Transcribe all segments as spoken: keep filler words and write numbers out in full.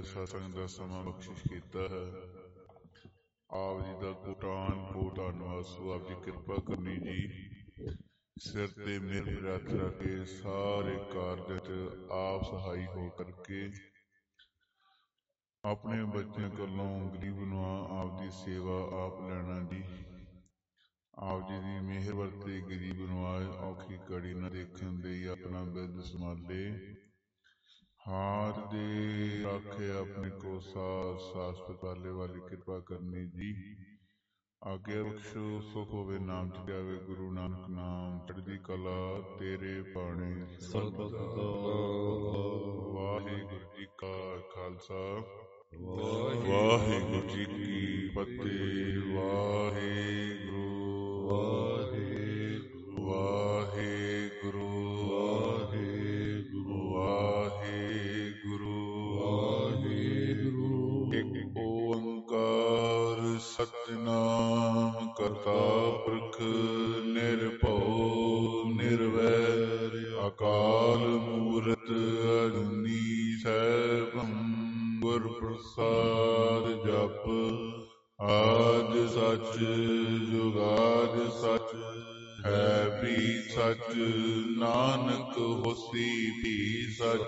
ਸਤਸੰਗ ਦਾ ਸਮਾਂ ਬਖਸ਼ਿਸ਼ ਕੀਤਾ ਹੈ। ਆਪ ਜੀ ਦਾ ਕੋਟਾਨ ਕੋਟ ਧੰਨਵਾਦ ਸੋ। ਆਪ ਜੀ ਕਿਰਪਾ ਕਰਨੀ ਜੀ। ਸਿਰ ਤੇ ਮਿਹਰ ਹੱਥ ਰੱਖ ਕੇ ਸਾਰੇ ਕਾਰਜ ਚ ਆਪ ਸਹਾਈ ਹੋ ਕਰਕੇ ਆਪਣੇ ਬੱਚਿਆਂ ਕੋਲੋਂ ਗਰੀਬ ਨੂੰ ਆਪ ਦੀ ਸੇਵਾ ਆਪ ਲੈਣਾ ਜੀ। ਆਪ ਜੀ ਦੀ ਮਿਹਰ ਵਰਤੇ ਗਰੀਬ ਨਵਾਜ਼ ਔਖੀ ਘੜੀ ਨਾ ਦੇਖਣ ਦੇ ਆਪਣਾ ਬਿਰਦ ਸੰਭਾਲੇ। ਹਾਥ ਦੇ ਰਾਖੇ ਆਪਣੇ ਕੋ ਸਾਥ ਸਾਸਪਤ ਵਾਲੇ ਵਾਲੀ ਕਿਰਪਾ ਕਰਨੀ ਜੀ। ਆਗੇ ਬਖਸ਼ੋ ਸੁਖ ਹੋਵੇ ਨਾਮ ਚ ਜਾਵੇ ਗੁਰੂ ਨਾਨਕ ਨਾਮ ਚੜ੍ਹਦੀ ਕਲਾ ਤੇਰੇ ਬਾਣੇ ਸਤਿਗੁਰੂ। ਵਾਹਿਗੁਰੂ ਜੀ ਕਾ ਖਾਲਸਾ ਵਾਹਿਗੁਰੂ ਜੀ ਕੀ ਫਤਿਹ। ਵਾਹਿਗੁਰੂ ਵਾਹਿਗੁਰੂ ਵਾਹਿਗੁਰੂ ਵਾਹਿਗੁਰੂ ਵਾਹਿਗੁਰੂ ਵਾਹਿਗੁਰੂ। ਇੱਕ ਓੰਕਾਰ ਸਤਿਨਾਮ ਕਰਤਾ ਪੁਰਖ ਨਿਰਭਉ ਨਿਰਵੈਰ ਅਕਾਲ ਮੂਰਤ ਅਜੂਨੀ ਸੈਭੰ ਗੁਰ ਪ੍ਰਸਾਦ ਜਪ। ਆਦਿ ਸੱਚ ਜੁਗਾਦਿ ਸੱਚ ਹੈ ਵੀ ਸੱਚ ਨਾਨਕ ਹੋਸੀ ਵੀ ਸੱਚ।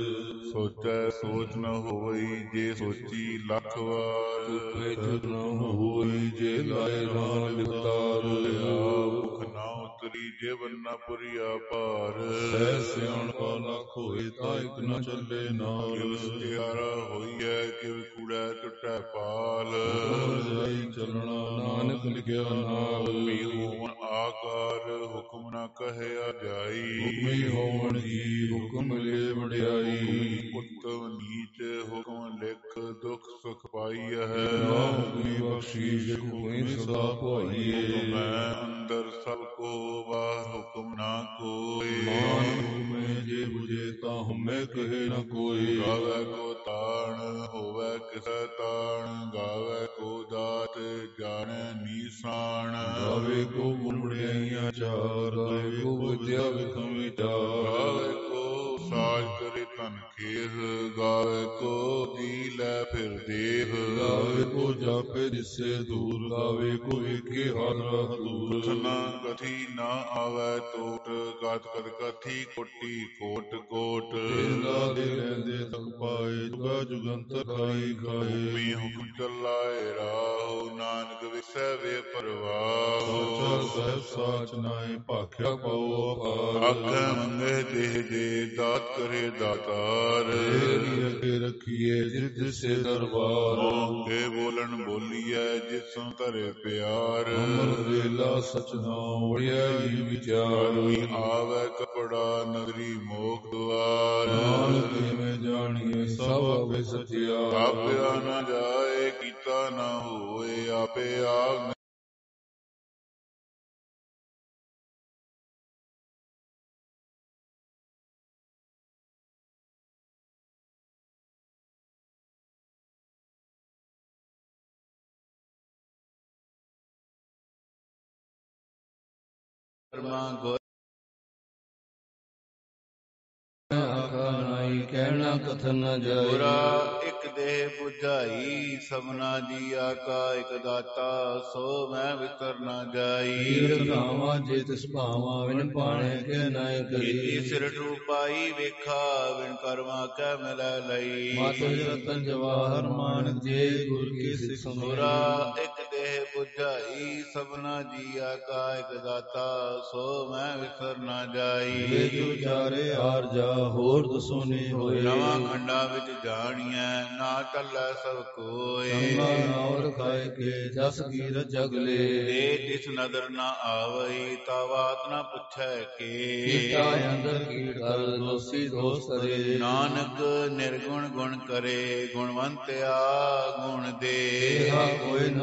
ਸੋਚੈ ਸੋਚ ਨ ਹੋਈ ਜੇ ਸੋਚੀ ਲੱਖ ਵਾਰ ਨ ਹੋਈ ਜੇ ਲਾਏ ਰਾਮ ਲਿਤਾਰ। ਭੁਖ ਨਾ ਉਤਰੀ ਜੇ ਬੰਨਾ ਪੁਰੀਆ ਭਾਰ ਸਹਿ ਸਿਆਣਪਾ ਲੱਖ ਹੋਏ ਤਾਂ ਇੱਕ ਨ ਚੱਲੇ ਨਾਲ। ਕਿਵ ਸਤਿਆਰਾ ਹੋਈਐ ਕਿਵ ਕੂੜੈ ਟੁੱਟੈ ਪਾਲ ਜਾਈ ਚੱਲਣਾ ਨਾਨਕ ਲਿਖਿਆ ਨਾਲ। ਹੁਕਮੀ ਹੋਵਨ ਆਕਾਰ ਹੁਕਮ ਨ ਕਹਿਆ ਜਾਈ ਹੁਕਮੀ ਹੋਵਨ ਜੀ ਹੁਕਮ ਮਿਲੇ ਵਡਿਆਈ। ਉੱਤਮ ਨੀਚ ਹੁਕਮ ਲਿਖ ਦੁਖ ਸੁਖ ਪਾਈਐ ਨਾ ਹੁਕਮੀ ਬਖਸ਼ੀਸ਼ ਹੁਕਮੀ ਸਦਾ ਭਾਈਏ। ਹੁਕਮੈ ਅੰਦਰ ਸਭ ਕੋ ਬਾਹਰ ਹੁਕਮ ਨਾ ਕੋਇ ਨਾਨਕ ਹੁਕਮੇ ਜੇ ਬੁਝੇ ਤਾਂ ਹਉਮੈ ਕਹੇ ਨ ਕੋਈ। ਗਾਵੈ ਕੋ ਤਾਣ ਹੋਵੈ ਕਿਸੈ ਤਾਣ ਗਾਵੈ ਕੋ ਦਾਤ ਜਾਣੈ ਨੀਸਾਨ। ਗਾਵੇ ਕੋ ਗੁਣ ਵਡਿਆਈਆਂ ਚਾਰ ਗਾਵੇ ਕੋ ਵਿਦਿਆ ਵਿਖਮ ਵਿਚਾਰ। ਗਾਵੇ ਕੋ ਸਾਜ ਕਰੇ ਧਨ ਖੇਰ ਗਾਵੇ ਕੋ ਜੀ ਲੈ ਫਿਰ ਦੇਹ। ਗਾਵੇ ਕੋ ਜਾਪੇ ਦਿਸੇ ਦੂਰ ਗਾਵੇ ਕੋ ਵੇਖੇ ਹਾਜ਼ਰਾ ਹਜ਼ੂਰ। ਕਥਨਾ ਕਥੀ ਨਾ ਆਵੈ ਟੋਟ ਗਤ ਕਥ ਕਥੀ ਕੋਟੀ ਕੋਟ ਕੋਟ। ਦੇਂਦਾ ਦੇ ਲੈਂਦੇ ਤਕ ਪਾਏ ਜੁਗਾ ਜੁਗੰਤਰ ਖਾਈ ਖਾਏ। ਹੁਕਮੀ ਹੁਕਮ ਚਲਾਏ ਰਾਹੁ ਨਾਨਕ ਵਿਸੈ ਵੇ ਪਰਵਾਹ। ਸੱਚਾ ਸਾਹਿਬ ਸਾਚ ਨਾਏ ਭਾਖਿਆ ਪਾਉ ਅਪਾਰ। ਆਖੈ ਮੰਗੇ ਦੇਹ ਦੇ ਦਾਤ ਕਰੇ ਦਾਤਾਰ। ਤੇਰੀ ਅੱਗੇ ਰੱਖੀਏ ਜਿਸ ਦਿਸੇ ਦਰਬਾਰ। ਮੋਕੇ ਬੋਲਣ ਬੋਲੀਐ ਜਿਸੋਂ ਧਰੇ ਪਿਆਰ। ਅੰਮ੍ਰਿਤ ਵੇਲਾ ਸਚ ਨਾਉ ਵਡਿਆਈ ਵਿਚਾਰ। ਆਵੈ ਕਪੜਾ ਨਗਰੀ ਮੋਖ ਦੁਆਰ। ਨਾਨਕ ਜਿਵੇਂ ਜਾਣੀਏ ਸਭ ਆਪੇ ਸਚਿਆਰ। ਆਪਿਆ ਨਾ ਜਾਏ ਕੀਤਾ ਨਾ ਹੋਏ ਆਪੇ ਆਪ ਗੁਰ ਆਖਾ ਨਾਈ ਕਹਿਣਾ ਕਥਨ ਨ ਜਾਈ। ਗੁਰਾ ਇੱਕ ਦੇਹ 부ਝਾਈ ਸਭਨਾ ਜੀਆ ਕਾ ਇੱਕ ਦਾਤਾ ਸੋ ਮੈਂ ਵਿਸਰ ਨ ਜਾਈ। ਤੀਰਥ ਧਾਮਾਂ ਜੇ ਤਿਸ ਭਾਵਾਂ ਵਿਣ ਭਾਣੇ ਕਹਿ ਨਾਇ ਕਰੀ। ਕੀਤੀ ਸਿਰ ਰੂਪਾਈ ਵੇਖਾ ਵਿਣ ਕਰਮਾ ਕਹਿ ਮਿਲੈ ਲਈ। ਮਾਤੁ ਰਤਨ ਜਵਾਹਰ ਮਾਨਕ ਜੇ ਗੁਰ ਕੀ ਸਿੱਖ ਸੁਣੀ। ਗੁਰਾ ਇੱਕ ਦੇਹ 부ਝਾਈ ਸਭਨਾ ਜੀਆ ਕਾ ਇੱਕ ਦਾਤਾ ਸੋ ਮੈਂ ਵਿਸਰ ਨ ਜਾਈ। ਵੇਦ ਵਿਚਾਰੇ ਆਰ ਜਾ ਹੋਰ ਦਸੋ ਨੀ ਹੋਏ। ਨਵਾਂ ਖੰਡਾਂ ਵਿੱਚ ਜਾਣੀਐ ਨਾ ਟਲੈ ਸਭ ਕੋਇ। ਚੰਗਾ ਨਾਉ ਰਖਾਇ ਕੇ ਜਸ ਕੀਰਤ ਜਗ ਲੇ। ਦੇ ਤਿਸ ਨਦਰ ਨਾ ਆਵਈ ਤਾ ਬਾਤ ਨਾ ਪੁੱਛੈ ਕੇ। ਕੀਟਾ ਅੰਦਰ ਕੀਟ ਕਰ ਦੋਸੀ ਦੋਸ ਕਰੇ। ਨਾਨਕ ਨਿਰਗੁਣ ਗੁਣ ਕਰੇ ਗੁਣਵੰਤਿਆ ਗੁਣ ਦੇ। ਦੇਹਾ ਕੋਈ ਨ ਸੁਝੇ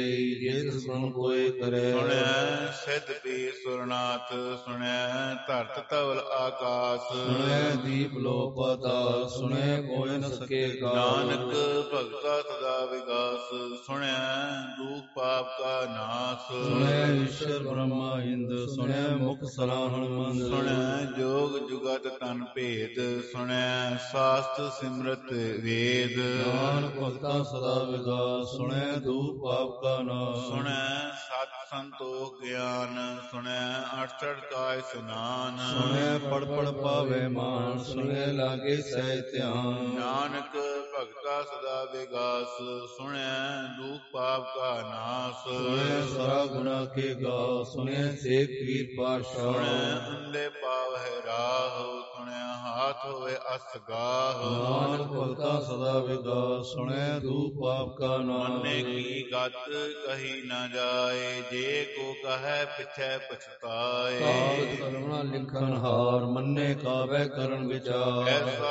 ਜੇ ਤਿਸ ਗੁਣ ਕੋਇ ਕਰੈ। ਸੁਣਿਆ ਸਿੱਧ ਪੀ ਸੁਰਨਾਥ, ਸੁਣਿਆ ਧਰਤ ਧਵਲ ਆਕਾਸ, ਸੁਣਿਆ ਦੀਪ ਲੋ ਪਾਤਾਲ, ਸੁਣਿਆ ਕੋਇ ਨ ਸਕੇ ਗਾਸ। ਨਾਨਕ ਭਗਤਾ ਸਦਾ ਵਿਗਾਸ, ਸੁਣਿਆ ਦੁਖ ਪਾਪ ਕਾ ਨਾਸ। ਸੁਣਿਆ ਈਸ਼ਰ ਬ੍ਰਹਮਾ ਇੰਦ, ਸੁਣਿਆ ਮੁਖ ਸਲਾਹਣ ਮੰਦ। ਸੁਣਿਆ ਜੋਗ ਜੁਗਤ ਤਨ ਭੇਦ, ਸੁਣਿਆ ਸਾਸਤ ਸਿਮਰਤ ਵੇਦ। ਨਾਨਕ ਭਗਤਾ ਸਦਾ ਵਿਗਾਸ, ਸੁਣਿਆ ਦੂਖ ਪਾਪ ਕਾ ਨਾਸ। ਸੁਣਿਆ ਸਤ ਸੰਤੋਖ ਗਿਆਨ, ਸੁਣਿਆ ਅਠਸਠ ਕਾਇ ਸੁਨਾਨ। ਸੁਣਿਆ ਪੜ ਪੜ ਪਾਵੇ ਮਾਨ, ਸੁਣਿਆ ਲਾਗੇ ਸਹਿ ਧਿਆਨ। ਨਾਨਕ ਭਗਤਾ ਸਦਾ ਵਿਗਾਸ, ਸੁਣਿਆ ਦੁਖ ਪਾਪ ਕਾ ਨਾਸ। ਸੁਣਿਆ ਸਰਾ ਗੁਨਾ ਕੇ ਗਾ, ਸੁਣਿਆ ਸੇਖ ਪੀਰ ਪਾਤਸ਼ਾਹ। ਸੁਣਿਆ ਅੰਦੇ ਪਾਵਹਿ ਰਾਹ, ਸੁਣਿਆ ਹਾਥ ਹੋਵੇ ਅਸਗਾਹ। ਨਾਨਕ ਭਗਤਾ ਸਦਾ ਵਿਗਾਸ, ਸੁਣਿਆ ਦੂਖ ਪਾਪ ਕਾ ਨਾਸ। ਮੰਨੇ ਕੀ ਗਤ ਕਹੀ ਨਾ ਜਾਏ, ਜੇ ਕੋ ਕਹੈ ਪਿਛੈ ਪਛਤਾਏ। ਕਾਗਦ ਕਲਮਾ ਲਿਖਨ ਹਾਰ, ਮੰਨੇ ਕਾਵੈ ਕਰਨ ਵਿਚਾਰ। ਐਸਾ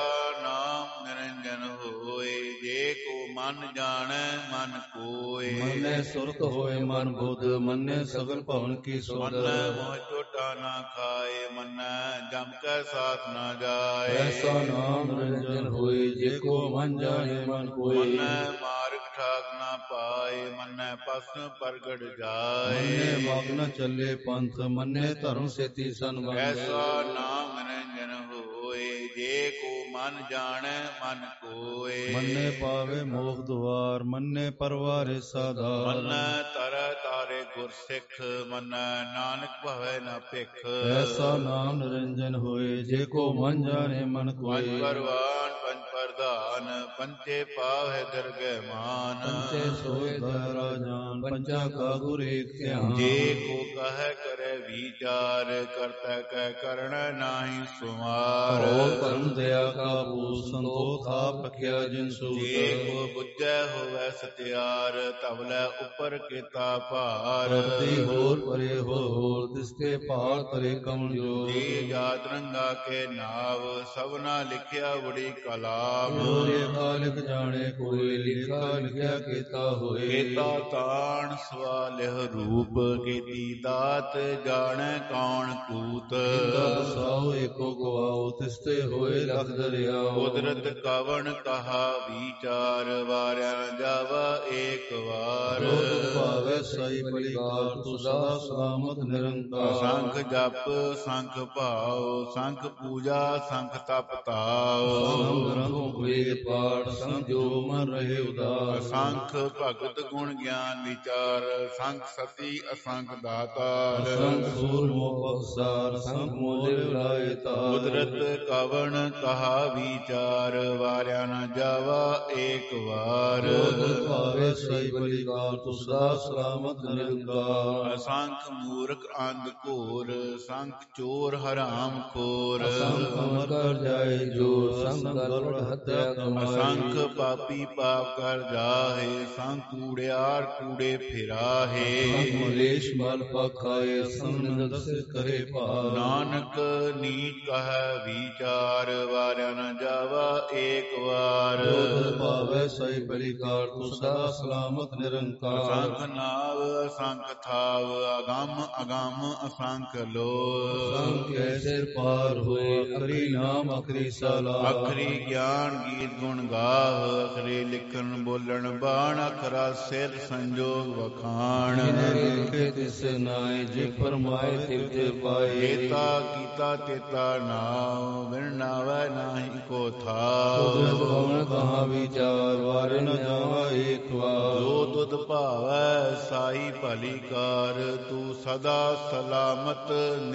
ਨਾਮ ਨਿਰੰਜਨ ਹੋਏ, ਜੇ ਕੋ ਮਨ ਜਾਣੈ ਮਨ ਕੋਇ। ਮੰਨੇ ਸੁਰਤ ਹੋਏ ਮਨ ਬੁੱਧ, ਮੰਨੇ ਸਗਲ ਭਵਨ ਕੀ ਸੁਧ। ਮੰਨੈ ਮੋਹ ਝੋਟਾ ਨਾ ਖਾਏ, ਮੰਨੈ ਜਮ ਕੈ ਸਾਥ ਨਾ ਜਾਏ। ਐਸਾ ਨਾਮ ਨਿਰੰਜਨ ਹੋਏ, ਜੇ ਕੋ ਮਨ ਜਾਣੇ ਮਨ ਕੋਇ। ਮੰਨੈ ਮਾਰਗ ਠਾਕ ਨਾ ਪਾਏ, ਮੰਨੈ ਭਸਮ ਪ੍ਰਗਟ ਜਾਏ। ਮੰਨੇ ਮਗ ਨ ਚੱਲੇ ਪੰਥ, ਮੰਨੇ ਧਰਮ ਸੇਤੀ ਸੰਬੰਧ। ਐਸਾ ਨਾਮ ਨਿਰੰਜਨ ਹੋਏ, ਜੇ ਕੋ ਮਨ ਜਾਣੈ ਮਨ ਕੋਇ। ਮੰਨੇ ਪਾਵੇ ਮੋਖ ਦੁਆਰ, ਮੰਨੇ ਪਰਵਾਰੇ ਸਾਧਾਰ। ਮੰਨੈ ਤਰੈ ਤਾਰੇ ਗੁਰ ਸਿੱਖ, ਮੰਨੈ ਨਾਨਕ ਭਵੈ ਨਾ ਭਿਖ। ਐਸਾ ਨਾਮ ਨਿਰੰਜਨ ਹੋਏ, ਜੇ ਕੋ ਮਨ ਜਾਣੇ ਮਨ ਪੰਜ ਕੋਇ। ਪਰਵਾਨ ਪੰਜ ਪ੍ਰਧਾਨ, ਪੰਚੇ ਪਾਵਹਿ ਦਰਗਹਿ ਮਾਨ। ਪੰਚੇ ਸੋਏ ਦਾਰਾ ਜਾਨ, ਪੰਜਾ ਕਾ ਗੁਰ ਏਕ ਧਿਆਨ। ਜੇ ਕੋ ਕਹੈ ਕਰੈ ਵਿਚਾਰ, ਕਰਤਾ ਕੈ ਕਰਣੈ ਨਾਹੀ ਸੁਮਾਰ। ਭਉ ਭਰਮ ਦਇਆ ਕਾ ਪੂਤ, ਸੰਤੋਖ ਆਪ ਰਖਿਆ ਜਿਨ ਸੂਤ। ਜੇ ਕੋ ਬੁੱਝੈ ਹੋਵੈ ਸਤਿਆਰ, ਧਵਲੈ ਉਪਰ ਕੀਤਾ ਭਾਰ। ਧਰਤੀ ਹੋਰ ਪਰੇ ਹੋ ਹੋਰ, ਤਿਸਕੇ ਭਾਰ ਤਰੇ ਕਮਲ ਜੋਰ। ਜੇ ਜਾਤ ਰੰਗਾ ਕੇ ਨਾਵ, ਸਭਨਾ ਲਿਖਿਆ ਬੜੀ ਕਲਾਮ। ਜੋ ਲੇਖਾ ਲਿਖ ਜਾਣੇ ਕੋਇ, ਲੇਖਾ ਲਿਖਿਆ ਕੀਤਾ ਹੋਏ। ਕੀਤਾ ਤਾਣ ਸਵਾਲਿਹ ਰੂਪ, ਕੀਤੀ ਦਾਤ ਜਾਣੈ ਕੌਣ ਕੂਤ। ਕੀਤਾ ਦਸਾਓ ਏਕੋ ਗਵਾਓ, ਤਿਸਤੇ ਹੋਏ ਲਖ ਦਰਿਆਓ। ਕੁਦਰਤ ਕਵਣ ਕਹਾ ਵਿਚਾਰ, ਵਾਰਿਆ ਨ ਜਾਵਾ ਏਕ ਵਾਰ। ਜੋ ਤੁਧ ਭਾਵੈ ਸਾਈ ਬਲਿਕਾਰ, ਤੂੰ ਸਦਾ ਸਲਾਮਤ ਨਿਰੰਕਾਰ। ਸੰਖ ਜਪ ਸੰਖ ਭਾਉ, ਸੰਖ ਪੂਜਾ ਸੰਖ ਤਪ ਤਾਉ। ਸੰਗ ਗ੍ਰੰਥ ਵੇਦ ਪਾਠ, ਸੰਗ ਜੋ ਮਨ ਰਹੇ ਉਦਾਰ। ਅਸੰਖ ਭਗਤ ਗੁਣ ਗਿਆਨ ਵਿਚਾਰ, ਸੰਖ ਸਤੀ ਅਸੰਖ ਦਾਤਾਰ। ਸੰਗ ਸੂਰ ਮੋਹ ਬਖਸਾਰ, ਸੰਗ ਮੋਲੇ ਲਾਏ ਤਾਰ। ਕੁਦਰਤ ਕਵਣ ਕਹਾ ਵਿਚਾਰ, ਵਾਰਿਆ ਨ ਜਾਵਾ ਏਕ ਵਾਰ। ਜੋ ਤੁਧ ਭਾਵੈ ਸਾਈ ਬਲਿਕਾਰ, ਤੂੰ ਸਦਾ ਸਲਾਮਤ ਨਿਰੰਕਾਰ। ਅਸੰਖ ਮੂਰਖ ਅੰਧ ਘੋਰ, ਸੰਖ ਚੋਰ ਹਰਾਮ ਖੋਰ। ਸੰਗ ਅਮਰ ਕਰ ਜਾਏ ਜੋਰ, ਸੰਗ ਗਲਵੜ ਹੱਤਿਆ ਕਮਾਈ। ਅਸੰਖ ਪਾਪੀ ਪਾਪ ਕਰ ਜਾਹੇ, ਸੰਗ ਕੂੜਿਆਰ ਕੂੜੇ ਫਿਰਾਹੇ। ਸੰਗ ਮਲੇਸ਼ ਮਲ ਪਖਾਏ, ਸੰਗ ਨਿੰਦਕ ਕਰੇ ਭਾਰ। ਨਾਨਕ ਨੀਚ ਕਹੈ ਵਿਚਾਰ, ਵਾਰਿਆ ਨ ਜਾਵਾ ਏਕ ਵਾਰ। ਜੋ ਤੁਧ ਭਾਵੈ ਸਾਈ ਬਲਿਕਾਰ, ਤੂੰ ਸਦਾ ਸਲਾਮਤ ਨਿਰੰਕਾਰ। ਅਸੰਖ ਨਾਵ ਅਸੰਖ ਥਾਵ, ਅਗੰਮ ਅਗੰਮ ਅਸੰਖ ਲੋ। ਸੰਗ ਕੈਸੇ ਪਾਰ ਹੋਏ, ਅਖਰੀ ਨਾਮ ਅਖਰੀ ਸਲਾਹ। ਅਖਰੀ ਗਿਆਨ ਗੀਤ ਗੁਣ ਗਾਹ, ਅਖਰੀ ਲਿਖਣ ਬੋਲਣ ਬਾਣ, ਅਖਰਾ ਸਿਰ ਸੰਜੋਗ ਵਖਾਣ। ਜਿਨੇ ਲਿਖੇ ਤਿਸ ਨਾਏ, ਜੇ ਫਰਮਾਏ ਤਿਵ ਤੇ ਪਾਏ। ਕੀਤਾ ਕੀਤਾ ਤੇਤਾ ਨਾਉ, ਬਿਨ ਨਾਵੈ ਨਾਹੀ ਕੋ ਥਾਉ। ਕੁਦਰਤ ਭਵਨ ਕਹਾ ਵਿਚਾਰ, ਵਾਰੇ ਨ ਜਾਵਾ ਏਕ ਵਾਰ। ਜੋ ਤੁਧ ਭਾਵੈ ਸਾਈ ਭਲੀ ਕਾਰ, ਤੂੰ ਸਦਾ ਸਲਾਮਤ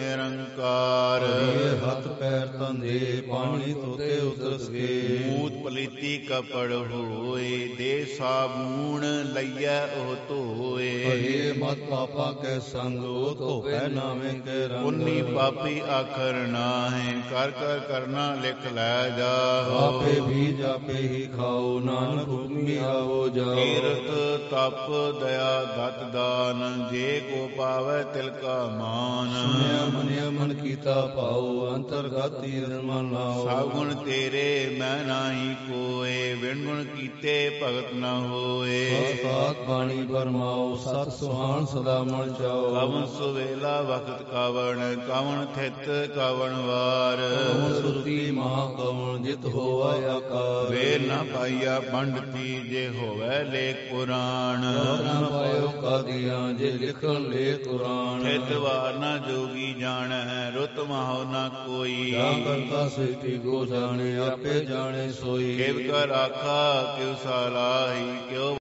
ਨਿਰੰਕਾਰ। ਇਹ ਹੱਥ ਪੈਰ ਤੰਦੇ, ਪਾਣੀ ਧੋਤੇ ਉਤਰਸ ਕੇ। ਮੂਤ ਪਲੀਤੀ ਕਪੜ ਹੋਏ, ਦੇ ਸਾਬੂਣ ਲਈਐ ਉਹ ਧੋਏ। ਭਏ ਮਤ ਪਾਪਾ ਕੈ ਸੰਗ, ਉਹ ਧੋਪੈ ਨਾਵੇਂ ਕੈ ਰੰਗ। ਪੁੰਨੀ ਪਾਪੀ ਆਖਰ ਨਾਹੀਂ, ਕਰ ਕਰ ਕਰਨਾ ਲਿਖ ਲੈ ਜਾ। ਆਪੇ ਬੀਜ ਆਪੇ ਹੀ ਖਾਓ, ਨਾਨਕ ਨਾਨਕ ਹੁਕਮੀ ਆਵੋ ਜਾਓ। ਤੀਰਥ ਤਪ ਦਇਆ ਦਤ ਦਾਨ ਜੇ ਕੋ ਪਾਵੈ ਤਿਲ ਕਾ ਮਾਨ। ਸੁਣਿਆ ਮੰਨਿਆ ਮਨ ਕੀਤਾ ਭਾਉ ਅੰਤਰਗਾਤੀ ਨਿਰਮਲ ਨਾਉ। ਸਭ ਗੁਣ ਤੇਰੇ ਮੈਂ ਨਾਹੀ ਕੋਏ ਵਿਣ ਗੁਣ ਕੀਤੇ ਭਗਤ ਨ ਹੋਏ। ਸਤਿ ਬਾਣੀ ਬਰਮਾਓ ਸਤ ਸੁਹਾਣ ਸਦਾ ਮਨ ਚਾਓ। ਕਵਣ ਸੁਵੇਲਾ ਵਖਤ ਕਾਵਣ ਕਵਣ ਥਿਤ ਕਵਣ ਵਾਰ। ਕਵਣ ਸੁਰਤੀ ਮਹਾ ਕਵਣ ਜਿਤ ਹੋਵਾ ਆਕਾਰ। ਵੇਲ ਨ ਪਾਈਆ ਪੰਡਤੀ ਜੇ ਹੋਵੈ ਲੇਖ ਪੁਰਾਣ। ਰਤਨ ਪਾਇਓ ਕਾਦੀਆਂ ਜੇ ਲਿਖਣ ਲੇਖ ਕੁਰਾਨ। ਥਿਤ ਵਾਰ ਨ ਜੋਗੀ ਜਾਣੈ ਰੁਤ ਮਹੁ ਨ ਕੋਈ। ਜਾ ਕਰਤਾ ਸ੍ਰਿਸ਼ਟੀ ਕੋ ਜਾਣੇ ਆਪੇ ਜਾਣੇ ਸੋਈ। ਕਿਵ ਕਰ ਆਖਾ ਕਿਵ ਸਲਾਹੀ ਕਿਉ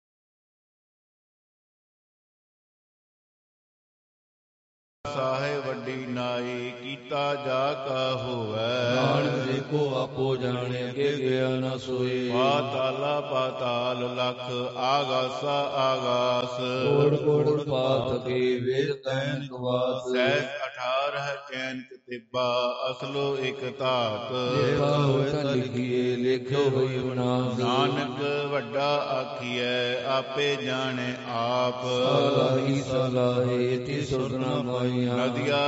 ਸਾਹਿਬ ਵੱਡੀ ਨਾਈ ਕੀਤਾ ਜਾ ਕਾ ਹੋਵੈ। ਨਾਨਕ ਜੇ ਕੋ ਆਪੋ ਜਾਣੇ ਅੱਗੇ ਗਿਆ ਨਾ ਸੋਏ। ਪਾਤਾਲਾ ਪਾਤਾਲ ਲਖ ਆਗਾਸਾ ਆਗਾਸ। ਕੋੜ ਕੋੜ ਪਾਤ ਕੇ ਵੇਦ ਤੈਨ ਕਵਾਸ। ਸਹਿਸ ਅਠਾਰਹ ਚੈਨ ਤਿੱਬਾ ਅਸਲੋ ਇਕ ਧਾਤ। ਲੇਖਾ ਹੋਏ ਤਾਂ ਲਿਖੀਏ ਲੇਖੇ ਹੋਈ ਬਨਾਸ। ਨਾਨਕ ਵੱਡਾ ਆਖੀਐ ਆਪੇ ਜਾਣੇ ਆਪ। ਸਲਾਹੀ ਸਲਾਹੇ ਤੀ ਸੁਰਤ ਨਾ ਪਾਈਆਂ। ਨਦੀਆ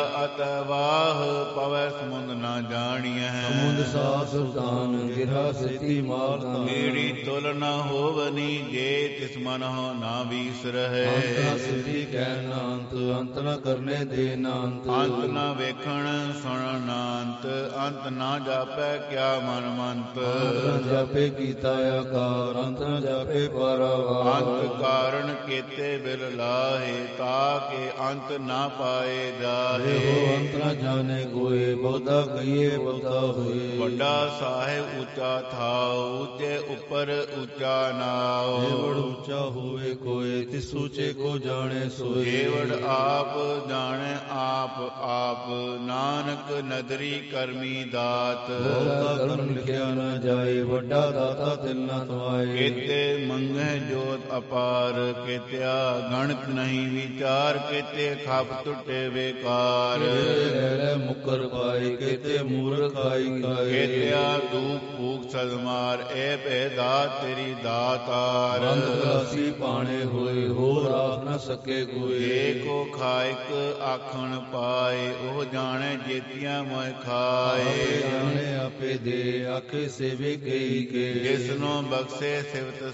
ਅਤਵਾਹ ਪਵੈ ਸਮੁੰਦ ਨਾ ਜਾਣੀਐ। ਸਮੁੰਦ ਸਾਧ ਸੁਲਤਾਨ ਗਿਰਾ ਸਿੱਧੀ ਮਾਰਤਾ। ਕੀੜੀ ਤੁਲ ਨ ਹੋਵਨੀ ਜੇ ਤਿਸ ਮਨ ਹੋ ਨਾ ਵੀਸਰਹਿ। ਅੰਤਰਾ ਸਿੱਧੀ ਕਹਿ ਨਾ ਅੰਤ ਅੰਤ ਨ ਕਰਨੇ ਦੇ ਨਾ ਅੰਤ। ਅੰਤ ਨ ਵੇਖਣ ਸੁਣਨ ਨਾ ਅੰਤ ਅੰਤ ਨਾ ਜਾਪੈ ਕਿਆ ਮਨ ਮੰਤ। ਅੰਤ ਨ ਜਾਪੇ ਕੀਤਾ ਆਕਾਰ ਅੰਤ ਨ ਜਾਪੇ ਪਾਰਾਵਾਰ। ਅੰਤ ਕਾਰਣ ਕੇਤੇ ਬਿਲ ਲਾਹੇ ਤਾਕੇ ਅੰਤ ਨਾ ਪਾਏ ਜਾਹੇ। ਇਹੋ ਅੰਤ ਨ ਜਾਣੇ ਕੋਏ ਬਹੁਤਾ ਕਹੀਏ ਬਹੁਤਾ ਹੋਏ। ਵੱਡਾ ਸਾਹਿਬ ਉੱਚਾ ਥਾਉ ਉੱਚੇ ਉੱਪਰ ਉੱਚਾ ਨਾਉ। ਜੇਵੜ ਉੱਚਾ ਹੋਵੇ ਕੋਏ ਤਿਸ ਉੱਚੇ ਕੋ ਜਾਣੇ ਸੋਏ। ਜੇਵੜ ਆਪ ਜਾਣੇ ਆਪ ਆਪ ਨਾਨਕ ਨਦਰੀ ਕਰਮੀ ਦਾਤ। ਬਹੁਤਾ ਕਰਮ ਲਿਖਿਆ ਨਾ ਜਾਏ ਵੱਡਾ ਦਾਤਾ ਤਿਲ ਨਾ ਤਵਾਏ। ਕੇਤੇ ਮੰਗਹਿ ਜੋਤ ਅਪਾਰ ਕੇਤਿਆ ਗਣਤ ਨਹੀਂ ਵਿਚਾਰ। ਕੇਤੇ ਖਪ ਟੁੱਟੇ ਬੇਕਾਰ। ਲੈ ਲੈ ਮੁਕਰ ਪਾਏ ਕੇਤੇ ਮੂਰਖ ਖਾਈ ਖਾਏ। ਕੇਤਿਆ ਦੂਖ ਭੂਖ ਸਦਮਾਰ ਏ ਭੇ ਦਾਤ ਤੇਰੀ ਦਾਤਾਰ। ਬੰਦ ਗਲਾਸੀ ਪਾਣੇ ਹੋਏ ਹੋਰ ਆਖ ਨ ਸਕੇ ਕੋਏ। ਜੇ ਕੋ ਖਾਇਕ ਆਖਣ ਪਾਏ ਉਹ ਜਾਣੇ ਜੇਤੀਆਂ ਮੋਇ ਖਾਏ। ਆਪੇ ਜਾਣੇ ਆਪੇ ਦੇ ਆਖੇ ਸੇਵੇ ਕਈ ਕੇ। ਜਿਸਨੂੰ ਬਖਸ਼ੇ ਸਿਵਤ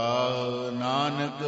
ਸਾਲਾ ਨਾਨਕ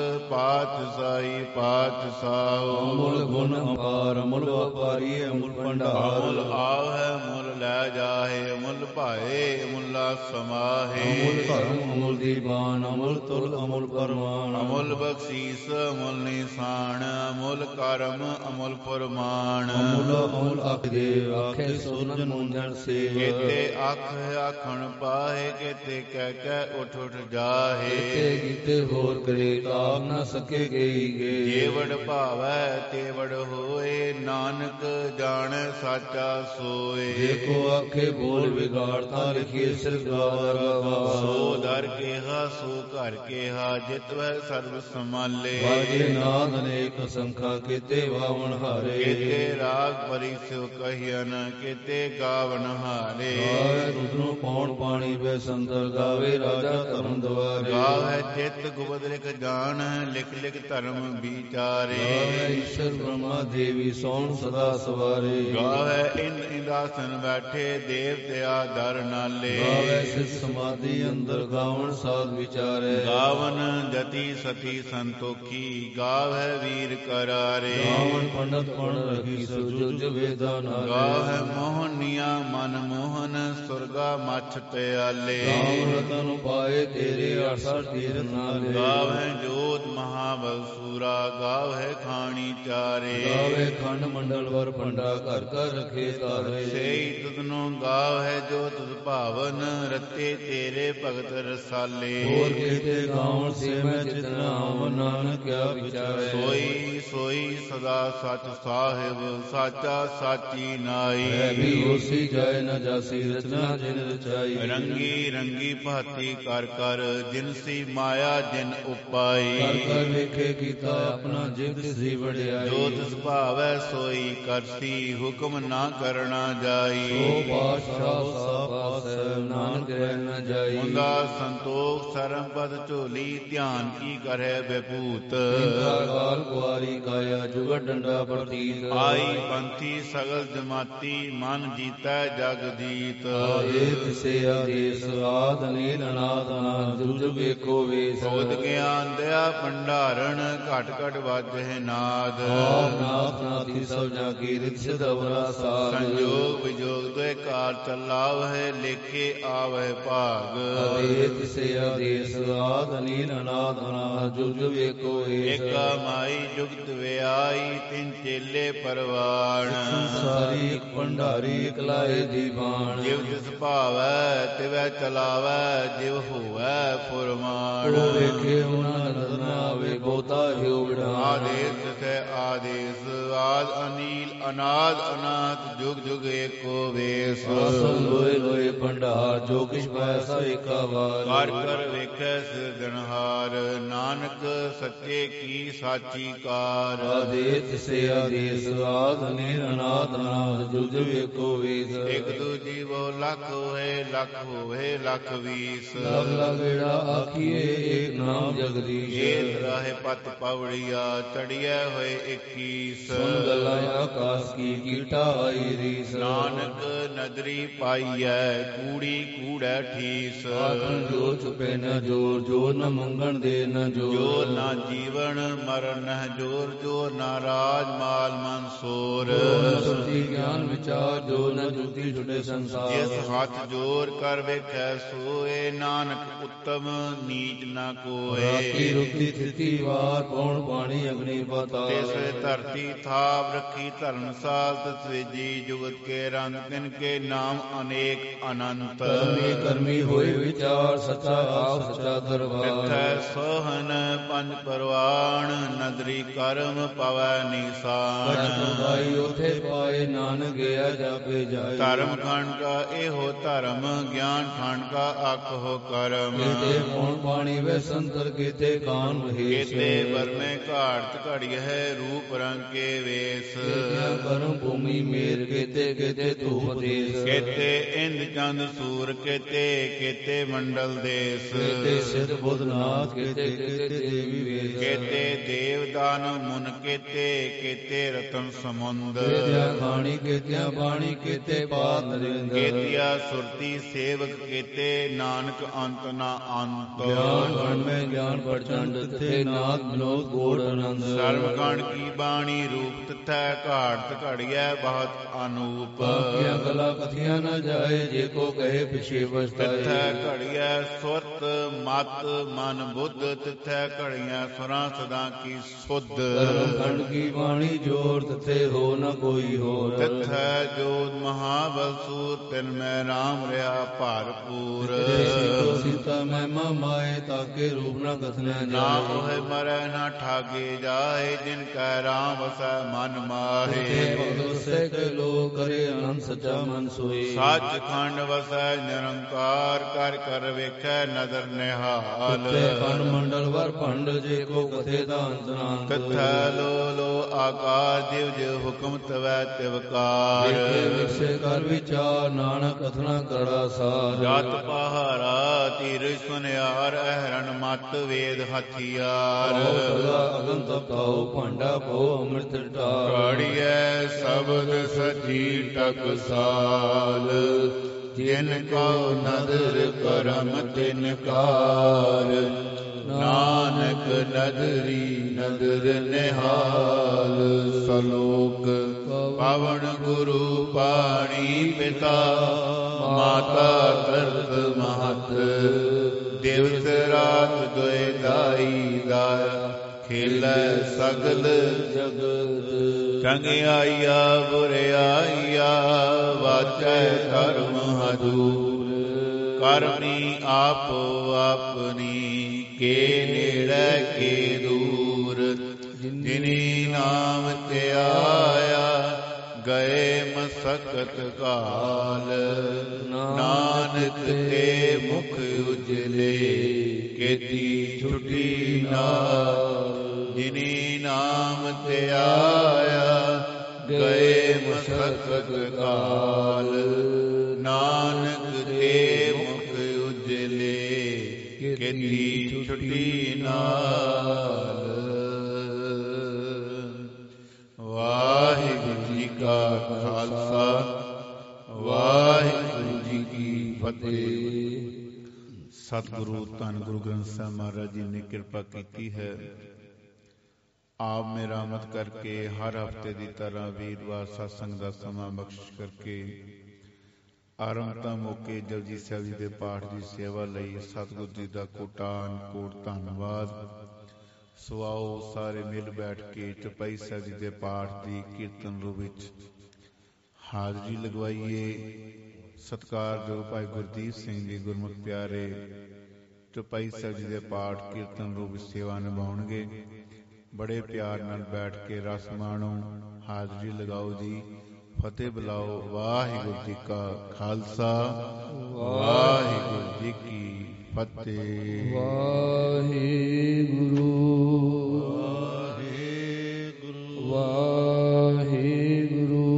ਪਾਤਸ਼ਾਹੀ ਪਾਤਸ਼ਾਹ। ਅਮੁਲ ਗੁਣ ਅਪਾਰ ਅਮੁਲ ਵਪਾਰੀ ਅਮੁਲ ਭੰਡਾਰ। ਅਮੁਲ ਆਵੈ ਮੁੱਲ ਲੈ ਜਾਹੇ ਮੁੱਲ ਭਾਏ ਮੁੱਲਾ ਸਮਾਹੇ। ਅਮੁਲ ਧਰਮ ਅਮੁਲ ਦੀਵਾਨ ਅਮੁਲ ਤੁਲ ਅਮੁਲ ਪਰਮਾਨ। ਅਮੁਲ ਬਖਸ਼ੀਸ ਅਮੁਲ ਨਿਸ਼ਾਨ ਅਮੁਲ ਕਰਮ ਅਮੁਲ ਫਰਮਾਨ। ਅਮੁਲ ਅਮੁਲ ਆਖ ਦੇ ਆਖੇ ਸੁਰਜ ਮੁੰਜਣ ਸੇ। ਕੇਤੇ ਆਖ ਆਖਣ ਪਾਹੇ ਕੇਤੇ ਕਹਿ ਕਹਿ ਉਠ ਉਠ ਜਾਹੇ। ਕੇਤੇ ਕੀਤੇ ਹੋਰ ਕਰੇ ਤਾਪ ਨਾ ਸਕੇ ਗਈ ਗੇ। ਜੇਵੜ ਭਾਵੈ ਤੇਵੜ ਹੋਏ ਨਾਨਕ ਜਾਣੈ ਸਾਚਾ ਸੋਏ। ਜੇ ਕੋ ਆਖੇ ਬੋਲ ਵਿਗਾੜਤਾ ਲਿਖੀਏ ਸਿਰ ਗਾਵਰਾ ਗਾਵਾ। ਸੋ ਦਰ ਕੇਹਾ ਸੋ ਘਰ ਕੇਹਾ ਜਿਤਵੈ ਸਰਬ ਸਮਾਲੇ। ਬਾਜੇ ਨਾਦ ਅਨੇਕ ਸੰਖਾ ਕੀਤੇ ਵਾਵਣ ਹਾਰੇ। ਕੇਤੇ ਰਾਗ ਪਰੀ ਸਿਉ ਕਹੀਨ ਕੇਤੇ ਗਾਵਨ ਹਾਰੇ। ਗਾਵੇ ਰੁਦਰੋਂ ਪੌਣ ਪਾਣੀ ਵੇ ਸੰਦਰ ਗਾਵੇ ਰਾਜਾ ਧਰਮ ਦੁਆਰੇ। ਗਾਵੇ ਚਿਤ ਗੁਪਤ ਲਿਖ ਜਾਣ ਲਿਖ ਲਿਖ ਧਰਮ ਵਿਚਾਰੇ। ਗਾਵੇ ਈਸ਼ਰ ਬ੍ਰਹਮਾ ਦੇਵੀ ਸੋਣ ਸਦਾ ਸਵਾਰੇ। ਗਾਵੇ ਇੰਦ ਇੰਦਾਸਨ ਬੈਠੇ ਦੇਵਤਿਆ ਦਰ ਨਾਲੇ। ਗਾਵੇ ਸਿਧ ਸਮਾਧੀ ਅੰਦਰ ਗਾਵਣ ਸਾਧ ਵਿਚਾਰੇ। ਗਾਵਨ ਜਤੀ ਸਤੀ ਸੰਤੋਖੀ ਗਾਵੇ ਵੀਰ ਕਰਾਰੇ। ਗਾਵਣ ਪੰਡਤ ਪਣ ਰਖੀ ਸੁਜੁਜ ਵੇਦਾ ਨਾਲੇ। ਗਾਵੇ ਮੋਹਨੀਆ ਮਨ ਮੋਹਨ ਸੁਰਗਾ ਮੱਛ ਪਿਆਲੇ। ਗਾਵਣ ਰਤਨ ਪਾਏ ਤੇਰੇ ਅਠਸਠ ਤੀਰਥ ਨਾਲੇ। ਗਾਵੇ ਜੋਤ ਮਹਾਬਲ ਸੂਰਾ ਗਾਵੇ ਖਾਣੀ ਚਾਰੇ। ਗਾਵੇ ਖੰਡ ਮੰਡਲ ਵਰ ਪੰਡਾ ਘਰ ਘਰ ਰਖੇ ਤਾਰੇ। ਸੇਈ ਤੁਧਨੋਂ ਗਾਵੇ ਜੋ ਤੁਧ ਭਾਵਨ ਰਤੇ ਤੇਰੇ ਭਗਤ ਰਸਾਲੇ। ਹੋਰ ਕੀਤੇ ਗਾਵਣ ਸੇ ਮੈਂ ਜਿਤਨਾ ਆਵਨ ਨਾਨਕ ਕਿਆ ਵਿਚਾਰੇ। ਸੋਈ ਸੋਈ ਸਦਾ ਸਚ ਸਾਹਿਬ ਸਾਚਾ ਸਾਚੀ ਨਾਈ। ਹੈ ਵੀ ਹੋਸੀ ਜਾਏ ਨ ਜਾਸੀ ਰਚਨਾ ਜਿਨ ਰਚਾਈ। ਰੰਗੀ ਰੰਗੀ ਭਾਤੀ ਕਰ ਕਰ ਜਿਨਸੀ ਮਾਇਆ ਜਿਨ ਉਪਾਈ। ਕਰ ਕਰ ਵੇਖੇ ਕੀਤਾ ਆਪਣਾ ਜਿਵ ਤਿਸੀ ਵਡਿਆਈ। ਜੋ ਤਿਸ ਭਾਵੈ ਸੋਈ ਕਰਸੀ ਹੁਕਮ ਨਾ ਕਰਨਾ ਜਾਈ। ਸੋ ਪਾਤਸ਼ਾਹ ਪਾਸਾ ਪਾਸੈ ਨਾਨਕ ਰਹਿ ਨ ਜਾਈ। ਮੁੰਦਾ ਸੰਤੋਖ ਸਰਮ ਪਦ ਝੋਲੀ ਧਿਆਨ ਕੀ ਕਰੈ ਬੇਪੂਤ। ਕਾਲ ਕੁਆਰੀ ਕਾਇਆ ਜੁਗਤ ਡੰਡਾ ਪ੍ਰਤੀਤ। ਆਈ ਪੰਥੀ ਸਗਲ ਜਮਾਤੀ ਮਨ ਜੀਤੈ ਜਗ ਜੀਤ। ਆਏ ਤਿਸੇ ਆਦੇਸ ਆਦ ਨੀਲ ਅਨਾਦ ਅਨਾਦ ਜੁਗ ਜੁਗ ਏਕੋ ਵੇਸ। ਭਗਤ ਗਿਆਨ ਦਇਆ ਭੰਡਾਰਨ ਘਟ ਘਟ ਵਾਜਹਿ ਨਾਦ। ਨਾਥ ਨਾਥੀ ਸਭ ਜਾ ਕੀ ਰਿਤ ਸਿਧ ਅਵਰਾ ਸਾਧ। ਸੰਜੋਗ ਵਿਜੋਗ ਦੁਇ ਕਾਰ ਚਲਾਵਹਿ ਲੇਖੇ ਆਵਹਿ ਭਾਗ। ਆਏ ਤਿਸੇ ਆਦੇਸ ਆਦ ਨੀਲ ਅਨਾਦ ਅਨਾਦ ਜੁਗ ਜੁਗ ਏਕੋ ਵੇਸ। ਏਕਾ ਮਾਈ ਜੁਗਤ ਵਿਆਈ ਤਿਨ ਚੇਲੇ ਪਰਵਾਣ। ਸਾਰੀ ਇਕ ਭੰਡਾਰੀ ਇਕਲਾਏ ਦੀ ਬਾਣ। ਜਿਵ ਜਿਸ ਭਾਵੈ ਤਿਵੈ ਚਲਾਵੈ ਜਿਵ ਹੋਵੈ ਫੁਰਮਾਨ। ਉਹ ਵੇਖੇ ਉਹਨਾਂ ਨਜ਼ਰ ਨ ਆਵੇ ਬਹੁਤਾ ਹਿਉ ਵਿਡਾਣ। ਆਦੇਸ ਤਿਸੈ ਆਦੇਸ ਆਦ ਅਨੀਲ ਅਨਾਦ ਅਨਾਦ ਜੁਗ ਜੁਗ ਏਕੋ ਵੇਸ। ਆਸਨ ਲੋਏ ਲੋਏ ਭੰਡਾਰ ਜੋ ਕਿਛ ਪੈਸਾ ਏਕਾ ਵਾਰ। ਕਰ ਕਰ ਵੇਖੈ ਸਿਰਜਣਹਾਰ ਨਾਨਕ ਸੱਚੇ ਕੀ ਸਾਚੀ ਕਾਰ। ਆਦੇ ਤਿਸੇ ਆਦੇਸ ਆਦ ਨੀਲ ਅਨਾਦ ਅਨਾਦ ਜੁਗ ਜੁਗ ਏਕੋ ਵੇਸ। ਇਕ ਦੂ ਜੀਵੋ ਲੱਖ ਹੋਏ ਲੱਖ ਹੋਏ ਲੱਖ ਵੀਸ। ਲਗ ਲਗ ਏੜਾ ਆਖੀਏ ਏਕ ਨਾਮ ਜਗਦੀਸ਼। ਏਕ ਰਾਹੇ ਪਤ ਪਵੜੀਆ ਚੜੀਐ ਹੋਏ ਇੱਕੀਸ। ਸੁਨ ਗੱਲਾਂ ਆਕਾਸ ਕੀ ਕੀਟਾ ਆਈ ਰੀਸ। ਨਾਨਕ ਨਦਰੀ ਪਾਈਐ ਕੂੜੀ ਕੂੜੈ ਠੀਸ। ਆਖਣ ਜੋ ਚੁਪੇ ਨ ਜੋਰ ਜੋਰ ਨ ਮੰਗਣ ਦੇ ਨ ਜੋਰ। ਜੋਰ ਨਾ ਜੀਵਨ ਮਰਨ ਨਹਿ ਜੋਰ ਜੋਰ ਨਾ ਰਾਜ ਮਾਲ ਮਨਸੂਰ। ਸੁਰਤੀ ਗਿਆਨ ਵਿਚਾਰ ਜੋ ਨ ਜੁਗਤੀ ਛੁਟੇ ਸੰਸਾਰ। ਜਿਸ ਹੱਥ ਜੋਰ ਕਰ ਵੇਖੈ ਸੋਏ ਨਾਨਕ ਉੱਤਮ ਨੀਚ ਨਾ ਕੋਏ। ਰਾਤੀ ਰੁਤੀ ਥਿਤੀ ਵਾਰ ਪੌਣ ਪਾਣੀ ਅਗਨੀ ਪਾਤਾਲ। ਤਿਸ ਧਰਤੀ ਥਾਪ ਰੱਖੀ ਧਰਮਸਾਲ ਤਸਵੇਜੀ ਜੁਗਤ ਕੇ ਰੰਗ ਤਿਨ ਕੇ ਨਾਮ ਅਨੇਕ ਅਨੰਤ। ਕਰਮੀ ਕਰਮੀ ਹੋਏ ਵਿਚਾਰ ਸੱਚਾ ਆਪ ਸੱਚਾ ਦਰਬਾਰ। ਤਿਥੈ ਸੋਹਨ ਪੰਜ ਪਰਵਾਣ ਨਦਰੀ ਕਰਮ ਪਵੈ ਨੀਸਾਨ। ਕਛ ਉਥੇ ਪਾਏ ਨਾਨਕ ਗਿਆ ਜਾਪੇ ਜਾਏ। ਧਰਮ ਖੰਡ ਕਾ ਇਹੋ ਧਰਮ ਗਿਆਨ ਖੰਡ ਕਾ ਆਖੋ ਕਰਮ। ਕੀਤੇ ਪੌਣ ਪਾਣੀ ਵੇ ਸੰਤਰ ਕੀਤੇ ਕਾਨ ਮਹੇਸ਼। ਕੀਤੇ ਵਰਮੇ ਘਾਟ ਘੜੀ ਹੈ ਰੂਪ ਰੰਗ ਕੇ ਵੇਸ। ਕਰਮ ਭੂਮੀ ਮੇਰ ਕੀਤੇ ਕੀਤੇ ਧੂਪ ਦੇਸ। ਕੀਤੇ ਇੰਦ ਚੰਦ ਸੂਰ ਕੀਤੇ ਕੀਤੇ ਮੰਡਲ ਦੇਸ। ਕੀਤੇ ਸਿਧ ਬੁੱਧ ਨਾਥ ਕੀਤੇ ਕੀਤੇ ਦੇਵੀ ਵੇਸ। ਕੀਤੇ ਦੇਵ ਦਾਨ ਮੁਨ ਕੀਤੇ ਕੀਤੇ ਰਤਨ ਸਮੁੰਦ। ਕੀਤਿਆ ਖਾਣੀ ਕੀਤਿਆ ਬਾਣੀ ਕੀਤੇ ਪਾਤ ਨਰਿੰਦਰ। ਕੀਤਿਆ ਸੁਰਤੀ ਸੇਵਕ ਕੀਤੇ ਨਾਨਕ ਅੰਤ ਨਾ ਅੰਤ। ਗਿਆਨ ਖੰਡ ਮੈਂ ਗਿਆਨ ਪ੍ਰਚੰਡ ਤਿਥੇ ਨਾਥ ਵਿਨੋਦ ਗੋੜ ਆਨੰਦ। ਸਰਬ ਖੰਡ ਕੀ ਬਾਣੀ ਰੂਪ ਤਿਥੈ ਘਾਟ ਘੜੀਐ ਬਹੁਤ ਅਨੂਪ। ਬਾਕੀਆਂ ਗੱਲਾਂ ਕਥੀਆਂ ਨ ਜਾਏ ਜੇ ਕੋ ਕਹੇ ਪਿਛੇ ਪਛਤਾਏ। ਤਿਥੈ ਘੜੀਐ ਸੁਰਤ ਮਤ ਮਨ ਬੁੱਧ ਤਿਥੈ ਘੜੀਐ ਸੁਰਾਂ ਸਦਾ ਕੀ ਸੁਧ। ਕਰਮ ਖੰਡ ਕੀ ਬਾਣੀ ਜੋਰ ਤਿਥੇ ਹੋ ਨ ਕੋਈ ਹੋਰ। ਤਿਥੈ ਜੋਤ ਮਹਾਬਲ ਸੂਰ ਤਿਨ ਮੈਂ ਰਾਮ ਰਿਹਾ ਭਰਪੂਰ। ਸੀਤਾ ਮਹਿਮਾ ਮਾਏ ਤਾਕੇ ਰੂਪ ਨ ਕਥਨਾ ਨਾ ਜਾਏ। ਮੋਹਿ ਮਰੈ ਨਾ ਠਾਗੇ ਜਾਏ ਜਿਨ ਕੈ ਰਾਮ ਵਸੈ ਮਨ ਮਾਹੇ। ਭਗਤ ਵਸੈ ਕੈ ਲੋ ਕਰੇ ਅਨੰਦ ਸੱਚਾ ਮਨ ਸੋਈ। ਸੱਚ ਖੰਡ ਵਸੈ ਨਿਰੰਕਾਰ ਕਰ ਕਰ ਵੇਖੈ ਨਦਰ ਨਿਹਾਲ। ਤਿਥੇ ਖੰਡ ਮੰਡਲ ਵਰ ਭੰਡ ਜੇ ਕੋ ਕਥੇ ਦਾ ਅੰਤ ਨਾਂਤ। ਤਿਥੈ ਲੋ ਲੋ ਆਕਾਰ ਜਿਵ ਜਿਵ ਹੁਕਮ ਤਵੈ ਤਿਵਕਾਰ। ਵੇਖੇ ਵਿਖਸੇ ਕਰ ਵਿਚਾਰ ਨਾਨਕ ਕਥਨਾ ਕਰੜਾ ਸਾਰ। ਜਤ ਪਹਾਰਾ ਧੀਰਜ ਸੁਨਿਆਰ ਅਹਰਣ ਮਤ ਵੇਦ ਹਥਿਆਰ। ਅਗਨ ਤਪਾਉ ਭਾਂਡਾ ਪਾਉ ਅੰਮ੍ਰਿਤ ਢਾਰ। ਘੜੀਐ ਸ਼ਬਦ ਸਚੀ ਟਕਸਾਲ ਜਿਨ ਕਉ ਨਦਰ ਕਰਮ ਤਿਨ ਕਾਰ। ਨਾਨਕ ਨਦਰੀ ਨਦਰ ਨਿਹਾਲ। ਸਲੋਕ ਪਵਨ ਗੁਰੂ ਪਾਣੀ ਪਿਤਾ ਮਾਤਾ ਤਰਤ ਮਹਤ। ਦਿਵਸ ਰਾਤ ਦੁਇ ਦਾਈ ਦਾਇਆ ਖੇਲੈ ਸਗਲ ਜਗਤ। ਚੰਗਿਆਈਆ ਬੁਰਿਆਈਆ ਵਾਚੈ ਧਰਮ ਹਦੂਰ। ਕਰਮੀ ਆਪੋ ਆਪਣੀ ਕੇ ਨੇੜੇ ਕੇ ਦੂਰ। ਜਿਨੀ ਨਾਮ ਧਿਆਇਆ ਗਏ ਮਸਕਤ ਕਾਲ। ਨਾਨਕ ਤੇ ਮੁਖ ਉਜਲੇ ਕੀਤੀ ਛੁਟੀ ਨਾਲ। ਜਿਨੀ ਨਾਮ ਧਿਆਇਆ ਗਏ ਮਸਕਤ ਕਾਲ। ਨਾਨਕ ਕੇ ਮੁਖ ਉਜਲੇ, ਕੀਤੀ ਛੁਟੀ ਨਾਲ। ਵਾਹਿਗੁਰੂ ਜੀ ਕਾ ਖਾਲਸਾ, ਵਾਹਿਗੁਰੂ ਜੀ ਕੀ ਫਤਿਹ। ਸਤਿਗੁਰੂ ਧੰਨ ਗੁਰੂ ਗ੍ਰੰਥ ਸਾਹਿਬ ਮਹਾਰਾਜ ਜੀ ਨੇ ਕਿਰਪਾ ਕੀਤੀ ਹੈ। ਆਪ ਮਿਹਰਾਮਤ ਕਰਕੇ ਹਰ ਹਫ਼ਤੇ ਦੀ ਤਰ੍ਹਾਂ ਵੀਰਵਾਰ ਸਤਸੰਗ ਦਾ ਸਮਾਂ ਬਖਸ਼ਿਸ਼ ਕਰਕੇ ਆਰੰਭਤਾ ਮੌਕੇ ਜਪਜੀ ਸਾਹਿਬ ਜੀ ਦੇ ਪਾਠ ਦੀ ਸੇਵਾ ਲਈ ਸਤਿਗੁਰੂ ਜੀ ਦਾ ਕੋਟਾਨ ਕੋਟ ਧੰਨਵਾਦ। ਸੋ ਆਓ ਸਾਰੇ ਮਿਲ ਬੈਠ ਕੇ ਚੌਪਈ ਸਾਹਿਬ ਜੀ ਦੇ ਪਾਠ ਦੀ ਕੀਰਤਨ ਰੂਪ ਵਿੱਚ ਹਾਜ਼ਰੀ ਲਗਵਾਈਏ। ਸਤਿਕਾਰਯੋਗ ਭਾਈ ਗੁਰਦੀਪ ਸਿੰਘ ਜੀ ਗੁਰਮੁਖ ਪਿਆਰੇ ਚੌਪਈ ਸਾਹਿਬ ਜੀ ਦੇ ਪਾਠ ਕੀਰਤਨ ਰੂਪ ਵਿੱਚ ਸੇਵਾ ਨਿਭਾਉਣਗੇ। ਬੜੇ ਪਿਆਰ ਨਾਲ ਬੈਠ ਕੇ ਰਸ ਮਾਣੋ, ਹਾਜ਼ਰੀ ਲਗਾਓ ਜੀ, ਫਤਿਹ ਬੁਲਾਓ। ਵਾਹਿਗੁਰੂ ਜੀ ਕਾ ਖਾਲਸਾ, ਵਾਹਿਗੁਰੂ ਜੀ ਕੀ ਫਤਿਹ। ਵਾਹਿਗੁਰੂ ਵਾਹਿਗੁਰੂ ਵਾਹਿਗੁਰੂ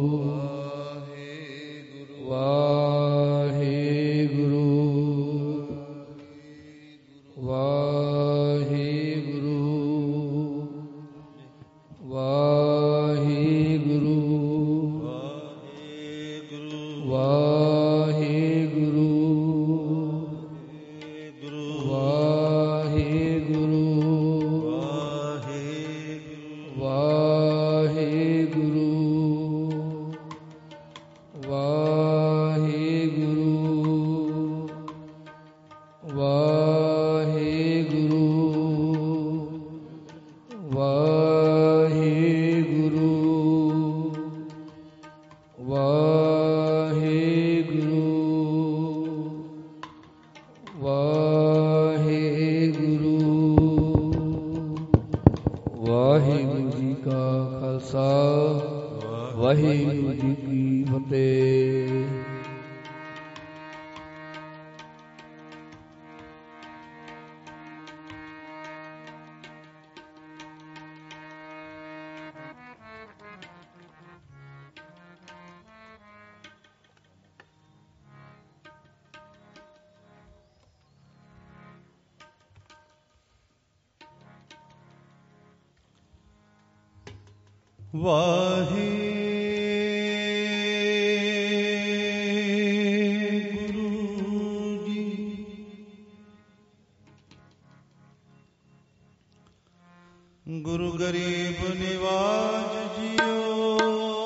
ਗੁਰੂ ਗਰੀਬ ਨਿਵਾਜ ਜੀਓ,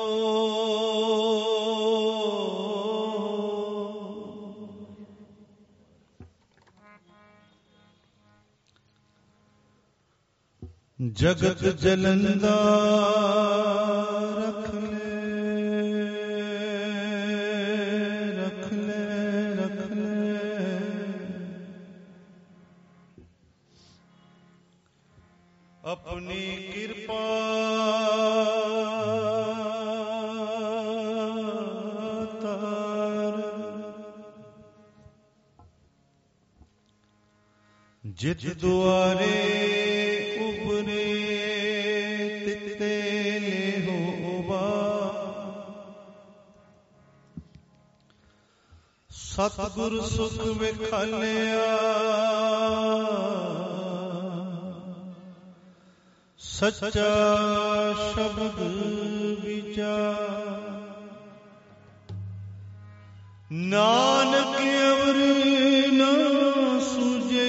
ਜਗਤ ਜਲੰਦਾ ਰਖ ਲੈ ਰਖ ਲੈ ਰਖ ਲੈ, ਆਪਣੀ ਕਿਰਪਾ ਤਾਰ, ਜਿਤ ਦੁਆਰੇ ਉਬਰੇ ਤਿੱਤੇ ਲੇਹੋ ਬਾ, ਸਤਿਗੁਰ ਸੁਖ ਵਿਖਾਲਿਆ ਸੱਚਾ ਸ਼ਬਦ ਵਿਚਾਰ, ਨਾਨਕ ਅਵਰ ਨਾ ਸੁਝਈ,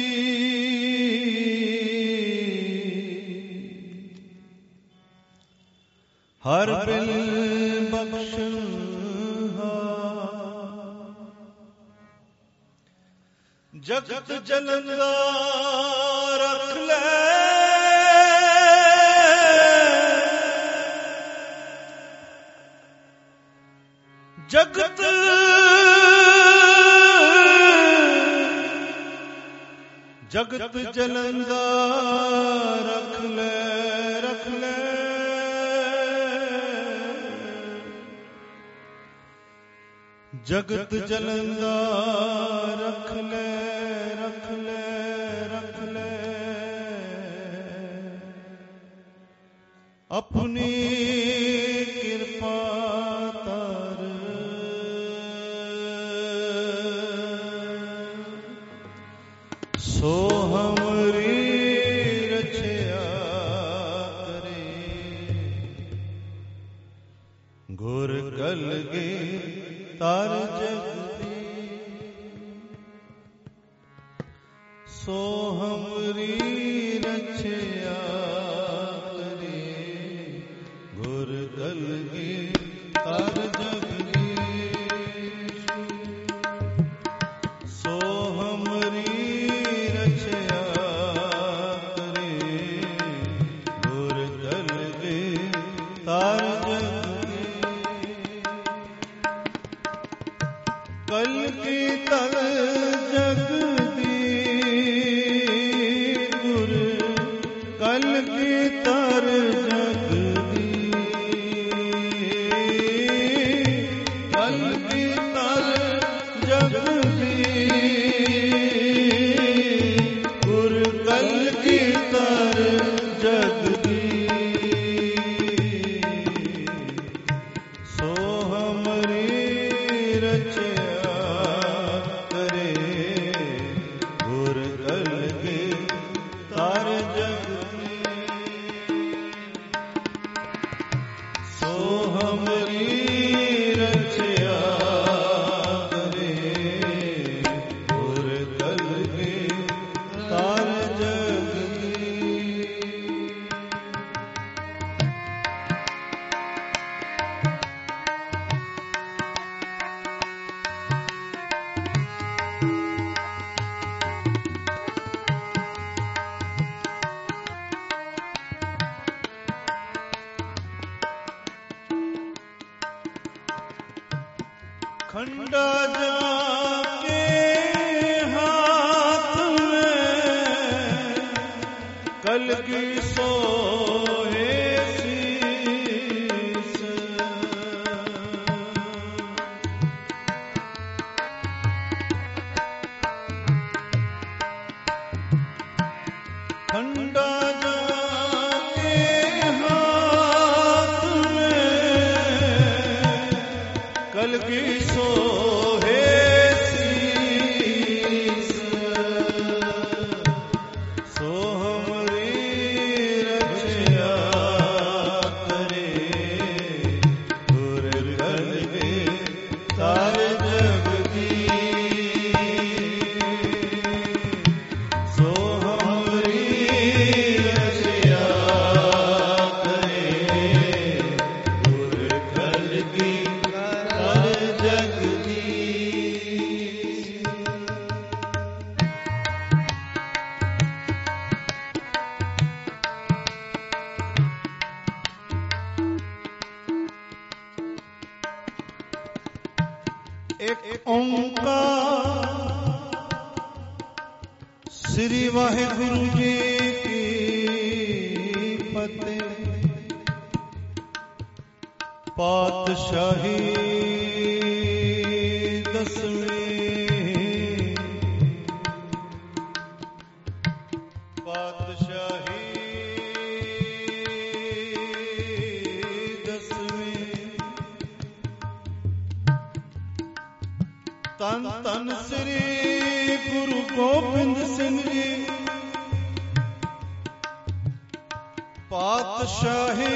ਹਰ ਬਿਲ ਬਖਸ਼ਣ ਜਗਤ ਜਲੰਦਾ ਰਖ ਲੈ, ਜਗਤ ਜਗਤ ਜਲੰਦਾ ਰਖ ਲੈ ਰਖ ਲੈ, ਜਗਤ ਜਲੰਦਾ ਰਖ ਲੈ ਰਖ ਲੈ ਰਖ ਲੈ, ਆਪਣੀ ਕਿਰਪਾ ਤਾਰ, ਸੋ ਹਮਰੀ ਰਛਿਆ ਕਰੇ, ਗੁਰ ਕਲਗੀ ਤਰ ਜਗਤੀ। ਸੋ ਹਮਰੀ ਰਛਿਆ ਕਰੇ, ਗੁਰ ਕਲਗੀ ਤਰ ਜਗਤੀ। ਸੋ ਹਮਰੀ ਰਛਿਆ ਕਰੇ, ਗੁਰ ਕਲਗੀ ਤਰ ਜਗਤੀ। ਕਲਗੀ ਤਰ ਜਗਤੀ, ਗੁਰ ਕਲਗੀ ਤਰ ਜਗਤੀ। ਕਲਗੀ ਤਰ ਜਗਤੀ, ਗੁਰ ਕਲਗੀ ਤਰ ਜਗਤੀ। ਸੋ ਹਮਰੀ ਰਚਿਆ ਕਰੇ, ਗੁਰ ਕਲਗੀ ਤਰ ਜਗਤੀ। ਸੋ ਹਮਰੀ ਰਚਿਆ ਕਰੇ, ਗੁਰ ਕਲਗੀ ਤਰ ਜਗਤੀ। खंडा जाके हाथ में कलगी सोहे शीस। खंडा जाके हाथ में कलगी सोहे शीस। सो हमरी रछिया करे, गुर कलगी तर जगती। सो हमरी रछिया करे, गुर कलगी तर जगती। एक ओंकार श्री वाहिगुरु जी की फतेह। पातशाही दसवीं, पातशाही दसवीं। तन तन श्री गुरु गोबिंद सिंह जी, पातशाही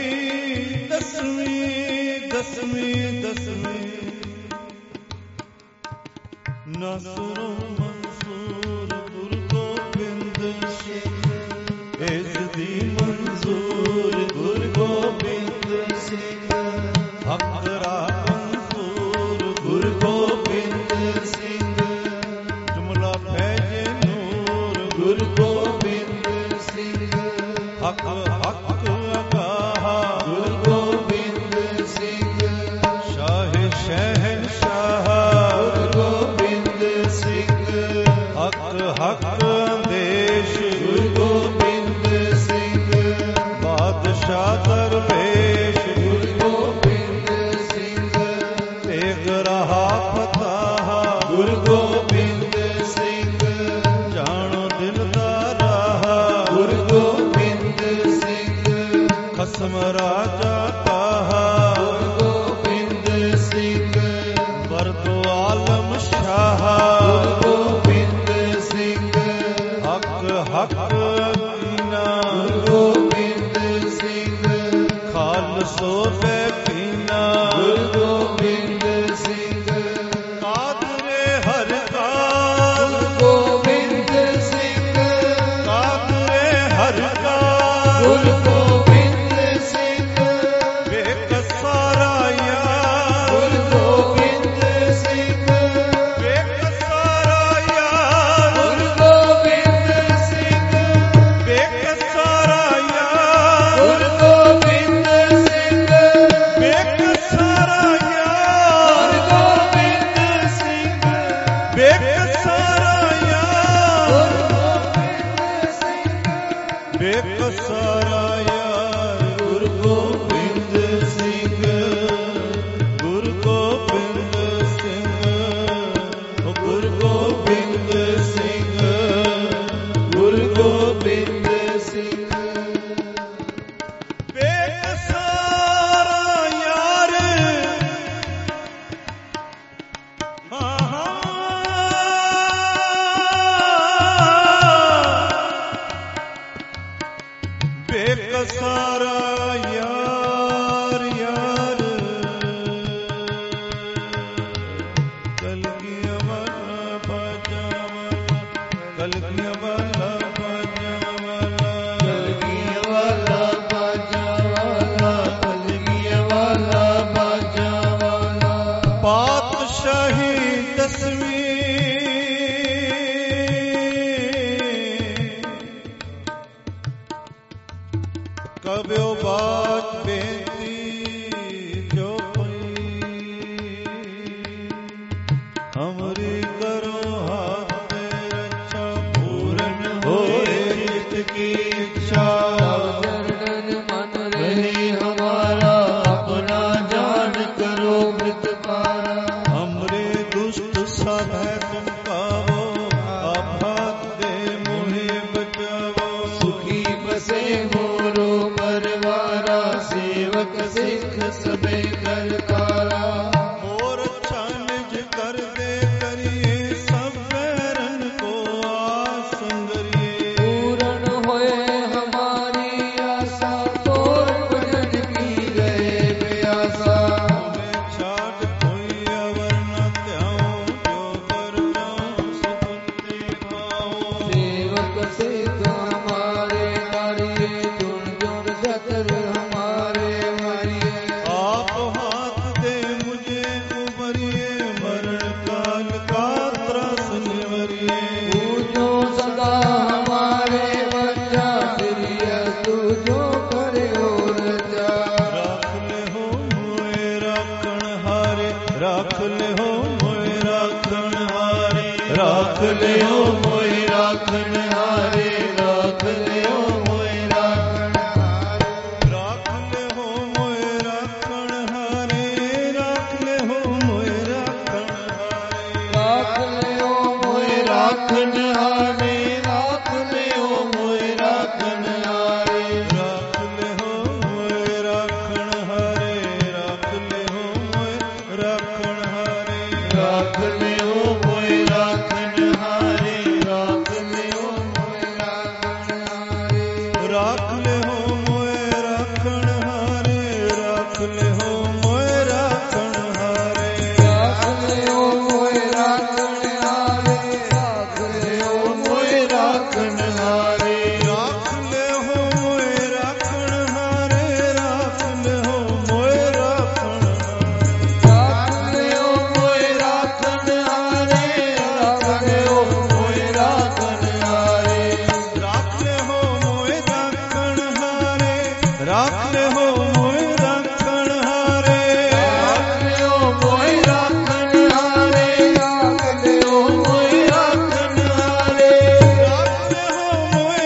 दसवीं दसवीं दसवीं। नसरो मंसूर गुरु गोबिंद सिंह, इस दी मंजूर गुरु गोबिंद सिंह। हकरा मंसूर गुरु गोबिंद सिंह, जुमला फैजे नूर गुरु गोबिंद सिंह। हक हक अगाहा गुरु गोबिंद सिंह, शाह शहनशाह गुरु गोबिंद सिंह। हक हक देश गुरु गोबिंद सिंह, बादशाह दरवेश गुरु गोबिंद सिंह। तेग रहा फताह गुरु गोबिंद सिंह, जानो दिल दा राह गुरु गोबिंद सिंह। ਹੱਕ ਕੀਨਾ ਗੋਬਿੰਦ ਸਿੰਘ ਖਾਲਸੋ ਬੈ ਕੀਨਾ ਗੋਬਿੰਦ ਸਿੰਘ ਕਾਦਰੇ ਹਰ ਕਾ ਗੋਬਿੰਦ ਸਿੰਘ ਕਾਦਰੇ ਹਰ ਕਾ ਗੁਰੂ ਗੋਬਿੰਦ ਸਿੰਘ ਬੇਕਸਾਰਾ ਯਾਰ ਗੁਰੂ ਗੋਬਿੰਦ ਸਿੰਘ ਬੇਕਸਾਰਾ ਯਾਰ ਗੁਰੂ ਗੋਬਿੰਦ ਸਿੰਘ ਬੇਕਸਾਰਾ ਯਾਰ ਗੁਰੂ ਗੋਬਿੰਦ ਸਿੰਘ ਬੇਕਸਾਰਾ ਯਾਰ ਗੋਬਿੰਦ ਸਿੰਘ ਬੇਕਸਾਰਾ ਯਾਰ ਬੇਕਸਾਰਾ ਯਾਰ ਗੁਰੂ ਗੋਬਿੰਦ ਸਿੰਘ ਗੁਰੂ ਗੋਬਿੰਦ ਸਿੰਘ ਓ ਗੁਰੂ ਗੋਬਿੰਦ ਸਿੰਘ ਗੁਰੂ ਗੋਬਿੰਦ ਸਿੰਘ ਬੇਕਸਾਰਾ ਯਾਰ ਬੇਕਸਾਰਾ ਯਾਰ ਯਾਰ ਕਲਗੀਆਂ ਵਾਲਾ ਬਾਜਾ ਵਾਲਾ ਕਲਗੀਆਂ ਵਾਲਾ ਬਾਜਾ ਵਾਲਾ ਕਲਗੀਆਂ ਵਾਲਾ ਬਾਜਾ ਵਾਲਾ ਕਲਗੀਆਂ ਵਾਲਾ ਬਾਜਾ ਵਾਲਾ ਪਾਤਸ਼ਾਹੀ ਦਸਵੀਂ ਕਬਿਓ ਬਾਤ ਬੇਨਤੀ ਜੋ ਪਈ ਹਮਰੀ ਕਰੋ ਹਾਥ ਰੱਛਾ ਪੂਰਨ ਹੋਏ ਚਿਤ ਕੀ ਇੱਛਾ ਚਰਨ ਮਨ ਰਹੇ ਹਮਾਰਾ ਆਪਣਾ ਜਾਨ ਕਰੋ ਮ੍ਰਿਤ ਪਾਰਾ हमरे दुष्ट सब है तुम पावो आफत दे मोहे बचावो ਸੁਖੀ ਬਸੇ ਮੋਰੋ ਪਰਵਾਰਾ ਸੇਵਕ ਸਿੱਖ ਸਭੇ ਕਰਤਾਰਾ मोर अच्छा निज कर दे करिए सब बैरन को आसंगरिए पूर्ण होए हमारी आशा तोर भजन की गए प्यासा मैं छाट कोई अवर न त्याऊं जो कर जाऊं सुकुंते पाओ सेवक सिद्ध हमारे तारिये जुन जुन सतर हमारे मारिये आप हाथ दे मुझे उबरिए मरण काल का त्रस निवरिए पूजो सदा हमारे बच्चा प्रिय तुझो करे रजा राख ले हो मोए राखण हारे राख ले हो मोए राखण हारे राख लियो मोहि राखन हारे राख लियो मोहि राखन हारे राख ले हो मोए राखण हारे राख ले हो मोए राखण हारे राख लियो मोहि राखन हारे राख लियो मोहि राखन हारे राख ले हो मोए राखण हारे राख ले हो मोए राखण हारे राख लियो मोहि राखन हारे राख लियो मोहि राखन हारे राख ले हो मोए राखण हारे राख ले हो मोए राखण हारे राख लियो मोहि राखन हारे राख लियो मोहि राखन हारे राख ले हो मोए राखण हारे राख ले हो मोए राखण हारे राख लियो मोहि राखन हारे राख लियो मोहि राखन हारे राख ले हो मोए राखण हारे राख ले हो मोए राखण हारे राख लियो मोहि राखन हारे राख लियो मोहि राखन हारे राख ले हो मोए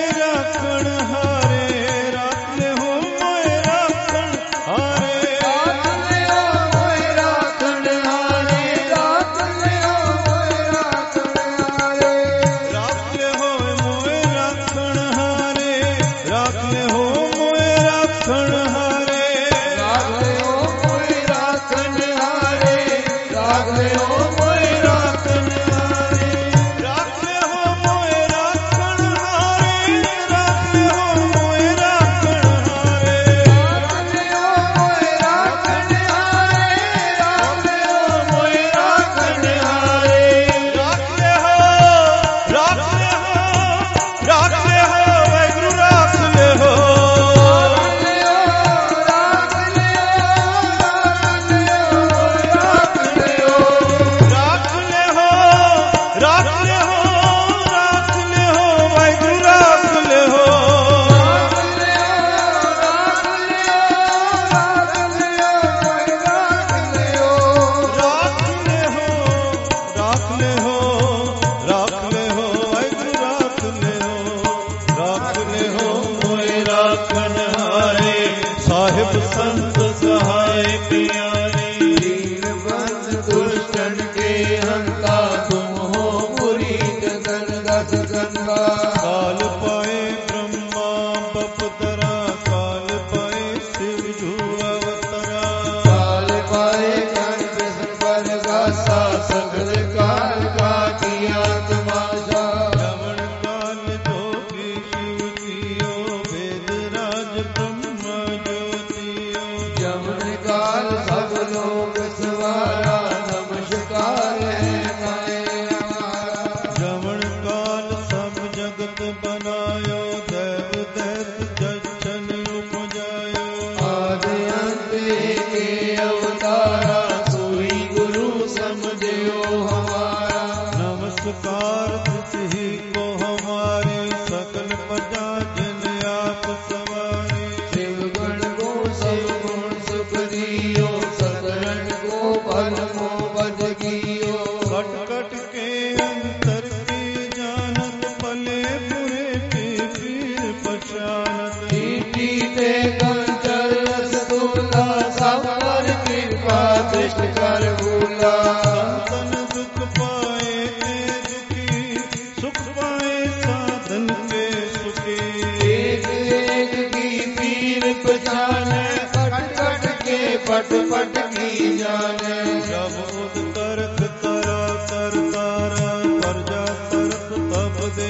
बनायो देव दैत जचन उपजायो आद अंत के अवतारा सोई गुरु समझियो हमारा नमस्कार तिसहि को हमारे सकल प्रजा जिन आप सवारे शिव गण को सब गुण सुख दियो सतरन को पल मो बद कियो कट कट के अंतर की जानत पले बुरे के पीर पहचानत टीटी ते कंचर रस दूला सब पर कृपा दृष्ट कर भूला संतन दुख पाए ते दुखी सुख पाए साधन के सुखी एक एक की पीर पहचाने कट कट के पट पट की जाने जब उद करत करा कर तारा प्रजा करत तब दे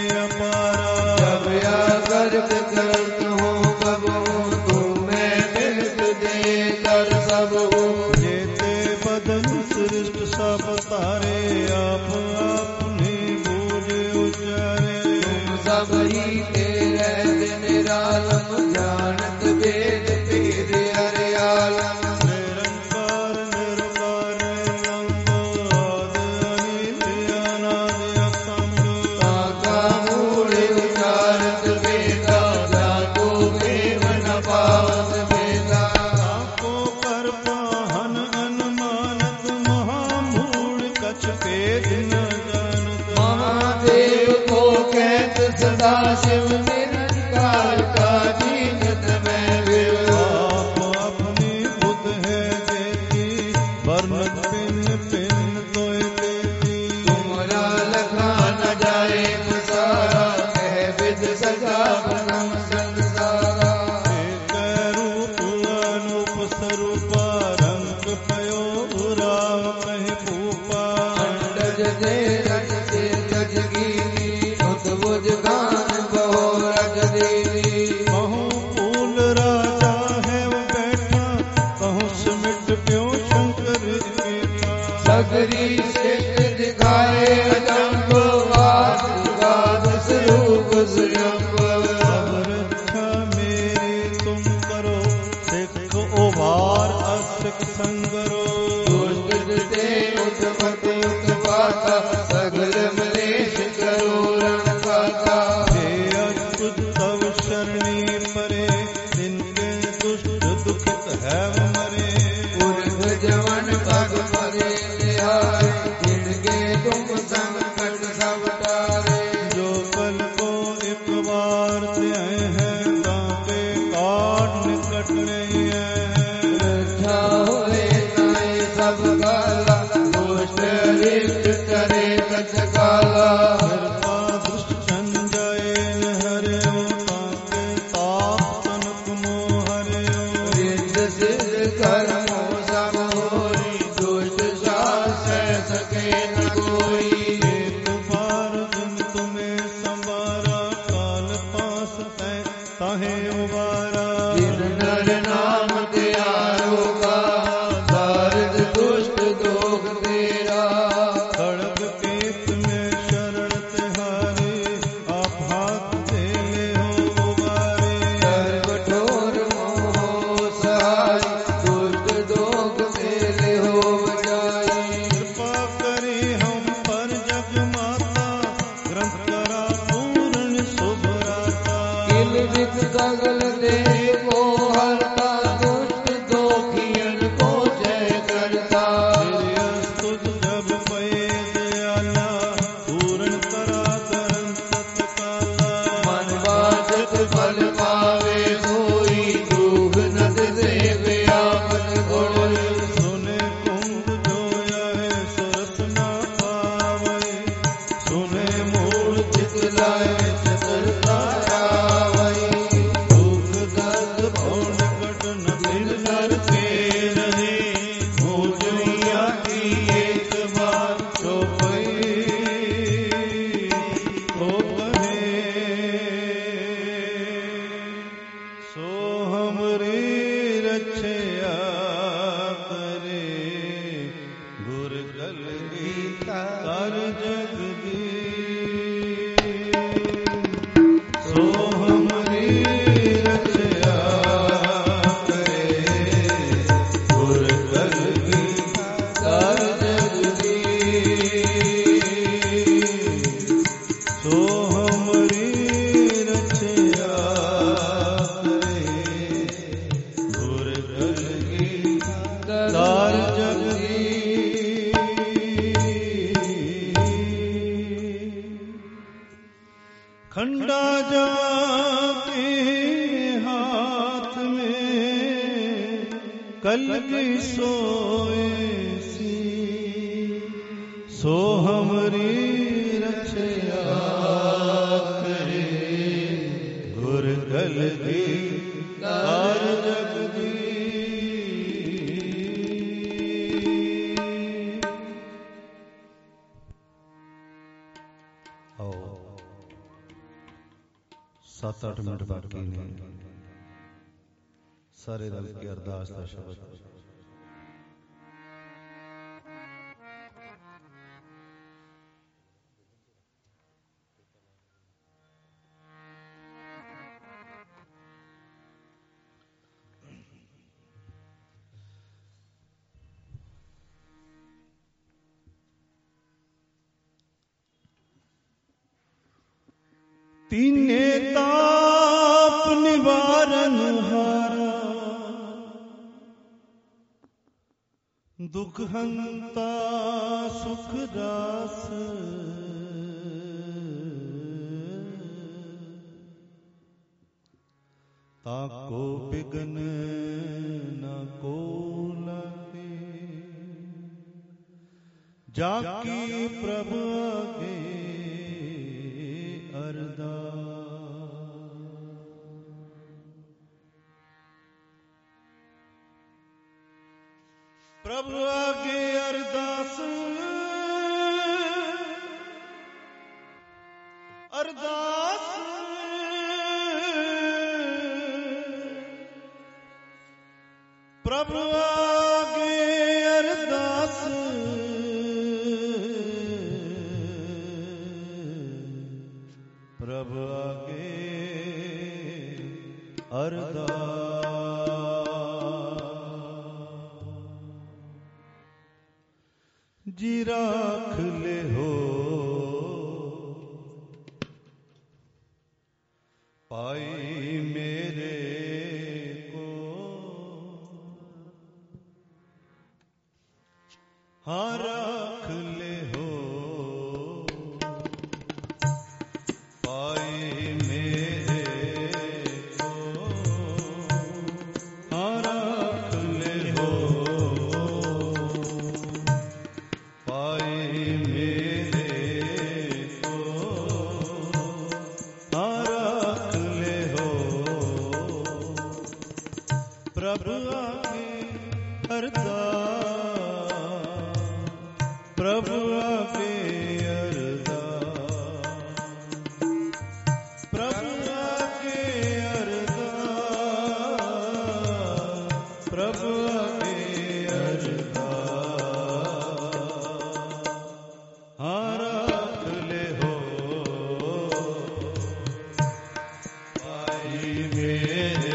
अपारा जब या करत करत हो कब हो तुम्हें मिलत दे कर सब हो जेते बदन सृष्ट सब तारे आप अपने बूझ उचारे तुम सब ही के रहते निरालम जानत वेद भेद हरियालम निरंकार निर्वाण लंब आद अनिल अनादि असंग ताका मूल उचारत वेदा जाको देव न पावत वेदा को कर पाहन अनुमानत महामूढ़ कछ भेद न जानत महादेव को कहत सदा शिव निरंकार का जीनत में विव आप अपनी बुद्ध है देती वर्णत पिन पिन तोय देती तुमरा लखा न जाए सारा कह विद सजा बनम संसारा एक रूप अनूप स्वरूपा रंग पयो राव कहि भूपा अंडज दे रज से जज कीनी उत बुझ गान बहो रज दीनी कहूँ फूल राजा है वो बैठा कहूँ सिमट प्यो शंकर बैठा सगरी सिख दिखाए अजंब वाद वाद स्वरूप स्वयंब अब रक्षा मेरी तुम करो सिख उभार असिख संगरो दुष्ट ते उत्पत उत्पाता सगल मलेश करो रण पाता हे अच्युत तव शरणी परे जिनके दुष्ट दुखित है मरे पुरख जवन पग परे निहारे जिनके तुम संकट सब टारे जो पल को एक बार ध्याय है ताके काट निकट रही है रक्षा होए ताए सब काला दुष्ट लिप्त करे कच काला कृपा दृष्ट संजय हरियो ताके ताप तनक मोह हरियो रिद्ध सिद्ध कर्मो सब होरी दुष्ट सास सके न कोई एक बार जन तुम्हें संवारा काल पास तै ताहे उबारा जिन नर नाम त्यारो का दारिद दुष्ट दोग तेरा खड़ग केत में शरण तिहारे आप हाथ दे ले हो उबारे सर्व ठोर मोह सहाय दुष्ट दोग मेले हो बजाई कृपा करे हम पर जग माता ग्रंथ करा पूर्ण शुभ राता किल विख सगल देव को हरता दुष्ट दोखियन को जय करता तेरे अस्तुत जब पये दयाला पूर्ण करा करन सतकाला मन बाजत फल पावे कोई दुख नद देव आपन गुण सुने कुंभ जोया है सुरत ना पावे सुने मूल चित लाए चतुरता आवई दुख दर्द भौन कट न बिन नर के रहे हो जोइया की एक बार चौपई हो कहे खंडा जाके हाथ में कल की सोए सी सो हमरी रक्षा करे गुर कल की तार जगदी सत्त अठ मिनट बाकी ने सारे रल के अरदास का शब्द तीने ताप निवारण हारा दुख हंता सुख दास ताको बिगन न को लगे जाकी प्रभु आगे प्रभु आगे अरदास अरदास प्रभु आगे अरदास प्रभु आगे अरदास जी राख ले हो पाई मेरे को हाँ राख ले हो पाई मेरे को हाँ राख ले हो प्रभु आगे अरदास प्रभु आगे अरदास प्रभु आगे अरदास प्रभु आगे अरदास हाँ रख ले हो आई मेरे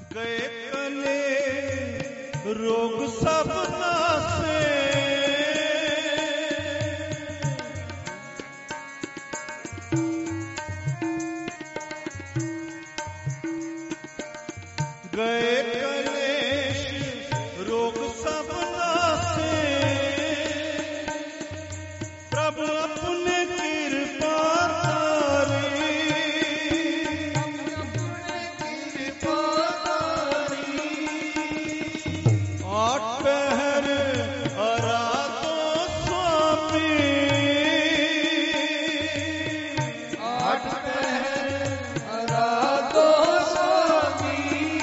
गए कले रोग सब नासे, गए कलेश रोग सब नासे, प्रभु अपने कृपा तारी, आठ पहर आराधो स्वामी, आठ पहर आराधो स्वामी,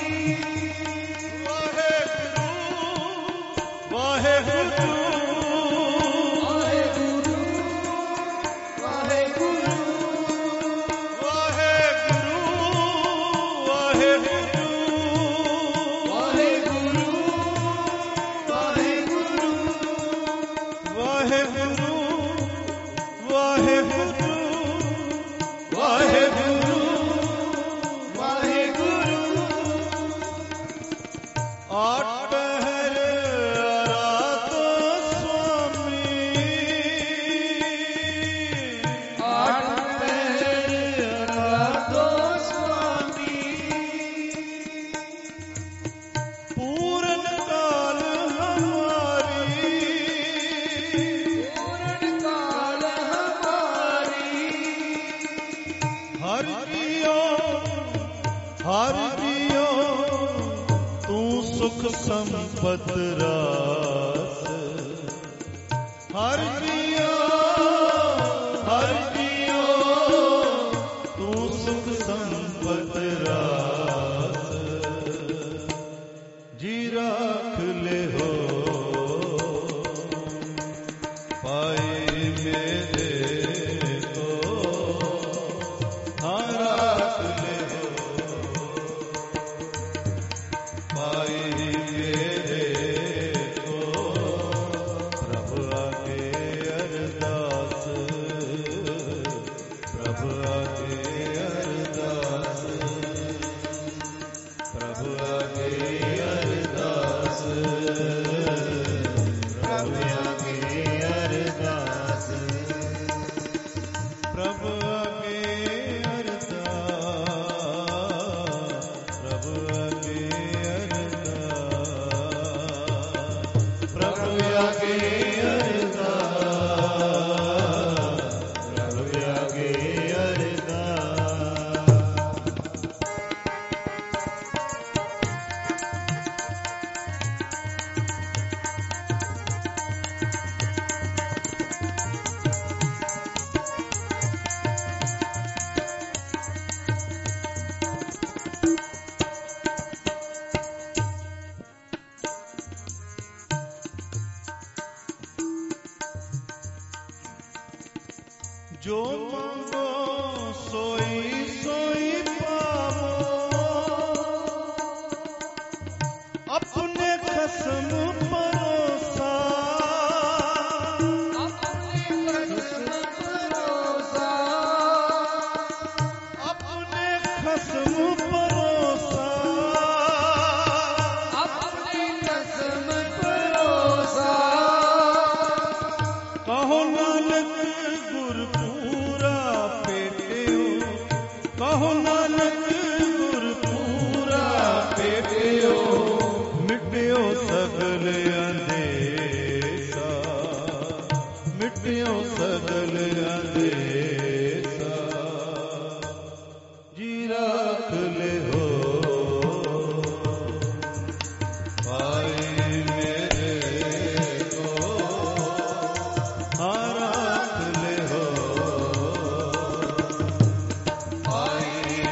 वाहे गुरु वाहे गुरु वाहे गुरु वाहे गुरु वाहे गुरु वाहे गुरु वाहे गुरु वाहे गुरु वाहे गुरु वाहे वाहे गुरु गुरु आठ पहर आराधो स्वामी, आठ पहर आराधो स्वामी, पूर्ण काल हमारी, पूर्ण काल हमारी, हर दियो हर दियो तू सुख संपत रास, हर दियो हर दियो तू सुख संपत रास, जी राख ले हो पाए मेरे को, हाँ राख ले हो पाए मेरे को, प्रभु आगे अरदास, प्रभु आगे अरदास, प्रभु आगे अरदास, प्रभु आगे अरदास, प्रभु आगे अरदास, प्रभु आगे अरदास, प्रभु आगे अरदास, प्रभु आगे अरदास। जो मांगो सोई सोई पावो, अपने खसम परोसा, अपने खसम भरोसा, अपने खसम परोसा, अपने खसम भरोसा, कहो नानक गुरपूरा पेटियो, कहो नानक गुरपूरा पेटियो, मिटियो सगल अंधेसा, मिटियो सगल अंधेसा, जी राख ले हो पाए मेरे को, हाँ राख ले हो पाए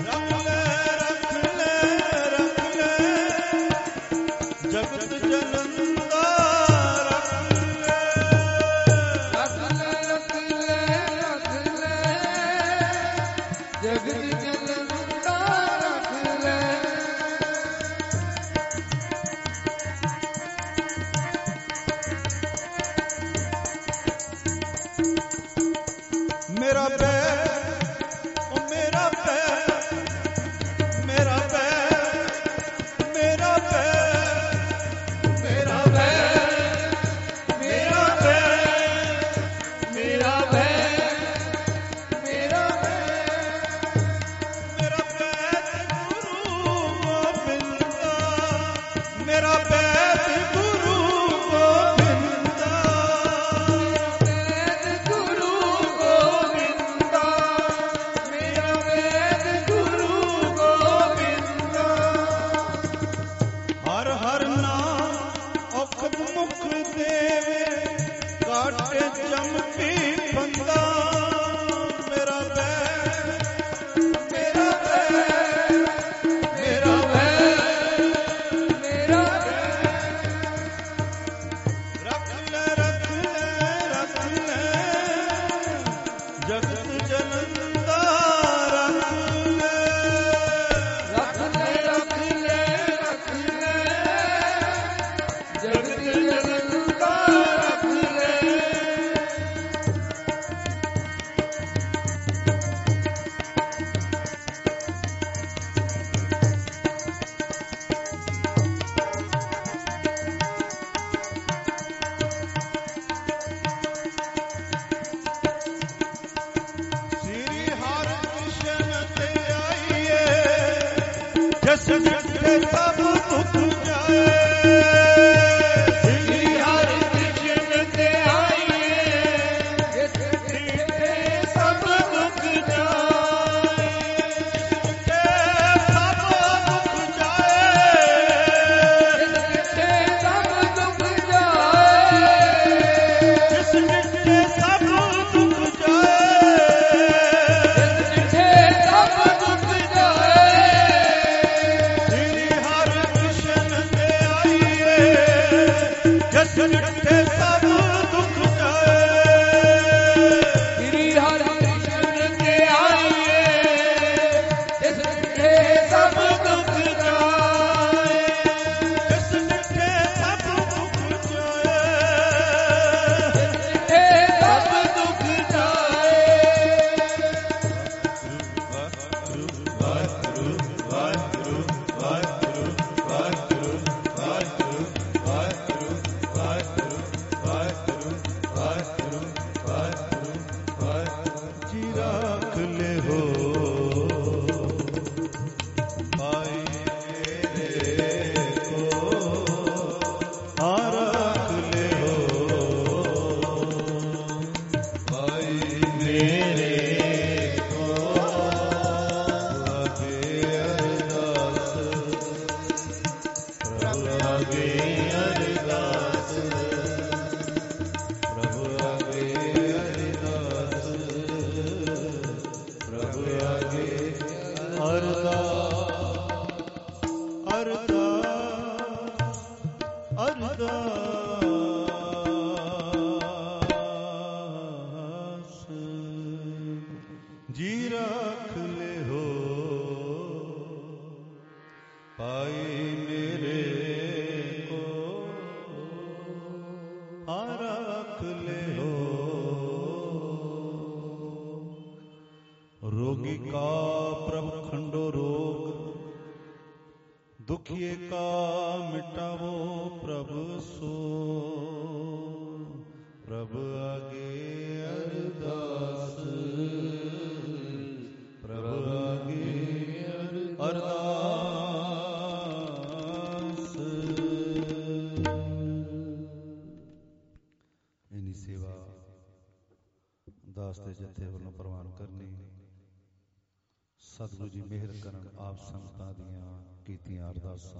ਸਤਿਗੁਰੂ ਜੀ ਮਿਹਰ ਕਰਨ ਆਪ ਸੰਗਤਾਂ ਦੀਆਂ ਕੀਤੀਆਂ ਅਰਦਾਸਾਂ,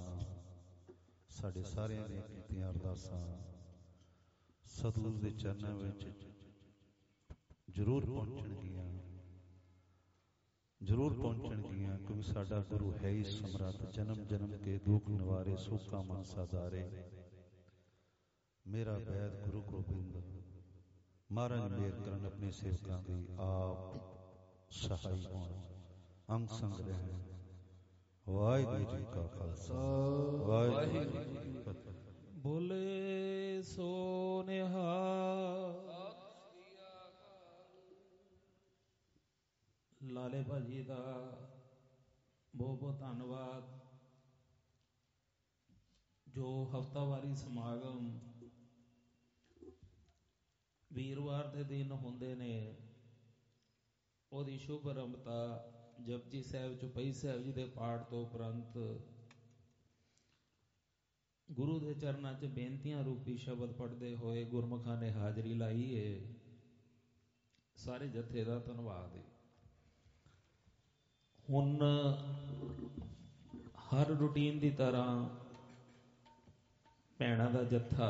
ਸਾਡੇ ਸਾਰਿਆਂ ਦੀਆਂ ਕੀਤੀਆਂ ਅਰਦਾਸਾਂ ਸਤਿਗੁਰੂ ਦੇ ਚਰਨਾਂ ਵਿੱਚ ਜ਼ਰੂਰ ਪਹੁੰਚਣਗੀਆਂ। ਜ਼ਰੂਰ ਪਹੁੰਚਣਗੀਆਂ, ਕਿਉਂਕਿ ਸਾਡਾ ਗੁਰੂ ਹੈ ਹੀ ਸਮਰੱਥ। ਜਨਮ ਜਨਮ ਕੇ ਦੁੱਖ ਨਿਵਾਰੇ, ਸੋਕਾ ਮਨ ਸਾਧਾਰੇ। ਮੇਰਾ ਵੈਦ ਗੁਰੂ ਗੋਬਿੰਦ ਮਹਾਰਾਜ ਮੇਹਰ ਕਰਨ, ਆਪਣੇ ਸੇਵਕਾਂ ਦੀ ਆਪ ਸਹਾਈ ਹੋਣ, ਅੰਗ ਸੰਗ ਰਹਿਣ। ਵਾਹਿਗੁਰੂ ਜੀ ਕਾ ਖਾਲਸਾ, ਵਾਹਿਗੁਰੂ ਜੀ ਕੀ ਫਤਿਹ। ਬੋਲੇ ਸੋ ਨਿਹਾਲ। ਲਾਲੇ ਭਾਜੀ ਦਾ ਬਹੁਤ ਬਹੁਤ ਧੰਨਵਾਦ, ਜੋ ਹਫ਼ਤਾਵਾਰੀ ਸਮਾਗਮ ਵੀਰਵਾਰ ਦੇ ਦਿਨ ਹੁੰਦੇ ਨੇ, ਉਹਦੀ ਸ਼ੁਭ ਆਰੰਭਤਾ ਜਪਜੀ ਸਾਹਿਬ, ਚੁਪਈ ਸਾਹਿਬ ਜੀ ਦੇ ਪਾਠ ਤੋਂ ਉਪਰੰਤ ਗੁਰੂ ਦੇ ਚਰਨਾਂ 'ਚ ਬੇਨਤੀਆਂ ਰੂਪੀ ਸ਼ਬਦ ਪੜ੍ਹਦੇ ਹੋਏ ਗੁਰਮੁਖਾਂ ਨੇ ਹਾਜ਼ਰੀ ਲਾਈ ਏ। ਸਾਰੇ ਜਥੇ ਦਾ ਧੰਨਵਾਦ ਹੈ। ਹੁਣ ਹਰ ਰੂਟੀਨ ਦੀ ਤਰ੍ਹਾਂ ਭੈਣਾਂ ਦਾ ਜੱਥਾ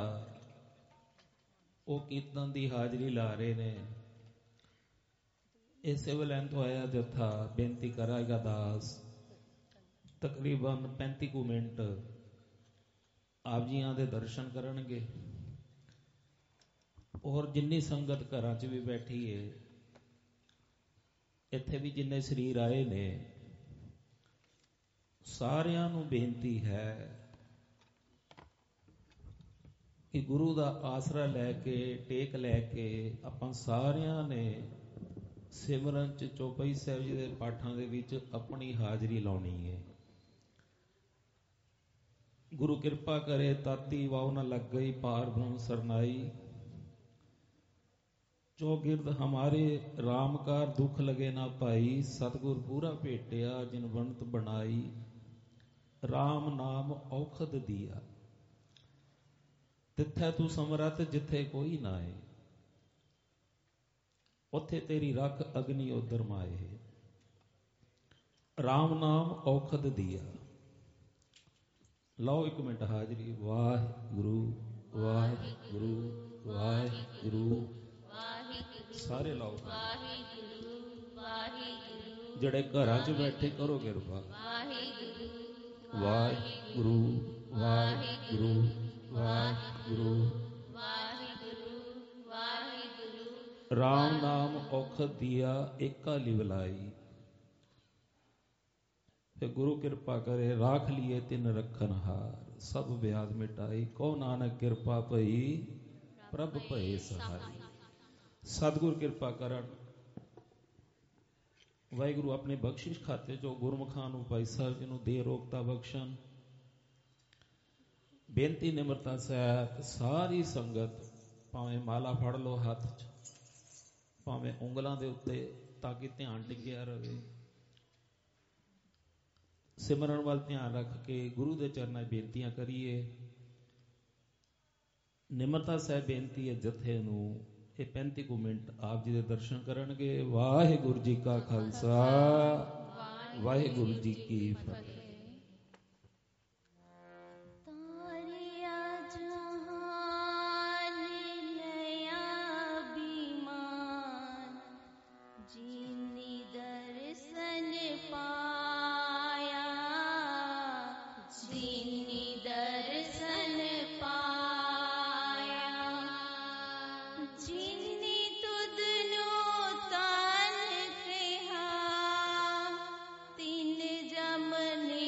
ਉਹ ਕੀਰਤਨ ਦੀ ਹਾਜ਼ਰੀ ਲਾ ਰਹੇ ਨੇ। ਇਹ ਸਿਵਲ ਲਾਈਨ ਤੋਂ ਆਇਆ ਜੱਥਾ ਬੇਨਤੀ ਕਰਾਏਗਾ ਦਾਸ, ਤਕਰੀਬਨ ਪੈਂਤੀ ਕੁ ਮਿੰਟ ਆਪ ਜੀਆਂ ਦੇ ਦਰਸ਼ਨ ਕਰਨਗੇ। ਔਰ ਜਿੰਨੀ ਸੰਗਤ ਘਰਾਂ 'ਚ ਵੀ ਬੈਠੀ ਏ, ਇੱਥੇ ਵੀ ਜਿੰਨੇ ਸਰੀਰ ਆਏ ਨੇ, ਸਾਰਿਆਂ ਨੂੰ ਬੇਨਤੀ ਹੈ ਕਿ ਗੁਰੂ ਦਾ ਆਸਰਾ ਲੈ ਕੇ, ਟੇਕ ਲੈ ਕੇ ਆਪਾਂ ਸਾਰਿਆਂ ਨੇ ਸਿਮਰਨ 'ਚ, ਚੌਪਈ ਸਾਹਿਬ ਜੀ ਦੇ ਪਾਠਾਂ ਦੇ ਵਿੱਚ ਆਪਣੀ ਹਾਜ਼ਰੀ ਲਾਉਣੀ ਹੈ। ਗੁਰੂ ਕਿਰਪਾ ਕਰੇ, ਤਾਤੀ ਵਾਉ ਨਾ ਲੱਗ ਗਈ, ਪਾਰ ਬ੍ਰਹਮ ਸਰਨਾਈ। ਚੌਗਿਰਦ ਹਮਾਰੇ ਰਾਮਕਾਰ, ਦੁੱਖ ਲਗੇ ਨਾ ਭਾਈ। ਸਤਿਗੁਰ ਪੂਰਾ ਭੇਟਿਆ, ਜਿਨ ਬਣਤ ਬਣਾਈ। ਰਾਮ ਨਾਮ ਔਖਦ ਦੀਆ, ਤਿੱਥੈ ਤੂੰ ਸਮਰੱਥ, ਜਿੱਥੇ ਕੋਈ ਨਾ ਏ। ਉੱਥੇ ਤੇਰੀ ਰੱਖ ਅਗਨੀ ਉਦਰ ਮਾਏ। ਰਾਮ ਨਾਮ ਔਖਦ ਦੀਆ। ਲਓ ਇੱਕ ਮਿੰਟ ਹਾਜ਼ਰੀ। ਵਾਹਿਗੁਰੂ ਵਾਹਿਗੁਰੂ ਵਾਹਿਗੁਰੂ ਸਾਰੇ ਲਾਓ। ਜਿਹੜੇ ਘਰਾਂ 'ਚ ਬੈਠੇ ਕਰੋ ਕਿਰਪਾ। ਵਾਹਿਗੁਰੂ ਵਾਹਿਗੁਰੂ ਵਾਹਿਗੁਰੂ ਵਾਹਿਗੁਰੂ। ਰਾਮ ਨਾਮ ਔਖਦ ਦੀਆ, ਏਕਾ ਲਿਵਲਾਈ। ਫਿਰ ਗੁਰੂ ਕਿਰਪਾ ਕਰੇ, ਰਾਖ ਲੀਏ ਤਿਨ ਰੱਖਨ ਹਾਰ। ਸਭ ਵਿਆਦ ਮਿਟਾਈ, ਕਹੋ ਨਾਨਕ ਕਿਰਪਾ ਭਈ, ਪ੍ਰਭ ਭਏ ਸਹਾਈ। ਸਤਿਗੁਰ ਕਿਰਪਾ ਕਰਨ। ਵਾਹਿਗੁਰੂ ਆਪਣੇ ਬਖਸ਼ਿਸ਼ ਖਾਤੇ 'ਚੋਂ ਗੁਰਮੁਖਾਂ ਨੂੰ, ਭਾਈ ਸਾਹਿਬ ਜੀ ਨੂੰ ਦੇ ਰੋਗਤਾ ਬਖਸ਼ਣ। ਬੇਨਤੀ ਨਿਮਰਤਾ ਸਹਿਤ ਸਾਰੀ ਸੰਗਤ ਭਾਵੇਂ ਮਾਲਾ ਫੜ ਲਓ ਹੱਥ 'ਚ, ਭਾਵੇਂ ਉਂਗਲਾਂ ਦੇ ਉੱਤੇ, ਤਾਂ ਕਿ ਧਿਆਨ ਟਿਕਿਆ ਰਹੇ। ਸਿਮਰਨ ਵੱਲ ਧਿਆਨ ਰੱਖ ਕੇ ਗੁਰੂ ਦੇ ਚਰਨਾਂ 'ਚ ਬੇਨਤੀਆਂ ਕਰੀਏ। ਨਿਮਰਤਾ ਸਾਹਿਬ ਬੇਨਤੀ ਹੈ ਜਥੇ ਨੂੰ, ਇਹ ਪੈਂਤੀ ਕੁ ਮਿੰਟ ਆਪ ਜੀ ਦੇ ਦਰਸ਼ਨ ਕਰਨਗੇ। ਵਾਹਿਗੁਰੂ ਜੀ ਕਾ ਖਾਲਸਾ, ਵਾਹਿਗੁਰੂ ਜੀ ਕੀ ਫਤਿਹ। तिन जमन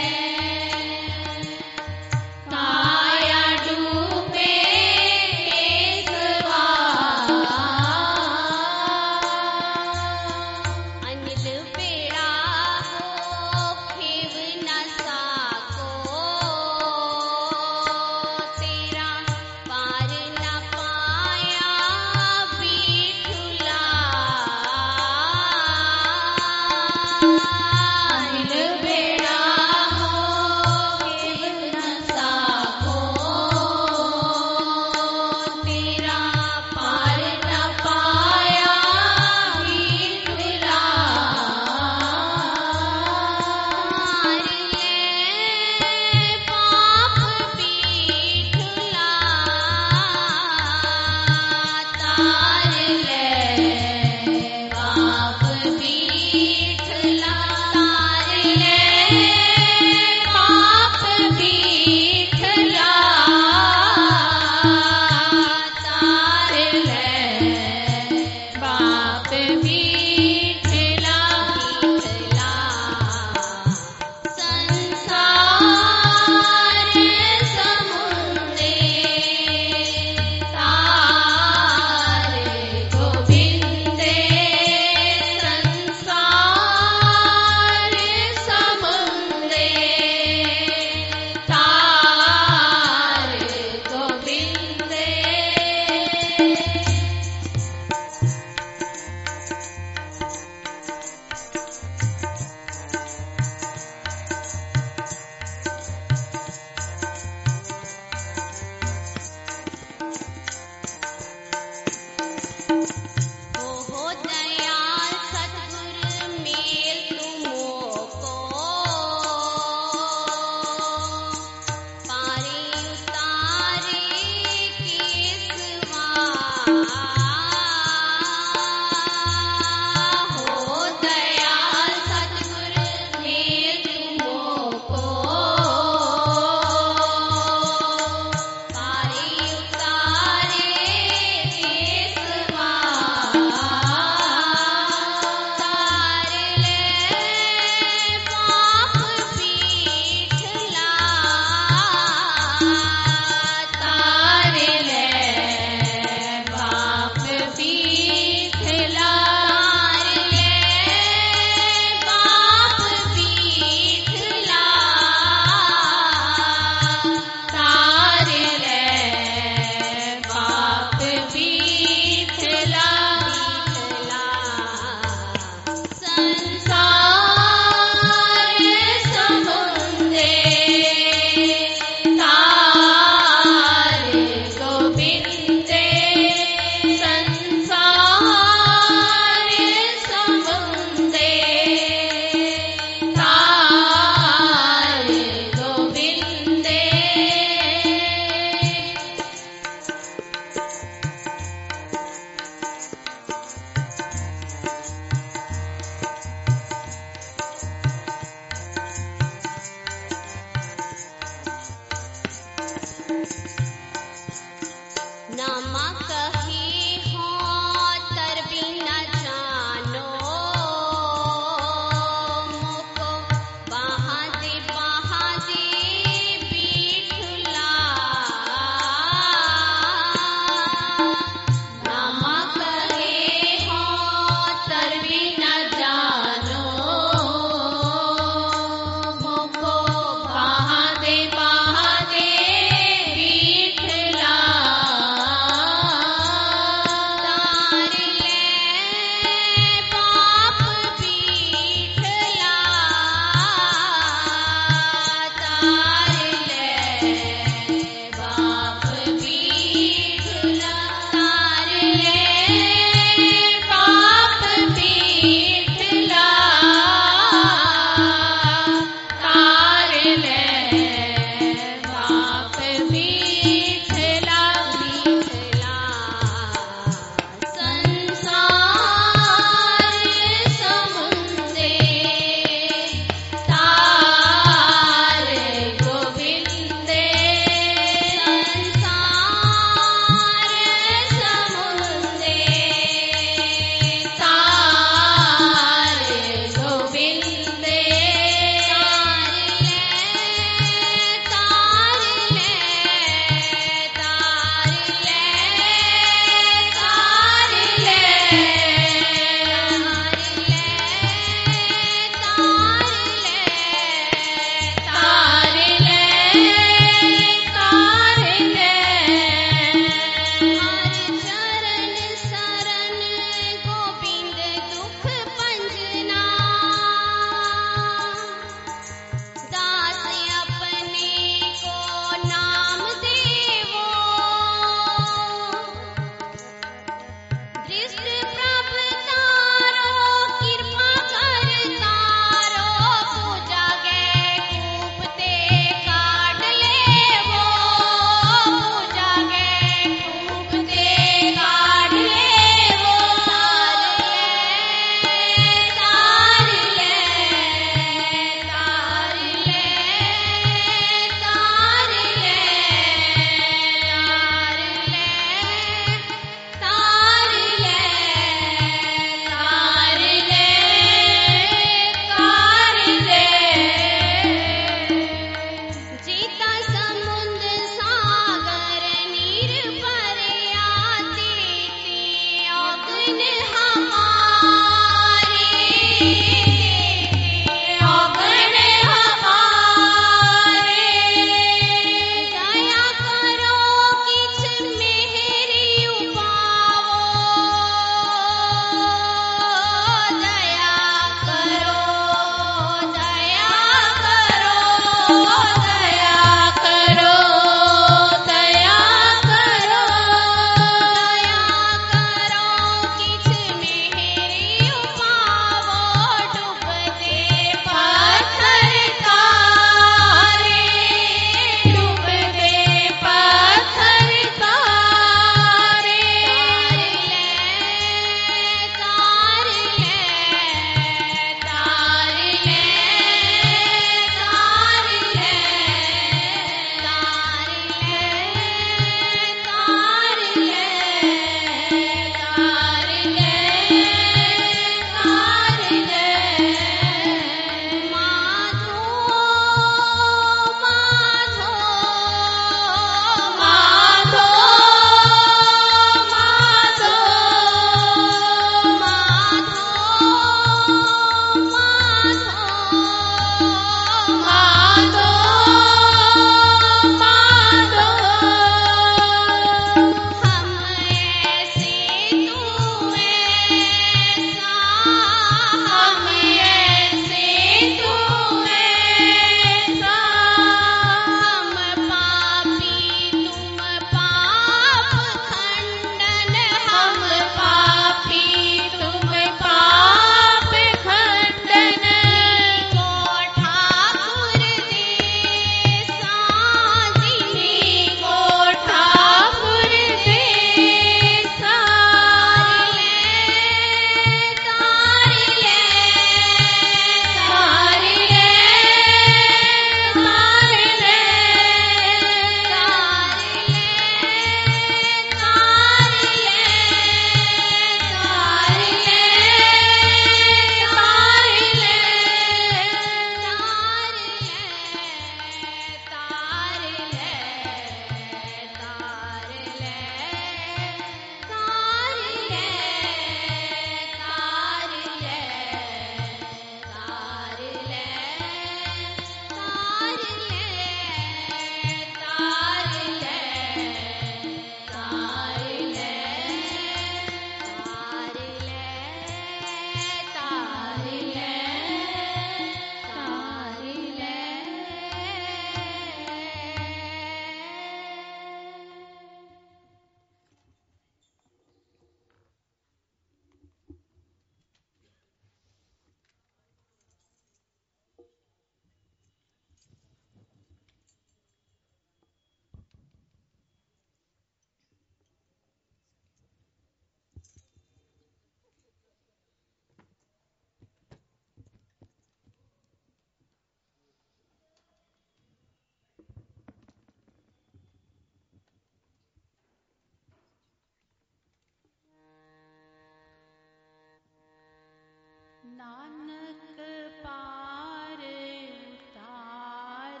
ਨਾਨਕ ਪਾਰ ਉਤਾਰ,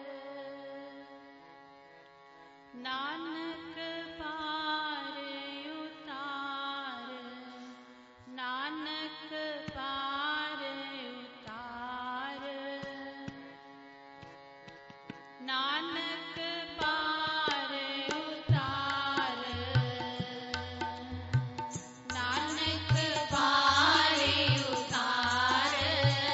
ਨਾਨਕ ਪਾਰ ਉਤਾਰ, ਨਾਨਕ ਪਾਰ ਉਤਾਰ, ਨਾਨਕ ਪਾਰ ਉਤਾਰ, ਨਾਨਕ ਪਾਰ ਉਤਾਰ,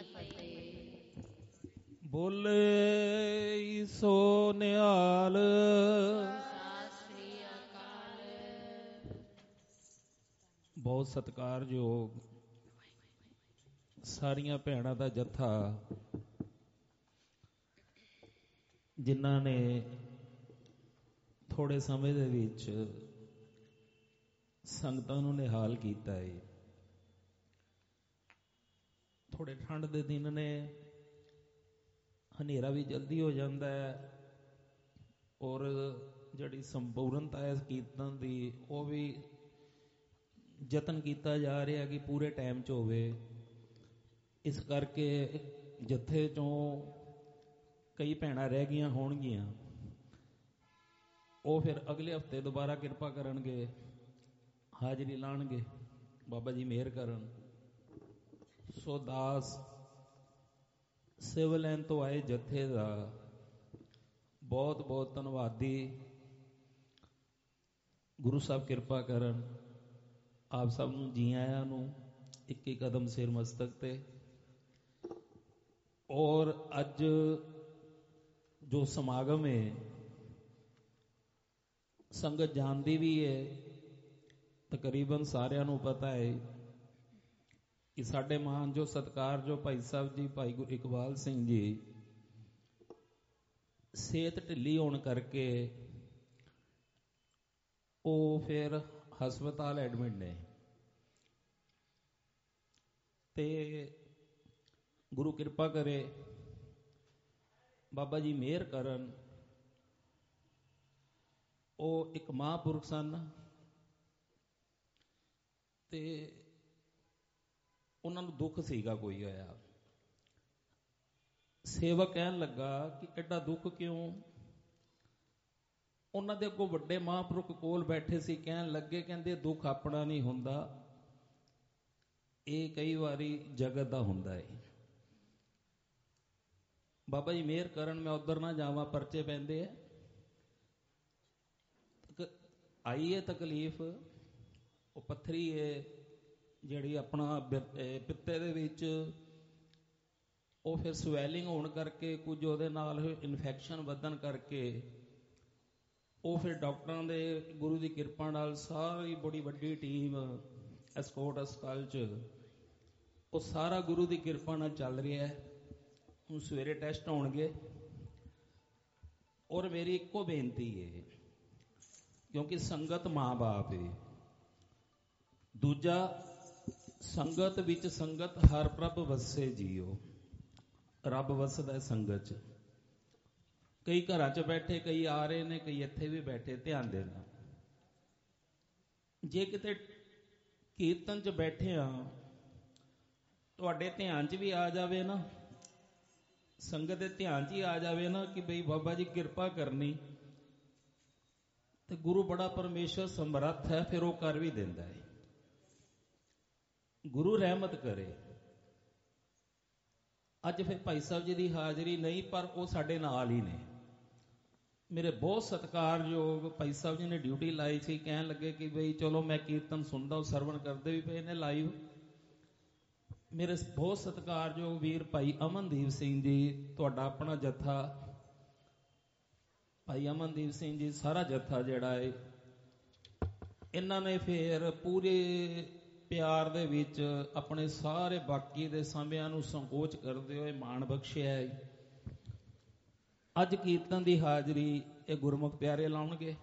ਫਤਿਹ। ਬੋਲੇ ਸੋ ਨਿਹਾਲ। ਸਤਿ ਸ੍ਰੀ ਅਕਾਲ। ਬਹੁਤ ਸਤਿਕਾਰਯੋਗ ਸਾਰੀਆਂ ਭੈਣਾਂ ਦਾ ਜੱਥਾ, ਜਿਨ੍ਹਾਂ ਨੇ ਥੋੜੇ ਸਮੇਂ ਦੇ ਵਿੱਚ ਸੰਗਤਾਂ ਨੂੰ ਨਿਹਾਲ ਕੀਤਾ ਹੈ। ਥੋੜੇ ਠੰਡ ਦੇ ਦਿਨ ਨੇ, ਹਨੇਰਾ ਵੀ ਜਲਦੀ ਹੋ ਜਾਂਦਾ ਹੈ, ਔਰ ਜਿਹੜੀ ਸੰਪੂਰਨਤਾ ਹੈ ਕੀਰਤਨ ਦੀ, ਉਹ ਵੀ ਯਤਨ ਕੀਤਾ ਜਾ ਰਿਹਾ ਕਿ ਪੂਰੇ ਟਾਈਮ 'ਚ ਹੋਵੇ। ਇਸ ਕਰਕੇ ਜੱਥੇ 'ਚੋਂ ਕਈ ਭੈਣਾਂ ਰਹਿ ਗਈਆਂ ਹੋਣਗੀਆਂ, ਉਹ ਫਿਰ ਅਗਲੇ ਹਫਤੇ ਦੁਬਾਰਾ ਕਿਰਪਾ ਕਰਨਗੇ, ਹਾਜ਼ਰੀ ਲਾਣਗੇ, ਬਾਬਾ ਜੀ ਮਿਹਰ ਕਰਨ। ਸੋ ਦਾਸ ਸਿਵਲ ਲਾਈਨ ਤੋਂ ਆਏ ਜੱਥੇ ਦਾ ਬਹੁਤ ਬਹੁਤ ਧੰਨਵਾਦੀ। ਗੁਰੂ ਸਾਹਿਬ ਕਿਰਪਾ ਕਰਨ, ਆਪ ਸਭ ਨੂੰ ਜੀ ਆਇਆਂ ਨੂੰ ਇੱਕ ਇੱਕ ਕਦਮ ਸਿਰ ਮਸਤਕ ਤੇ। ਔਰ ਅੱਜ ਜੋ ਸਮਾਗਮ ਹੈ, ਸੰਗਤ ਜਾਣਦੀ ਵੀ ਹੈ, ਤਕਰੀਬਨ ਸਾਰਿਆਂ ਨੂੰ ਪਤਾ ਹੈ ਕਿ ਸਾਡੇ ਮਹਾਨ ਜੋ ਸਤਿਕਾਰ ਜੋ ਭਾਈ ਸਾਹਿਬ ਜੀ, ਭਾਈ ਗੁਰੂ ਇਕਬਾਲ ਸਿੰਘ ਜੀ, ਸਿਹਤ ਢਿੱਲੀ ਹੋਣ ਕਰਕੇ ਉਹ ਫਿਰ ਹਸਪਤਾਲ ਐਡਮਿਟ ਨੇ। ਤੇ ਗੁਰੂ ਕਿਰਪਾ ਕਰੇ, ਬਾਬਾ ਜੀ ਮਿਹਰ ਕਰਨ। ਉਹ ਇੱਕ ਮਹਾਂਪੁਰਖ ਸਨ ਤੇ ਉਹਨਾਂ ਨੂੰ ਦੁੱਖ ਸੀਗਾ ਕੋਈ ਹੋਇਆ। ਸੇਵਕ ਕਹਿਣ ਲੱਗਾ ਕਿ ਐਡਾ ਦੁੱਖ ਕਿਉਂ? ਉਹਨਾਂ ਦੇ ਅੱਗੋਂ ਵੱਡੇ ਮਹਾਂਪੁਰਖ ਕੋਲ ਬੈਠੇ ਸੀ, ਕਹਿਣ ਲੱਗੇ, ਕਹਿੰਦੇ ਦੁੱਖ ਆਪਣਾ ਨਹੀਂ ਹੁੰਦਾ, ਇਹ ਕਈ ਵਾਰੀ ਜਗਤ ਦਾ ਹੁੰਦਾ ਹੈ। ਬਾਬਾ ਜੀ ਮਿਹਰ ਕਰਨ, ਮੈਂ ਉੱਧਰ ਨਾ ਜਾਵਾਂ, ਪਰਚੇ ਪੈਂਦੇ ਆ। ਆਈ ਹੈ ਤਕਲੀਫ, ਉਹ ਪੱਥਰੀ ਹੈ ਜਿਹੜੀ ਆਪਣਾ ਪਿੱਤੇ ਦੇ ਵਿੱਚ, ਉਹ ਫਿਰ ਸਵੈਲਿੰਗ ਹੋਣ ਕਰਕੇ, ਕੁਝ ਉਹਦੇ ਨਾਲ ਇਨਫੈਕਸ਼ਨ ਵਧਣ ਕਰਕੇ, ਉਹ ਫਿਰ ਡਾਕਟਰਾਂ ਦੇ ਗੁਰੂ ਦੀ ਕਿਰਪਾ ਨਾਲ ਸਾਰੀ ਬੜੀ ਵੱਡੀ ਟੀਮ ਐਸਕੋਟ ਹਸਪਤਾਲ 'ਚ, ਉਹ ਸਾਰਾ ਗੁਰੂ ਦੀ ਕਿਰਪਾ ਨਾਲ ਚੱਲ ਰਿਹਾ ਹੈ। ਹੁਣ ਸਵੇਰੇ ਟੈਸਟ ਹੋਣਗੇ। ਔਰ ਮੇਰੀ ਇੱਕੋ ਬੇਨਤੀ ਹੈ, ਕਿਉਂਕਿ ਸੰਗਤ ਮਾਂ ਬਾਪ ਹੈ। ਦੂਜਾ, ਸੰਗਤ ਵਿੱਚ ਸੰਗਤ ਹਰ ਪ੍ਰਭ ਵਸੇ ਜੀਓ, ਰੱਬ ਵਸਦਾ ਸੰਗਤ 'ਚ। ਕਈ ਘਰਾਂ 'ਚ ਬੈਠੇ, ਕਈ ਆ ਰਹੇ ਨੇ, ਕਈ ਇੱਥੇ ਵੀ ਬੈਠੇ। ਧਿਆਨ ਦੇਣਾ, ਜੇ ਕਿਤੇ ਕੀਰਤਨ 'ਚ ਬੈਠੇ ਆ, ਤੁਹਾਡੇ ਧਿਆਨ 'ਚ ਵੀ ਆ ਜਾਵੇ ਨਾ, ਸੰਗਤ ਦੇ ਧਿਆਨ 'ਚ ਹੀ ਆ ਜਾਵੇ ਨਾ ਕਿ ਬਈ ਬਾਬਾ ਜੀ ਕਿਰਪਾ ਕਰਨੀ, ਤੇ ਗੁਰੂ ਬੜਾ ਪਰਮੇਸ਼ਰ ਸਮਰੱਥ ਹੈ, ਫਿਰ ਉਹ ਕਰ ਵੀ ਦਿੰਦਾ ਹੈ। ਗੁਰੂ ਰਹਿਮਤ ਕਰੇ। ਅੱਜ ਫਿਰ ਭਾਈ ਸਾਹਿਬ ਜੀ ਦੀ ਹਾਜ਼ਰੀ ਨਹੀਂ, ਪਰ ਉਹ ਸਾਡੇ ਨਾਲ ਹੀ ਨੇ। ਮੇਰੇ ਬਹੁਤ ਸਤਿਕਾਰਯੋਗ ਭਾਈ ਸਾਹਿਬ ਜੀ ਨੇ ਡਿਊਟੀ ਲਾਈ ਸੀ, ਕਹਿਣ ਲੱਗੇ ਕਿ ਬਈ ਚਲੋ ਮੈਂ ਕੀਰਤਨ ਸੁਣਦਾ, ਉਹ ਸਰਵਣ ਕਰਦੇ ਵੀ ਪਏ ਨੇ ਲਾਈਵ। ਮੇਰੇ ਬਹੁਤ ਸਤਿਕਾਰਯੋਗ ਵੀਰ ਭਾਈ ਅਮਨਦੀਪ ਸਿੰਘ ਜੀ, ਤੁਹਾਡਾ ਆਪਣਾ ਜੱਥਾ, ਭਾਈ ਅਮਨਦੀਪ ਸਿੰਘ ਜੀ, ਸਾਰਾ ਜੱਥਾ ਜਿਹੜਾ ਹੈ, ਇਹਨਾਂ ਨੇ ਫਿਰ ਪੂਰੇ ਪਿਆਰ ਦੇ ਵਿੱਚ ਆਪਣੇ ਸਾਰੇ ਬਾਕੀ ਦੇ ਸਮਿਆਂ ਨੂੰ ਸੰਕੋਚ ਕਰਦੇ ਹੋਏ ਮਾਣ ਬਖਸ਼ਿਆ ਹੈ। ਅੱਜ ਕੀਰਤਨ ਦੀ ਹਾਜ਼ਰੀ ਇਹ ਗੁਰਮੁਖ ਪਿਆਰੇ ਲਾਉਣਗੇ।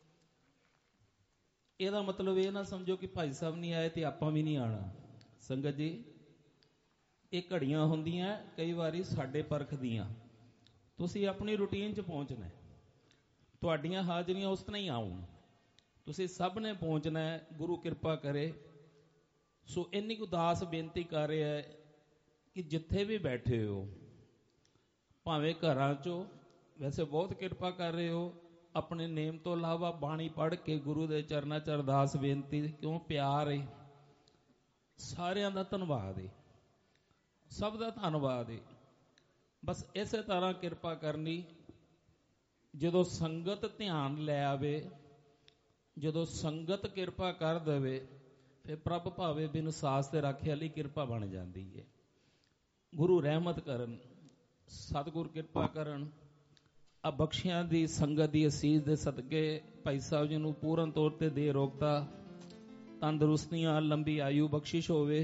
ਇਹਦਾ ਮਤਲਬ ਇਹ ਨਾ ਸਮਝੋ ਕਿ ਭਾਈ ਸਾਹਿਬ ਨਹੀਂ ਆਏ ਤੇ ਆਪਾਂ ਵੀ ਨਹੀਂ ਆਣਾ। ਸੰਗਤ ਜੀ, ਇਹ ਘੜੀਆਂ ਹੁੰਦੀਆਂ ਕਈ ਵਾਰੀ ਸਾਡੇ ਪਰਖ ਦੀਆਂ। ਤੁਸੀਂ ਆਪਣੀ ਰੂਟੀਨ 'ਚ ਪਹੁੰਚਣਾ, ਤੁਹਾਡੀਆਂ ਹਾਜ਼ਰੀਆਂ ਉਸ ਤਰ੍ਹਾਂ ਹੀ ਆਉਣ, ਤੁਸੀਂ ਸਭ ਨੇ ਪਹੁੰਚਣਾ ਹੈ। ਗੁਰੂ ਕਿਰਪਾ ਕਰੇ। ਸੋ ਇੰਨੀ ਕੁ ਦਾਸ ਬੇਨਤੀ ਕਰ ਰਿਹਾ ਹੈ ਕਿ ਜਿੱਥੇ ਵੀ ਬੈਠੇ ਹੋ, ਭਾਵੇਂ ਘਰਾਂ 'ਚੋਂ, ਵੈਸੇ ਬਹੁਤ ਕਿਰਪਾ ਕਰ ਰਹੇ ਹੋ, ਆਪਣੇ ਨੇਮ ਤੋਂ ਇਲਾਵਾ ਬਾਣੀ ਪੜ੍ਹ ਕੇ ਗੁਰੂ ਦੇ ਚਰਨਾਂ 'ਚ ਅਰਦਾਸ ਬੇਨਤੀ, ਕਿਉਂ ਪਿਆਰ ਹੈ। ਸਾਰਿਆਂ ਦਾ ਧੰਨਵਾਦ ਹੈ, ਸਭ ਦਾ ਧੰਨਵਾਦ ਹੈ। ਬਸ ਇਸੇ ਤਰ੍ਹਾਂ ਕਿਰਪਾ ਕਰਨੀ। ਜਦੋਂ ਸੰਗਤ ਧਿਆਨ ਲੈ ਆਵੇ, ਜਦੋਂ ਸੰਗਤ ਕਿਰਪਾ ਕਰ ਦੇਵੇ, ਫਿਰ ਪ੍ਰਭ ਭਾਵੇ ਬਿਨ ਸਾਸ ਤੇ ਰਾਖੇ ਵਾਲੀ ਕਿਰਪਾ ਬਣ ਜਾਂਦੀ ਹੈ। ਗੁਰੂ ਰਹਿਮਤ ਕਰਨ, ਸਤਿਗੁਰ ਕਿਰਪਾ ਕਰਨ। ਆ ਬਖਸ਼ਿਆਂ ਦੀ ਸੰਗਤ ਦੀ ਅਸੀਸ ਦੇ ਸਦਕੇ ਭਾਈ ਸਾਹਿਬ ਜੀ ਨੂੰ ਪੂਰਨ ਤੌਰ ਤੇ ਦੇ ਰੋਗਤਾ, ਤੰਦਰੁਸਤੀਆਂ, ਲੰਬੀ ਆਯੂ ਬਖਸ਼ਿਸ਼ ਹੋਵੇ।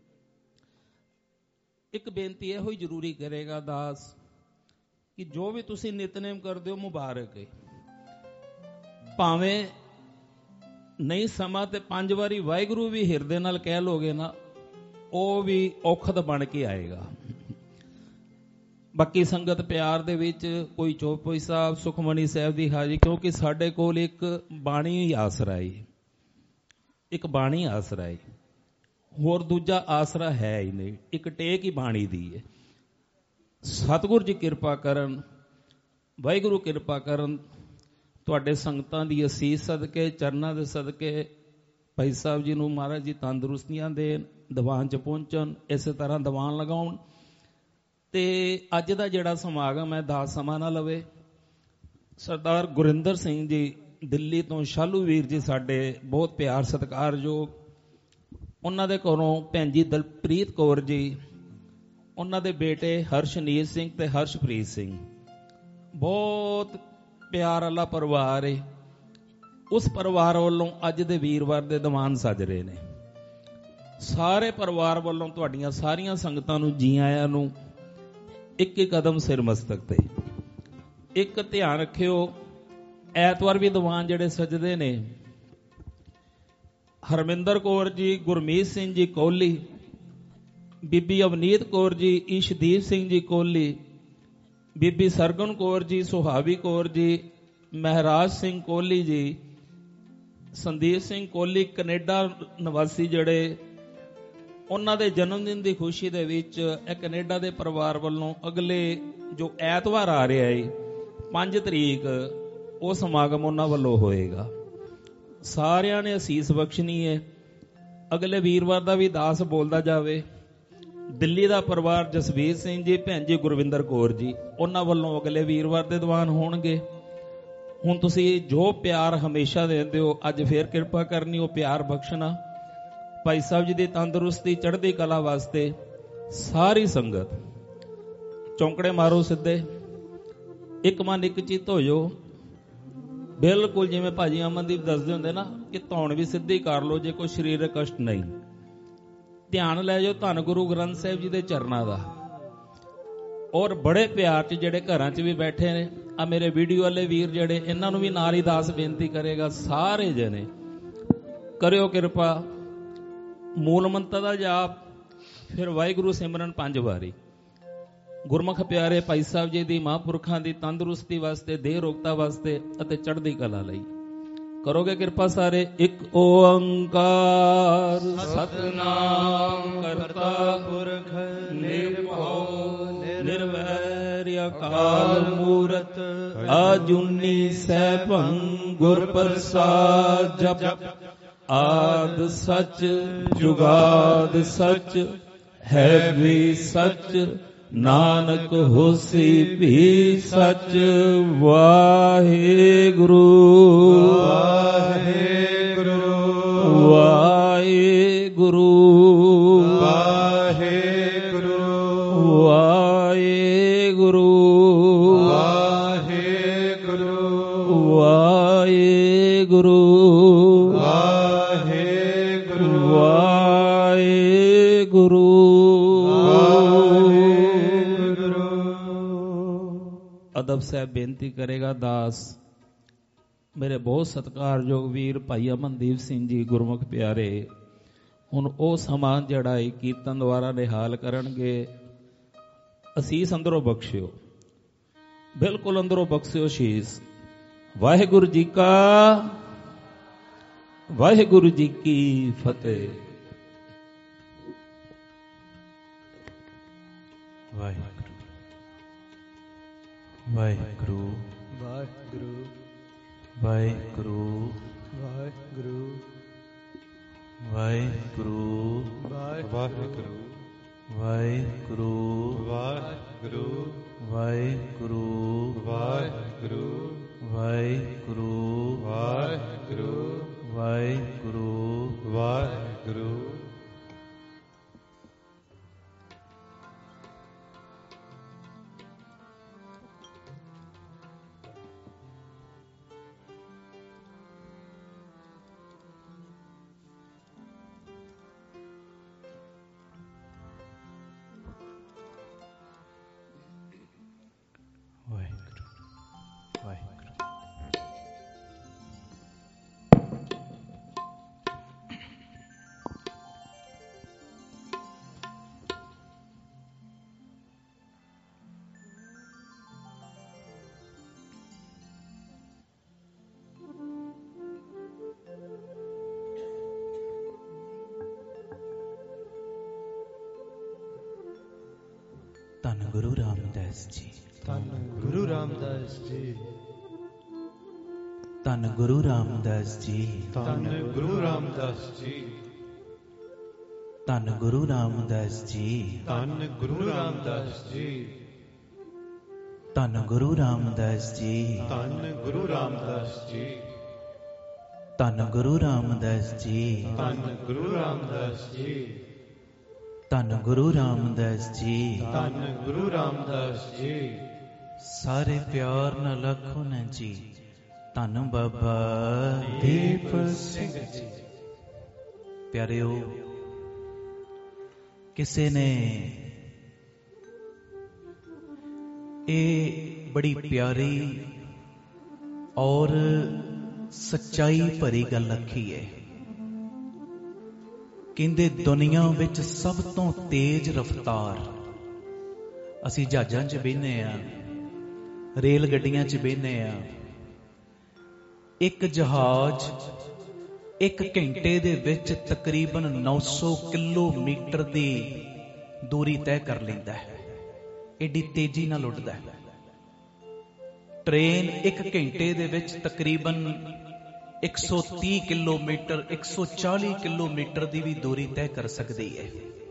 ਇੱਕ ਬੇਨਤੀ ਇਹੋ ਹੀ ਜ਼ਰੂਰੀ ਕਰੇਗਾ ਦਾਸ ਕਿ ਜੋ ਵੀ ਤੁਸੀਂ ਨਿਤਨੇਮ ਕਰਦੇ ਹੋ ਮੁਬਾਰਕ ਹੈ। ਭਾਵੇਂ ਨਹੀਂ ਸਮਾਂ ਤੇ ਪੰਜ ਵਾਰੀ ਵਾਹਿਗੁਰੂ ਵੀ ਹਿਰਦੇ ਨਾਲ ਕਹਿ ਲੋਗੇ ਨਾ, ਉਹ ਵੀ ਔਖਦ ਬਣ ਕੇ ਆਏਗਾ। ਬਾਕੀ ਸੰਗਤ ਪਿਆਰ ਦੇ ਵਿੱਚ ਕੋਈ ਚੌਪਈ ਸਾਹਿਬ, ਸੁਖਮਨੀ ਸਾਹਿਬ ਦੀ ਹਾਜ਼ਰੀ, ਕਿਉਂਕਿ ਸਾਡੇ ਕੋਲ ਇੱਕ ਬਾਣੀ ਹੀ ਆਸਰਾ ਹੈ, ਇੱਕ ਬਾਣੀ ਆਸਰਾ ਹੈ, ਹੋਰ ਦੂਜਾ ਆਸਰਾ ਹੈ ਹੀ ਨਹੀਂ, ਇੱਕ ਟੇਕ ਹੀ ਬਾਣੀ ਦੀ ਹੈ। ਸਤਿਗੁਰ ਜੀ ਕਿਰਪਾ ਕਰਨ, ਵਾਹਿਗੁਰੂ ਕਿਰਪਾ ਕਰਨ, ਤੁਹਾਡੇ ਸੰਗਤਾਂ ਦੀ ਅਸੀਸ ਸਦਕੇ, ਚਰਨਾਂ ਦੇ ਸਦਕੇ ਭਾਈ ਸਾਹਿਬ ਜੀ ਨੂੰ ਮਹਾਰਾਜ ਜੀ ਤੰਦਰੁਸਤੀਆਂ ਦੇਣ, ਦੀਵਾਨ 'ਚ ਪਹੁੰਚਣ, ਇਸੇ ਤਰ੍ਹਾਂ ਦੀਵਾਨ ਲਗਾਉਣ। ਤੇ ਅੱਜ ਦਾ ਜਿਹੜਾ ਸਮਾਗਮ ਹੈ ਦਾਸ ਸਮਾਂ ਨਾ ਲਵੇ। ਸਰਦਾਰ ਗੁਰਿੰਦਰ ਸਿੰਘ ਜੀ ਦਿੱਲੀ ਤੋਂ, ਸ਼ਾਲੂ ਵੀਰ ਜੀ ਸਾਡੇ ਬਹੁਤ ਪਿਆਰ ਸਤਿਕਾਰਯੋਗ, ਉਹਨਾਂ ਦੇ ਘਰੋਂ ਭੈਣ ਜੀ ਦਲਪ੍ਰੀਤ ਕੌਰ ਜੀ, ਉਹਨਾਂ ਦੇ ਬੇਟੇ ਹਰਸ਼ਨੀਤ ਸਿੰਘ ਤੇ ਹਰਸ਼ਪ੍ਰੀਤ ਸਿੰਘ, ਬਹੁਤ ਪਿਆਰ ਵਾਲਾ ਪਰਿਵਾਰ ਹੈ। ਉਸ ਪਰਿਵਾਰ ਵੱਲੋਂ ਅੱਜ ਦੇ ਵੀਰਵਾਰ ਦੇ ਦੀਵਾਨ ਸੱਜ ਰਹੇ ਨੇ। ਸਾਰੇ ਪਰਿਵਾਰ ਵੱਲੋਂ ਤੁਹਾਡੀਆਂ ਸਾਰੀਆਂ ਸੰਗਤਾਂ ਨੂੰ ਜੀ ਆਇਆਂ ਨੂੰ। ਇੱਕ ਇੱਕ ਕਦਮ ਸਿਰ ਮਸਤਕ ਤੇ। ਇੱਕ ਧਿਆਨ ਰੱਖਿਓ, ਐਤਵਾਰ ਵੀ ਦੀਵਾਨ ਜਿਹੜੇ ਸਜਦੇ ਨੇ, ਹਰਮਿੰਦਰ ਕੌਰ ਜੀ, ਗੁਰਮੀਤ ਸਿੰਘ ਜੀ ਕੋਹਲੀ, ਬੀਬੀ ਅਵਨੀਤ ਕੌਰ ਜੀ, ਈਸ਼ਦੀਪ ਸਿੰਘ ਜੀ ਕੋਹਲੀ, ਬੀਬੀ ਸਰਗੁਣ ਕੌਰ ਜੀ, ਸੁਹਾਵੀ ਕੌਰ ਜੀ, ਮਹਿਰਾਜ ਸਿੰਘ ਕੋਹਲੀ ਜੀ, ਸੰਦੀਪ ਸਿੰਘ ਕੋਹਲੀ ਕੈਨੇਡਾ ਨਿਵਾਸੀ ਜਿਹੜੇ, ਉਹਨਾਂ ਦੇ ਜਨਮ ਦਿਨ ਦੀ ਖੁਸ਼ੀ ਦੇ ਵਿੱਚ ਇਹ ਕੈਨੇਡਾ ਦੇ ਪਰਿਵਾਰ ਵੱਲੋਂ ਅਗਲੇ ਜੋ ਐਤਵਾਰ ਆ ਰਿਹਾ ਹੈ ਪੰਜ ਤਰੀਕ, ਉਹ ਸਮਾਗਮ ਉਹਨਾਂ ਵੱਲੋਂ ਹੋਏਗਾ। ਸਾਰਿਆਂ ਨੇ ਅਸੀਸ ਬਖਸ਼ਣੀ ਹੈ। ਅਗਲੇ ਵੀਰਵਾਰ ਦਾ ਵੀ ਦਾਸ ਬੋਲਦਾ ਜਾਵੇ। ਦਿੱਲੀ ਦਾ ਪਰਿਵਾਰ ਜਸਵੀਰ ਸਿੰਘ ਜੀ, ਭੈਣ ਜੀ ਗੁਰਵਿੰਦਰ ਕੌਰ ਜੀ, ਉਹਨਾਂ ਵੱਲੋਂ ਅਗਲੇ ਵੀਰਵਾਰ ਦੇ ਦੀਵਾਨ ਹੋਣਗੇ। ਹੁਣ ਤੁਸੀਂ ਜੋ ਪਿਆਰ ਹਮੇਸ਼ਾ ਦਿੰਦੇ ਹੋ, ਅੱਜ ਫੇਰ ਕਿਰਪਾ ਕਰਨੀ, ਉਹ ਪਿਆਰ ਬਖਸ਼ਣਾ। ਭਾਈ ਸਾਹਿਬ ਜੀ ਦੀ ਤੰਦਰੁਸਤੀ, ਚੜ੍ਹਦੀ ਕਲਾ ਵਾਸਤੇ ਸਾਰੀ ਸੰਗਤ ਚੌਂਕੜੇ ਮਾਰੋ ਸਿੱਧੇ, ਇੱਕ ਮਨ ਇੱਕ ਚਿੱਤ ਹੋ ਜਾਓ। ਬਿਲਕੁਲ ਜਿਵੇਂ ਭਾਜੀ ਅਮਨਦੀਪ ਦੱਸਦੇ ਹੁੰਦੇ ਨਾ ਕਿ ਧੌਣ ਵੀ ਸਿੱਧੀ ਕਰ ਲਓ ਜੇ ਕੋਈ ਸਰੀਰਕ ਕਸ਼ਟ ਨਹੀਂ। ਧਿਆਨ ਲੈ ਜਾਓ ਧੰਨ ਗੁਰੂ ਗ੍ਰੰਥ ਸਾਹਿਬ ਜੀ ਦੇ ਚਰਨਾਂ ਦਾ। ਔਰ ਬੜੇ ਪਿਆਰ 'ਚ ਜਿਹੜੇ ਘਰਾਂ 'ਚ ਵੀ ਬੈਠੇ ਨੇ, ਆ ਮੇਰੇ ਵੀਡੀਓ ਵਾਲੇ ਵੀਰ ਜਿਹੜੇ, ਇਹਨਾਂ ਨੂੰ ਵੀ ਨਾਲ ਹੀ ਦਾਸ ਬੇਨਤੀ ਕਰੇਗਾ, ਸਾਰੇ ਜਣੇ ਕਰਿਓ ਕਿਰਪਾ। ਮੂਲ ਮੰਤਰ ਦਾ ਜਾਪ, ਫਿਰ ਵਾਹਿਗੁਰੂ ਸਿਮਰਨ ਪੰਜ ਵਾਰੀ। ਗੁਰਮੁਖ ਪਿਆਰੇ ਭਾਈ ਸਾਹਿਬ ਜੀ ਦੀ, ਮਹਾਂਪੁਰਖਾਂ ਦੀ ਤੰਦਰੁਸਤੀ ਵਾਸਤੇ, ਦੇਹ ਰੋਗਤਾ ਵਾਸਤੇ ਅਤੇ ਚੜ੍ਹਦੀ ਕਲਾ ਲਈ ਕਰੋਗੇ ਕਿਰਪਾ ਸਾਰੇ। ਇੱਕ ਓੰਕਾਰ ਸਤਿਨਾਮ ਕਰਤਾ ਪੁਰਖ ਨਿਰਭਉ ਨਿਰਵੈਰ ਅਕਾਲ ਮੂਰਤ ਅਜੂਨੀ ਸੈਭੰ ਗੁਰ ਪ੍ਰਸਾਦ ਜਪ। ਆਦ ਸੱਚ ਜੁਗਾਦ ਸੱਚ ਹੈ ਵੀ ਸੱਚ, ਨਾਨਕ ਹੋਸੀ ਵੀ ਸੱਚ। ਵਾਹਿਗੁਰੂ ਵਾਹਿਗੁਰੂ ਵਾਹਿਗੁਰੂ ਵਾਹਿਗੁਰੂ ਵਾਹਿਗੁਰੂ ਵਾਹਿਗੁਰੂ ਵਾਹਿਗੁਰੂ ਅਦਬ ਸਾਹਿਬ ਬੇਨਤੀ ਕਰੇਗਾ ਦਾਸ। ਮੇਰੇ ਬਹੁਤ ਸਤਿਕਾਰਯੋਗ ਵੀਰ ਭਾਈ ਅਮਨਦੀਪ ਸਿੰਘ ਜੀ, ਗੁਰਮੁਖ ਪਿਆਰੇ, ਹੁਣ ਉਹ ਸਮਾਂ ਜਿਹੜਾ ਹੈ ਕੀਰਤਨ ਦੁਆਰਾ ਨਿਹਾਲ ਕਰਨਗੇ। ਅਸੀਸ ਅੰਦਰੋਂ ਬਖਸ਼ਿਓ, ਬਿਲਕੁਲ ਅੰਦਰੋਂ ਬਖਸ਼ਿਓ ਅਸੀਸ। ਵਾਹਿਗੁਰੂ ਜੀ ਕਾ ਵਾਹਿਗੁਰੂ ਜੀ ਕੀ ਫਤਿਹ। ਵਾਹਿਗੁਰੂ ਵਾਹਿਗੁਰੂ ਵਾਹਿਗੁਰੂ ਵਾਹਿਗੁਰੂ ਵਾਹਿਗੁਰੂ ਵਾਹਿਗੁਰੂ ਵਾਹਿਗੁਰੂ ਵਾਹਿਗੁਰੂ ਵਾਹਿਗੁਰੂ ਵਾਹਿਗੁਰੂ ਵਾਹਿਗੁਰੂ ਵਾਹਿਗੁਰੂ ਵਾਹਿਗੁਰੂ ਵਾਹਿਗੁਰੂ ਵਾਹਿਗੁਰੂ। ਧੰਨ ਗੁਰੂ ਰਾਮਦਾਸ ਜੀ, ਧੰਨ ਗੁਰੂ ਰਾਮਦਾਸ ਜੀ, ਧੰਨ ਗੁਰੂ ਰਾਮਦਾਸ ਜੀ, ਧੰਨ ਗੁਰੂ ਰਾਮਦਾਸ ਜੀ, ਧੰਨ ਗੁਰੂ ਰਾਮਦਾਸ ਜੀ, ਧੰਨ ਗੁਰੂ ਰਾਮਦਾਸ ਜੀ, ਧੰਨ ਗੁਰੂ ਰਾਮਦਾਸ ਜੀ, ਧੰਨ ਗੁਰੂ ਰਾਮਦਾਸ ਜੀ, ਧੰਨ ਗੁਰੂ ਰਾਮਦਾਸ ਜੀ, ਧੰਨ ਗੁਰੂ ਰਾਮਦਾਸ ਜੀ, ਧੰਨ ਗੁਰੂ ਰਾਮਦਾਸ ਜੀ। ਧੰਨ ਗੁਰੂ ਰਾਮਦਾਸ ਜੀ। ਸਾਰੇ ਪਿਆਰ ਨਾਲ ਆਖੋ ਨਾ ਜੀ, ਧੰਨ ਬਾਬਾ ਦੀਪ ਸਿੰਘ ਜੀ। ਪਿਆਰਿਓ, ਕਿਸੇ ਨੇ ਇਹ ਬੜੀ ਪਿਆਰੀ ਔਰ ਸੱਚਾਈ ਭਰੀ ਗੱਲ ਆਖੀ ਹੈ। ਕਹਿੰਦੇ ਦੁਨੀਆ ਵਿੱਚ ਸਭ ਤੋਂ ਤੇਜ਼ ਰਫ਼ਤਾਰ, ਅਸੀਂ ਜਹਾਜ਼ਾਂ 'ਚ ਬਹਿੰਦੇ ਆ, ਰੇਲ ਗੱਡੀਆਂ 'ਚ ਬਹਿੰਦੇ ਆ, ਇੱਕ ਜਹਾਜ਼ ਇੱਕ ਘੰਟੇ ਦੇ ਵਿੱਚ ਤਕਰੀਬਨ ਨੌ ਸੌ ਕਿਲੋਮੀਟਰ ਦੀ ਦੂਰੀ ਤੈਅ ਕਰ ਲੈਂਦਾ ਹੈ, ਏਡੀ ਤੇਜ਼ੀ ਨਾਲ ਉੱਡਦਾ ਹੈ। ਟ੍ਰੇਨ ਇੱਕ ਘੰਟੇ ਦੇ ਵਿੱਚ ਤਕਰੀਬਨ ਇੱਕ ਸੌ ਤੀਹ ਕਿਲੋਮੀਟਰ, ਇੱਕ ਸੌ ਚਾਲੀ ਕਿਲੋਮੀਟਰ ਦੀ ਵੀ ਦੂਰੀ ਤੈਅ ਕਰ ਸਕਦੀ ਹੈ।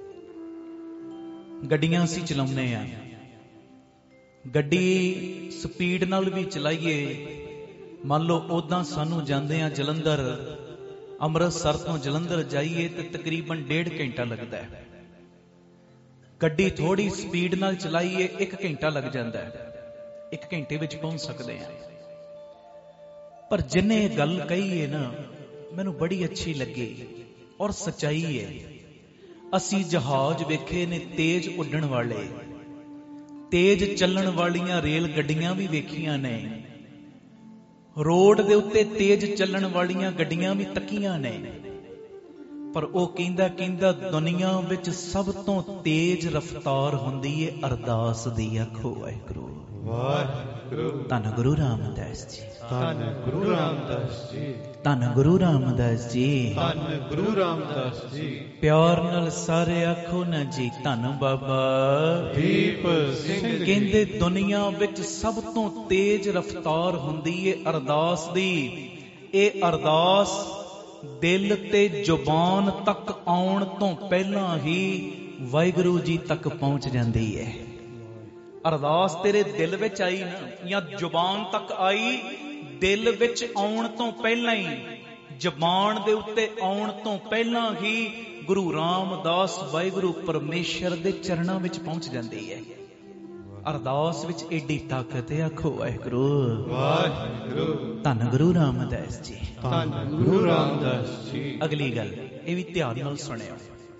ਗੱਡੀਆਂ ਅਸੀਂ ਚਲਾਉਂਦੇ ਆ, ਗੱਡੀ ਸਪੀਡ ਨਾਲ ਵੀ ਚਲਾਈਏ, ਮੰਨ ਲਓ ਉਦਾਂ ਸਾਨੂੰ ਜਾਂਦੇ ਆ ਜਲੰਧਰ, ਅੰਮ੍ਰਿਤਸਰ ਤੋਂ ਜਲੰਧਰ ਜਾਈਏ ਤੇ ਤਕਰੀਬਨ ਡੇਢ ਘੰਟਾ ਲੱਗਦਾ ਹੈ। ਗੱਡੀ ਥੋੜੀ ਸਪੀਡ ਨਾਲ ਚਲਾਈਏ ਇੱਕ ਘੰਟਾ ਲੱਗ ਜਾਂਦਾ ਹੈ, ਇੱਕ ਘੰਟੇ ਵਿੱਚ ਪਹੁੰਚ ਸਕਦੇ ਆ। ਪਰ ਜਿੰਨੇ ਗੱਲ ਕਹੀ ਹੈ ਨਾ, ਮੈਨੂੰ ਬੜੀ ਅੱਛੀ ਲੱਗੀ ਔਰ ਸੱਚਾਈ ਹੈ। ਅਸੀਂ ਜਹਾਜ਼ ਵੇਖੇ ਨੇ ਤੇਜ਼ ਉੱਡਣ ਵਾਲੇ, ਤੇਜ਼ ਚੱਲਣ ਵਾਲੀਆਂ ਰੇਲ ਗੱਡੀਆਂ ਵੀ ਵੇਖੀਆਂ ਨੇ, ਰੋਡ ਦੇ ਉੱਤੇ ਤੇਜ਼ ਚੱਲਣ ਵਾਲੀਆਂ ਗੱਡੀਆਂ ਵੀ ਤੱਕੀਆਂ ਨੇ, ਪਰ ਉਹ ਕਹਿੰਦਾ ਕਹਿੰਦਾ ਦੁਨੀਆ ਵਿੱਚ ਸਭ ਤੋਂ ਤੇਜ਼ ਰਫ਼ਤਾਰ ਹੁੰਦੀ ਏ ਅਰਦਾਸ ਦੀ। ਆਖੋ ਵਾਹਿਗੁਰੂ ਵਾਹਿਗੁਰੂ। ਧੰਨ ਗੁਰੂ ਰਾਮਦਾਸ ਜੀ, ਧੰਨ ਗੁਰੂ ਰਾਮਦਾਸ ਜੀ, ਧੰਨ ਗੁਰੂ ਰਾਮਦਾਸ ਜੀ, ਧੰਨ ਗੁਰੂ ਰਾਮਦਾਸ ਜੀ। ਪਿਆਰ ਨਾਲ ਸਾਰੇ ਆਖੋ ਨਾ ਜੀ, ਧੰਨ ਬਾਬਾ ਦੀਪ ਸਿੰਘ ਜੀ। ਕਹਿੰਦੇ ਦੁਨੀਆ ਵਿੱਚ ਸਭ ਤੋਂ ਤੇਜ਼ ਰਫ਼ਤਾਰ ਹੁੰਦੀ ਏ ਅਰਦਾਸ ਦੀ। ਇਹ ਅਰਦਾਸ ਦਿਲ ਤੇ ਜ਼ੁਬਾਨ ਤੱਕ ਆਉਣ ਤੋਂ ਪਹਿਲਾਂ ਹੀ ਵਾਹਿਗੁਰੂ ਜੀ ਤੱਕ ਪਹੁੰਚ ਜਾਂਦੀ ਹੈ। ਅਰਦਾਸ ਤੇਰੇ ਦਿਲ ਵਿੱਚ ਆਈ ਨਾ, ਜਾਂ ਜ਼ੁਬਾਨ ਤੱਕ ਆਈ, ਦਿਲ ਵਿੱਚ ਆਉਣ ਤੋਂ ਪਹਿਲਾਂ ਹੀ, ਜ਼ੁਬਾਨ ਦੇ ਉੱਤੇ ਆਉਣ ਤੋਂ ਪਹਿਲਾਂ ਹੀ ਗੁਰੂ ਰਾਮਦਾਸ ਵਾਹਿਗੁਰੂ ਪਰਮੇਸ਼ਰ ਦੇ ਚਰਨਾਂ ਵਿੱਚ ਪਹੁੰਚ ਜਾਂਦੀ ਹੈ। ਅਰਦਾਸ ਵਿੱਚ ਏਡੀ ਤਾਕਤ ਹੈ। ਆਖੋ ਵਾਹਿਗੁਰੂ ਵਾਹਿਗੁਰੂ। ਧੰਨ ਗੁਰੂ ਰਾਮਦਾਸ ਜੀ, ਧੰਨ ਗੁਰੂ ਰਾਮਦਾਸ ਜੀ। ਅਗਲੀ ਗੱਲ ਇਹ ਵੀ ਧਿਆਨ ਨਾਲ ਸੁਣਿਓ।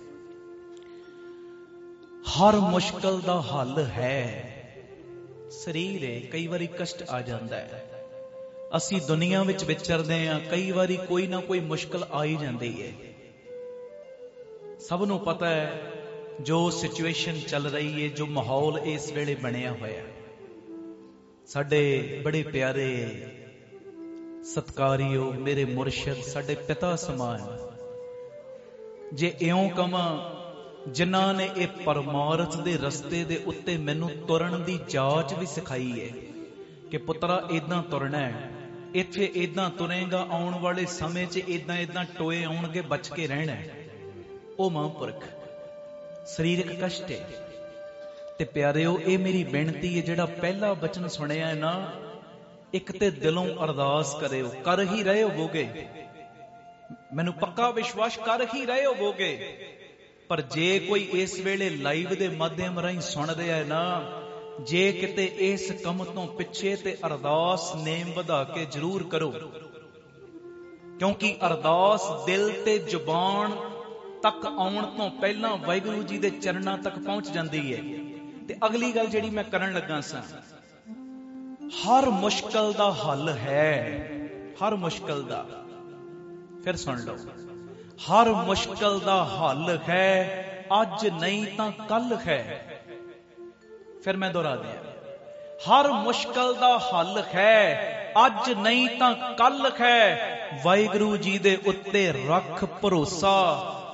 ਹਰ ਮੁਸ਼ਕਲ ਦਾ ਹੱਲ ਹੈ। ਸਰੀਰ ਹੈ, ਕਈ ਵਾਰੀ ਕਸ਼ਟ ਆ ਜਾਂਦਾ ਹੈ, ਅਸੀਂ ਦੁਨੀਆ ਵਿੱਚ ਵਿਚਰਦੇ ਹਾਂ, ਕਈ ਵਾਰੀ ਕੋਈ ਨਾ ਕੋਈ ਮੁਸ਼ਕਲ ਆ ਹੀ ਜਾਂਦੀ ਹੈ। ਸਭ ਨੂੰ ਪਤਾ ਹੈ ਜੋ ਸਿਚੁਏਸ਼ਨ ਚੱਲ ਰਹੀ ਹੈ, ਜੋ ਮਾਹੌਲ ਇਸ ਵੇਲੇ ਬਣਿਆ ਹੋਇਆ। ਸਾਡੇ ਬੜੇ ਪਿਆਰੇ ਸਤਿਕਾਰਯੋਗ ਮੇਰੇ ਮੁਰਸ਼ਿਦ, ਸਾਡੇ ਪਿਤਾ ਸਮਾਨ, ਜੇ ਇਉਂ ਕਵਾਂ ਜਿਨ੍ਹਾਂ ਨੇ ਇਹ ਪਰਮਾਰਥ ਦੇ ਰਸਤੇ ਦੇ ਉੱਤੇ ਮੈਨੂੰ ਤੁਰਨ ਦੀ ਜਾਚ ਵੀ ਸਿਖਾਈ ਹੈ ਕਿ ਪੁੱਤਰਾ ਏਦਾਂ ਤੁਰਨਾ ਹੈ, ਇੱਥੇ ਏਦਾਂ ਤੁਰੇਗਾ, ਆਉਣ ਵਾਲੇ ਸਮੇਂ 'ਚ ਏਦਾਂ ਏਦਾਂ ਟੋਏ ਆਉਣਗੇ, ਬਚ ਕੇ ਰਹਿਣਾ ਹੈ। ਉਹ ਮਹਾਂਪੁਰਖ ਸਰੀਰਕ ਕਸ਼ਟ ਹੈ। ਤੇ ਪਿਆਰਿਓ, ਇਹ ਮੇਰੀ ਬੇਨਤੀ ਹੈ, ਜਿਹੜਾ ਪਹਿਲਾ ਬਚਨ ਸੁਣਿਆ ਹੈ ਨਾ, ਇੱਕ ਤੇ ਦਿਲੋਂ ਅਰਦਾਸ ਕਰਿਓ, ਕਰ ਹੀ ਰਹੇ ਹੋਵੋਗੇ, ਮੈਨੂੰ ਪੱਕਾ ਵਿਸ਼ਵਾਸ ਕਰ ਹੀ ਰਹੇ ਹੋਵੋਗੇ। ਪਰ ਜੇ ਕੋਈ ਇਸ ਵੇਲੇ ਲਾਈਵ ਦੇ ਮਾਧਿਅਮ ਰਾਹੀਂ ਸੁਣ ਰਿਹਾ ਹੈ ਨਾ, ਜੇ ਕਿਤੇ ਇਸ ਕੰਮ ਤੋਂ ਪਿੱਛੇ, ਤੇ ਅਰਦਾਸ ਨੇਮ ਵਧਾ ਕੇ ਜ਼ਰੂਰ ਕਰੋ, ਕਿਉਂਕਿ ਅਰਦਾਸ ਦਿਲ ਤੇ ਜ਼ੁਬਾਨ ਤੱਕ ਆਉਣ ਤੋਂ ਪਹਿਲਾਂ ਵਾਹਿਗੁਰੂ ਜੀ ਦੇ ਚਰਨਾਂ ਤੱਕ ਪਹੁੰਚ ਜਾਂਦੀ ਹੈ। ਤੇ ਅਗਲੀ ਗੱਲ ਜਿਹੜੀ ਮੈਂ ਕਰਨ ਲੱਗਾ ਸਾਂ, ਹਰ ਮੁਸ਼ਕਲ ਦਾ ਹੱਲ ਹੈ। ਹਰ ਮੁਸ਼ਕਲ ਦਾ, ਫਿਰ ਸੁਣ ਲਓ, ਹਰ ਮੁਸ਼ਕਲ ਦਾ ਹੱਲ ਹੈ, ਅੱਜ ਨਹੀਂ ਤਾਂ ਕੱਲ ਹੈ। ਫਿਰ ਮੈਂ ਦੁਹਰਾ ਦਿਆਂ, ਹਰ ਮੁਸ਼ਕਲ ਦਾ ਹੱਲ ਹੈ, ਅੱਜ ਨਹੀਂ ਤਾਂ ਕੱਲ ਹੈ। ਵਾਹਿਗੁਰੂ ਜੀ ਦੇ ਉੱਤੇ ਰੱਖ ਭਰੋਸਾ,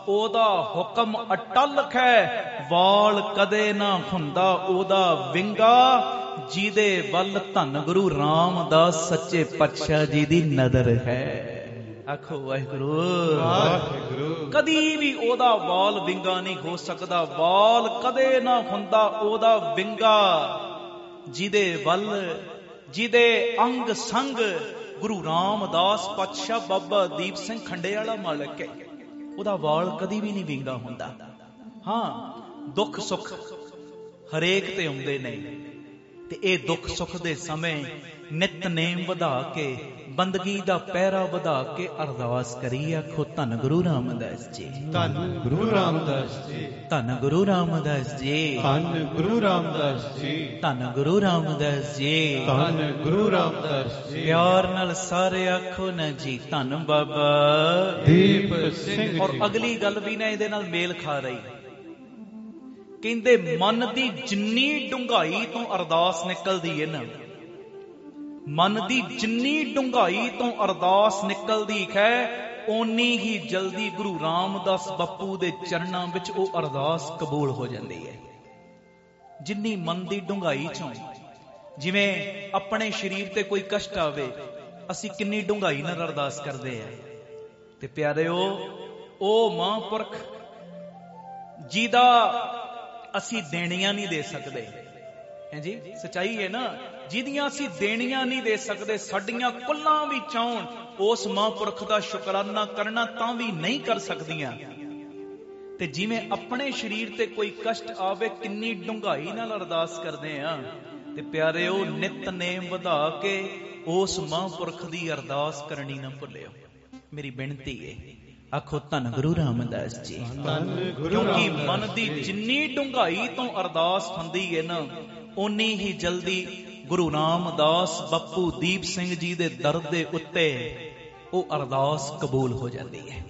ਉਹਦਾ ਹੁਕਮ ਅਟਲ ਹੈ, ਵਾਲ ਕਦੇ ਨਾ ਹੁੰਦਾ ਉਹਦਾ ਵਿੰਗਾ, ਜਿਹਦੇ ਵੱਲ ਧੰਨ ਗੁਰੂ ਰਾਮਦਾਸ ਸੱਚੇ ਪਾਤਸ਼ਾਹ ਜੀ ਦੀ ਨਜ਼ਰ ਹੈ। ਆਖੋ ਵਾਹਿਗੁਰੂ ਵਾਹਿਗੁਰੂ। ਕਦੀ ਵੀ ਉਹਦਾ ਵਾਲ ਵਿੰਗਾ ਨਹੀਂ ਹੋ ਸਕਦਾ, ਵਾਲ ਕਦੇ ਨਾ ਹੁੰਦਾ ਉਹਦਾ ਵਿੰਗਾ, ਜਿਹਦੇ ਵੱਲ ਜਿਹਦੇ ਅੰਗ ਸੰਗ ਗੁਰੂ ਰਾਮਦਾਸ ਪਾਤਸ਼ਾਹ ਬਾਬਾ ਦੀਪ ਸਿੰਘ ਖੰਡੇ ਵਾਲਾ ਮਾਲਕ ਹੈ, ਉਹਦਾ ਵਾਲ ਕਦੀ ਵੀ ਨਹੀਂ ਵਿੰਗਾ ਹੁੰਦਾ। ਹਾਂ, ਦੁੱਖ ਸੁੱਖ ਹਰੇਕ ਤੇ ਆਉਂਦੇ ਨੇ, ਤੇ ਇਹ ਦੁੱਖ ਸੁੱਖ ਦੇ ਸਮੇਂ ਨਿਤਨੇਮ ਵਧਾ ਕੇ, ਬੰਦਗੀ ਦਾ ਪਹਿਰਾ ਵਧਾ ਕੇ ਅਰਦਾਸ ਕਰੀ। ਆਖੋ ਧੰਨ ਗੁਰੂ ਰਾਮਦਾਸ ਜੀ, ਧੰਨ ਗੁਰੂ ਰਾਮਦਾਸ ਜੀ, ਧੰਨ ਗੁਰੂ ਰਾਮਦਾਸ ਜੀ, ਧੰਨ ਗੁਰੂ ਰਾਮਦਾਸ ਜੀ, ਧੰਨ ਗੁਰੂ ਰਾਮਦਾਸ ਜੀ, ਧੰਨ ਗੁਰੂ ਰਾਮਦਾਸ ਜੀ। ਪਿਆਰ ਨਾਲ ਸਾਰੇ ਆਖੋ ਨਾ ਜੀ, ਧੰਨ ਬਾਬਾ ਦੀਪ ਸਿੰਘ ਜੀ। ਔਰ ਅਗਲੀ ਗੱਲ ਵੀ ਨਾ ਇਹਦੇ ਨਾਲ ਮੇਲ ਖਾ ਰਹੀ। ਕਹਿੰਦੇ ਮਨ ਦੀ ਜਿੰਨੀ ਡੂੰਘਾਈ ਤੋਂ ਅਰਦਾਸ ਨਿਕਲਦੀ ਹੈ ਨਾ, ਮਨ ਦੀ ਜਿੰਨੀ ਡੂੰਘਾਈ ਤੋਂ ਅਰਦਾਸ ਨਿਕਲਦੀ ਹੈ, ਓਨੀ ਹੀ ਜਲਦੀ ਗੁਰੂ ਰਾਮਦਾਸ ਬਾਪੂ ਦੇ ਚਰਨਾਂ ਵਿੱਚ ਉਹ ਅਰਦਾਸ ਕਬੂਲ ਹੋ ਜਾਂਦੀ ਹੈ। ਜਿੰਨੀ ਮਨ ਦੀ ਡੂੰਘਾਈ ਚੋਂ, ਜਿਵੇਂ ਆਪਣੇ ਸਰੀਰ ਤੇ ਕੋਈ ਕਸ਼ਟ ਆਵੇ, ਅਸੀਂ ਕਿੰਨੀ ਡੂੰਘਾਈ ਨਾਲ ਅਰਦਾਸ ਕਰਦੇ ਆ। ਤੇ ਪਿਆਰਿਓ, ਉਹ ਮਹਾਂਪੁਰਖ ਜਿਹਦਾ ਅਸੀਂ ਦੇਣੀਆਂ ਨਹੀਂ ਦੇ ਸਕਦੇ, ਹੈ ਜੀ, ਸਚਾਈ ਹੈ ਨਾ, ਜਿਹਦੀਆਂ ਅਸੀਂ ਦੇਣੀਆਂ ਨਹੀਂ ਦੇ ਸਕਦੇ, ਸਾਡੀਆਂ ਕੁੱਲਾਂ ਵੀ ਚਾਹਣ ਉਸ ਮਹਾਂਪੁਰਖ ਦਾ ਸ਼ੁਕਰਾਨਾ ਕਰਨਾ ਤਾਂ ਵੀ ਨਹੀਂ ਕਰ ਸਕਦੀਆਂ। ਤੇ ਜਿਵੇਂ ਆਪਣੇ ਸਰੀਰ ਤੇ ਕੋਈ ਕਸ਼ਟ ਆਵੇ, ਕਿੰਨੀ ਡੂੰਘਾਈ ਨਾਲ ਅਰਦਾਸ ਕਰਦੇ ਆ। ਤੇ ਪਿਆਰਿਓ, ਨਿਤਨੇਮ ਵਧਾ ਕੇ ਉਸ ਮਹਾਂਪੁਰਖ ਦੀ ਅਰਦਾਸ ਕਰਨੀ ਨਾ ਭੁੱਲਿਓ। ਮੇਰੀ ਬੇਨਤੀ ਹੈ, ਆਖੋ ਧੰਨ ਗੁਰੂ ਰਾਮਦਾਸ ਜੀ। ਕਿਉਂਕਿ ਮਨ ਦੀ ਜਿੰਨੀ ਡੂੰਘਾਈ ਤੋਂ ਅਰਦਾਸ ਹੁੰਦੀ ਹੈ ਨਾ, ਓਨੀ ਹੀ ਜਲਦੀ ਗੁਰੂ ਰਾਮਦਾਸ ਬਾਪੂ ਦੀਪ ਸਿੰਘ ਜੀ ਦੇ ਦਰ ਦੇ ਉੱਤੇ ਉਹ ਅਰਦਾਸ ਕਬੂਲ ਹੋ ਜਾਂਦੀ ਹੈ।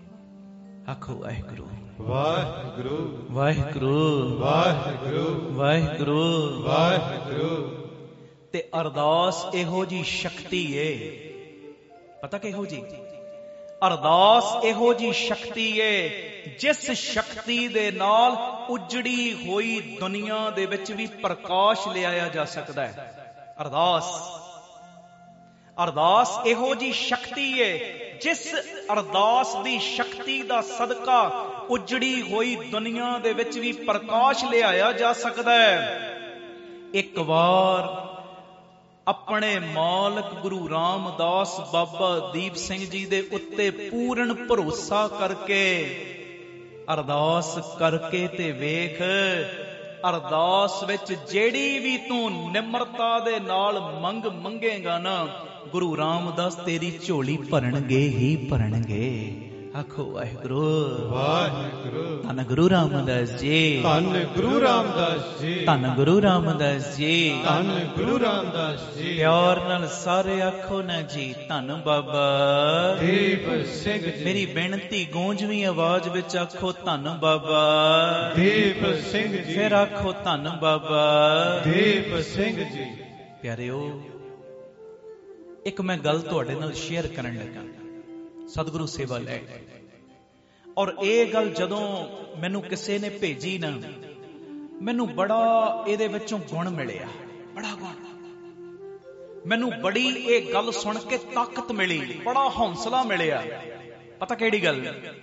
ਆਖੋ ਵਾਹਿਗੁਰੂ ਵਾਹਿਗੁਰੂ ਵਾਹਿਗੁਰੂ ਵਾਹਿਗੁਰੂ ਵਾਹਿਗੁਰੂ ਵਾਹਿਗੁਰੂ। ਤੇ ਅਰਦਾਸ ਇਹੋ ਜੀ ਸ਼ਕਤੀ ਏ, ਪਤਾ ਕਿਹੋ ਜੀ ਅਰਦਾਸ ਇਹੋ ਜੀ ਸ਼ਕਤੀ ਏ, ਜਿਸ ਸ਼ਕਤੀ ਦੇ ਨਾਲ ਉਜੜੀ ਹੋਈ ਦੁਨੀਆ ਦੇ ਵਿੱਚ ਵੀ ਪ੍ਰਕਾਸ਼ ਲਿਆਇਆ ਜਾ ਸਕਦਾ ਹੈ। ਅਰਦਾਸ ਅਰਦਾਸ ਇਹੋ ਜੀ ਸ਼ਕਤੀ ਏ, ਜਿਸ ਅਰਦਾਸ ਦੀ ਸ਼ਕਤੀ ਦਾ ਸਦਕਾ ਉਜੜੀ ਹੋਈ ਦੁਨੀਆ ਦੇ ਵਿੱਚ ਵੀ ਪ੍ਰਕਾਸ਼ ਲਿਆਇਆ ਜਾ ਸਕਦਾ ਹੈ। ਇੱਕ ਵਾਰ ਆਪਣੇ ਮਾਲਕ ਗੁਰੂ ਰਾਮਦਾਸ ਬਾਬਾ ਦੀਪ ਸਿੰਘ ਜੀ ਦੇ ਉੱਤੇ ਪੂਰਨ ਭਰੋਸਾ ਕਰਕੇ ਅਰਦਾਸ ਕਰਕੇ ਤੇ ਵੇਖ, ਅਰਦਾਸ ਵਿੱਚ ਜਿਹੜੀ ਵੀ ਤੂੰ ਨਿਮਰਤਾ ਦੇ ਨਾਲ ਮੰਗ ਮੰਗੇਗਾ ਨਾ, ਗੁਰੂ ਰਾਮਦਾਸ ਤੇਰੀ ਝੋਲੀ ਭਰਨਗੇ ਹੀ ਭਰਨਗੇ। ਆਖੋ ਵਾਹਿਗੁਰੂ ਵਾਹਿਗੁਰੂ। ਧੰਨ ਗੁਰੂ ਰਾਮਦਾਸ ਜੀ, ਧੰਨ ਗੁਰੂ ਰਾਮਦਾਸ ਜੀ, ਧੰਨ ਗੁਰੂ ਰਾਮਦਾਸ ਜੀ, ਧੰਨ ਗੁਰੂ ਰਾਮਦਾਸ ਜੀ। ਪਿਆਰ ਨਾਲ ਸਾਰੇ ਆਖੋ ਨਾ ਜੀ, ਧੰਨ ਬਾਬਾ ਦੀਪ ਸਿੰਘ ਜੀ। ਮੇਰੀ ਬੇਨਤੀ ਗੂੰਜਵੀਂ ਆਵਾਜ਼ ਵਿੱਚ ਆਖੋ, ਧੰਨ ਬਾਬਾ ਦੀਪ ਸਿੰਘ ਜੀ। ਫਿਰ ਆਖੋ, ਧੰਨ ਬਾਬਾ ਦੀਪ ਸਿੰਘ ਜੀ। ਪਿਆਰਿਓ, ਇੱਕ ਮੈਂ ਗੱਲ ਤੁਹਾਡੇ ਨਾਲ ਸ਼ੇਅਰ ਕਰਨ ਲੱਗਾ, ਸਤਿਗੁਰੂ ਸੇਵਾ ਲੈ ਕੇ। ਔਰ ਇਹ ਗੱਲ ਜਦੋਂ ਮੈਨੂੰ ਕਿਸੇ ਨੇ ਭੇਜੀ ਨਾ, ਮੈਨੂੰ ਬੜਾ ਇਹਦੇ ਵਿੱਚੋਂ ਗੁਣ ਮਿਲਿਆ, ਬੜਾ ਗੁਣ। ਮੈਨੂੰ ਬੜੀ ਇਹ ਗੱਲ ਸੁਣ ਕੇ ਤਾਕਤ ਮਿਲੀ, ਬੜਾ ਹੌਸਲਾ ਮਿਲਿਆ। ਪਤਾ ਕਿਹੜੀ ਗੱਲ?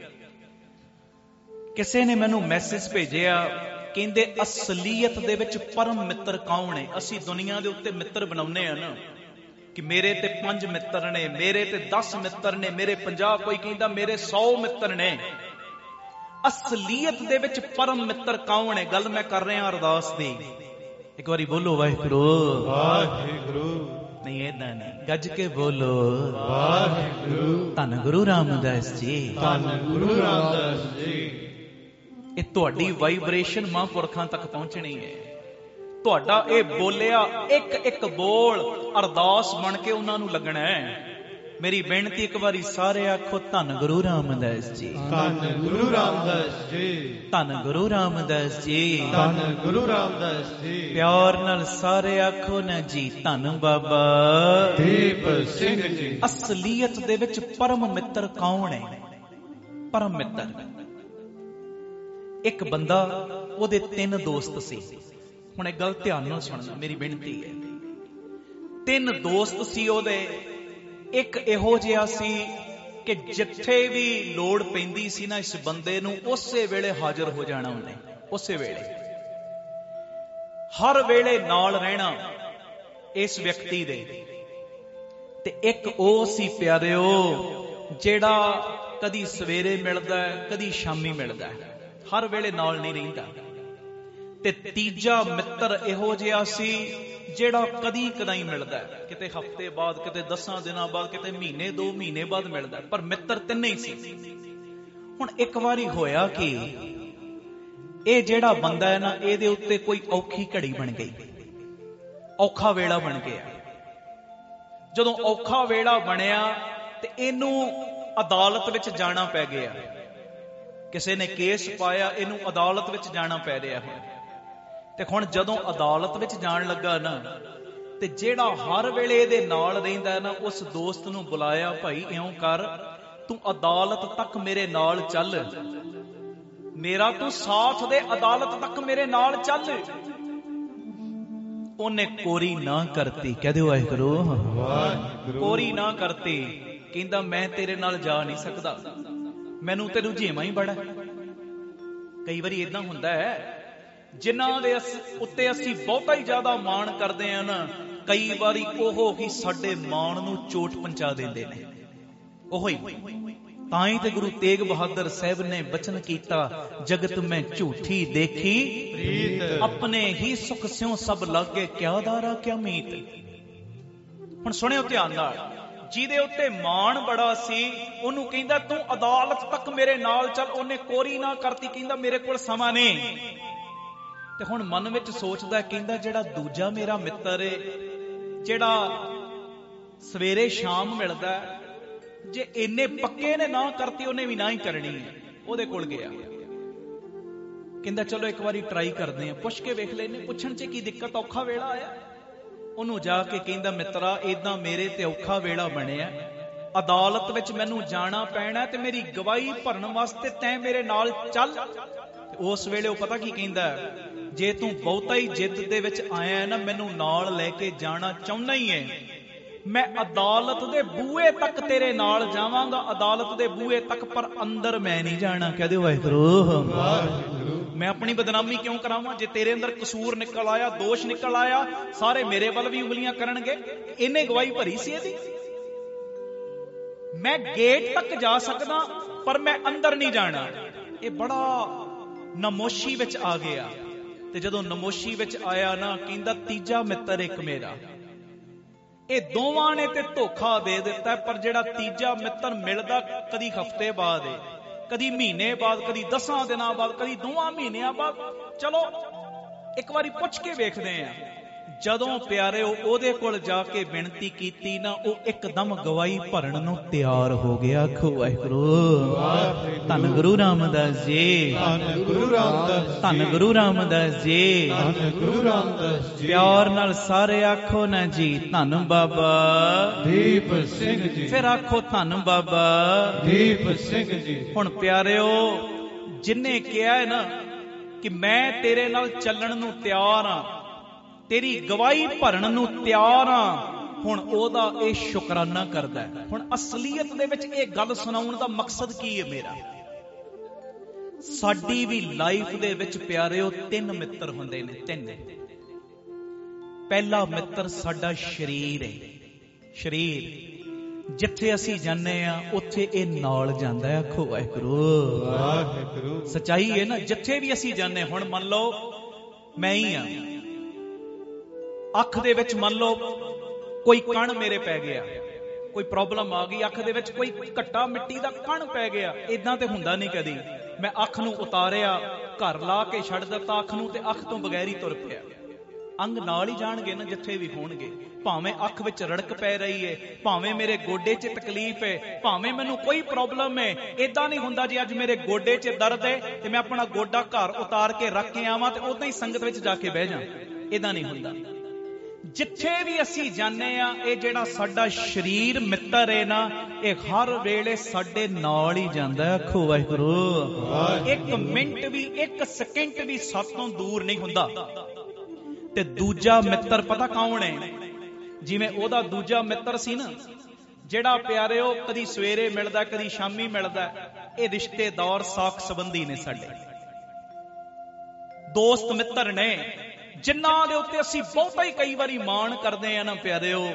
ਕਿਸੇ ਨੇ ਮੈਨੂੰ ਮੈਸੇਜ ਭੇਜਿਆ, ਕਹਿੰਦੇ ਅਸਲੀਅਤ ਦੇ ਵਿੱਚ ਪਰਮ ਮਿੱਤਰ ਕੌਣ ਹੈ? ਅਸੀਂ ਦੁਨੀਆ ਦੇ ਉੱਤੇ ਮਿੱਤਰ ਬਣਾਉਂਦੇ ਆ ਨਾ, ਕਿ ਮੇਰੇ ਤੇ ਪੰਜ ਮਿੱਤਰ ਨੇ, ਮੇਰੇ ਤੇ ਦਸ ਮਿੱਤਰ ਨੇ, ਮੇਰੇ ਪੰਜਾਹ, ਕੋਈ ਕਹਿੰਦਾ ਮੇਰੇ ਸੌ ਮਿੱਤਰ ਨੇ। ਅਸਲੀਅਤ ਦੇ ਵਿੱਚ ਪਰਮ ਮਿੱਤਰ ਕੌਣ ਹੈ? ਗੱਲ ਮੈਂ ਕਰ ਰਿਹਾ ਅਰਦਾਸ ਦੀ। ਇੱਕ ਵਾਰੀ ਬੋਲੋ ਵਾਹਿਗੁਰੂ ਵਾਹਿਗੁਰੂ। ਨਹੀਂ ਏਦਾਂ ਨਹੀਂ, ਗੱਜ ਕੇ ਬੋਲੋ ਵਾਹਿਗੁਰੂ। ਧੰਨ ਗੁਰੂ ਰਾਮਦਾਸ ਜੀ, ਧੰਨ ਗੁਰੂ ਰਾਮਦਾਸ ਜੀ। ਇਹ ਤੁਹਾਡੀ ਵਾਈਬ੍ਰੇਸ਼ਨ ਮਹਾਂਪੁਰਖਾਂ ਤੱਕ ਪਹੁੰਚਣੀ ਹੈ। ਤੁਹਾਡਾ ਇਹ ਬੋਲਿਆ ਇੱਕ ਇੱਕ ਬੋਲ ਅਰਦਾਸ ਬਣ ਕੇ ਉਹਨਾਂ ਨੂੰ ਲੱਗਣਾ ਹੈ। ਮੇਰੀ ਬੇਨਤੀ, ਇੱਕ ਵਾਰੀ ਸਾਰੇ ਆਖੋ, ਧੰਨ ਗੁਰੂ ਰਾਮਦਾਸ ਜੀ, ਧੰਨ ਗੁਰੂ ਰਾਮਦਾਸ ਜੀ, ਧੰਨ ਗੁਰੂ ਰਾਮਦਾਸ ਜੀ, ਧੰਨ ਗੁਰੂ ਰਾਮਦਾਸ ਜੀ। ਪਿਆਰ ਨਾਲ ਸਾਰੇ ਆਖੋ ਨਾ ਜੀ, ਧੰਨ ਬਾਬਾ ਦੀਪ ਸਿੰਘ ਜੀ। ਅਸਲੀਅਤ ਦੇ ਵਿੱਚ ਪਰਮ ਮਿੱਤਰ ਕੌਣ ਹੈ? ਪਰਮ ਮਿੱਤਰ ਇੱਕ ਬੰਦਾ, ਉਹਦੇ ਤਿੰਨ ਦੋਸਤ ਸੀ। ਹੁਣ ਇਹ ਗੱਲ ਧਿਆਨ ਨਾਲ ਸੁਣਨਾ, ਮੇਰੀ ਬੇਨਤੀ ਹੈ। ਤਿੰਨ ਦੋਸਤ ਸੀ ਉਹਦੇ। ਇੱਕ ਇਹੋ ਜਿਹਾ ਸੀ ਕਿ ਜਿੱਥੇ ਵੀ ਲੋੜ ਪੈਂਦੀ ਸੀ ਨਾ ਇਸ ਬੰਦੇ ਨੂੰ, ਉਸੇ ਵੇਲੇ ਹਾਜ਼ਰ ਹੋ ਜਾਣਾ ਉਹਨੇ, ਉਸੇ ਵੇਲੇ, ਹਰ ਵੇਲੇ ਨਾਲ ਰਹਿਣਾ ਇਸ ਵਿਅਕਤੀ ਦੇ। ਤੇ ਇੱਕ ਉਹ ਸੀ ਪਿਆਰਿਓ, ਜਿਹੜਾ ਕਦੀ ਸਵੇਰੇ ਮਿਲਦਾ, ਕਦੀ ਸ਼ਾਮੀ ਮਿਲਦਾ, ਹਰ ਵੇਲੇ ਨਾਲ ਨਹੀਂ ਰਹਿੰਦਾ। ਤੇ ਤੀਜਾ ਮਿੱਤਰ ਇਹੋ ਜਿਹਾ ਸੀ ਜਿਹੜਾ ਕਦੀ ਕਦਾਈ ਮਿਲਦਾ, ਕਿਤੇ ਹਫ਼ਤੇ ਬਾਅਦ, ਕਿਤੇ ਦਸਾਂ ਦਿਨਾਂ ਬਾਅਦ, ਕਿਤੇ ਮਹੀਨੇ ਦੋ ਮਹੀਨੇ ਬਾਅਦ ਮਿਲਦਾ, ਪਰ ਮਿੱਤਰ ਤਿੰਨੇ ਹੀ ਸੀ। ਹੁਣ ਇੱਕ ਵਾਰੀ ਹੋਇਆ ਕਿ ਇਹ ਜਿਹੜਾ ਬੰਦਾ ਹੈ ਨਾ, ਇਹਦੇ ਉੱਤੇ ਕੋਈ ਔਖੀ ਘੜੀ ਬਣ ਗਈ, ਔਖਾ ਵੇਲਾ ਬਣ ਗਿਆ। ਜਦੋਂ ਔਖਾ ਵੇਲਾ ਬਣਿਆ ਤੇ ਇਹਨੂੰ ਅਦਾਲਤ ਵਿੱਚ ਜਾਣਾ ਪੈ ਗਿਆ। ਕਿਸੇ ਨੇ ਕੇਸ ਪਾਇਆ, ਇਹਨੂੰ ਅਦਾਲਤ ਵਿੱਚ ਜਾਣਾ ਪੈ ਰਿਹਾ ਹੈ। ਤੇ ਹੁਣ ਜਦੋਂ ਅਦਾਲਤ ਵਿੱਚ ਜਾਣ ਲੱਗਾ ਨਾ, ਤੇ ਜਿਹੜਾ ਹਰ ਵੇਲੇ ਇਹਦੇ ਨਾਲ ਰਹਿੰਦਾ ਨਾ, ਉਸ ਦੋਸਤ ਨੂੰ ਬੁਲਾਇਆ, ਭਾਈ ਇਉਂ ਕਰ, ਤੂੰ ਅਦਾਲਤ ਤੱਕ ਮੇਰੇ ਨਾਲ ਚੱਲ, ਮੇਰਾ ਤੂੰ ਸਾਥ ਦੇ, ਅਦਾਲਤ ਤੱਕ ਮੇਰੇ ਨਾਲ ਚੱਲ। ਉਹਨੇ ਕੋਰੀ ਨਾ ਕਰਤੀ, ਕਹਿ ਦਿਓ ਵਾਹਿਗੁਰੂ, ਕੋਰੀ ਨਾ ਕਰਤੀ। ਕਹਿੰਦਾ ਮੈਂ ਤੇਰੇ ਨਾਲ ਜਾ ਨਹੀਂ ਸਕਦਾ, ਮੈਨੂੰ ਤੇ ਰੁਝੇਵਾਂ ਹੀ ਬੜਾ। ਕਈ ਵਾਰੀ ਏਦਾਂ ਹੁੰਦਾ ਹੈ, ਜਿਨ੍ਹਾਂ ਦੇ ਉੱਤੇ ਅਸੀਂ ਬਹੁਤਾ ਹੀ ਜ਼ਿਆਦਾ ਮਾਣ ਕਰਦੇ ਹਾਂ ਨਾ, ਕਈ ਵਾਰੀ ਉਹ ਹੀ ਸਾਡੇ ਮਾਣ ਨੂੰ ਚੋਟ ਪਹੁੰਚਾ ਦਿੰਦੇ ਨੇ। ਉਹ ਹੀ ਤਾਂ ਹੀ ਤੇ ਗੁਰੂ ਤੇਗ ਬਹਾਦਰ ਸਾਹਿਬ ਨੇ ਬਚਨ ਕੀਤਾ, ਜਗਤ ਮੈਂ ਝੂਠੀ ਦੇਖੀ ਪ੍ਰੀਤ, ਆਪਣੇ ਹੀ ਸੁਖ ਸਿਉ ਸਭ ਲਾਗੇ, ਕਿਆ ਦਾਰਾ ਕਿਆ ਮੀਤ। ਹੁਣ ਸੁਣਿਓ ਧਿਆਨ ਨਾਲ, ਜਿਹਦੇ ਉੱਤੇ ਮਾਣ ਬੜਾ ਸੀ, ਉਹਨੂੰ ਕਹਿੰਦਾ ਤੂੰ ਅਦਾਲਤ ਤੱਕ ਮੇਰੇ ਨਾਲ ਚੱਲ। ਉਹਨੇ ਕੋਰੀ ਨਾ ਕਰਤੀ, ਕਹਿੰਦਾ ਮੇਰੇ ਕੋਲ ਸਮਾਂ ਨਹੀਂ। ਤੇ ਹੁਣ ਮਨ ਵਿੱਚ ਸੋਚਦਾ, ਕਹਿੰਦਾ ਜਿਹੜਾ ਦੂਜਾ ਮੇਰਾ ਮਿੱਤਰ ਏ, ਜਿਹੜਾ ਸਵੇਰੇ ਸ਼ਾਮ ਮਿਲਦਾ, ਜੇ ਇੰਨੇ ਪੱਕੇ ਨੇ ਨਾ ਕਰਤੀ, ਉਹਨੇ ਵੀ ਨਾ ਹੀ ਕਰਨੀ ਹੈ। ਉਹਦੇ ਕੋਲ ਗਿਆ, ਕਹਿੰਦਾ ਚਲੋ ਇੱਕ ਵਾਰੀ ਟਰਾਈ ਕਰਦੇ ਆ, ਪੁੱਛ ਕੇ ਵੇਖ ਲੈਨੇ, ਪੁੱਛਣ 'ਚ ਕੀ ਦਿੱਕਤ, ਔਖਾ ਵੇਲਾ ਆਇਆ। ਉਹਨੂੰ ਜਾ ਕੇ ਕਹਿੰਦਾ, ਮਿੱਤਰਾ ਏਦਾਂ ਮੇਰੇ ਤੇ ਔਖਾ ਵੇਲਾ ਬਣਿਆ, ਅਦਾਲਤ ਵਿੱਚ ਮੈਨੂੰ ਜਾਣਾ ਪੈਣਾ, ਤੇ ਮੇਰੀ ਗਵਾਹੀ ਭਰਨ ਵਾਸਤੇ ਤੈਂ ਮੇਰੇ ਨਾਲ ਚੱਲ। ਉਸ ਵੇਲੇ ਉਹ ਪਤਾ ਕੀ ਕਹਿੰਦਾ, ਜੇ ਤੂੰ ਬਹੁਤਾ ਹੀ ਜਿੱਦ ਦੇ ਵਿੱਚ ਆਇਆ ਨਾ, ਮੈਨੂੰ ਨਾਲ ਲੈ ਕੇ ਜਾਣਾ ਚਾਹੁੰਦਾ ਹੀ ਹੈ, ਮੈਂ ਅਦਾਲਤ ਦੇ ਬੂਹੇ ਤੱਕ ਤੇਰੇ ਨਾਲ ਜਾਵਾਂਗਾ, ਅਦਾਲਤ ਦੇ ਬੂਹੇ ਤੱਕ, ਪਰ ਅੰਦਰ ਮੈਂ ਨਹੀਂ ਜਾਣਾ। ਕਹਦੇ ਵਾਹਿਗੁਰੂ, ਮੈਂ ਆਪਣੀ ਬਦਨਾਮੀ ਕਿਉਂ ਕਰਾਵਾਂ? ਜੇ ਤੇਰੇ ਅੰਦਰ ਕਸੂਰ ਨਿਕਲ ਆਇਆ, ਦੋਸ਼ ਨਿਕਲ ਆਇਆ, ਸਾਰੇ ਮੇਰੇ ਵੱਲ ਵੀ ਉਂਗਲੀਆਂ ਕਰਨਗੇ। ਇਹਨੇ ਗਵਾਹੀ ਭਰੀ ਸੀ ਇਹਦੀ। ਮੈਂ ਗੇਟ ਤੱਕ ਜਾ ਸਕਦਾ, ਪਰ ਮੈਂ ਅੰਦਰ ਨਹੀਂ ਜਾਣਾ। ਇਹ ਬੜਾ ਨਮੋਸ਼ੀ ਵਿੱਚ ਆ ਗਿਆ। ਤੇ ਜਦੋਂ ਨਮੋਸ਼ੀ ਵਿੱਚ ਆਇਆ ਨਾ, ਕਹਿੰਦਾ ਤੀਜਾ ਮਿੱਤਰ ਇੱਕ ਮੇਰਾ, ਇਹ ਦੋਵਾਂ ਨੇ ਤੇ ਧੋਖਾ ਦੇ ਦਿੱਤਾ, ਪਰ ਜਿਹੜਾ ਤੀਜਾ ਮਿੱਤਰ ਮਿਲਦਾ ਕਦੀ ਹਫ਼ਤੇ ਬਾਅਦ ਏ, ਕਦੀ ਮਹੀਨੇ ਬਾਅਦ, ਕਦੀ ਦਸਾਂ ਦਿਨਾਂ ਬਾਅਦ, ਕਦੀ ਦੋਵਾਂ ਮਹੀਨਿਆਂ ਬਾਅਦ। ਚਲੋ ਇੱਕ ਵਾਰੀ ਪੁੱਛ ਕੇ ਵੇਖਦੇ ਆ। ਜਦੋਂ ਪਿਆਰਿਓ ਉਹਦੇ ਕੋਲ ਜਾ ਕੇ ਬੇਨਤੀ ਕੀਤੀ ਨਾ, ਉਹ ਇੱਕਦਮ ਗਵਾਹੀ ਭਰਨ ਨੂੰ ਤਿਆਰ ਹੋ ਗਿਆ। ਆਖੋ ਵਾਹਿਗੁਰੂ। ਧੰਨ ਗੁਰੂ ਰਾਮਦਾਸ ਜੀ, ਧੰਨ ਗੁਰੂ ਰਾਮਦਾਸ, ਧੰਨ ਗੁਰੂ ਰਾਮਦਾਸ ਜੀ, ਧੰਨ ਗੁਰੂ ਰਾਮਦਾਸ ਜੀ। ਪਿਆਰ ਨਾਲ ਸਾਰੇ ਆਖੋ ਨਾ ਜੀ, ਧੰਨ ਬਾਬਾ ਦੀਪ ਸਿੰਘ ਜੀ। ਫਿਰ ਆਖੋ ਧੰਨ ਬਾਬਾ ਦੀਪ ਸਿੰਘ ਜੀ। ਹੁਣ ਪਿਆਰਿਓ, ਜਿਨਨੇ ਕਿਹਾ ਹੈ ਨਾ ਕਿ ਮੈਂ ਤੇਰੇ ਨਾਲ ਚੱਲਣ ਨੂੰ ਤਿਆਰ ਆ, ਤੇਰੀ ਗਵਾਹੀ ਭਰਨ ਨੂੰ ਤਿਆਰ ਆ, ਹੁਣ ਉਹਦਾ ਇਹ ਸ਼ੁਕਰਾਨਾ ਕਰਦਾ ਹੈ। ਹੁਣ ਅਸਲੀਅਤ ਦੇ ਵਿੱਚ ਇਹ ਗੱਲ ਸੁਣਾਉਣ ਦਾ ਮਕਸਦ ਕੀ ਹੈ ਮੇਰਾ? ਸਾਡੀ ਵੀ ਲਾਈਫ ਦੇ ਵਿੱਚ ਪਿਆਰਿਓ ਤਿੰਨ ਮਿੱਤਰ ਹੁੰਦੇ ਨੇ, ਤਿੰਨ। ਪਹਿਲਾ ਮਿੱਤਰ ਸਾਡਾ ਸਰੀਰ ਹੈ। ਸਰੀਰ ਜਿੱਥੇ ਅਸੀਂ ਜਾਂਦੇ ਆ, ਉੱਥੇ ਇਹ ਨਾਲ ਜਾਂਦਾ ਹੈ। ਆਖੋ ਵਾਹਿਗੁਰੂ। ਵਾਹਿਗੁਰੂ। ਸੱਚਾਈ ਹੈ ਨਾ, ਜਿੱਥੇ ਵੀ ਅਸੀਂ ਜਾਂਦੇ, ਹੁਣ ਮੰਨ ਲਓ ਮੈਂ ਹੀ ਆ, ਅੱਖ ਦੇ ਵਿੱਚ ਮੰਨ ਲਓ ਕੋਈ ਕਣ ਮੇਰੇ ਪੈ ਗਿਆ, ਕੋਈ ਪ੍ਰੋਬਲਮ ਆ ਗਈ, ਅੱਖ ਦੇ ਵਿੱਚ ਕੋਈ ਘੱਟਾ ਮਿੱਟੀ ਦਾ ਕਣ ਪੈ ਗਿਆ। ਇਦਾਂ ਤੇ ਹੁੰਦਾ ਨਹੀਂ ਕਦੀ। ਮੈਂ ਅੱਖ ਨੂੰ ਉਤਾਰਿਆ, ਘਰ ਲਾ ਕੇ ਛੱਡ ਦਿੱਤਾ ਅੱਖ ਨੂੰ, ਤੇ ਅੱਖ ਤੋਂ ਬਗੈਰ ਹੀ ਤੁਰ ਪਿਆ। ਅੰਗ ਨਾਲ ਹੀ ਜਾਣਗੇ ਨਾ ਜਿੱਥੇ ਵੀ ਹੋਣਗੇ। ਭਾਵੇਂ ਅੱਖ ਵਿੱਚ ਰੜਕ ਪੈ ਰਹੀ ਹੈ, ਭਾਵੇਂ ਮੇਰੇ ਗੋਡੇ 'ਚ ਤਕਲੀਫ ਹੈ, ਭਾਵੇਂ ਮੈਨੂੰ ਕੋਈ ਪ੍ਰੋਬਲਮ ਹੈ, ਇਦਾਂ ਨਹੀਂ ਹੁੰਦਾ ਜੀ ਅੱਜ ਮੇਰੇ ਗੋਡੇ 'ਚ ਦਰਦ ਹੈ ਤੇ ਮੈਂ ਆਪਣਾ ਗੋਡਾ ਘਰ ਉਤਾਰ ਕੇ ਰੱਖ ਕੇ ਆਵਾਂ ਤੇ ਉਦਾਂ ਹੀ ਸੰਗਤ ਵਿੱਚ ਜਾ ਕੇ ਬਹਿ ਜਾ। ਇਦਾਂ ਨਹੀਂ ਹੁੰਦਾ। ਜਿੱਥੇ ਵੀ ਅਸੀਂ ਜਾਂਦੇ ਆ, ਇਹ ਜਿਹੜਾ ਸਾਡਾ ਸਰੀਰ ਮਿੱਤਰ ਹੈ ਨਾ, ਇਹ ਹਰ ਵੇਲੇ ਸਾਡੇ ਨਾਲ ਹੀ ਜਾਂਦਾ। ਆਖੋ ਵਾਹਿਗੁਰੂ। ਇੱਕ ਮਿੰਟ ਵੀ, ਇੱਕ ਸਕਿੰਟ ਵੀ ਸਾਤੋਂ ਦੂਰ ਨਹੀਂ ਹੁੰਦਾ। ਤੇ ਦੂਜਾ ਮਿੱਤਰ ਪਤਾ ਕੌਣ ਹੈ? ਜਿਵੇਂ ਉਹਦਾ ਦੂਜਾ ਮਿੱਤਰ ਸੀ ਨਾ, ਜਿਹੜਾ ਪਿਆਰਿਓ ਕਦੀ ਸਵੇਰੇ ਮਿਲਦਾ, ਕਦੀ ਸ਼ਾਮੀ ਮਿਲਦਾ, ਇਹ ਰਿਸ਼ਤੇਦਾਰ ਸਾਖ ਸੰਬੰਧੀ ਨੇ, ਸਾਡੇ ਦੋਸਤ ਮਿੱਤਰ ਨੇ, ਜਿਨ੍ਹਾਂ ਦੇ ਉੱਤੇ ਅਸੀਂ ਬਹੁਤਾ ਹੀ ਕਈ ਵਾਰੀ ਮਾਣ ਕਰਦੇ ਆ ਨਾ ਪਿਆਰਿਓ।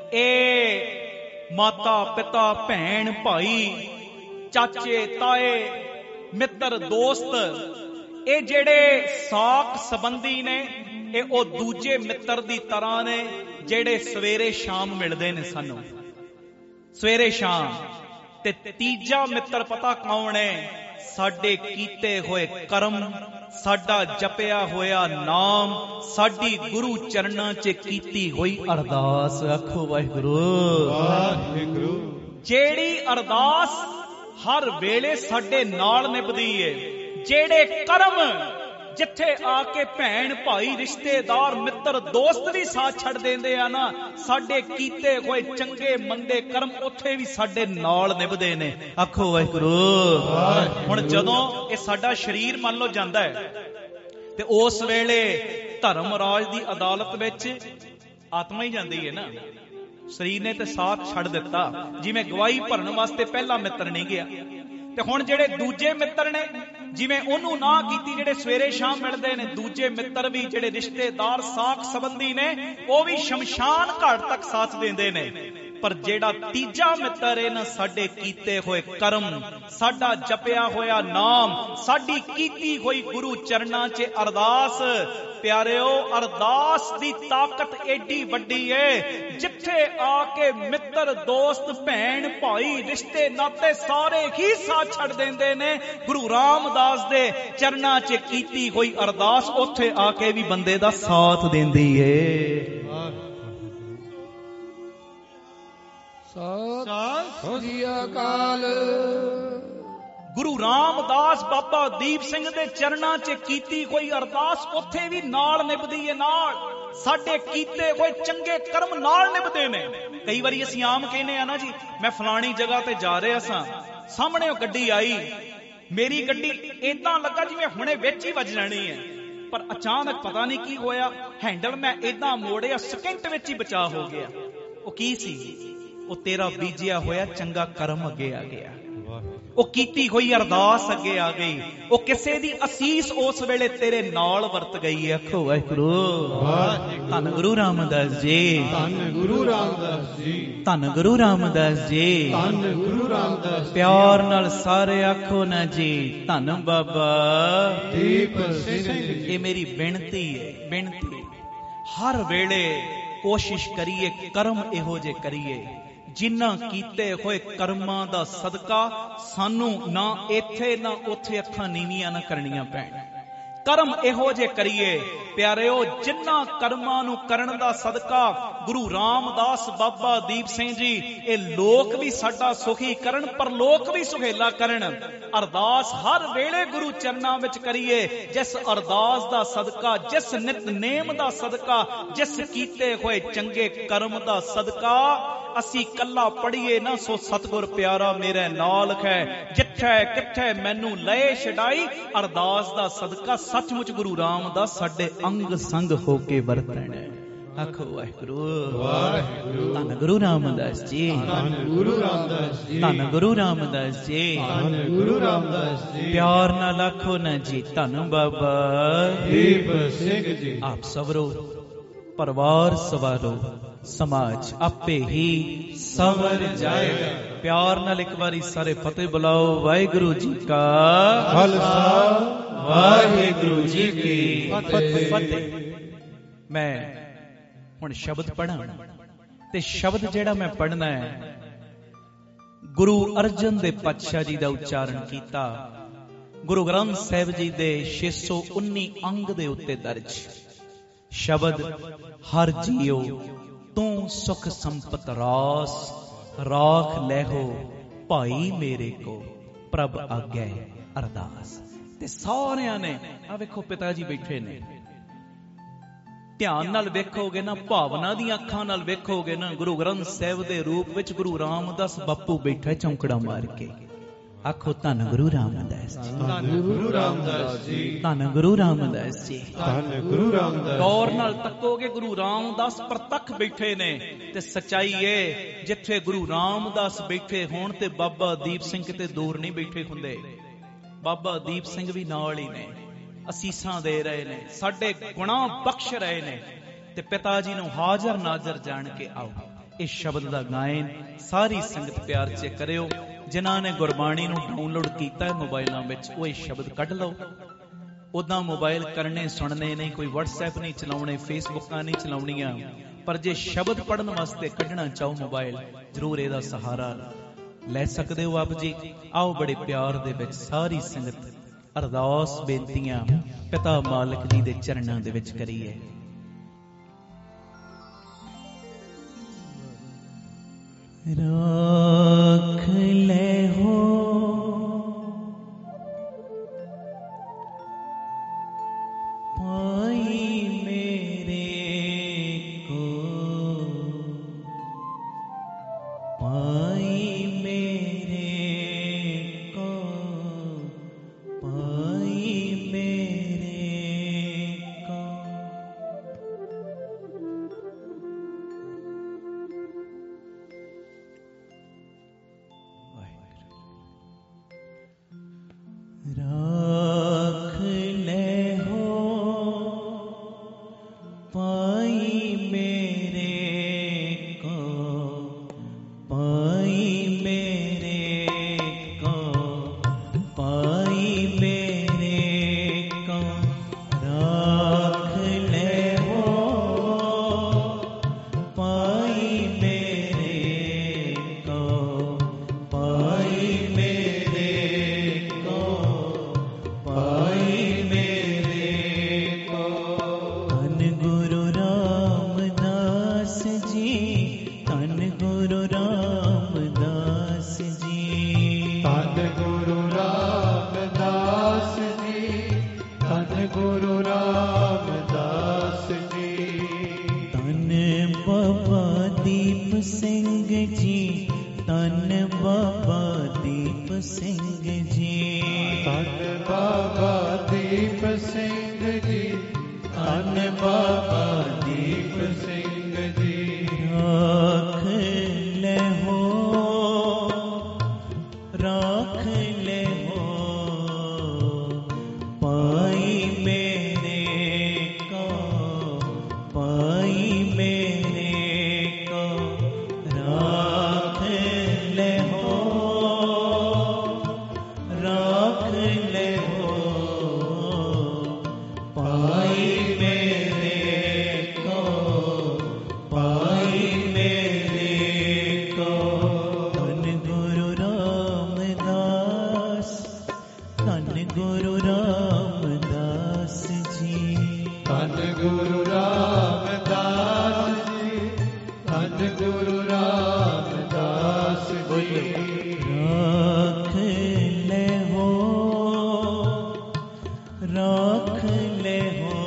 ਇਹ ਮਾਤਾ ਪਿਤਾ, ਭੈਣ ਭਾਈ, ਚਾਚੇ ਤਾਏ, ਮਿੱਤਰ ਦੋਸਤ, ਇਹ ਜਿਹੜੇ ਸਾਖ ਸੰਬੰਧੀ ਨੇ, ਇਹ ਉਹ ਦੂਜੇ ਮਿੱਤਰ ਦੀ ਤਰ੍ਹਾਂ ਨੇ ਜਿਹੜੇ ਸਵੇਰੇ ਸ਼ਾਮ ਮਿਲਦੇ ਨੇ ਸਾਨੂੰ, ਸਵੇਰੇ ਸ਼ਾਮ। ਤੇ ਤੀਜਾ ਮਿੱਤਰ ਪਤਾ ਕੌਣ ਹੈ? ਸਾਡੇ ਕੀਤੇ ਹੋਏ ਕਰਮ, ਸਾਡਾ ਜਪਿਆ ਹੋਇਆ ਨਾਮ, ਸਾਡੀ ਗੁਰੂ ਚਰਨਾਂ 'ਚ ਕੀਤੀ ਹੋਈ ਅਰਦਾਸ। ਆਖੋ ਵਾਹਿਗੁਰੂ। ਵਾਹਿਗੁਰੂ। ਜਿਹੜੀ ਅਰਦਾਸ ਹਰ ਵੇਲੇ ਸਾਡੇ ਨਾਲ ਨਿਭਦੀ ਏ, ਜਿਹੜੇ ਕਰਮ ਜਿੱਥੇ ਆ ਕੇ ਭੈਣ ਭਾਈ, ਰਿਸ਼ਤੇਦਾਰ, ਮਿੱਤਰ, ਦੋਸਤ ਵੀ ਸਾਥ ਛੱਡ ਦਿੰਦੇ ਆ ਨਾ, ਸਾਡੇ ਕੀਤੇ ਹੋਏ ਚੰਗੇ ਮੰਦੇ ਕਰਮ ਉੱਥੇ ਵੀ ਸਾਡੇ ਨਾਲ ਨਿਭਦੇ ਨੇ। ਆਖੋ ਵਾਹਿਗੁਰੂ। ਹੁਣ ਜਦੋਂ ਇਹ ਸਾਡਾ ਸਰੀਰ ਮੰਨ ਲਓ ਜਾਂਦਾ ਹੈ, ਤੇ ਉਸ ਵੇਲੇ ਧਰਮ ਰਾਜ ਦੀ ਅਦਾਲਤ ਵਿੱਚ ਆਤਮਾ ਹੀ ਜਾਂਦੀ ਹੈ ਨਾ, ਸਰੀਰ ਨੇ ਤੇ ਸਾਥ ਛੱਡ ਦਿੱਤਾ। ਜਿਵੇਂ ਗਵਾਹੀ ਭਰਨ ਵਾਸਤੇ ਪਹਿਲਾ ਮਿੱਤਰ ਨਹੀਂ ਗਿਆ, ਤੇ ਹੁਣ ਜਿਹੜੇ ਦੂਜੇ ਮਿੱਤਰ ਨੇ, ਜਿਵੇਂ ਉਹਨੂੰ ਨਾ ਕੀਤੀ, ਜਿਹੜੇ ਸਵੇਰੇ ਸ਼ਾਮ ਮਿਲਦੇ ਨੇ, ਦੂਜੇ ਮਿੱਤਰ ਵੀ ਜਿਹੜੇ ਰਿਸ਼ਤੇਦਾਰ ਸਾਖ ਸੰਬੰਧੀ ਨੇ, ਉਹ ਵੀ ਸ਼ਮਸ਼ਾਨ ਘਾਟ ਤੱਕ ਸਾਥ ਦਿੰਦੇ ਨੇ। ਪਰ ਜਿਹੜਾ ਤੀਜਾ ਮਿੱਤਰ ਹੈ ਨਾ, ਸਾਡੇ ਕੀਤੇ ਹੋਏ ਕਰਮ, ਸਾਡਾ ਜਪਿਆ ਹੋਇਆ ਨਾਮ, ਸਾਡੀ ਕੀਤੀ ਹੋਈ ਗੁਰੂ ਚਰਨਾਂ 'ਚ ਅਰਦਾਸ, ਪਿਆਰਿਓ ਅਰਦਾਸ ਦੀ ਤਾਕਤ ਏਡੀ ਵੱਡੀ ਏ, ਜਿੱਥੇ ਆ ਕੇ ਮਿੱਤਰ ਦੋਸਤ ਭੈਣ ਭਾਈ ਰਿਸ਼ਤੇ ਨਾਤੇ ਸਾਰੇ ਹੀ ਸਾਥ ਛੱਡ ਦਿੰਦੇ ਨੇ। ਗੁਰੂ ਰਾਮਦਾਸ ਦੇ ਚਰਨਾਂ 'ਚ ਕੀਤੀ ਹੋਈ ਅਰਦਾਸ ਉੱਥੇ ਆ ਕੇ ਵੀ ਬੰਦੇ ਦਾ ਸਾਥ ਦਿੰਦੀ ਏ। ਸਤਿ ਸ੍ਰੀ ਅਕਾਲ। ਗੁਰੂ ਰਾਮਦਾਸ ਬਾਬਾ ਦੀਪ ਸਿੰਘ ਦੇ ਚਰਨਾਂ 'ਚ ਕੀਤੀ ਕੋਈ ਅਰਦਾਸ ਉੱਥੇ ਵੀ ਨਾਲ ਨਿਭਦੀ ਏ, ਨਾਲ ਸਾਡੇ ਕੀਤੇ ਹੋਏ ਚੰਗੇ ਕਰਮ ਨਾਲ ਨਿਭਦੇ ਨੇ। ਕਈ ਵਾਰੀ ਅਸੀਂ ਆਮ ਕਹਿੰਦੇ ਆ ਨਾ ਜੀ, ਮੈਂ ਫਲਾਣੀ ਜਗ੍ਹਾ ਤੇ ਜਾ ਰਿਹਾ ਸਾਂ, ਸਾਹਮਣੇ ਉਹ ਗੱਡੀ ਆਈ, ਮੇਰੀ ਗੱਡੀ ਏਦਾਂ ਲੱਗਾ ਜਿਵੇਂ ਹੁਣੇ ਵਿੱਚ ਹੀ ਵੱਜ ਜਾਣੀ ਹੈ, ਪਰ ਅਚਾਨਕ ਪਤਾ ਨਹੀਂ ਕੀ ਹੋਇਆ, ਹੈਂਡਲ ਮੈਂ ਏਦਾਂ ਮੋੜਿਆ, ਸਕਿੰਟ ਵਿੱਚ ਹੀ ਬਚਾਅ ਹੋ ਗਿਆ। ਉਹ ਕੀ ਸੀ? ਉਹ ਤੇਰਾ ਬੀਜਿਆ ਹੋਇਆ ਚੰਗਾ ਕਰਮ ਅੱਗੇ ਆ ਗਿਆ, ਉਹ ਕੀਤੀ ਹੋਈ ਅਰਦਾਸ ਅੱਗੇ ਆ ਗਈ, ਉਹ ਕਿਸੇ ਦੀ ਅਸੀਸ ਉਸ ਵੇਲੇ ਤੇਰੇ ਨਾਲ ਵਰਤ ਗਈ। ਆਖੋ ਵਾਹਿਗੁਰੂ। ਧੰਨ ਗੁਰੂ ਰਾਮਦਾਸ ਜੀ, ਧੰਨ ਗੁਰੂ ਰਾਮਦਾਸ ਜੀ, ਧੰਨ ਗੁਰੂ ਰਾਮਦਾਸ ਜੀ, ਧੰਨ ਗੁਰੂ ਰਾਮਦਾਸ। ਪਿਆਰ ਨਾਲ ਸਾਰੇ ਆਖੋ ਨਾ ਜੀ, ਧੰਨ ਬਾਬਾ ਦੀਪ ਸਿੰਘ ਜੀ। ਇਹ ਮੇਰੀ ਬੇਨਤੀ ਹੈ, ਬੇਨਤੀ ਹਰ ਵੇਲੇ ਕੋਸ਼ਿਸ਼ ਕਰੀਏ, ਕਰਮ ਇਹੋ ਜਿਹੇ ਕਰੀਏ, ਜਿਨ੍ਹਾਂ ਕੀਤੇ ਹੋਏ ਕਰਮਾਂ ਦਾ ਸਦਕਾ ਸਾਨੂੰ ਨਾ ਇੱਥੇ ਨਾ ਉੱਥੇ ਅੱਖਾਂ ਨੀਵੀਆਂ ਨਾ ਕਰਨੀਆਂ ਪੈਣ। ਕਰਮ ਇਹੋ ਜਿਹੇ ਕਰੀਏ ਪਿਆਰਿਓ, ਜਿਨ੍ਹਾਂ ਕਰਮਾਂ ਨੂੰ ਕਰਨ ਦਾ ਸਦਕਾ ਗੁਰੂ ਰਾਮਦਾਸ ਬਾਬਾ ਦੀਪ ਸਿੰਘ ਜੀ ਇਹ ਲੋਕ ਵੀ ਸਾਡਾ ਸੁਖੀ ਕਰਨ, ਪਰ ਲੋਕ ਵੀ ਸੁਹੇਲਾ ਕਰਨ। ਅਰਦਾਸ ਹਰ ਵੇਲੇ ਗੁਰੂ ਚਰਨਾਂ ਵਿੱਚ ਕਰੀਏ, ਜਿਸ ਅਰਦਾਸ ਦਾ ਸਦਕਾ, ਜਿਸ ਨਿਤਨੇਮ ਦਾ ਸਦਕਾ, ਜਿਸ ਕੀਤੇ ਹੋਏ ਚੰਗੇ ਕਰਮ ਦਾ ਸਦਕਾ ਅਸੀਂ ਕੱਲਾ ਪੜੀਏ ਨਾ, ਸੋ ਸਤਿਗੁਰ ਪਿਆਰਾ ਮੇਰੇ ਨਾਲ ਹੈ, ਜਿੱਥੇ ਕਿੱਥੇ ਮੈਨੂੰ ਲਏ ਛਡਾਈ। ਅਰਦਾਸ ਦਾ ਸਦਕਾ ਸੱਚਮੁੱਚ ਗੁਰੂ ਰਾਮਦਾਸ ਸਾਡੇ ਅੰਗ ਸੰਗ ਹੋ ਕੇ ਵਰਤਣ। ਆਖੋ ਵਾਹਿਗੁਰੂ। ਵਾਹਿਗੁਰੂ। ਧੰਨ ਗੁਰੂ ਰਾਮਦਾਸ ਜੀ, ਧੰਨ ਗੁਰੂ ਰਾਮਦਾਸ ਜੀ, ਧੰਨ ਗੁਰੂ ਰਾਮਦਾਸ ਜੀ, ਧੰਨ ਗੁਰੂ ਰਾਮਦਾਸ ਜੀ। ਪਿਆਰ ਨਾਲ ਆਖੋ ਨਾ ਜੀ, ਧੰਨ ਬਾਬਾ ਦੀਪ ਸਿੰਘ ਜੀ। ਆਪ ਸਵਰੋ, ਪਰਿਵਾਰ ਸਵਾਰੋ, ਸਮਾਜ ਆਪੇ ਹੀ ਸਵਰ ਜਾਏਗਾ। ਪਿਆਰ ਨਾਲ ਇੱਕ ਵਾਰੀ ਸਾਰੇ ਫਤਿਹ ਬੁਲਾਓ। ਵਾਹਿਗੁਰੂ ਜੀ ਕਾ ਖਾਲਸਾ, ਵਾਹਿਗੁਰੂ ਜੀ ਕੀ ਫਤਿਹ। ਮੈਂ ਹੁਣ ਸ਼ਬਦ ਪੜਾਂ, ਤੇ ਸ਼ਬਦ ਜਿਹੜਾ ਮੈਂ ਪੜਨਾ ਹੈ ਗੁਰੂ ਅਰਜਨ ਦੇਵ ਪਾਤਸ਼ਾਹ ਜੀ ਦਾ ਉਚਾਰਨ ਕੀਤਾ, ਗੁਰੂ ਗ੍ਰੰਥ ਸਾਹਿਬ ਜੀ ਦੇ ਛੇ ਸੌ ਉੱਨੀ ਅੰਗ ਦੇ ਉੱਤੇ ਦਰਜ ਸ਼ਬਦ। ਹਰ ਜੀਓ ਤੂੰ ਸੁਖ ਸੰਪਤ ਰਾਸ, ਰਾਖ ਲੈਹੋ ਭਾਈ ਮੇਰੇ ਕੋ ਪ੍ਰਭ ਆਗੈ ਅਰਦਾਸ। ਤੇ ਸਾਰਿਆਂ ਨੇ ਆ ਵੇਖੋ ਪਿਤਾ ਜੀ ਬੈਠੇ ਨੇ, ਧਿਆਨ ਨਾਲ ਵੇਖੋਗੇ ਨਾ, ਭਾਵਨਾ ਦੀਆਂ ਅੱਖਾਂ ਨਾਲ ਵੇਖੋਗੇ ਨਾ, ਗੁਰੂ ਗ੍ਰੰਥ ਸਾਹਿਬ ਦੇ ਰੂਪ ਵਿੱਚ ਗੁਰੂ ਰਾਮਦਾਸ ਬਾਪੂ ਬੈਠਾ ਚੌਂਕੜਾ ਮਾਰ ਕੇ। ਆਖੋ ਧੰਨ ਗੁਰੂ ਰਾਮਦਾਸ ਜੀ, ਧੰਨ ਗੁਰੂ ਰਾਮਦਾਸ ਜੀ, ਧੰਨ ਗੁਰੂ ਰਾਮਦਾਸ ਜੀ, ਧੰਨ ਗੁਰੂ ਰਾਮਦਾਸ। ਗੌਰ ਨਾਲ ਤੱਕੋਗੇ, ਗੁਰੂ ਰਾਮਦਾਸ ਪ੍ਰਤੱਖ ਬੈਠੇ ਨੇ। ਤੇ ਸੱਚਾਈ ਏ, ਜਿੱਥੇ ਗੁਰੂ ਰਾਮਦਾਸ ਬੈਠੇ ਹੋਣ ਤੇ ਬਾਬਾ ਦੀਪ ਸਿੰਘ ਕਿਤੇ ਦੂਰ ਨਹੀਂ ਬੈਠੇ ਹੁੰਦੇ। ਬਾਬਾ ਦੀਪ ਸਿੰਘ ਵੀ ਨਾਲ ਹੀ ਨੇ, ਅਸੀਸਾਂ ਦੇ ਰਹੇ ਨੇ, ਸਾਡੇ ਗੁਨਾਹ ਬਖਸ਼ ਰਹੇ ਨੇ। ਤੇ ਪਿਤਾ ਜੀ ਨੂੰ ਹਾਜ਼ਰ ਨਾਜ਼ਰ ਜਾਣ ਕੇ ਆਓ ਇਸ ਸ਼ਬਦ ਦਾ ਗਾਇਨ ਸਾਰੀ ਸੰਗਤ ਪਿਆਰ ਚ ਕਰਿਓ। ਜਿਨ੍ਹਾਂ ਨੇ ਗੁਰਬਾਣੀ ਨੂੰ ਡਾਊਨਲੋਡ ਕੀਤਾ ਹੈ ਮੋਬਾਈਲਾਂ ਵਿੱਚ, ਉਹ ਇਹ ਸ਼ਬਦ ਕੱਢ ਲਓ। ਉਦਾਂ ਮੋਬਾਈਲ ਕਰਨੇ ਸੁਣਨੇ ਨਹੀਂ, ਕੋਈ WhatsApp ਨਹੀਂ ਚਲਾਉਣੇ, ਫੇਸਬੁੱਕਾਂ ਨਹੀਂ ਚਲਾਉਣੀਆਂ, ਪਰ ਜੇ ਸ਼ਬਦ ਪੜਨ ਵਾਸਤੇ ਕੱਢਣਾ ਚਾਹੋ ਮੋਬਾਈਲ, ਜ਼ਰੂਰ ਇਹਦਾ ਸਹਾਰਾ ਲੈ ਸਕਦੇ ਹੋ ਆਪ ਜੀ। ਆਓ ਬੜੇ ਪਿਆਰ ਦੇ ਵਿੱਚ ਸਾਰੀ ਸੰਗਤ ਅਰਦਾਸ ਬੇਨਤੀਆਂ ਪਿਤਾ ਮਾਲਕ ਜੀ ਦੇ ਚਰਨਾਂ ਦੇ ਵਿੱਚ ਕਰੀਏ। ਰੱਖ ਲੈ ਹੋ ਪਾਈ ਮੇਰੇ ਕੋ, ਪਾਈ ਮੇਰੇ ਕੋ, ਪਾਈ ਮੇਰੇ ਕੋ। ਰੱਖ ਲੈ ਹੋ ਪਾਈ ਮੇਰੇ ਕੋ, ਪਾਈ ਮੇਰੇ ਕੋ, ਪਾਈ ਮੇਰੇ ਕੋ। ਰੱਖ ਲੈ ਹੋ ਪਾਈ ਮੇਰੇ ਕੋ, ਪਾਈ ਮੇਰੇ ਕੋ, ਪਾਈ ਮੇਰੇ ਕੋ। ਧੰਨ ਗੁਰੂ ਰਾਮਦਾਸ ਜੀ, ਧੰਨ ਗੁਰੂ ਰਾਮਦਾਸ ਜੀ, ਧੰਨ ਗੁਰੂ ਰਾਮਦਾਸ ਜੀ, ਧੰਨ ਗੁਰੂ ਰਾਮਦਾਸ ਜੀ। ਧੰਨ ਬਾਬਾ ਦੀਪ ਸਿੰਘ ਜੀ, ਧੰਨ ਬਾਬਾ ਦੀਪ ਸਿੰਘ ਜੀ, ਧੰਨ ਬਾਬਾ ਦੀਪ ਸਿੰਘ ਜੀ, ਧੰਨ ਬਾਬਾ ਦੀਪ ਸਿੰਘ ਜੀ। ਰੱਖ ਲੈ ਹੋ, ਰੱਖ ਲੈ ਹੋ ਪਾਈ ਮੇਰੇ ਕੋ, ਪਾਈ ਮੇਰੇ ਕੋ। ਰੱਖ ਲੈ ਹੋ, ਰੱਖ ਲੈ ਹੋ ਪਾਈ ਮੇਰੇ ਕੋ, ਪਾਈ ਮੇਰੇ ਕੋ। ਧੰਨ ਗੁਰੂ ਰਾਮਦਾਸ, ਧੰਨ ਗੁਰੂ ਰਾਮਦਾਸ ਜੀ, ਧੰਨ ਗੁਰੂ ਰਾਮਦਾਸ ਜੀ, ਧੰਨ ਗੁਰੂ ਰਾਮਦਾਸ ਜੀ। ਰੱਖ ਲੈ ਹੋ, ਰੱਖ ਲੈ ਹੋ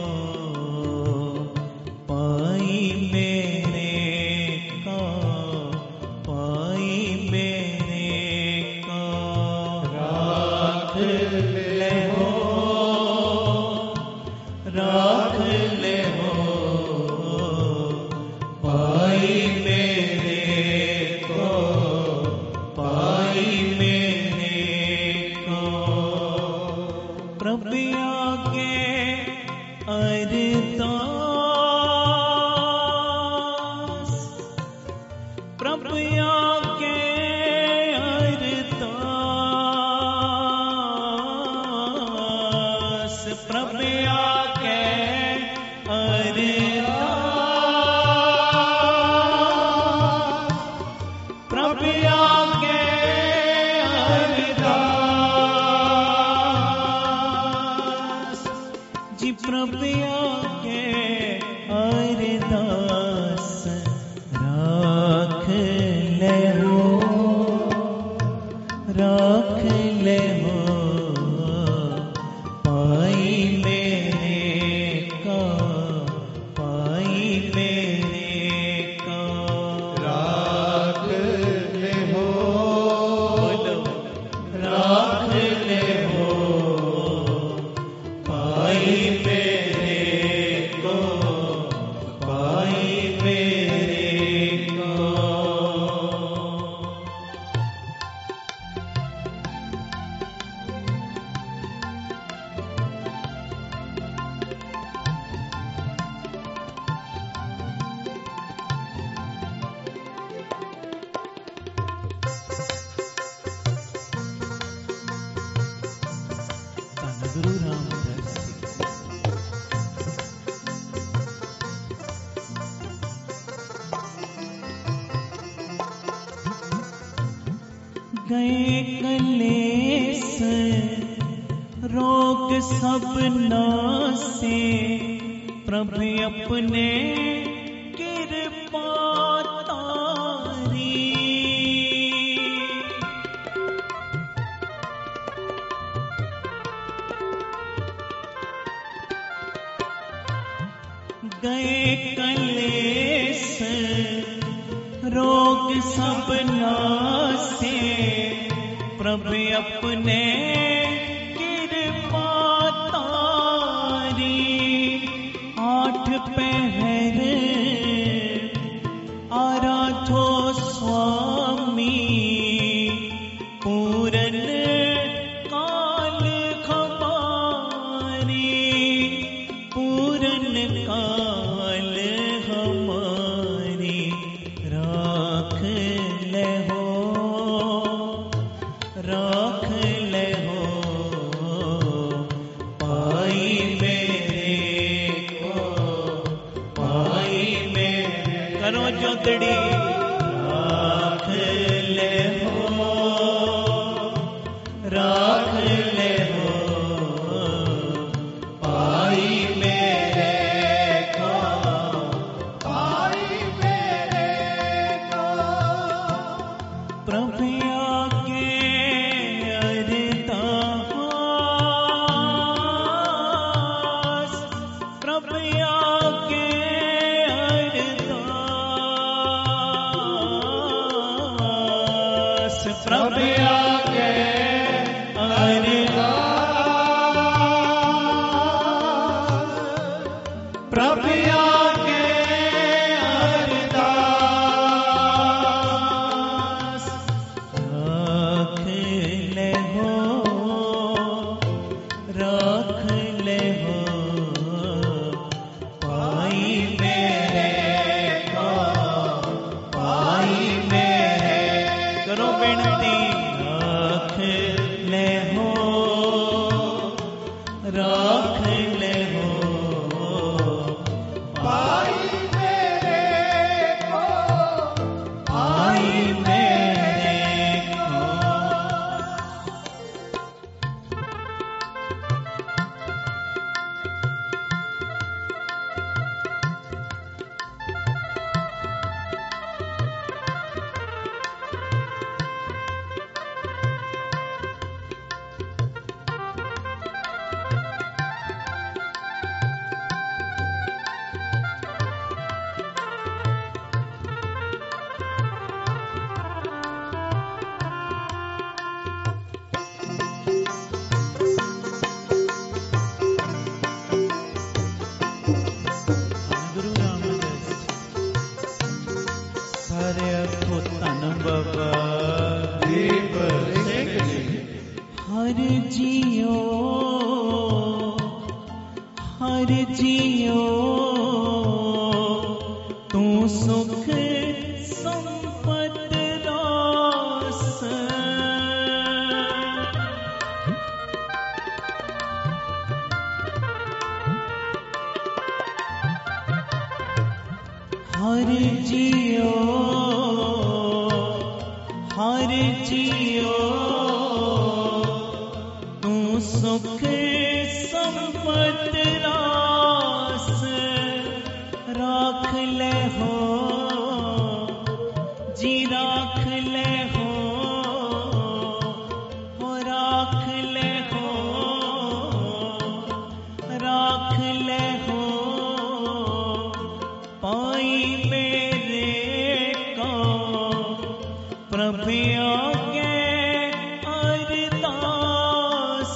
ਪਾਈ ਮੇਰੇ ਕੋ, ਪਾਈ ਮੇਰੇ ਕੋ। ਰੱਖ ਲੈ ਹੋ, ਰੱਖ ਲੈ ਹੋ ਪਾਈ ਮੇਰੇ ਕੋ, ਪਾਈ ਮੇਰੇ ਕੋ। ਪ੍ਰਭ ਆਗੇ ਅਰਦਾਸ, ਪ੍ਰਭ ਆਗੇ ਅਰਦਾਸ, ਪ੍ਰਭ ਆਗੇ ਅਰਦਾਸ, ਪ੍ਰਭ ਆਗੇ ਅਰਦਾਸ ਜੀ, ਪ੍ਰਭ ਆਗੇ गए कलेस रोग सब नासे, प्रभु अपने कृपा तारी। गए कलेस रोग सब नासे, प्रभु अपने कृपा तारी। आठ पहर आराधो स्वामी, पूरन काल हमारी, पूरन काल हमारी। राख ले हो, राख ले हो, पाई मेरे को, पाई मेरे। करो जोतड़ी। राख ले हो, राख ले हो, पाई मेरे को, पाई मेरे को। प्रभु आगे अरदास, प्रभु आगे अरदास, प्रभु आगे अरदास, प्रभु आगे अरदास। राख ले हो, राख ले हो, पाई मेरे को, पाई मेरे। करो बेनती। राख ले हो, राख ले हो, पाई मेरे को, पाई मेरे को। गुरु रामदास सारे अखो धन बाबा दीप सिंह जी। हर जियो, हर जियो, तू सुख संपत रास। हर जियो, हर जियो, तू सुख संपत रास। राख ले हो, जी राख ले हो, हो राख ले हो, राख ले हो, पाई मेरे को। प्रभु आगे अरदास।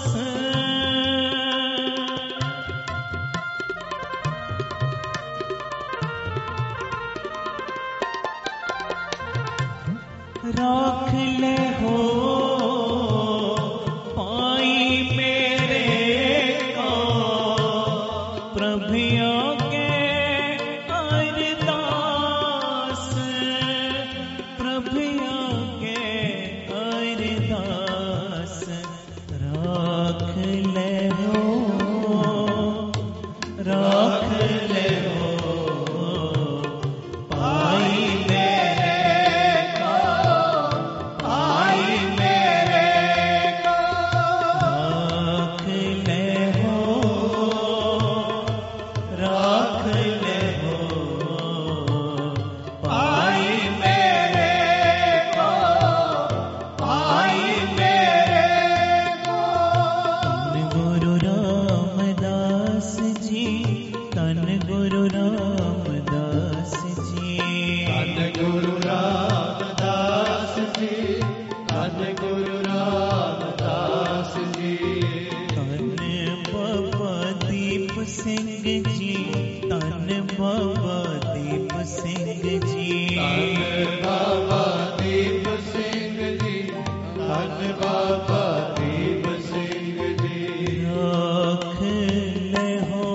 राख ले हो, पाई मेरे को। प्रभु आगे अरदास, प्रभु आगे अरदास। राख ले हो, राख ले हो, पाई मेरे को, पाई गुरु रामदास जी, धन गुरु रामदास जी, धन गुरु रामदास जी। धन बाबा दीप सिंह जी, धन बाबा दीप सिंह जी, धन बाबा दीप सिंह जी, धन बाबा दीप सिंह जी। राख ले हो,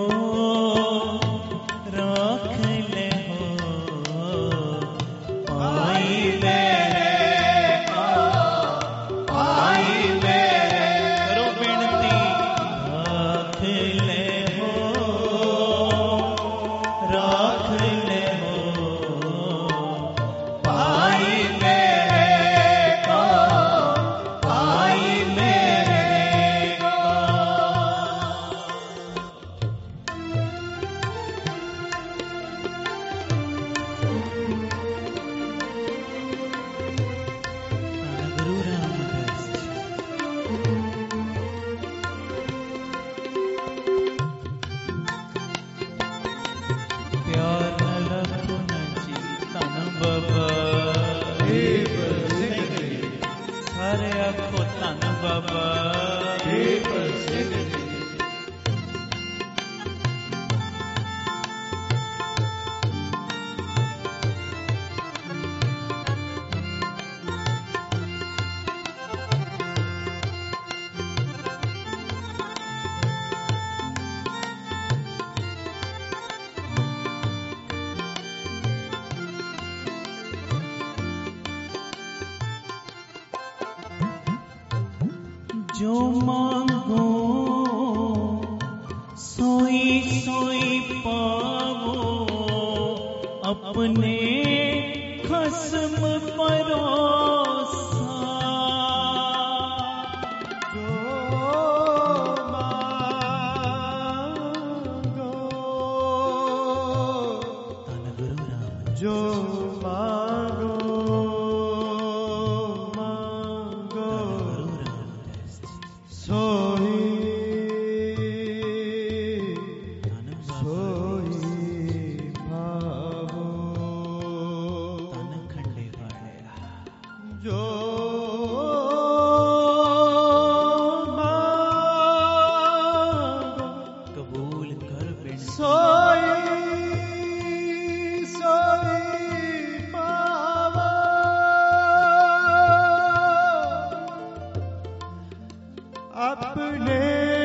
राख ले हो, पाई मेरे को, पाई मेरे करो बिनती। राख ले हो, राख ले हो, पाई मेरे को, पाई मेरे को। गुरु रामदास जी। प्यार न रखो न जी धन बाबा दीप सिंह जी, सारे आखो धन बाबा दीप सिंह जी। जो मांगो सोई सोई पावो, अपने खस्म परोसा। जो मांगो, धन गुरु राम जो मांगो, मांगो गुरु रामदास जी। सोई, धन बाबा सोई पावो। धन खंडे वाले जो मांगो, कबूल कर बिन सोई सोई पावो। अपने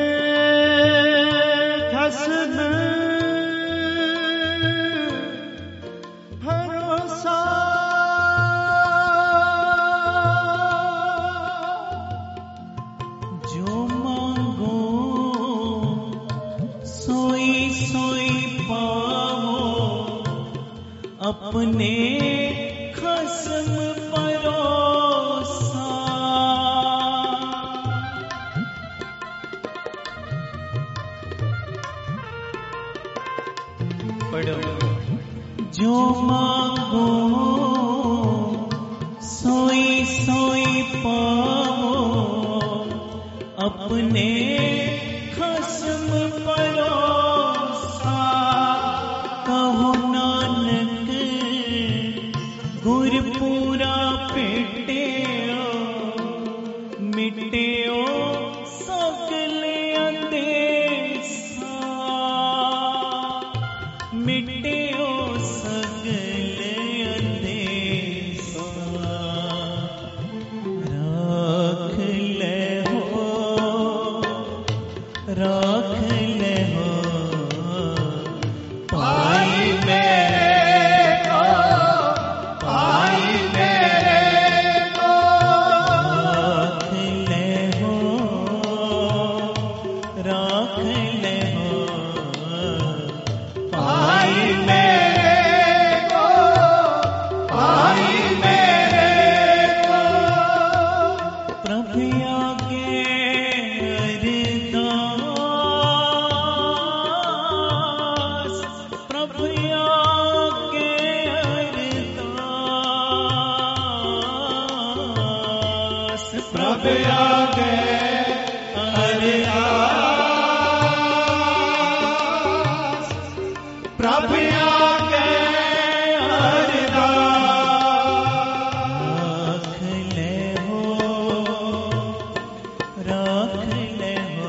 खस्म भरोसा। जो मांगो सोई सोई पावो, अपने खस्म परोसा। पढ़ो। जो मांगो सोई सोई पावो, अपने खस्म परोसा। कहो नानक गुरपुरा पेटियो, मिटियो सगले अंदेसा। मिटियो सगले अंदेसा। राख ले हो, राख ले हो, पाई मेरे को, पाई मेरे को। राख ले हो, राख ले हो, पाई मेरे ਪ੍ਰਭ ਆਗੇ ਰਾਖ ਲੈ ਹੋ ਰਾਖ ਲੈ ਹੋ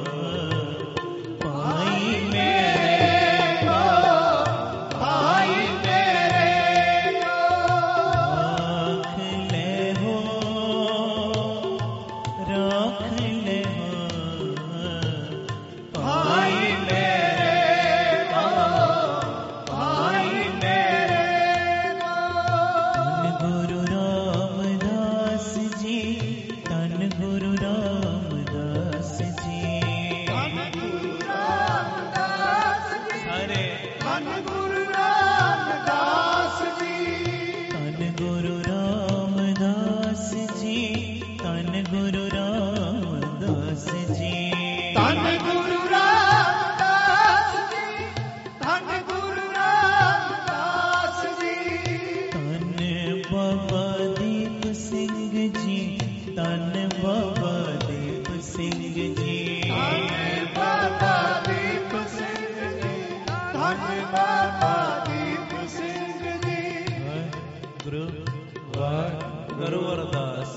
ਭਾਈ ਮੇਰੇ ਕੋ ਭਾਈ ਮੇਰੇ ਕੋ ਰਾਖ ਲੈ ਹੋ ਰਾਖ ਲੈ ਹੋ ਭਾਈ ਮੇਰੇ ਕੋ ਭਾਈ ਮੇਰੇ ਕੋ ਧੰਨ ਗੁਰੂ ਰਾਮਦਾਸ ਜੀ ਧੰਨ ਗੁਰੂ ਰਾਮਦਾਸ ਜੀ ਧੰਨ ਗੁਰੂ ਰਾਮਦਾਸ ਜੀ ਸਾਰੇ ਧੰਨ ਗੁਰੂ ਰਾਮਦਾਸ ਜੀ ਧੰਨ ਗੁਰੂ ਰਾਮਦਾਸ ਜੀ ਧੰਨ ਗੁਰੂ ਰਾਮਦਾਸ ਜੀ ਧੰਨ ਗੁਰੂ ਰਾਮਦਾਸ ਜੀ ਧੰਨ ਗੁਰੂ ਰਾਮਦਾਸ ਜੀ ਧੰਨ ਬਾਬਾ ਦੀਪ ਸਿੰਘ ਜੀ ਧੰਨ ਬਾਬਾ ਦੀਪ ਸਿੰਘ ਜੀ ਧੰਨ ਬਾਬਾ ਦੀਪ ਸਿੰਘ ਜੀ ਧੰਨ ਬਾਬਾ ਦੀਪ ਸਿੰਘ ਜੀ ਗੁਰੂ ਗੁਰੂ ਅਰਦਾਸ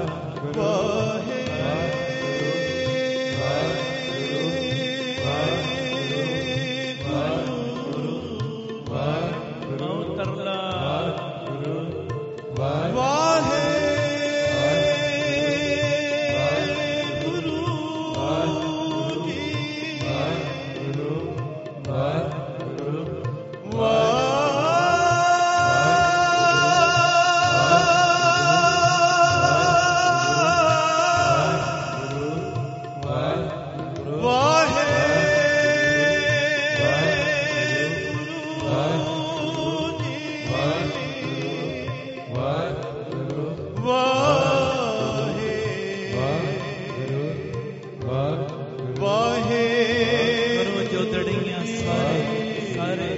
ਬਹੁ ਤਰਲਾ ਕਰੋ ਜੋਦੜੀਆਂ ਸਾਰੇ ਸਾਰੇ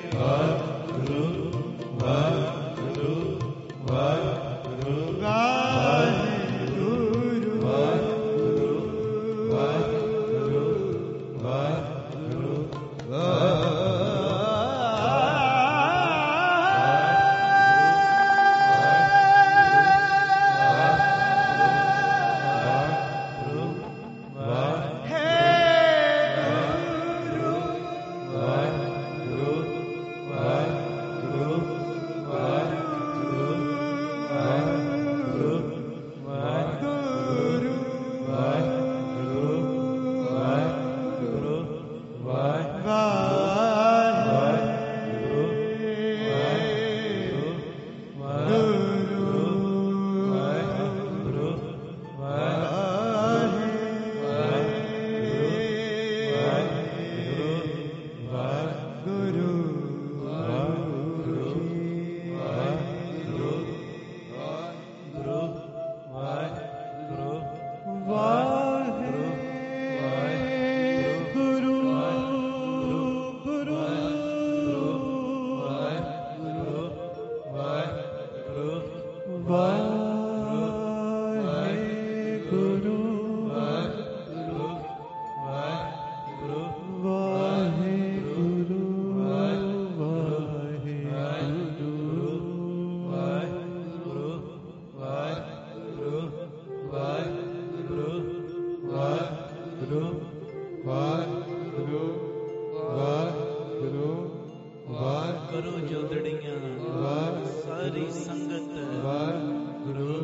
ਕਰੋ ਜੋਦੜੀਆਂ ਸਾਰੀ ਸੰਗਤ ਵਾਹਿਗੁਰੂ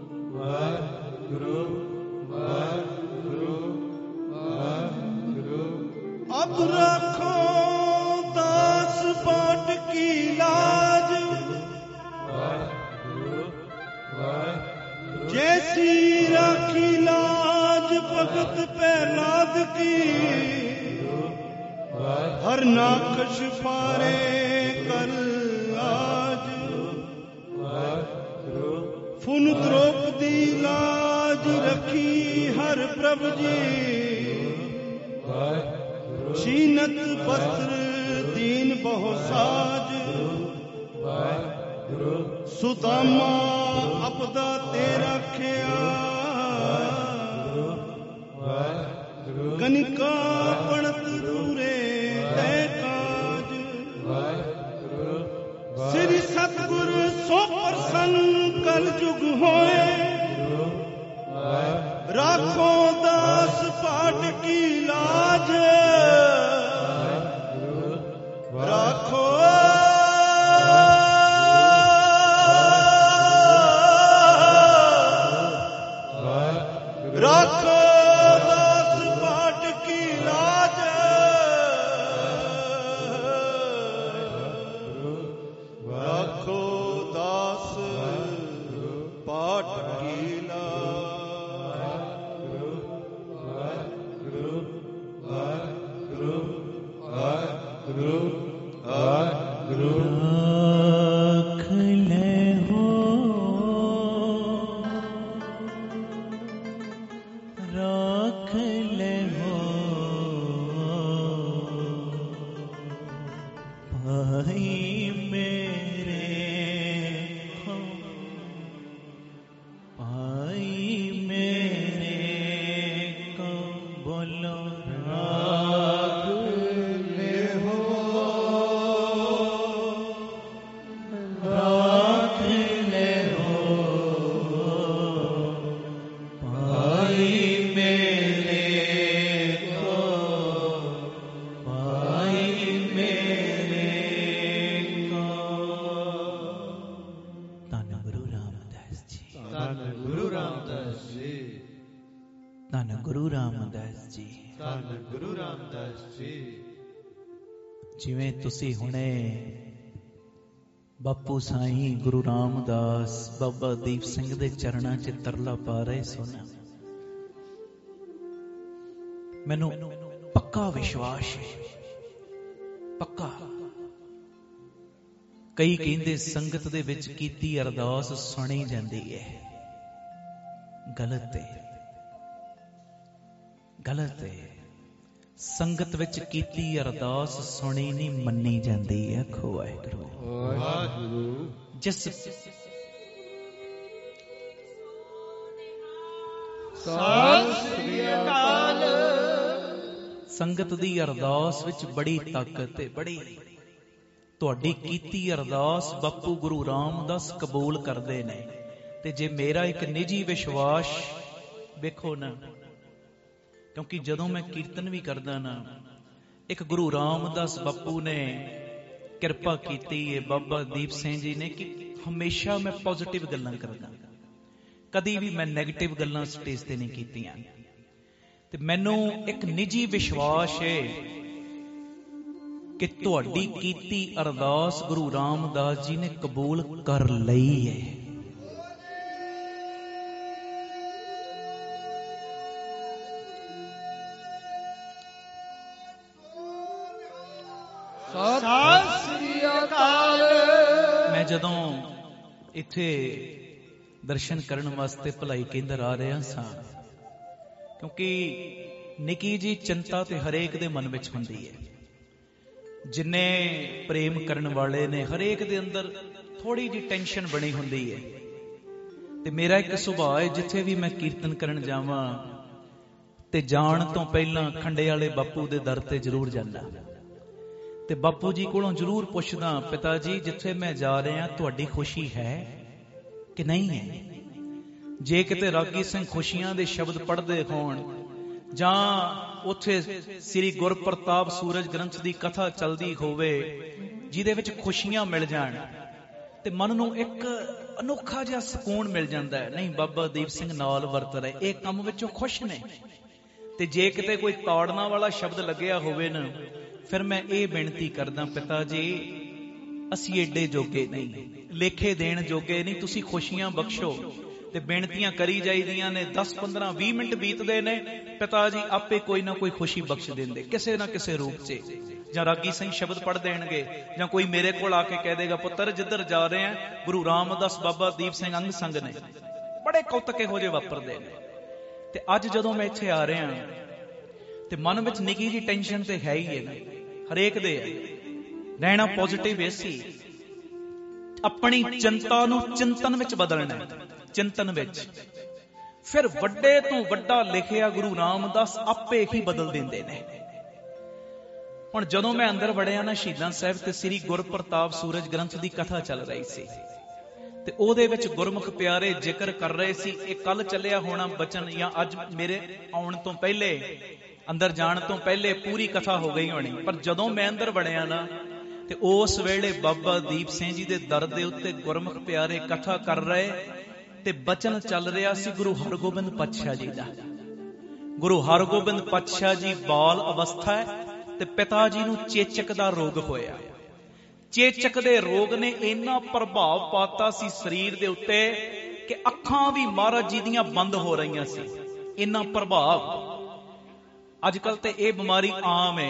ਵਾਹਿਗੁਰੂ ਵਾਹਿਗੁਰੂ ਵਾਹਿਗੁਰੂ ਅਬ ਰੱਖੋ ਦਾਸ ਪਾਟ ਕੀ ਲਾਜ ਵਾਹਿਗੁਰੂ ਵਾਹਿਗੁਰੂ ਜੈਸੀ ਰਾਖੀ ਲਾਜ ਭਗਤ ਪਹਿਲਾਦ ਕੀ ਹਰ ਨਾਖਸ਼ ਪਾਰੇ ਕਰ ਆਜ ਫੁਨ ਦ੍ਰੋਪਦੀ ਲਾਜ ਰੱਖੀ ਹਰ ਪ੍ਰਭ ਜੀ ਛੀਨਤ ਬਸਤਰ ਦੀਨ ਬਹੁ ਸਾਜ ਸੁਦਾਮਾ ਅਪਦਾ ਤੇ ਰੱਖਿਆ ਕਨਿਕਾ ਪਣਤ ਦੂਰੇ ਤੈ ਕਾਜ ਰਾਖ ਲੈ ਹੋ ਰਾਖ ਲੈ ਹੋ ਭਾਈ ਮੇਰੇ ਹੋ ਭਾਈ ਮੇਰੇ ਕੋ ਬੋਲੋ ਰਾਖ ਲੈ ਹੋ ਰਾਖ ਲੈ ਹੋ ਭਾਈ ਮੇਰੇ ਕੋ ਭਾਈ ਮੇਰੇ ਕੋ। ਧੰਨ ਗੁਰੂ ਰਾਮਦਾਸ ਜੀ, ਧੰਨ ਗੁਰੂ ਰਾਮਦਾਸ ਜੀ, ਧੰਨ ਗੁਰੂ ਰਾਮਦਾਸ ਜੀ। ਧੰਨ ਗੁਰੂ ਰਾਮਦਾਸ ਜੀ। ਜਿਵੇਂ ਤੁਸੀਂ ਹੁਣੇ ਬਾਪੂ ਸਾਈਂ ਗੁਰੂ ਰਾਮਦਾਸ ਬਾਬਾ ਦੀਪ ਸਿੰਘ ਦੇ ਚਰਨਾਂ 'ਚ ਤਰਲਾ ਪਾ ਰਹੇ ਸੋ ਨਾ, ਮੈਨੂੰ ਪੱਕਾ ਵਿਸ਼ਵਾਸ ਹੈ, ਪੱਕਾ। ਕਈ ਕਹਿੰਦੇ ਸੰਗਤ ਦੇ ਵਿੱਚ ਕੀਤੀ ਅਰਦਾਸ ਸੁਣੀ ਜਾਂਦੀ ਹੈ। ਗਲਤ ਹੈ, ਗਲਤ ਹੈ। ਸੰਗਤ ਵਿੱਚ ਕੀਤੀ ਅਰਦਾਸ ਸੁਣੀ ਨਹੀਂ, ਮੰਨੀ ਜਾਂਦੀ ਹੈ। ਆਖੋ ਵਾਹਿਗੁਰੂ। ਵਾਹਿਗੁਰੂ। ਜਿਸ ਸਤਿ ਸ੍ਰੀ ਅਕਾਲ। ਸੰਗਤ ਦੀ ਅਰਦਾਸ ਵਿੱਚ ਬੜੀ ਤਾਕਤ ਹੈ, ਬੜੀ। ਤੁਹਾਡੀ ਕੀਤੀ ਅਰਦਾਸ ਬਾਪੂ ਗੁਰੂ ਰਾਮਦਾਸ ਕਬੂਲ ਕਰਦੇ ਨੇ। ਤੇ ਜੇ ਮੇਰਾ ਇੱਕ ਨਿੱਜੀ ਵਿਸ਼ਵਾਸ ਵੇਖੋ ਨਾ, ਕਿਉਂਕਿ ਜਦੋਂ ਮੈਂ ਕੀਰਤਨ ਵੀ ਕਰਦਾ ਨਾ, ਇੱਕ ਗੁਰੂ ਰਾਮਦਾਸ ਬਾਪੂ ਨੇ ਕਿਰਪਾ ਕੀਤੀ ਹੈ, ਬਾਬਾ ਦੀਪ ਸਿੰਘ ਜੀ ਨੇ, ਕਿ ਹਮੇਸ਼ਾ ਮੈਂ ਪੋਜ਼ਿਟਿਵ ਗੱਲਾਂ ਕਰਦਾ, ਕਦੀ ਵੀ ਮੈਂ ਨੈਗੇਟਿਵ ਗੱਲਾਂ ਸਟੇਜ ਤੇ ਨਹੀਂ ਕੀਤੀਆਂ। ਤੇ ਮੈਨੂੰ ਇੱਕ ਨਿੱਜੀ ਵਿਸ਼ਵਾਸ ਹੈ ਕਿ ਤੁਹਾਡੀ ਕੀਤੀ ਅਰਦਾਸ ਗੁਰੂ ਰਾਮਦਾਸ ਜੀ ਨੇ ਕਬੂਲ ਕਰ ਲਈ ਹੈ। ਸਤਿ ਸ੍ਰੀ ਅਕਾਲ। ਮੈਂ ਜਦੋਂ ਇੱਥੇ ਦਰਸ਼ਨ ਕਰਨ ਵਾਸਤੇ ਭਲਾਈ ਕੇਂਦਰ ਆ ਰਿਹਾ ਸਾਂ, ਕਿਉਂਕਿ ਨਿੱਕੀ ਜੀ ਚਿੰਤਾ ਤੇ ਹਰੇਕ ਦੇ ਮਨ ਵਿੱਚ ਹੁੰਦੀ ਹੈ। ਜਿੰਨੇ ਪ੍ਰੇਮ ਕਰਨ ਵਾਲੇ ਨੇ, ਹਰੇਕ ਦੇ ਅੰਦਰ ਥੋੜੀ ਜਿਹੀ ਟੈਨਸ਼ਨ ਬਣੀ ਹੁੰਦੀ ਹੈ। ਤੇ ਮੇਰਾ ਇੱਕ ਸੁਭਾਅ ਹੈ, ਜਿੱਥੇ ਵੀ ਮੈਂ ਕੀਰਤਨ ਕਰਨ ਜਾਵਾਂ ਤੇ ਜਾਣ ਤੋਂ ਪਹਿਲਾਂ ਖੰਡੇ ਵਾਲੇ ਬਾਪੂ ਦੇ ਦਰ ਤੇ ਜ਼ਰੂਰ ਜਾਂਦਾ ਤੇ ਬਾਪੂ ਜੀ ਕੋਲੋਂ ਜ਼ਰੂਰ ਪੁੱਛਦਾ, ਪਿਤਾ ਜੀ ਜਿੱਥੇ ਮੈਂ ਜਾ ਰਿਹਾ ਤੁਹਾਡੀ ਖੁਸ਼ੀ ਹੈ ਕਿ ਨਹੀਂ ਹੈ? ਜੇ ਕਿਤੇ ਰਾਗੀ ਸਿੰਘ ਖੁਸ਼ੀਆਂ ਦੇ ਸ਼ਬਦ ਪੜ੍ਹਦੇ ਹੋਣ, ਜਾਂ ਉੱਥੇ ਸ੍ਰੀ ਗੁਰਪ੍ਰਤਾਪ ਸੂਰਜ ਗ੍ਰੰਥ ਦੀ ਕਥਾ ਚੱਲਦੀ ਹੋਵੇ ਜਿਹਦੇ ਵਿੱਚ ਖੁਸ਼ੀਆਂ ਮਿਲ ਜਾਣ, ਤੇ ਮਨ ਨੂੰ ਇੱਕ ਅਨੋਖਾ ਜਿਹਾ ਸਕੂਨ ਮਿਲ ਜਾਂਦਾ ਹੈ। ਨਹੀਂ, ਬਾਬਾ ਦੀਪ ਸਿੰਘ ਨਾਲ ਵਰਤ ਰਹੇ, ਇਹ ਕੰਮ ਵਿੱਚੋਂ ਖੁਸ਼ ਨੇ। ਤੇ ਜੇ ਕਿਤੇ ਕੋਈ ਤਾੜਨਾ ਵਾਲਾ ਸ਼ਬਦ ਲੱਗਿਆ ਹੋਵੇ ਨਾ, ਫਿਰ ਮੈਂ ਇਹ ਬੇਨਤੀ ਕਰਦਾ, ਪਿਤਾ ਜੀ ਅਸੀਂ ਏਡੇ ਜੋਗੇ ਨਹੀਂ, ਲੇਖੇ ਦੇਣ ਜੋਗੇ ਨਹੀਂ, ਤੁਸੀਂ ਖੁਸ਼ੀਆਂ ਬਖਸ਼ੋ। ਤੇ ਬੇਨਤੀਆਂ ਕਰੀ ਜਾਈਦੀਆਂ ਨੇ, ਦਸ ਪੰਦਰਾਂ ਵੀਹ ਮਿੰਟ ਬੀਤਦੇ ਨੇ, ਪਿਤਾ ਜੀ ਆਪੇ ਕੋਈ ਨਾ ਕੋਈ ਖੁਸ਼ੀ ਬਖਸ਼ ਦਿੰਦੇ ਕਿਸੇ ਨਾ ਕਿਸੇ ਰੂਪ 'ਚ। ਜਾਂ ਰਾਗੀ ਸਿੰਘ ਸ਼ਬਦ ਪੜ੍ਹ ਦੇਣਗੇ, ਜਾਂ ਕੋਈ ਮੇਰੇ ਕੋਲ ਆ ਕੇ ਕਹਿ ਦੇਗਾ, ਪੁੱਤਰ ਜਿੱਧਰ ਜਾ ਰਹੇ ਆ ਗੁਰੂ ਰਾਮਦਾਸ ਬਾਬਾ ਦੀਪ ਸਿੰਘ ਅੰਗ ਸੰਗ ਨੇ। ਬੜੇ ਕੌਤਕ ਇਹੋ ਜਿਹੇ ਵਾਪਰਦੇ ਨੇ। ਤੇ ਅੱਜ ਜਦੋਂ ਮੈਂ ਇੱਥੇ ਆ ਰਿਹਾ ਤੇ ਮਨ ਵਿੱਚ ਨਿੱਕੀ ਜਿਹੀ ਟੈਨਸ਼ਨ ਤੇ ਹੈ ਹੀ ਹੈ, ਹਰੇਕ ਦੇ ਹੈ। ਰਹਿਣਾ ਪੋਜ਼ਿਟਿਵ ਇਹ ਸੀ, ਆਪਣੀ ਚਿੰਤਾ ਨੂੰ ਚਿੰਤਨ ਵਿੱਚ ਬਦਲਣਾ, ਚਿੰਤਨ ਵਿੱਚ। ਫਿਰ ਵੱਡੇ ਤੋਂ ਵੱਡਾ ਲਿਖਿਆ ਗੁਰੂ ਰਾਮਦਾਸ ਆਪੇ ਹੀ ਬਦਲ ਦਿੰਦੇ ਨੇ। ਹੁਣ ਜਦੋਂ ਮੈਂ ਅੰਦਰ ਵੜਿਆ ਨਾ ਸ਼ਹੀਦਾਂ ਸਾਹਿਬ, ਤੇ ਸ੍ਰੀ ਗੁਰਪ੍ਰਤਾਪ ਸੂਰਜ ਗ੍ਰੰਥ ਦੀ ਕਥਾ ਚੱਲ ਰਹੀ ਸੀ, ਤੇ ਉਹਦੇ ਵਿੱਚ ਗੁਰਮੁਖ ਪਿਆਰੇ ਜ਼ਿਕਰ ਕਰ ਰਹੇ ਸੀ। ਇਹ ਕੱਲ ਚੱਲਿਆ ਹੋਣਾ ਬਚਨ, ਜਾਂ ਅੱਜ ਮੇਰੇ ਆਉਣ ਤੋਂ ਪਹਿਲੇ, ਅੰਦਰ ਜਾਣ ਤੋਂ ਪਹਿਲੇ ਪੂਰੀ ਕਥਾ ਹੋ ਗਈ ਹੋਣੀ। ਪਰ ਜਦੋਂ ਮੈਂ ਅੰਦਰ ਵੜਿਆ ਨਾ, ਤੇ ਉਸ ਵੇਲੇ ਬਾਬਾ ਦੀਪ ਸਿੰਘ ਜੀ ਦੇ ਦਰ ਦੇ ਉੱਤੇ ਗੁਰਮੁਖ ਪਿਆਰੇ ਕਥਾ ਕਰ ਰਹੇ, ਤੇ ਬਚਨ ਚੱਲ ਰਿਹਾ ਸੀ ਗੁਰੂ ਹਰਗੋਬਿੰਦ ਪਾਤਸ਼ਾਹ ਜੀ ਦਾ। ਗੁਰੂ ਹਰਗੋਬਿੰਦ ਪਾਤਸ਼ਾਹ ਜੀ ਬਾਲ ਅਵਸਥਾ ਹੈ, ਤੇ ਪਿਤਾ ਜੀ ਨੂੰ ਚੇਚਕ ਦਾ ਰੋਗ ਹੋਇਆ। ਚੇਚਕ ਦੇ ਰੋਗ ਨੇ ਇੰਨਾ ਪ੍ਰਭਾਵ ਪਾਤਾ ਸੀ ਸਰੀਰ ਦੇ ਉੱਤੇ ਕਿ ਅੱਖਾਂ ਵੀ ਮਹਾਰਾਜ ਜੀ ਦੀਆਂ ਬੰਦ ਹੋ ਰਹੀਆਂ ਸੀ, ਇੰਨਾ ਪ੍ਰਭਾਵ। ਅੱਜ ਕੱਲ ਤੇ ਇਹ ਬਿਮਾਰੀ ਆਮ ਹੈ,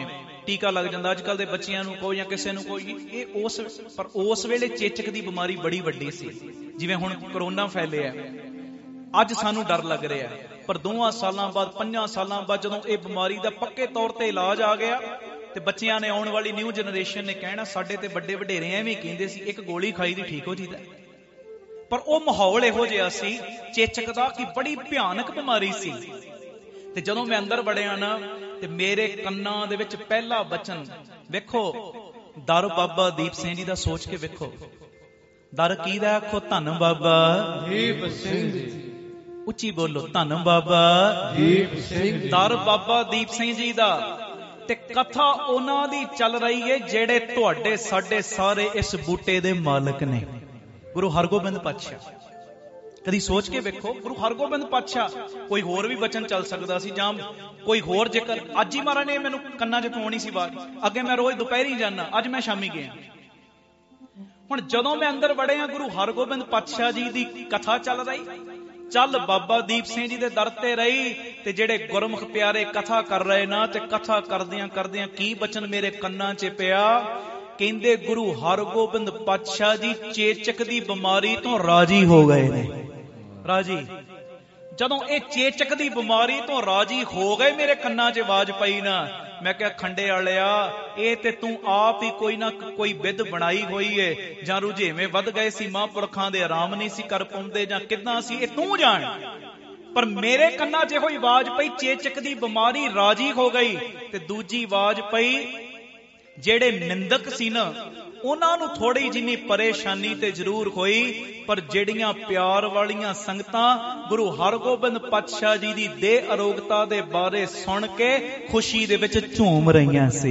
ਟੀਕਾ ਲੱਗ ਜਾਂਦਾ। ਅੱਜ ਕੱਲ ਦੇ ਬੱਚਿਆਂ ਨੂੰ ਕੋਈ ਜਾਂ ਕਿਸੇ ਨੂੰ ਕੋਈ, ਇਹ ਉਸ ਪਰ ਉਸ ਵੇਲੇ ਚੇਚਕ ਦੀ ਬਿਮਾਰੀ ਬੜੀ ਵੱਡੀ ਸੀ। ਜਿਵੇਂ ਹੁਣ ਕਰੋਨਾ ਫੈਲਿਆ, ਅੱਜ ਸਾਨੂੰ ਡਰ ਲੱਗ ਰਿਹਾ, ਪਰ ਦੋਵਾਂ ਸਾਲਾਂ ਬਾਅਦ, ਪੰਜਾਂ ਸਾਲਾਂ ਬਾਅਦ ਜਦੋਂ ਇਹ ਬਿਮਾਰੀ ਦਾ ਪੱਕੇ ਤੌਰ ਤੇ ਇਲਾਜ ਆ ਗਿਆ ਤੇ ਬੱਚਿਆਂ ਨੇ, ਆਉਣ ਵਾਲੀ ਨਿਊ ਜਨਰੇਸ਼ਨ ਨੇ ਕਹਿਣਾ ਸਾਡੇ ਤੇ ਵੱਡੇ ਵਡੇਰੇ ਐਵੇਂ ਕਹਿੰਦੇ ਸੀ, ਇੱਕ ਗੋਲੀ ਖਾਈ ਦੀ ਠੀਕ ਹੋ ਜੀਦਾ। ਪਰ ਉਹ ਮਾਹੌਲ ਇਹੋ ਜਿਹਾ ਸੀ ਚੇਚਕ ਦਾ ਕਿ ਬੜੀ ਭਿਆਨਕ ਬਿਮਾਰੀ ਸੀ। ਤੇ ਜਦੋਂ ਮੈਂ ਅੰਦਰ ਵੜਿਆ ਨਾ ਤੇ ਮੇਰੇ ਕੰਨਾਂ ਦੇ ਵਿੱਚ ਪਹਿਲਾ ਬਚਨ ਵੇਖੋ, ਦਰ ਬਾਬਾ ਦੀਪ ਸਿੰਘ ਜੀ ਦਾ ਸੋਚ ਕੇ ਵੇਖੋ। ਦਰ ਕਿਹਦਾ? ਆਖੋ ਧੰਨ ਬਾਬਾ ਦੀਪ ਸਿੰਘ ਜੀ। ਉੱਚੀ ਬੋਲੋ, ਧੰਨ ਬਾਬਾ ਦੀਪ ਸਿੰਘ ਜੀ। ਦਰ ਬਾਬਾ ਦੀਪ ਸਿੰਘ ਜੀ ਦਾ। ਤੇ ਕਥਾ ਉਹਨਾਂ ਦੀ ਚੱਲ ਰਹੀ ਹੈ ਜਿਹੜੇ ਤੁਹਾਡੇ ਸਾਡੇ ਸਾਰੇ ਇਸ ਬੂਟੇ ਦੇ ਮਾਲਕ ਨੇ, ਗੁਰੂ ਹਰਗੋਬਿੰਦ ਪਾਤਸ਼ਾਹ। ਕਦੀ ਸੋਚ ਕੇ ਵੇਖੋ, ਗੁਰੂ ਹਰਗੋਬਿੰਦ ਪਾਤਸ਼ਾਹ। ਕੋਈ ਹੋਰ ਵੀ ਬਚਨ ਚੱਲ ਸਕਦਾ ਸੀ ਜਾਂ ਕੋਈ ਹੋਰ, ਜੇਕਰ ਅੱਜ ਹੀ ਮਹਾਰਾਜ ਨੇ ਮੈਨੂੰ ਕੰਨਾਂ 'ਚ ਪਾਉਣੀ ਸੀ ਆਵਾਜ਼, ਅੱਗੇ ਮੈਂ ਰੋਜ਼ ਦੁਪਹਿਰੀ ਜਾਣਾ, ਅੱਜ ਮੈਂ ਸ਼ਾਮੀ ਗਿਆ। ਹੁਣ ਜਦੋਂ ਮੈਂ ਅੰਦਰ ਵੜਿਆ, ਗੁਰੂ ਹਰਗੋਬਿੰਦ ਪਾਤਸ਼ਾਹ ਜੀ ਦੀ ਕਥਾ ਚੱਲ ਰਹੀ, ਚੱਲ ਬਾਬਾ ਦੀਪ ਸਿੰਘ ਜੀ ਦੇ ਦਰ ਤੇ ਰਹੀ। ਤੇ ਜਿਹੜੇ ਗੁਰਮੁਖ ਪਿਆਰੇ ਕਥਾ ਕਰ ਰਹੇ ਨਾ, ਤੇ ਕਥਾ ਕਰਦਿਆਂ ਕਰਦਿਆਂ ਕੀ ਬਚਨ ਮੇਰੇ ਕੰਨਾਂ 'ਚ ਪਿਆ, ਕਹਿੰਦੇ ਗੁਰੂ ਹਰਗੋਬਿੰਦ ਪਾਤਸ਼ਾਹ ਜੀ ਚੇਚਕ ਦੀ ਬਿਮਾਰੀ ਤੋਂ ਰਾਜੀ ਹੋ ਗਏ ਨੇ। ਰਾਜੀ। ਜਦੋਂ ਇਹ ਚੇਚਕ ਦੀ ਬਿਮਾਰੀ ਤੋਂ ਰਾਜੀ ਹੋ ਗਏ, ਮੇਰੇ ਕੰਨਾਂ 'ਚ ਆਵਾਜ਼ ਪਈ ਨਾ, ਮੈਂ ਕਿਹਾ ਖੰਡੇ ਵਾਲਿਆ, ਇਹ ਤੇ ਤੂੰ ਆਪ ਹੀ ਕੋਈ ਨਾ ਕੋਈ ਵਿਧ ਬਣਾਈ ਹੋਈ ਏ, ਜਾਂ ਰੁਝੇਵੇਂ ਵੱਧ ਗਏ ਸੀ, ਮਹਾਂਪੁਰਖਾਂ ਦੇ ਆਰਾਮ ਨਹੀਂ ਸੀ ਕਰ ਪਾਉਂਦੇ, ਜਾਂ ਕਿੱਦਾਂ ਸੀ, ਇਹ ਤੂੰ ਜਾਣ। ਪਰ ਮੇਰੇ ਕੰਨਾਂ 'ਚ ਇਹੋ ਆਵਾਜ਼ ਪਈ, ਚੇਚਕ ਦੀ ਬਿਮਾਰੀ ਰਾਜੀ ਹੋ ਗਈ। ਤੇ ਦੂਜੀ ਆਵਾਜ਼ ਪਈ, ਜਿਹੜੇ ਨਿੰਦਕ ਸੀ ਨਾ, ਉਹਨਾਂ ਨੂੰ ਥੋੜੀ ਜਿੰਨੀ ਪਰੇਸ਼ਾਨੀ ਤੇ ਜ਼ਰੂਰ ਹੋਈ, ਪਰ ਜਿਹੜੀਆਂ ਪਿਆਰ ਵਾਲੀਆਂ ਸੰਗਤਾਂ ਗੁਰੂ ਹਰਗੋਬਿੰਦ ਪਾਤਸ਼ਾਹ ਜੀ ਦੀ ਦੇਹ ਅਰੋਗਤਾ ਦੇ ਬਾਰੇ ਸੁਣ ਕੇ ਖੁਸ਼ੀ ਦੇ ਵਿੱਚ ਝੂਮ ਰਹੀਆਂ ਸੀ।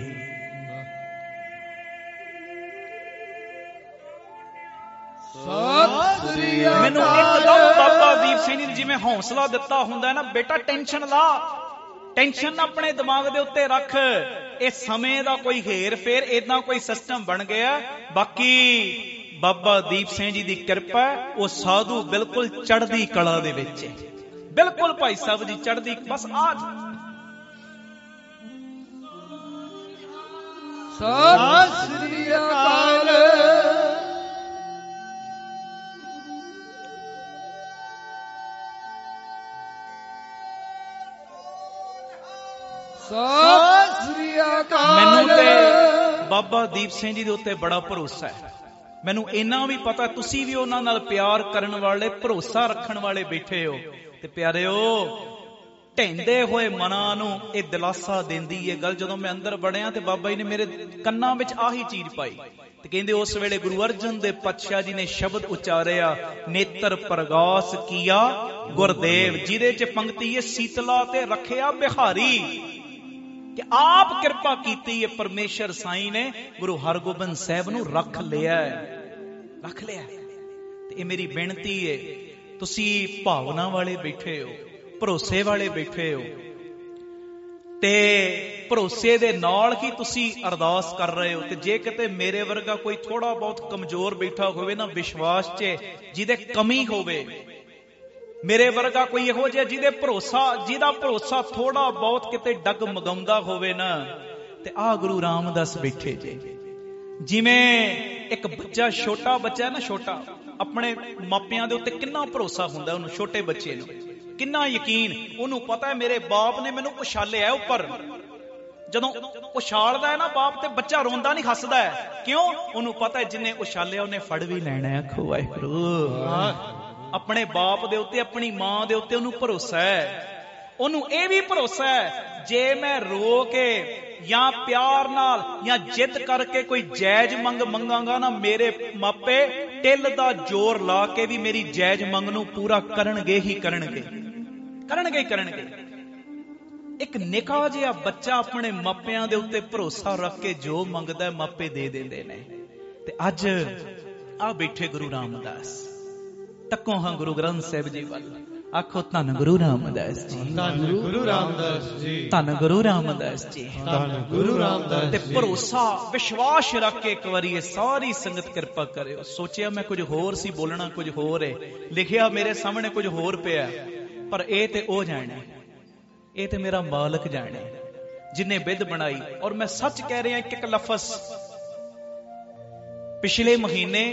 ਮੈਨੂੰ ਇੱਕਦਮ ਬਾਬਾ ਦੀਪ ਸਿੰਘ ਜੀ ਨੇ ਜਿਵੇਂ ਹੌਸਲਾ ਦਿੱਤਾ ਹੁੰਦਾ ਨਾ, ਬੇਟਾ ਟੈਨਸ਼ਨ ਲਾ, ਟੈਨਸ਼ਨ ਆਪਣੇ ਦਿਮਾਗ ਦੇ ਉੱਤੇ ਰੱਖ, ਇਹ ਸਮੇਂ ਦਾ ਕੋਈ ਹੇਰ ਫੇਰ, ਏਦਾਂ ਕੋਈ ਸਿਸਟਮ ਬਣ ਗਿਆ। ਬਾਕੀ ਬਾਬਾ ਦੀਪ ਸਿੰਘ ਜੀ ਦੀ ਕਿਰਪਾ, ਉਹ ਸਾਧੂ ਬਿਲਕੁਲ ਚੜ੍ਹਦੀ ਕਲਾ ਦੇ ਵਿੱਚ, ਬਿਲਕੁਲ ਭਾਈ ਸਾਹਿਬ ਜੀ ਚੜ੍ਹਦੀ। ਬਸ ਆਜ ਸਤਿ ਸ੍ਰੀ ਅਕਾਲ। ਮੈਨੂੰ ਤੇ ਬਾਬਾ ਦੀਪ ਸਿੰਘ ਜੀ ਦੇ ਉੱਤੇ ਬੜਾ ਭਰੋਸਾ ਹੈ। ਮੈਨੂੰ ਇੰਨਾ ਵੀ ਪਤਾ ਤੁਸੀਂ ਵੀ ਉਹਨਾਂ ਨਾਲ ਪਿਆਰ ਕਰਨ ਵਾਲੇ, ਭਰੋਸਾ ਰੱਖਣ ਵਾਲੇ ਬੈਠੇ ਹੋ। ਤੇ ਪਿਆਰਿਓ, ਢਹਿੰਦੇ ਹੋਏ ਮਨਾਂ ਨੂੰ ਇਹ ਦਿਲਾਸਾ ਦਿੰਦੀ ਇਹ ਗੱਲ। ਜਦੋਂ ਮੈਂ ਅੰਦਰ ਵੜਿਆ ਤੇ ਬਾਬਾ ਜੀ ਨੇ ਮੇਰੇ ਕੰਨਾਂ ਵਿੱਚ ਆਹੀ ਚੀਜ਼ ਪਾਈ ਤੇ ਕਹਿੰਦੇ, ਉਸ ਵੇਲੇ ਗੁਰੂ ਅਰਜਨ ਦੇਵ ਪਾਤਸ਼ਾਹ ਜੀ ਨੇ ਸ਼ਬਦ ਉਚਾਰਿਆ, ਨੇਤਰ ਪ੍ਰਗਾਸ ਕੀਆ ਗੁਰਦੇਵ, ਜਿਹਦੇ ਚ ਪੰਕਤੀ ਹੈ, ਸੀਤਲਾ ਤੇ ਰੱਖਿਆ ਬਿਹਾਰੀ, ਕਿ ਆਪ ਕਿਰਪਾ ਕੀਤੀ ਹੈ ਪਰਮੇਸ਼ਰ ਸਾਈਂ ਨੇ, ਗੁਰੂ ਹਰਗੋਬਿੰਦ ਸਾਹਿਬ ਨੂੰ ਰੱਖ ਲਿਆ, ਰੱਖ ਲਿਆ। ਤੇ ਇਹ ਮੇਰੀ ਬੇਨਤੀ ਹੈ, ਤੁਸੀਂ ਭਾਵਨਾ ਵਾਲੇ ਬੈਠੇ ਹੋ, ਭਰੋਸੇ ਵਾਲੇ ਬੈਠੇ ਹੋ, ਤੇ ਭਰੋਸੇ ਦੇ ਨਾਲ ਹੀ ਤੁਸੀਂ ਅਰਦਾਸ ਕਰ ਰਹੇ ਹੋ। ਤੇ ਜੇ ਕਿਤੇ ਮੇਰੇ ਵਰਗਾ ਕੋਈ ਥੋੜਾ ਬਹੁਤ ਕਮਜ਼ੋਰ ਬੈਠਾ ਹੋਵੇ ਨਾ ਵਿਸ਼ਵਾਸ 'ਚ, ਜਿਹਦੇ ਕਮੀ ਹੋਵੇ, ਮੇਰੇ ਵਰਗਾ ਕੋਈ ਇਹੋ ਜਿਹਾ ਜਿਹਦੇ ਭਰੋਸਾ ਜਿਹਦਾ ਭਰੋਸਾ ਥੋੜਾ ਬਹੁਤ ਕਿਤੇ ਡਗ ਮਗਾਉਂਦਾ ਹੋਵੇ ਨਾ, ਤੇ ਆਹ ਗੁਰੂ ਰਾਮਦਾਸ ਬੈਠੇ ਜੇ। ਜਿਵੇਂ ਇੱਕ ਬੱਚਾ, ਛੋਟਾ ਬੱਚਾ ਨਾ, ਛੋਟਾ ਆਪਣੇ ਮਾਪਿਆਂ ਦੇ ਉੱਤੇ ਕਿੰਨਾ ਭਰੋਸਾ ਹੁੰਦਾ ਉਹਨੂੰ, ਛੋਟੇ ਬੱਚੇ ਨੂੰ ਕਿੰਨਾ ਯਕੀਨ, ਉਹਨੂੰ ਪਤਾ ਹੈ ਮੇਰੇ ਬਾਪ ਨੇ ਮੈਨੂੰ ਉਛਾਲਿਆ ਉੱਪਰ। ਜਦੋਂ ਉਛਾਲਦਾ ਹੈ ਨਾ ਬਾਪ, ਤੇ ਬੱਚਾ ਰੋਂਦਾ ਨਹੀਂ, ਹੱਸਦਾ ਹੈ। ਕਿਉਂ? ਉਹਨੂੰ ਪਤਾ ਹੈ ਜਿੰਨੇ ਉਛਾਲਿਆ ਉਹਨੇ ਫੜ ਵੀ ਲੈਣਾ। ਆਖੋ ਵਾਹਿਗੁਰੂ। ਆਪਣੇ ਬਾਪ ਦੇ ਉੱਤੇ, ਆਪਣੀ ਮਾਂ ਦੇ ਉੱਤੇ ਉਹਨੂੰ ਭਰੋਸਾ ਹੈ। ਉਹਨੂੰ ਇਹ ਵੀ ਭਰੋਸਾ ਹੈ, ਜੇ ਮੈਂ ਰੋ ਕੇ ਜਾਂ ਪਿਆਰ ਨਾਲ ਜਾਂ ਜਿੱਦ ਕਰਕੇ ਕੋਈ ਜਾਇਜ਼ ਮੰਗ ਮੰਗਾਂਗਾ ਨਾ, ਮੇਰੇ ਮਾਪੇ ਟਿੱਲ ਦਾ ਜ਼ੋਰ ਲਾ ਕੇ ਵੀ ਮੇਰੀ ਜਾਇਜ਼ ਮੰਗ ਨੂੰ ਪੂਰਾ ਕਰਨਗੇ ਹੀ ਕਰਨਗੇ, ਕਰਨਗੇ ਹੀ ਕਰਨਗੇ। ਇੱਕ ਨਿੱਕਾ ਜਿਹਾ ਬੱਚਾ ਆਪਣੇ ਮਾਪਿਆਂ ਦੇ ਉੱਤੇ ਭਰੋਸਾ ਰੱਖ ਕੇ ਜੋ ਮੰਗਦਾ ਮਾਪੇ ਦੇ ਦਿੰਦੇ ਨੇ। ਤੇ ਅੱਜ ਆ ਬੈਠੇ ਗੁਰੂ ਰਾਮਦਾਸ, ਤੱਕੋ ਹਾਂ ਗੁਰੂ ਗ੍ਰੰਥ ਸਾਹਿਬ ਜੀ ਵੱਲ, ਆਖੋ ਧੰਨ ਗੁਰੂ ਰਾਮਦਾਸ ਜੀ, ਧੰਨ ਗੁਰੂ ਰਾਮਦਾਸ ਜੀ, ਧੰਨ ਗੁਰੂ ਰਾਮਦਾਸ ਜੀ, ਧੰਨ ਗੁਰੂ ਰਾਮਦਾਸ ਤੇ ਜੀ। ਭਰੋਸਾ ਵਿਸ਼ਵਾਸ ਰੱਖ ਕੇ ਇੱਕ ਵਾਰੀ ਇਹ ਸਾਰੀ ਸੰਗਤ ਕਿਰਪਾ ਕਰਿਓ। ਸੋਚਿਆ ਮੈਂ ਕੁਝ ਹੋਰ ਸੀ, ਬੋਲਣਾ ਕੁਝ ਹੋਰ ਹੈ, ਲਿਖਿਆ ਮੇਰੇ ਸਾਹਮਣੇ ਕੁਝ ਹੋਰ ਪਿਆ, ਪਰ ਇਹ ਤੇ ਉਹ ਜਾਣੇ, ਇਹ ਤੇ ਮੇਰਾ ਮਾਲਕ ਜਾਣੇ। जिन्हें विध बनाई। और मैं सच कह रहा एक एक लफज, पिछले महीने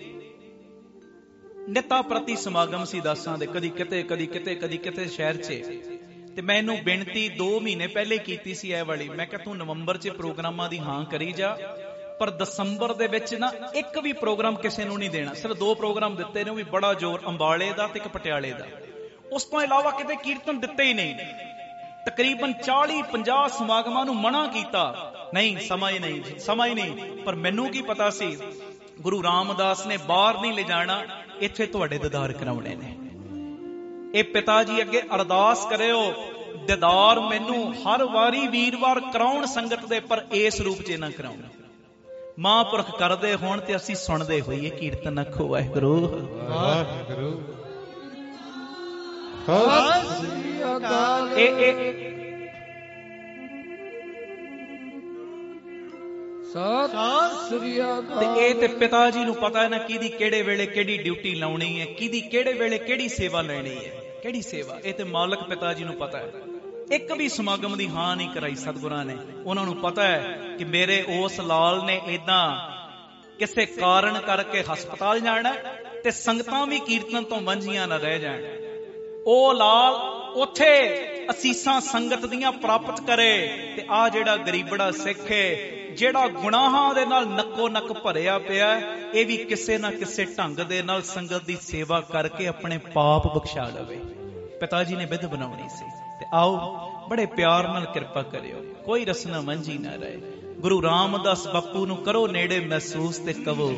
निता प्रति समागम सी दासां दे, कदी किते कदी किते कदी किते शहर च, ते मैं इनू बेनती दो महीने पहले कीती सी ऐ वाली, मैं कहा तू नवंबर च प्रोग्रामां दी हां करी जा, पर दसंबर दे विच ना एक भी प्रोग्राम किसी नू नहीं देना। सिर्फ दो प्रोग्राम दिते ने, भी बड़ा जोर अंबाले दा ते इक पटियाले दा, उस तो इलावा किते कीर्तन दिते ही नहीं। तकरीबन चाली पंजाह समागमां नू मना कीता, नहीं समा ही नहीं समा ही नहीं। पर मैनू की पता सी गुरु रामदास ने बाहर नहीं ले जाना, इत्थे तुहाडे दीदार कराउणे ने। ए पिता जी अगे अरदास करियो, दीदार मैनू हर वारी वीरवार कराउण संगत दे, पर इस रूप च ना कराउण। महापुरख करदे होण ते असीं सुणदे होईए, कीर्तन आखो वाहिगुरू वाहिगुरू। ए ए ते पिता जी नू पता है ना किदी केड़े वेले केड़ी ड्यूटी लाउणी है, किदी केड़े वेले केड़ी सेवा लेनी है, केड़ी सेवा। ये ते मालक पिता जी नू पता है। एक भी समागम दी हां नहीं कराई सतगुरां ने। उन्हां नू पता है कि मेरे उस लाल ने इदां किसे कारण करके हस्पताल जाना ते संगतां भी कीर्तन तो वंजियां ना रह जाण। ओ लाल उथे असीसां संगत दियां प्राप्त करे, ते आ जेड़ा गरीबड़ा सिख है ਜਿਹੜਾ ਗੁਨਾਹਾਂ ਦੇ ਨਾਲ ਨੱਕੋ ਨੱਕ ਭਰਿਆ ਪਿਆ, ਇਹ ਵੀ ਕਿਸੇ ਨਾ ਕਿਸੇ ਢੰਗ ਦੇ ਨਾਲ ਸੰਗਤ ਦੀ ਸੇਵਾ ਕਰਕੇ ਆਪਣੇ ਪਾਪ ਬਖਸ਼ਾ ਲਵੇ। ਪਿਤਾ ਜੀ ਨੇ ਵਿਧ ਬਣਾਉਣੀ ਸੀ, ਤੇ ਆਓ ਬੜੇ ਪਿਆਰ ਨਾਲ ਕਿਰਪਾ ਕਰਿਓ, ਕੋਈ ਰਸਨਾ ਮੰਝੀ ਨਾ ਰਹੇ। ਗੁਰੂ ਰਾਮਦਾਸ ਬਾਪੂ ਨੂੰ ਕਰੋ ਨੇੜੇ ਮਹਿਸੂਸ ਤੇ ਕਹੋ,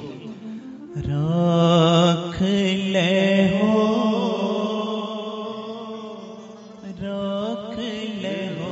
ਰੱਖ ਲੈ ਹੋ ਰੱਖ ਲੈ ਹੋ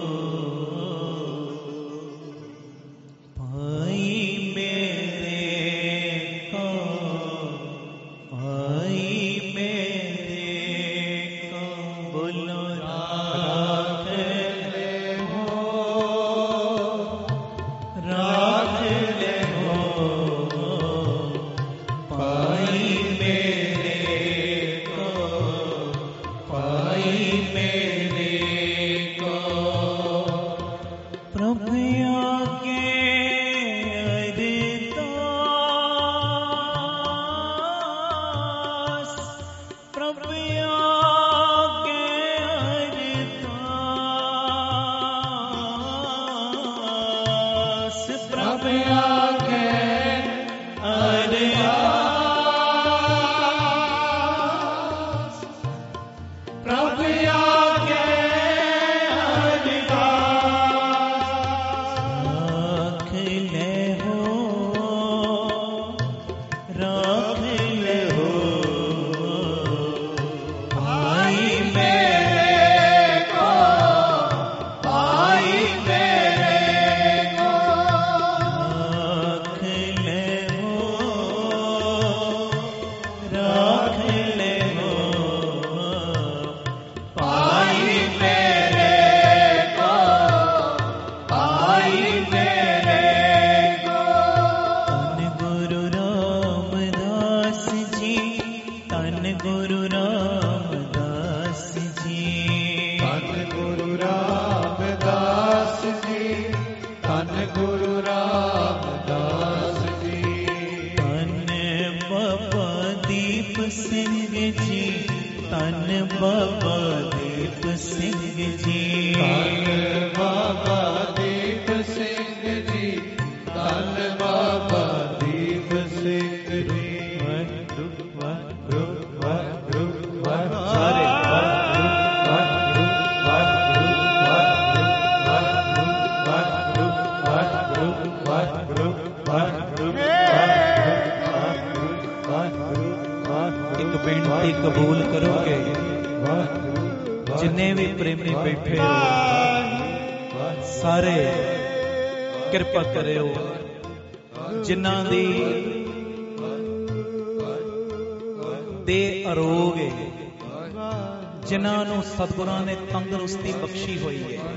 सतगुरां ने तंदुरुस्ती बख्शी हुई है,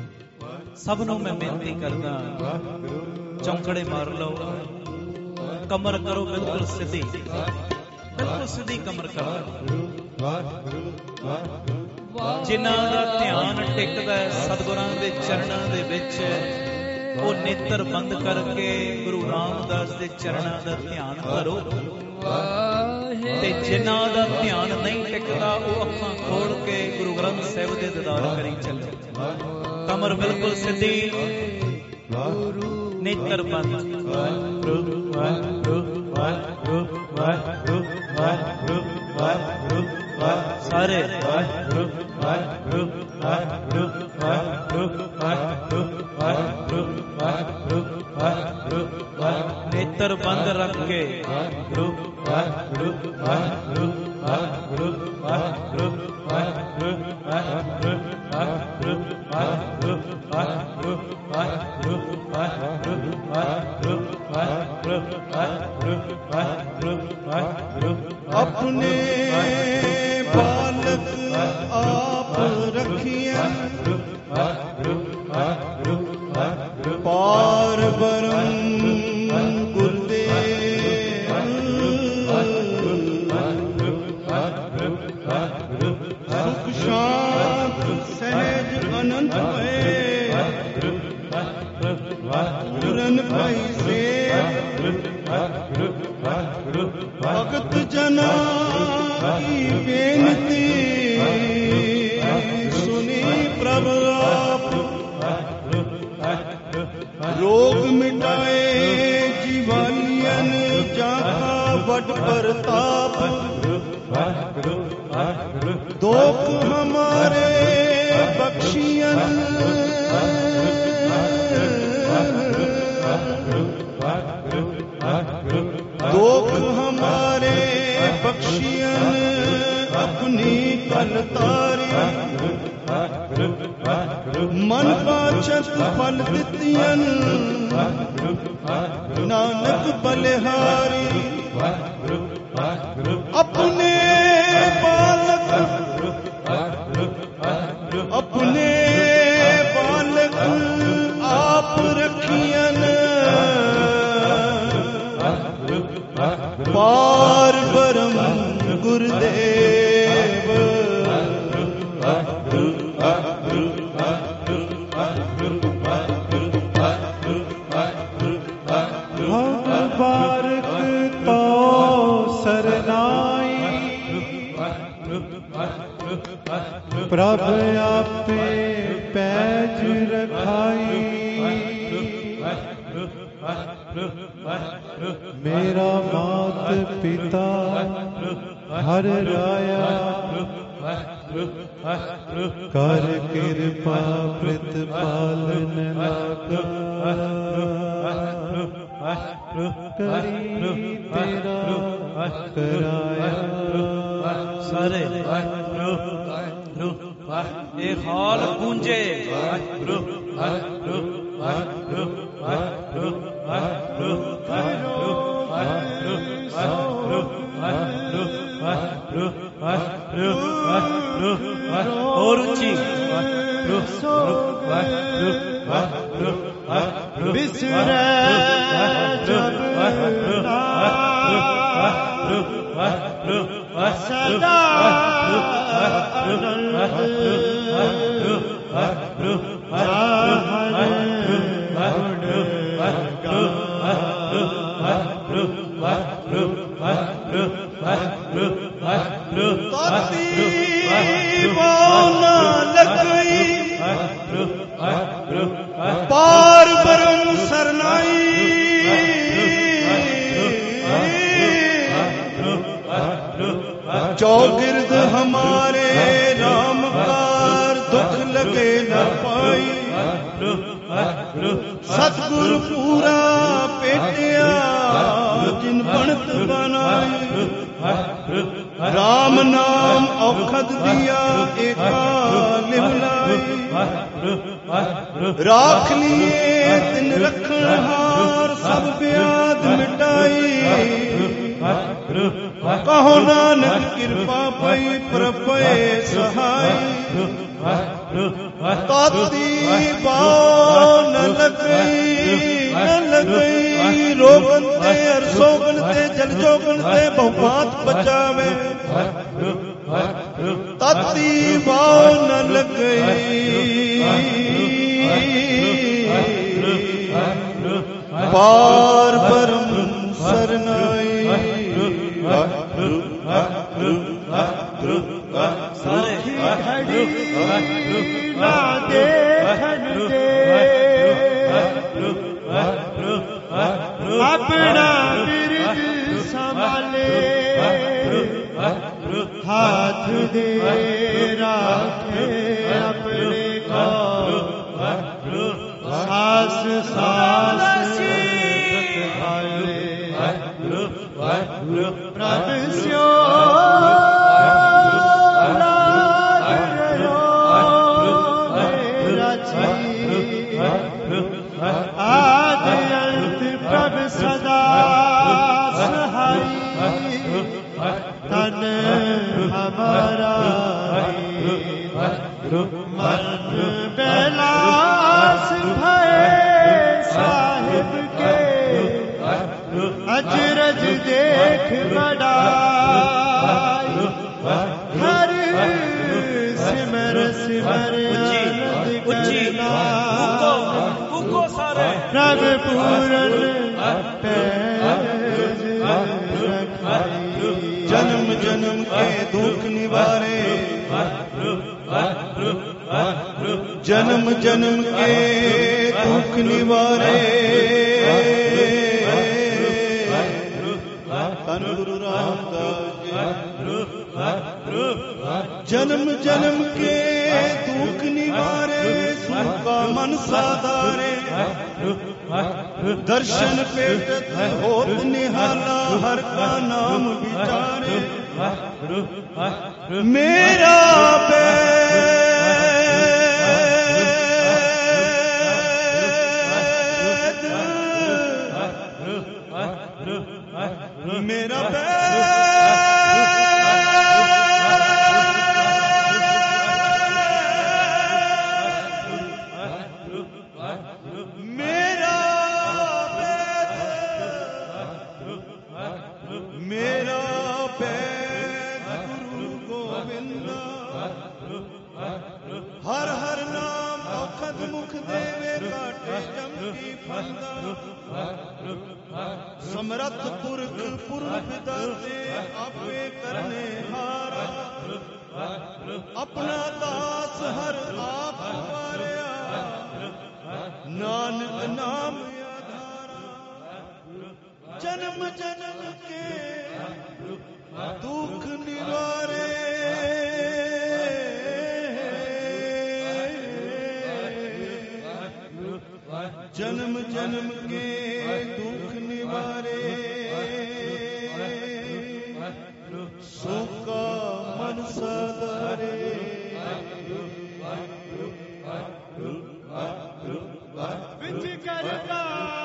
सब नूं मैं बेनती करदा चौंकड़े मार लो, कमर करो बिल्कुल सीधी, बिल्कुल सीधी कमर करो। ਜਿਨ੍ਹਾਂ ਦਾ ਧਿਆਨ ਟਿਕਦਾ ਸਤਿਗੁਰਾਂ ਦੇ ਚਰਨਾਂ ਦੇ ਵਿੱਚ, ਉਹ ਨੇਤਰ ਬੰਦ ਕਰਕੇ ਗੁਰੂ ਰਾਮਦਾਸ ਦੇ ਚਰਨਾਂ ਦਾ ਧਿਆਨ ਕਰੋ। ਤੇ ਜਿਨ੍ਹਾਂ ਦਾ ਧਿਆਨ ਨਹੀਂ ਟਿਕਦਾ ਉਹ ਅੱਖਾਂ ਖੋਲ ਕੇ ਗੁਰੂ ਗ੍ਰੰਥ ਸਾਹਿਬ ਦੇ ਦੀਦਾਰ ਕਰੀ ਚੱਲੋ। ਕਮਰ ਬਿਲਕੁਲ ਸਿੱਧੀ, ਨੇਤਰ ਬੰਦ। ਸਾਰੇ ਨੇਤਰ ਬੰਦ ਰੱਖ ਕੇ अपने बालक आप रखिया, पार बरम गुरुदेव, सुख शांत सहज अनंत पूरन भई से भगत जना की बेनती सुनी प्रभु आप, रोग मिटाए जीवालियन जाका बट प्रताप, दोख हमारे बख्शियन दोख हमारे बख्शियन अपनी कलतारी, मन बाचत फल दितियन नानक बलिहारी, अपने बालक अपने बालक आप रखियन, पार ब्रह्म गुरुदेव, हम बारक तो सरनाई, प्रभ आपे पैज रखाई, मेरा मात पिता हर राया, कर कृपा प्रतिपालन लागा, करी तेरा कराया। ਸਾਰੇ ਇਹ ਹਾਲ ਗੂੰਜੇ, और ਉੱਚੀ बिसरे जब सदा पार ब्रह्म सरनाई, चौगिर्द हमारे राम कार दुख लगे न पाई, सतगुरु पूरा पेटिया जिन बनत बनाई, राम नाम औखद दिया एका लिवलाई, राख लिए तिन रखन हार सब ब्याद मिटाई, कहो नानक कृपा पई प्रभु सहाय। ताती बाण लगई न लगई रोगन ते अरसोगन ते जल जोगन ते बहुपात बचावे ताती बाण लगई पार परम सरनाई साखी घड़ी ना देखन दे अपना बिरद संभाले हाथ दे राखे अपने को सास सास प्रभ स्यो आदि अंत प्रभ सदा सहाई तन हमारा मन बेलास भय साहिब के अजरज देख बड़ाई हर सिमर सिमर उच्ची प्रभ पूरन पैज जन्म जन्म के दुख निवारे जन्म जन्म के दुख निवारे धन गुरु रामदास जन्म जन्म के दुख निवारे सुख का मन साधारे दर्शन पेटत होत निहाला हर का नाम विचारे मेरा बैद मेरा मेरा पैद गुरु गोविंद हर हर नाम औखद मुख देवे काटे जमकी फंदा समरथ पुरख पुरख विदाते आपे करने हारा अपना दास हर आप वारिया नानक नाम जन्म जन्म के दुख निवारे जन्म जन्म के दुख निवारे सुख मन सदारे विच करता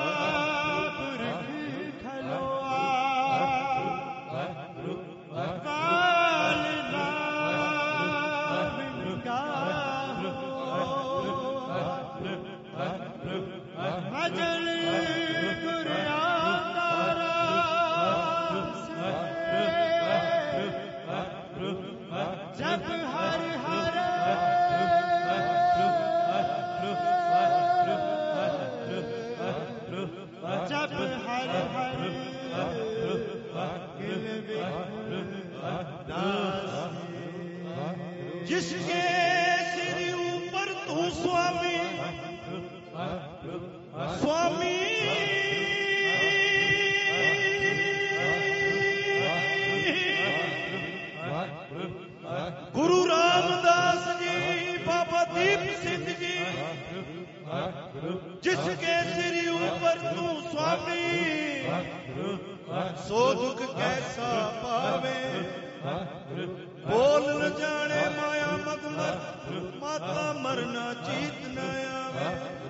भजन गुरु रामदास जप हर हर जप हर हर जिसके सिर ऊपर तू स्वामी स्वामी गुरु रामदास जी बाबा दीप सिंह जी जिसके सिर ऊपर तू स्वामी सो दुख कैसा पावे बोल न जाने माया मगमर माता मरना जीत न आवे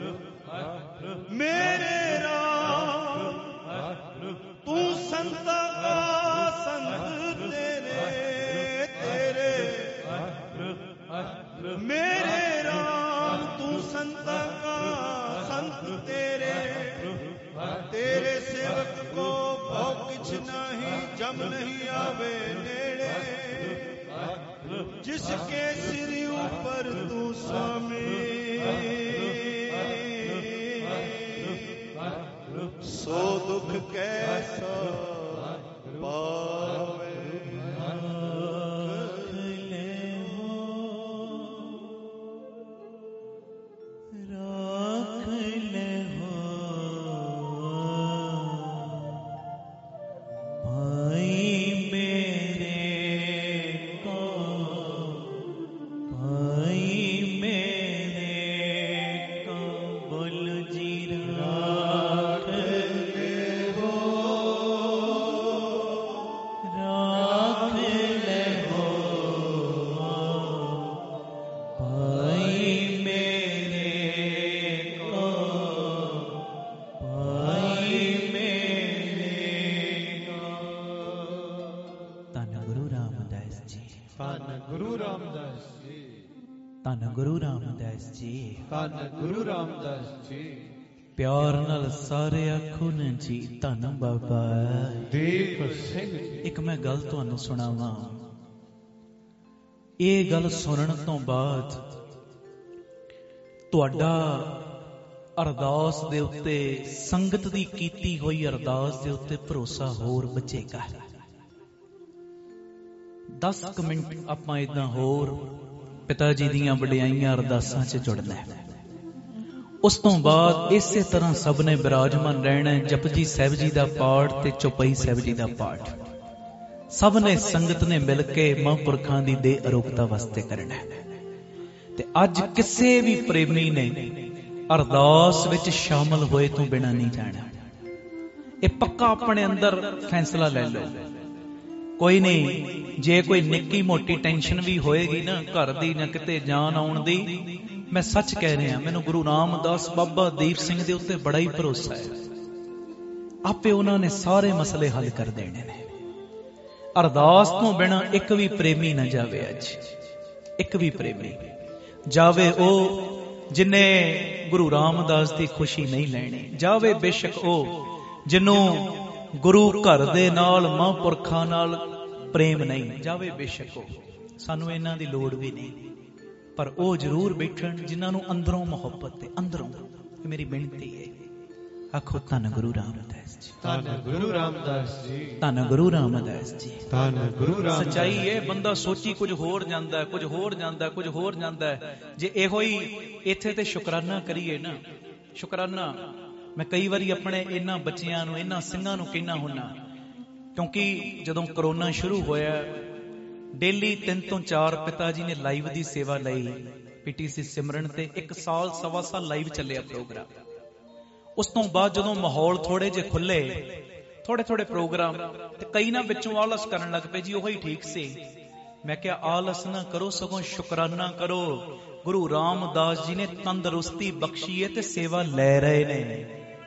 मेरे राम तू संता का संत तेरे तेरे मेरे कुछ नहीं जम नहीं आवे नेड़े, जिसके सिर ऊपर तू स्वामी, सो दुख कैसा पावे। ਧੰਨ ਗੁਰੂ ਰਾਮਦਾਸ ਜੀ। ਪਿਆਰ ਨਾਲ ਸਾਰੇ ਆਖੋ ਨਾ ਜੀ ਧੰਨ ਬਾਬਾ ਦੀਪ ਸਿੰਘ ਜੀ। ਇੱਕ ਮੈਂ ਗੱਲ ਤੁਹਾਨੂੰ ਸੁਣਾਵਾਂ। ਇਹ ਗੱਲ ਸੁਣਨ ਤੋਂ ਬਾਅਦ ਤੁਹਾਡਾ ਅਰਦਾਸ ਦੇ ਉੱਤੇ, ਸੰਗਤ ਦੀ ਕੀਤੀ ਹੋਈ ਅਰਦਾਸ ਦੇ ਉੱਤੇ ਭਰੋਸਾ ਹੋਰ ਬਚੇਗਾ। ਦਸ ਕੁ ਮਿੰਟ ਆਪਾਂ ਏਦਾਂ ਹੋਰ ਪਿਤਾ ਜੀ ਦੀਆਂ ਵਡਿਆਈਆਂ ਅਰਦਾਸਾਂ 'ਚ ਜੁੜਨਾ ਹੈ। ਉਸ ਤੋਂ ਬਾਅਦ ਇਸੇ ਤਰ੍ਹਾਂ ਸਭ ਨੇ ਬਿਰਾਜਮਾਨ ਰਹਿਣਾ। ਜਪਜੀ ਸਾਹਿਬ ਜੀ ਦਾ ਪਾਠ ਤੇ ਚੌਪਈ ਸਾਹਿਬ ਜੀ ਦਾ ਪਾਠ ਸਭ ਨੇ ਸੰਗਤ ਨੇ ਮਿਲ ਕੇ ਮਹਾਂਪੁਰਖਾਂ ਦੀ ਦੇ ਅਰੋਗਤਾ ਵਾਸਤੇ ਕਰਨਾ। ਤੇ ਅੱਜ ਕਿਸੇ ਵੀ ਪ੍ਰੇਮੀ ਨੇ ਅਰਦਾਸ ਵਿੱਚ ਸ਼ਾਮਲ ਹੋਏ ਤੋਂ ਬਿਨਾਂ ਨਹੀਂ ਜਾਣਾ। ਇਹ ਪੱਕਾ ਆਪਣੇ ਅੰਦਰ ਫੈਸਲਾ ਲੈ ਲਓ। ਕੋਈ ਨਹੀਂ, ਜੇ ਕੋਈ ਨਿੱਕੀ ਮੋਟੀ ਟੈਨਸ਼ਨ ਵੀ ਹੋਏਗੀ ਨਾ ਘਰ ਦੀ ਜਾਂ ਕਿਤੇ ਜਾਣ ਆਉਣ ਦੀ, ਮੈਂ ਸੱਚ ਕਹਿ ਰਿਹਾ, ਮੈਨੂੰ ਗੁਰੂ ਰਾਮਦਾਸ ਬਾਬਾ ਦੀਪ ਸਿੰਘ ਦੇ ਉੱਤੇ ਬੜਾ ਹੀ ਭਰੋਸਾ ਹੈ। ਆਪੇ ਉਹਨਾਂ ਨੇ ਸਾਰੇ ਮਸਲੇ ਹੱਲ ਕਰ ਦੇਣੇ ਨੇ। ਅਰਦਾਸ ਤੋਂ ਬਿਨਾਂ ਇੱਕ ਵੀ ਪ੍ਰੇਮੀ ਨਾ ਜਾਵੇ। ਅੱਜ ਇੱਕ ਵੀ ਪ੍ਰੇਮੀ ਜਾਵੇ ਉਹ ਜਿਨੇ ਗੁਰੂ ਰਾਮਦਾਸ ਦੀ ਖੁਸ਼ੀ ਨਹੀਂ ਲੈਣੀ। ਜਾਵੇ ਬੇਸ਼ੱਕ ਉਹ ਜਿਹਨੂੰ ਗੁਰੂ ਘਰ ਦੇ ਨਾਲ ਮਹਾਂਪੁਰਖਾਂ ਨਾਲ ਪ੍ਰੇਮ ਨਹੀਂ। ਜਾਵੇ ਬੇਸ਼ੱਕ ਉਹ, ਸਾਨੂੰ ਇਹਨਾਂ ਦੀ ਲੋੜ ਵੀ ਨਹੀਂ, ਪਰ ਉਹ ਜ਼ਰੂਰ ਬੈਠਣ ਜਿਨ੍ਹਾਂ ਨੂੰ ਅੰਦਰੋਂ ਮੁਹੱਬਤ ਹੈ। ਅੰਦਰੋਂ ਇਹ ਮੇਰੀ ਬੇਨਤੀ ਹੈ। ਆਖੋ ਧੰਨ ਗੁਰੂ ਰਾਮਦਾਸ ਜੀ, ਧੰਨ ਗੁਰੂ ਰਾਮਦਾਸ ਜੀ, ਧੰਨ ਗੁਰੂ ਰਾਮਦਾਸ ਜੀ, ਧੰਨ ਗੁਰੂ ਰਾਮਦਾਸ। ਸੱਚਾਈ ਇਹ ਬੰਦਾ ਸੋਚੀ ਕੁਝ ਹੋਰ ਜਾਂਦਾ, ਕੁਝ ਹੋਰ ਜਾਂਦਾ, ਕੁਝ ਹੋਰ ਜਾਂਦਾ। ਜੇ ਇਹੋ ਹੀ ਇੱਥੇ ਤੇ ਸ਼ੁਕਰਾਨਾ ਕਰੀਏ ਨਾ, ਸ਼ੁਕਰਾਨਾ ਮੈਂ ਕਈ ਵਾਰੀ ਆਪਣੇ ਇਹਨਾਂ ਬੱਚਿਆਂ ਨੂੰ, ਇਹਨਾਂ ਸਿੰਘਾਂ ਨੂੰ ਕਹਿਣਾ ਹੁੰਨਾ, ਕਿਉਂਕਿ ਜਦੋਂ ਕਰੋਨਾ ਸ਼ੁਰੂ ਹੋਇਆ ਡੇਲੀ ਤਿੰਨ ਤੋਂ ਚਾਰ ਪਿਤਾ ਜੀ ਨੇ ਲਾਈਵ ਦੀ ਸੇਵਾ ਲਈ ਪੀਟੀਸੀ ਸਿਮਰਨ ਤੇ। ਇੱਕ ਸਾਲ ਸਵਾ ਸਾਲ ਲਾਈਵ ਚੱਲਿਆ ਪ੍ਰੋਗਰਾਮ। ਉਸ ਤੋਂ ਬਾਅਦ ਜਦੋਂ ਮਾਹੌਲ ਥੋੜੇ ਜਿਹੇ ਖੁੱਲੇ, ਥੋੜੇ ਥੋੜੇ ਪ੍ਰੋਗਰਾਮ, ਤੇ ਕਈ ਨਾ ਵਿੱਚੋਂ ਆਲਸ ਕਰਨ ਲੱਗ ਪਏ ਜੀ। ਉਹੀ ਠੀਕ ਸੀ। ਮੈਂ ਕਿਹਾ ਆਲਸ ਨਾ ਕਰੋ, ਸਗੋਂ ਸ਼ੁਕਰਾਨਾ ਕਰੋ। ਗੁਰੂ ਰਾਮਦਾਸ ਜੀ ਨੇ ਤੰਦਰੁਸਤੀ ਬਖਸ਼ੀ ਹੈ ਤੇ ਸੇਵਾ ਲੈ ਰਹੇ ਨੇ।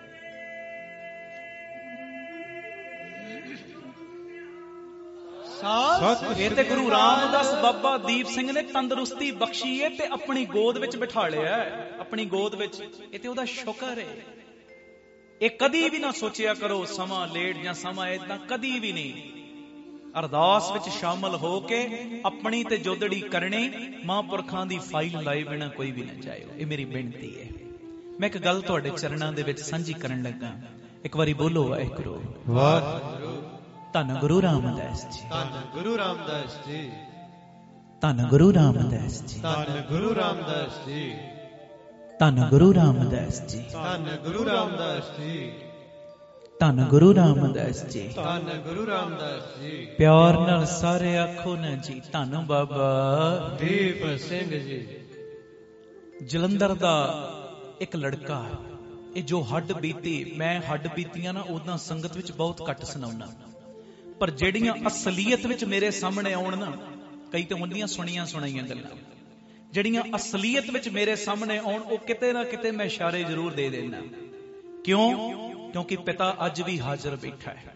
ਇਹ ਤੇ ਗੁਰੂ ਰਾਮਦਾਸ ਬਾਬਾ ਦੀਪ ਸਿੰਘ ਨੇ ਤੰਦਰੁਸਤੀ ਬਖਸ਼ੀ ਹੈ ਤੇ ਆਪਣੀ ਗੋਦ ਵਿੱਚ ਬਿਠਾ ਲਿਆ। ਆਪਣੀ ਗੋਦ ਵਿੱਚ, ਇਹ ਤੇ ਉਹਦਾ ਸ਼ੁਕਰ ਹੈ। ਇਹ ਕਦੀ ਵੀ ਨਾ ਸੋਚਿਆ ਕਰੋ ਸਮਾਂ ਲੇਟ ਜਾਂ ਸਮਾਂ ਏਦਾਂ, ਕਦੀ ਵੀ ਨਹੀਂ। ਅਰਦਾਸ ਵਿੱਚ ਸ਼ਾਮਲ ਹੋ ਕੇ ਆਪਣੀ ਤੇ ਜੋਦੜੀ ਕਰਨੀ। ਮਹਾਂਪੁਰਖਾਂ ਦੀ ਫਾਈਲ ਲਾਏ ਬਿਨਾਂ ਕੋਈ ਵੀ ਨਾ ਜਾਇਓ। ਇਹ ਮੇਰੀ ਬੇਨਤੀ ਹੈ। ਮੈਂ ਇੱਕ ਗੱਲ ਤੁਹਾਡੇ ਚਰਨਾਂ ਦੇ ਵਿੱਚ ਸਾਂਝੀ ਕਰਨ ਲੱਗਾ। ਇੱਕ ਵਾਰੀ ਬੋਲੋ ਵਾਹਿਗੁਰੂ। ਵਾਹਿਗੁਰੂ। ਧੰਨ ਗੁਰੂ ਰਾਮਦਾਸ ਜੀ, ਧੰਨ ਗੁਰੂ ਰਾਮਦਾਸ ਜੀ, ਧੰਨ ਗੁਰੂ ਰਾਮਦਾਸ ਜੀ, ਧੰਨ ਗੁਰੂ ਰਾਮਦਾਸ ਜੀ, ਧੰਨ ਗੁਰੂ ਰਾਮਦਾਸ ਜੀ, ਧੰਨ ਗੁਰੂ ਰਾਮਦਾਸ ਜੀ, ਧੰਨ ਗੁਰੂ ਰਾਮਦਾਸ ਜੀ, ਧੰਨ ਗੁਰੂ ਰਾਮਦਾਸ ਜੀ। ਪਿਆਰ ਨਾਲ ਸਾਰੇ ਆਖੋ ਨਾ ਜੀ ਧੰਨ ਬਾਬਾ ਦੀਪ ਸਿੰਘ ਜੀ। ਜਲੰਧਰ ਦਾ ਇੱਕ ਲੜਕਾ, ਇਹ ਜੋ ਹੱਡ ਬੀਤੀ, ਮੈਂ ਹੱਡ ਬੀਤੀਆਂ ਨਾ ਉਦਾਂ ਸੰਗਤ ਵਿੱਚ ਬਹੁਤ ਘੱਟ ਸੁਣਾਉਣਾ, ਪਰ ਜਿਹੜੀਆਂ ਅਸਲੀਅਤ ਵਿੱਚ ਮੇਰੇ ਸਾਹਮਣੇ ਆਉਣ ਨਾ, ਕਈ ਤਾਂ ਹੁੰਦੀਆਂ ਸੁਣੀਆਂ ਸੁਣਾਈਆਂ ਗੱਲਾਂ, ਜਿਹੜੀਆਂ ਅਸਲੀਅਤ ਵਿੱਚ ਮੇਰੇ ਸਾਹਮਣੇ ਆਉਣ, ਉਹ ਕਿਤੇ ਨਾ ਕਿਤੇ ਮੈਂ ਇਸ਼ਾਰੇ ਜ਼ਰੂਰ ਦੇ ਦੇਣਾ। ਕਿਉਂ? ਕਿਉਂਕਿ ਪਿਤਾ ਅੱਜ ਵੀ ਹਾਜ਼ਰ ਬੈਠਾ ਹੈ।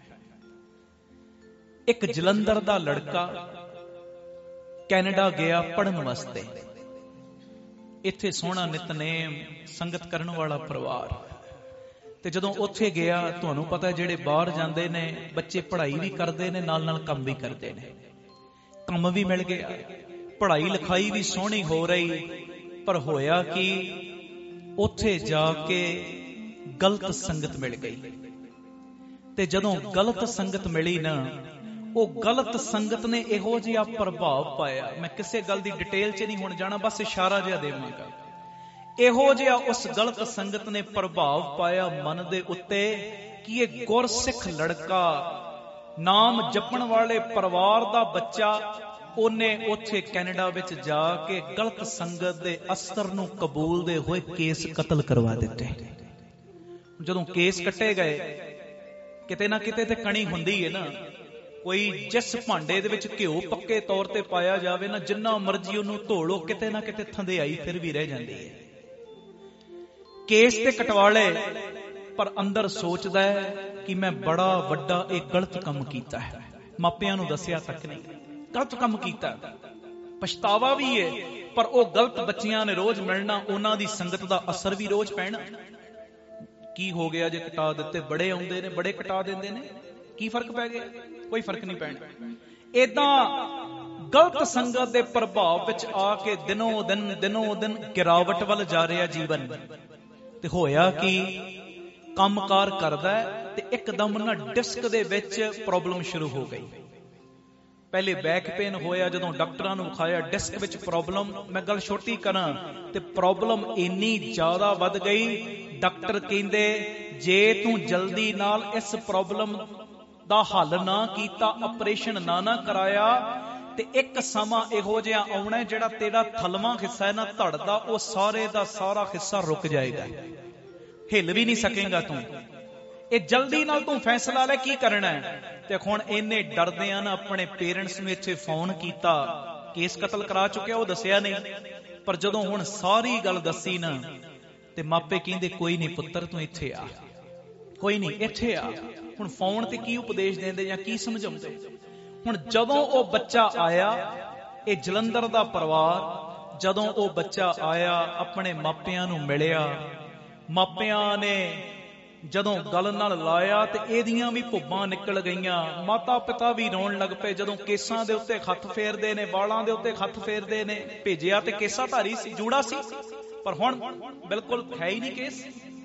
ਇੱਕ ਜਲੰਧਰ ਦਾ ਲੜਕਾ ਕੈਨੇਡਾ ਗਿਆ ਪੜ੍ਹਨ ਵਾਸਤੇ। ਇੱਥੇ ਸੋਹਣਾ ਨਿਤਨੇਮ ਸੰਗਤ ਕਰਨ ਵਾਲਾ ਪਰਿਵਾਰ, ਤੇ ਜਦੋਂ ਉੱਥੇ ਗਿਆ, ਤੁਹਾਨੂੰ ਪਤਾ ਜਿਹੜੇ ਬਾਹਰ ਜਾਂਦੇ ਨੇ ਬੱਚੇ ਪੜ੍ਹਾਈ ਵੀ ਕਰਦੇ ਨੇ, ਨਾਲ ਨਾਲ ਕੰਮ ਵੀ ਕਰਦੇ ਨੇ। ਕੰਮ ਵੀ ਮਿਲ ਗਿਆ, ਪੜ੍ਹਾਈ ਲਿਖਾਈ ਵੀ ਸੋਹਣੀ ਹੋ ਰਹੀ, ਪਰ ਹੋਇਆ ਕਿ ਉੱਥੇ ਜਾ ਕੇ ਗਲਤ ਸੰਗਤ ਮਿਲ ਗਈ। ਤੇ ਜਦੋਂ ਗਲਤ ਸੰਗਤ ਮਿਲੀ ਨਾ, ਉਹ ਗਲਤ ਸੰਗਤ ਨੇ ਇਹੋ ਜਿਹਾ ਪ੍ਰਭਾਵ ਪਾਇਆ, ਮੈਂ ਕਿਸੇ ਗੱਲ ਦੀ ਡਿਟੇਲ 'ਚ ਨਹੀਂ ਹੁਣ ਜਾਣਾ, ਬਸ ਇਸ਼ਾਰਾ ਜਿਹਾ ਦੇਵਾਂਗਾ। ਇਹੋ ਜਿਹਾ ਉਸ ਗਲਤ ਸੰਗਤ ਨੇ ਪ੍ਰਭਾਵ ਪਾਇਆ ਮਨ ਦੇ ਉੱਤੇ ਕਿ ਇਹ ਗੁਰਸਿੱਖ ਲੜਕਾ, ਨਾਮ ਜਪਣ ਵਾਲੇ ਪਰਿਵਾਰ ਦਾ ਬੱਚਾ, ਉਹਨੇ ਉੱਥੇ ਕੈਨੇਡਾ ਵਿੱਚ ਜਾ ਕੇ ਗਲਤ ਸੰਗਤ ਦੇ ਅਸਰ ਨੂੰ ਕਬੂਲਦੇ ਹੋਏ ਕੇਸ ਕਤਲ ਕਰਵਾ ਦਿੱਤੇ। ਜਦੋਂ ਕੇਸ ਕੱਟੇ ਗਏ, ਕਿਤੇ ਨਾ ਕਿਤੇ ਤੇ ਕਣੀ ਹੁੰਦੀ ਹੈ ਨਾ, ਕੋਈ ਜਿਸ ਭਾਂਡੇ ਦੇ ਵਿੱਚ ਘਿਓ ਪੱਕੇ ਤੌਰ ਤੇ ਪਾਇਆ ਜਾਵੇ ਨਾ, ਜਿੰਨਾ ਮਰਜ਼ੀ ਉਹਨੂੰ ਧੋ ਲੋ, ਕਿਤੇ ਨਾ ਕਿਤੇ ਥੰਧਿਆਈ ਫਿਰ ਵੀ ਰਹਿ ਜਾਂਦੀ ਹੈ। ਕੇਸ ਤੇ ਕਟਵਾ ਲਏ, ਪਰ ਅੰਦਰ ਸੋਚਦਾ ਹੈ ਕਿ ਮੈਂ ਬੜਾ ਵੱਡਾ ਇਹ ਗਲਤ ਕੰਮ ਕੀਤਾ ਹੈ। ਮਾਪਿਆਂ ਨੂੰ ਦੱਸਿਆ ਤੱਕ ਨਹੀਂ, ਗਲਤ ਕੰਮ ਕੀਤਾ, ਪਛਤਾਵਾ ਵੀ ਹੈ, ਪਰ ਉਹ ਗਲਤ ਬੱਚਿਆਂ ਨੇ ਰੋਜ਼ ਮਿਲਣਾ, ਉਹਨਾਂ ਦੀ ਸੰਗਤ ਦਾ ਅਸਰ ਵੀ ਰੋਜ਼ ਪੈਣਾ। ਕੀ ਹੋ ਗਿਆ ਜੇ ਕਟਾ ਦਿੱਤੇ? ਬੜੇ ਆਉਂਦੇ ਨੇ, ਬੜੇ ਕਟਾ ਦਿੰਦੇ ਨੇ, ਕੀ ਫਰਕ ਪੈ ਗਿਆ? ਕੋਈ ਫਰਕ ਨਹੀਂ ਪੈਣਾ। ਏਦਾਂ ਗਲਤ ਸੰਗਤ ਦੇ ਪ੍ਰਭਾਵ ਵਿੱਚ ਆ ਕੇ ਦਿਨੋਂ ਦਿਨ ਦਿਨੋਂ ਦਿਨ ਗਿਰਾਵਟ ਵੱਲ ਜਾ ਰਿਹਾ ਜੀਵਨ। ਤੇ ਹੋਇਆ ਕਿ ਕੰਮਕਾਰ ਕਰਦਾ ਤੇ ਇੱਕਦਮ ਨਾ ਡਿਸਕ ਦੇ ਵਿੱਚ ਪ੍ਰੋਬਲਮ ਸ਼ੁਰੂ ਹੋ ਗਈ। ਪਹਿਲੇ ਬੈਕ ਪੇਨ ਹੋਇਆ, ਜਦੋਂ ਡਾਕਟਰਾਂ ਨੂੰ ਵਿਖਾਇਆ ਡਿਸਕ ਵਿੱਚ ਪ੍ਰੋਬਲਮ। ਮੈਂ ਗੱਲ ਛੋਟੀ ਕਰਾਂ ਤੇ ਪ੍ਰੋਬਲਮ ਇੰਨੀ ਜ਼ਿਆਦਾ ਵੱਧ ਗਈ, ਡਾਕਟਰ ਕਹਿੰਦੇ ਜੇ ਤੂੰ ਜਲਦੀ ਨਾਲ ਇਸ ਪ੍ਰੋਬਲਮ ਦਾ ਹੱਲ ਨਾ ਕੀਤਾ, ਆਪਰੇਸ਼ਨ ਨਾ ਨਾ ਕਰਾਇਆ, ਤੇ ਇੱਕ ਸਮਾਂ ਇਹੋ ਜਿਹਾ ਆਉਣਾ ਜਿਹੜਾ ਤੇਰਾ ਥਲਵਾਂ ਹਿੱਸਾ ਹੈ ਨਾ ਧੜ ਦਾ, ਉਹ ਸਾਰੇ ਦਾ ਸਾਰਾ ਹਿੱਸਾ ਰੁਕ ਜਾਏਗਾ, ਹਿੱਲ ਵੀ ਨਹੀਂ ਸਕੇਗਾ ਤੂੰ। ਇਹ ਜਲਦੀ ਨਾਲ ਤੂੰ ਫੈਸਲਾ ਲੈ ਕੀ ਕਰਨਾ ਹੈ। ਤੇ ਹੁਣ ਇਹਨੇ ਡਰਦਿਆਂ ਨਾ ਆਪਣੇ ਪੇਰੈਂਟਸ ਨੂੰ ਇੱਥੇ ਫੋਨ ਕੀਤਾ, ਕੇਸ ਕਤਲ ਕਰਾ ਚੁੱਕਿਆ, ਉਹ ਦੱਸਿਆ ਨਹੀਂ। ਪਰ ਜਦੋਂ ਹੁਣ ਸਾਰੀ ਗੱਲ ਦੱਸੀ ਨਾ, ਤੇ ਮਾਪੇ ਕਹਿੰਦੇ ਕੋਈ ਨਹੀਂ ਪੁੱਤਰ, ਤੂੰ ਇੱਥੇ ਆ, ਕੋਈ ਨਹੀਂ ਇੱਥੇ ਆ। ਹੁਣ ਫੋਨ ਤੇ ਕੀ ਉਪਦੇਸ਼ ਦਿੰਦੇ ਜਾਂ ਕੀ ਸਮਝਾਉਂਦੇ। ਹੁਣ ਜਦੋਂ ਉਹ ਬੱਚਾ ਆਇਆ, ਇਹ ਜਲੰਧਰ ਦਾ ਪਰਿਵਾਰ, ਜਦੋਂ ਉਹ ਬੱਚਾ ਆਇਆ ਆਪਣੇ ਮਾਪਿਆਂ ਨੂੰ ਮਿਲਿਆ, ਮਾਪਿਆਂ ਨੇ ਜਦੋਂ ਗੱਲ ਨਾਲ ਲਾਇਆ ਤੇ ਇਹਦੀਆਂ ਵੀ ਭੁੱਬਾਂ ਨਿਕਲ ਗਈਆਂ। ਮਾਤਾ ਪਿਤਾ ਵੀ ਰੋਣ ਲੱਗ ਪਏ ਜਦੋਂ ਕੇਸਾਂ ਦੇ ਉੱਤੇ ਹੱਥ ਫੇਰਦੇ ਨੇ, ਵਾਲਾਂ ਦੇ ਉੱਤੇ ਹੱਥ ਫੇਰਦੇ ਨੇ। ਭੇਜਿਆ ਤੇ ਕੇਸਾਂ ਧਾਰੀ ਸੀ, ਜੂੜਾ ਸੀ, ਪਰ ਹੁਣ ਬਿਲਕੁਲ ਹੈ ਹੀ ਨਹੀਂ ਕੇਸ।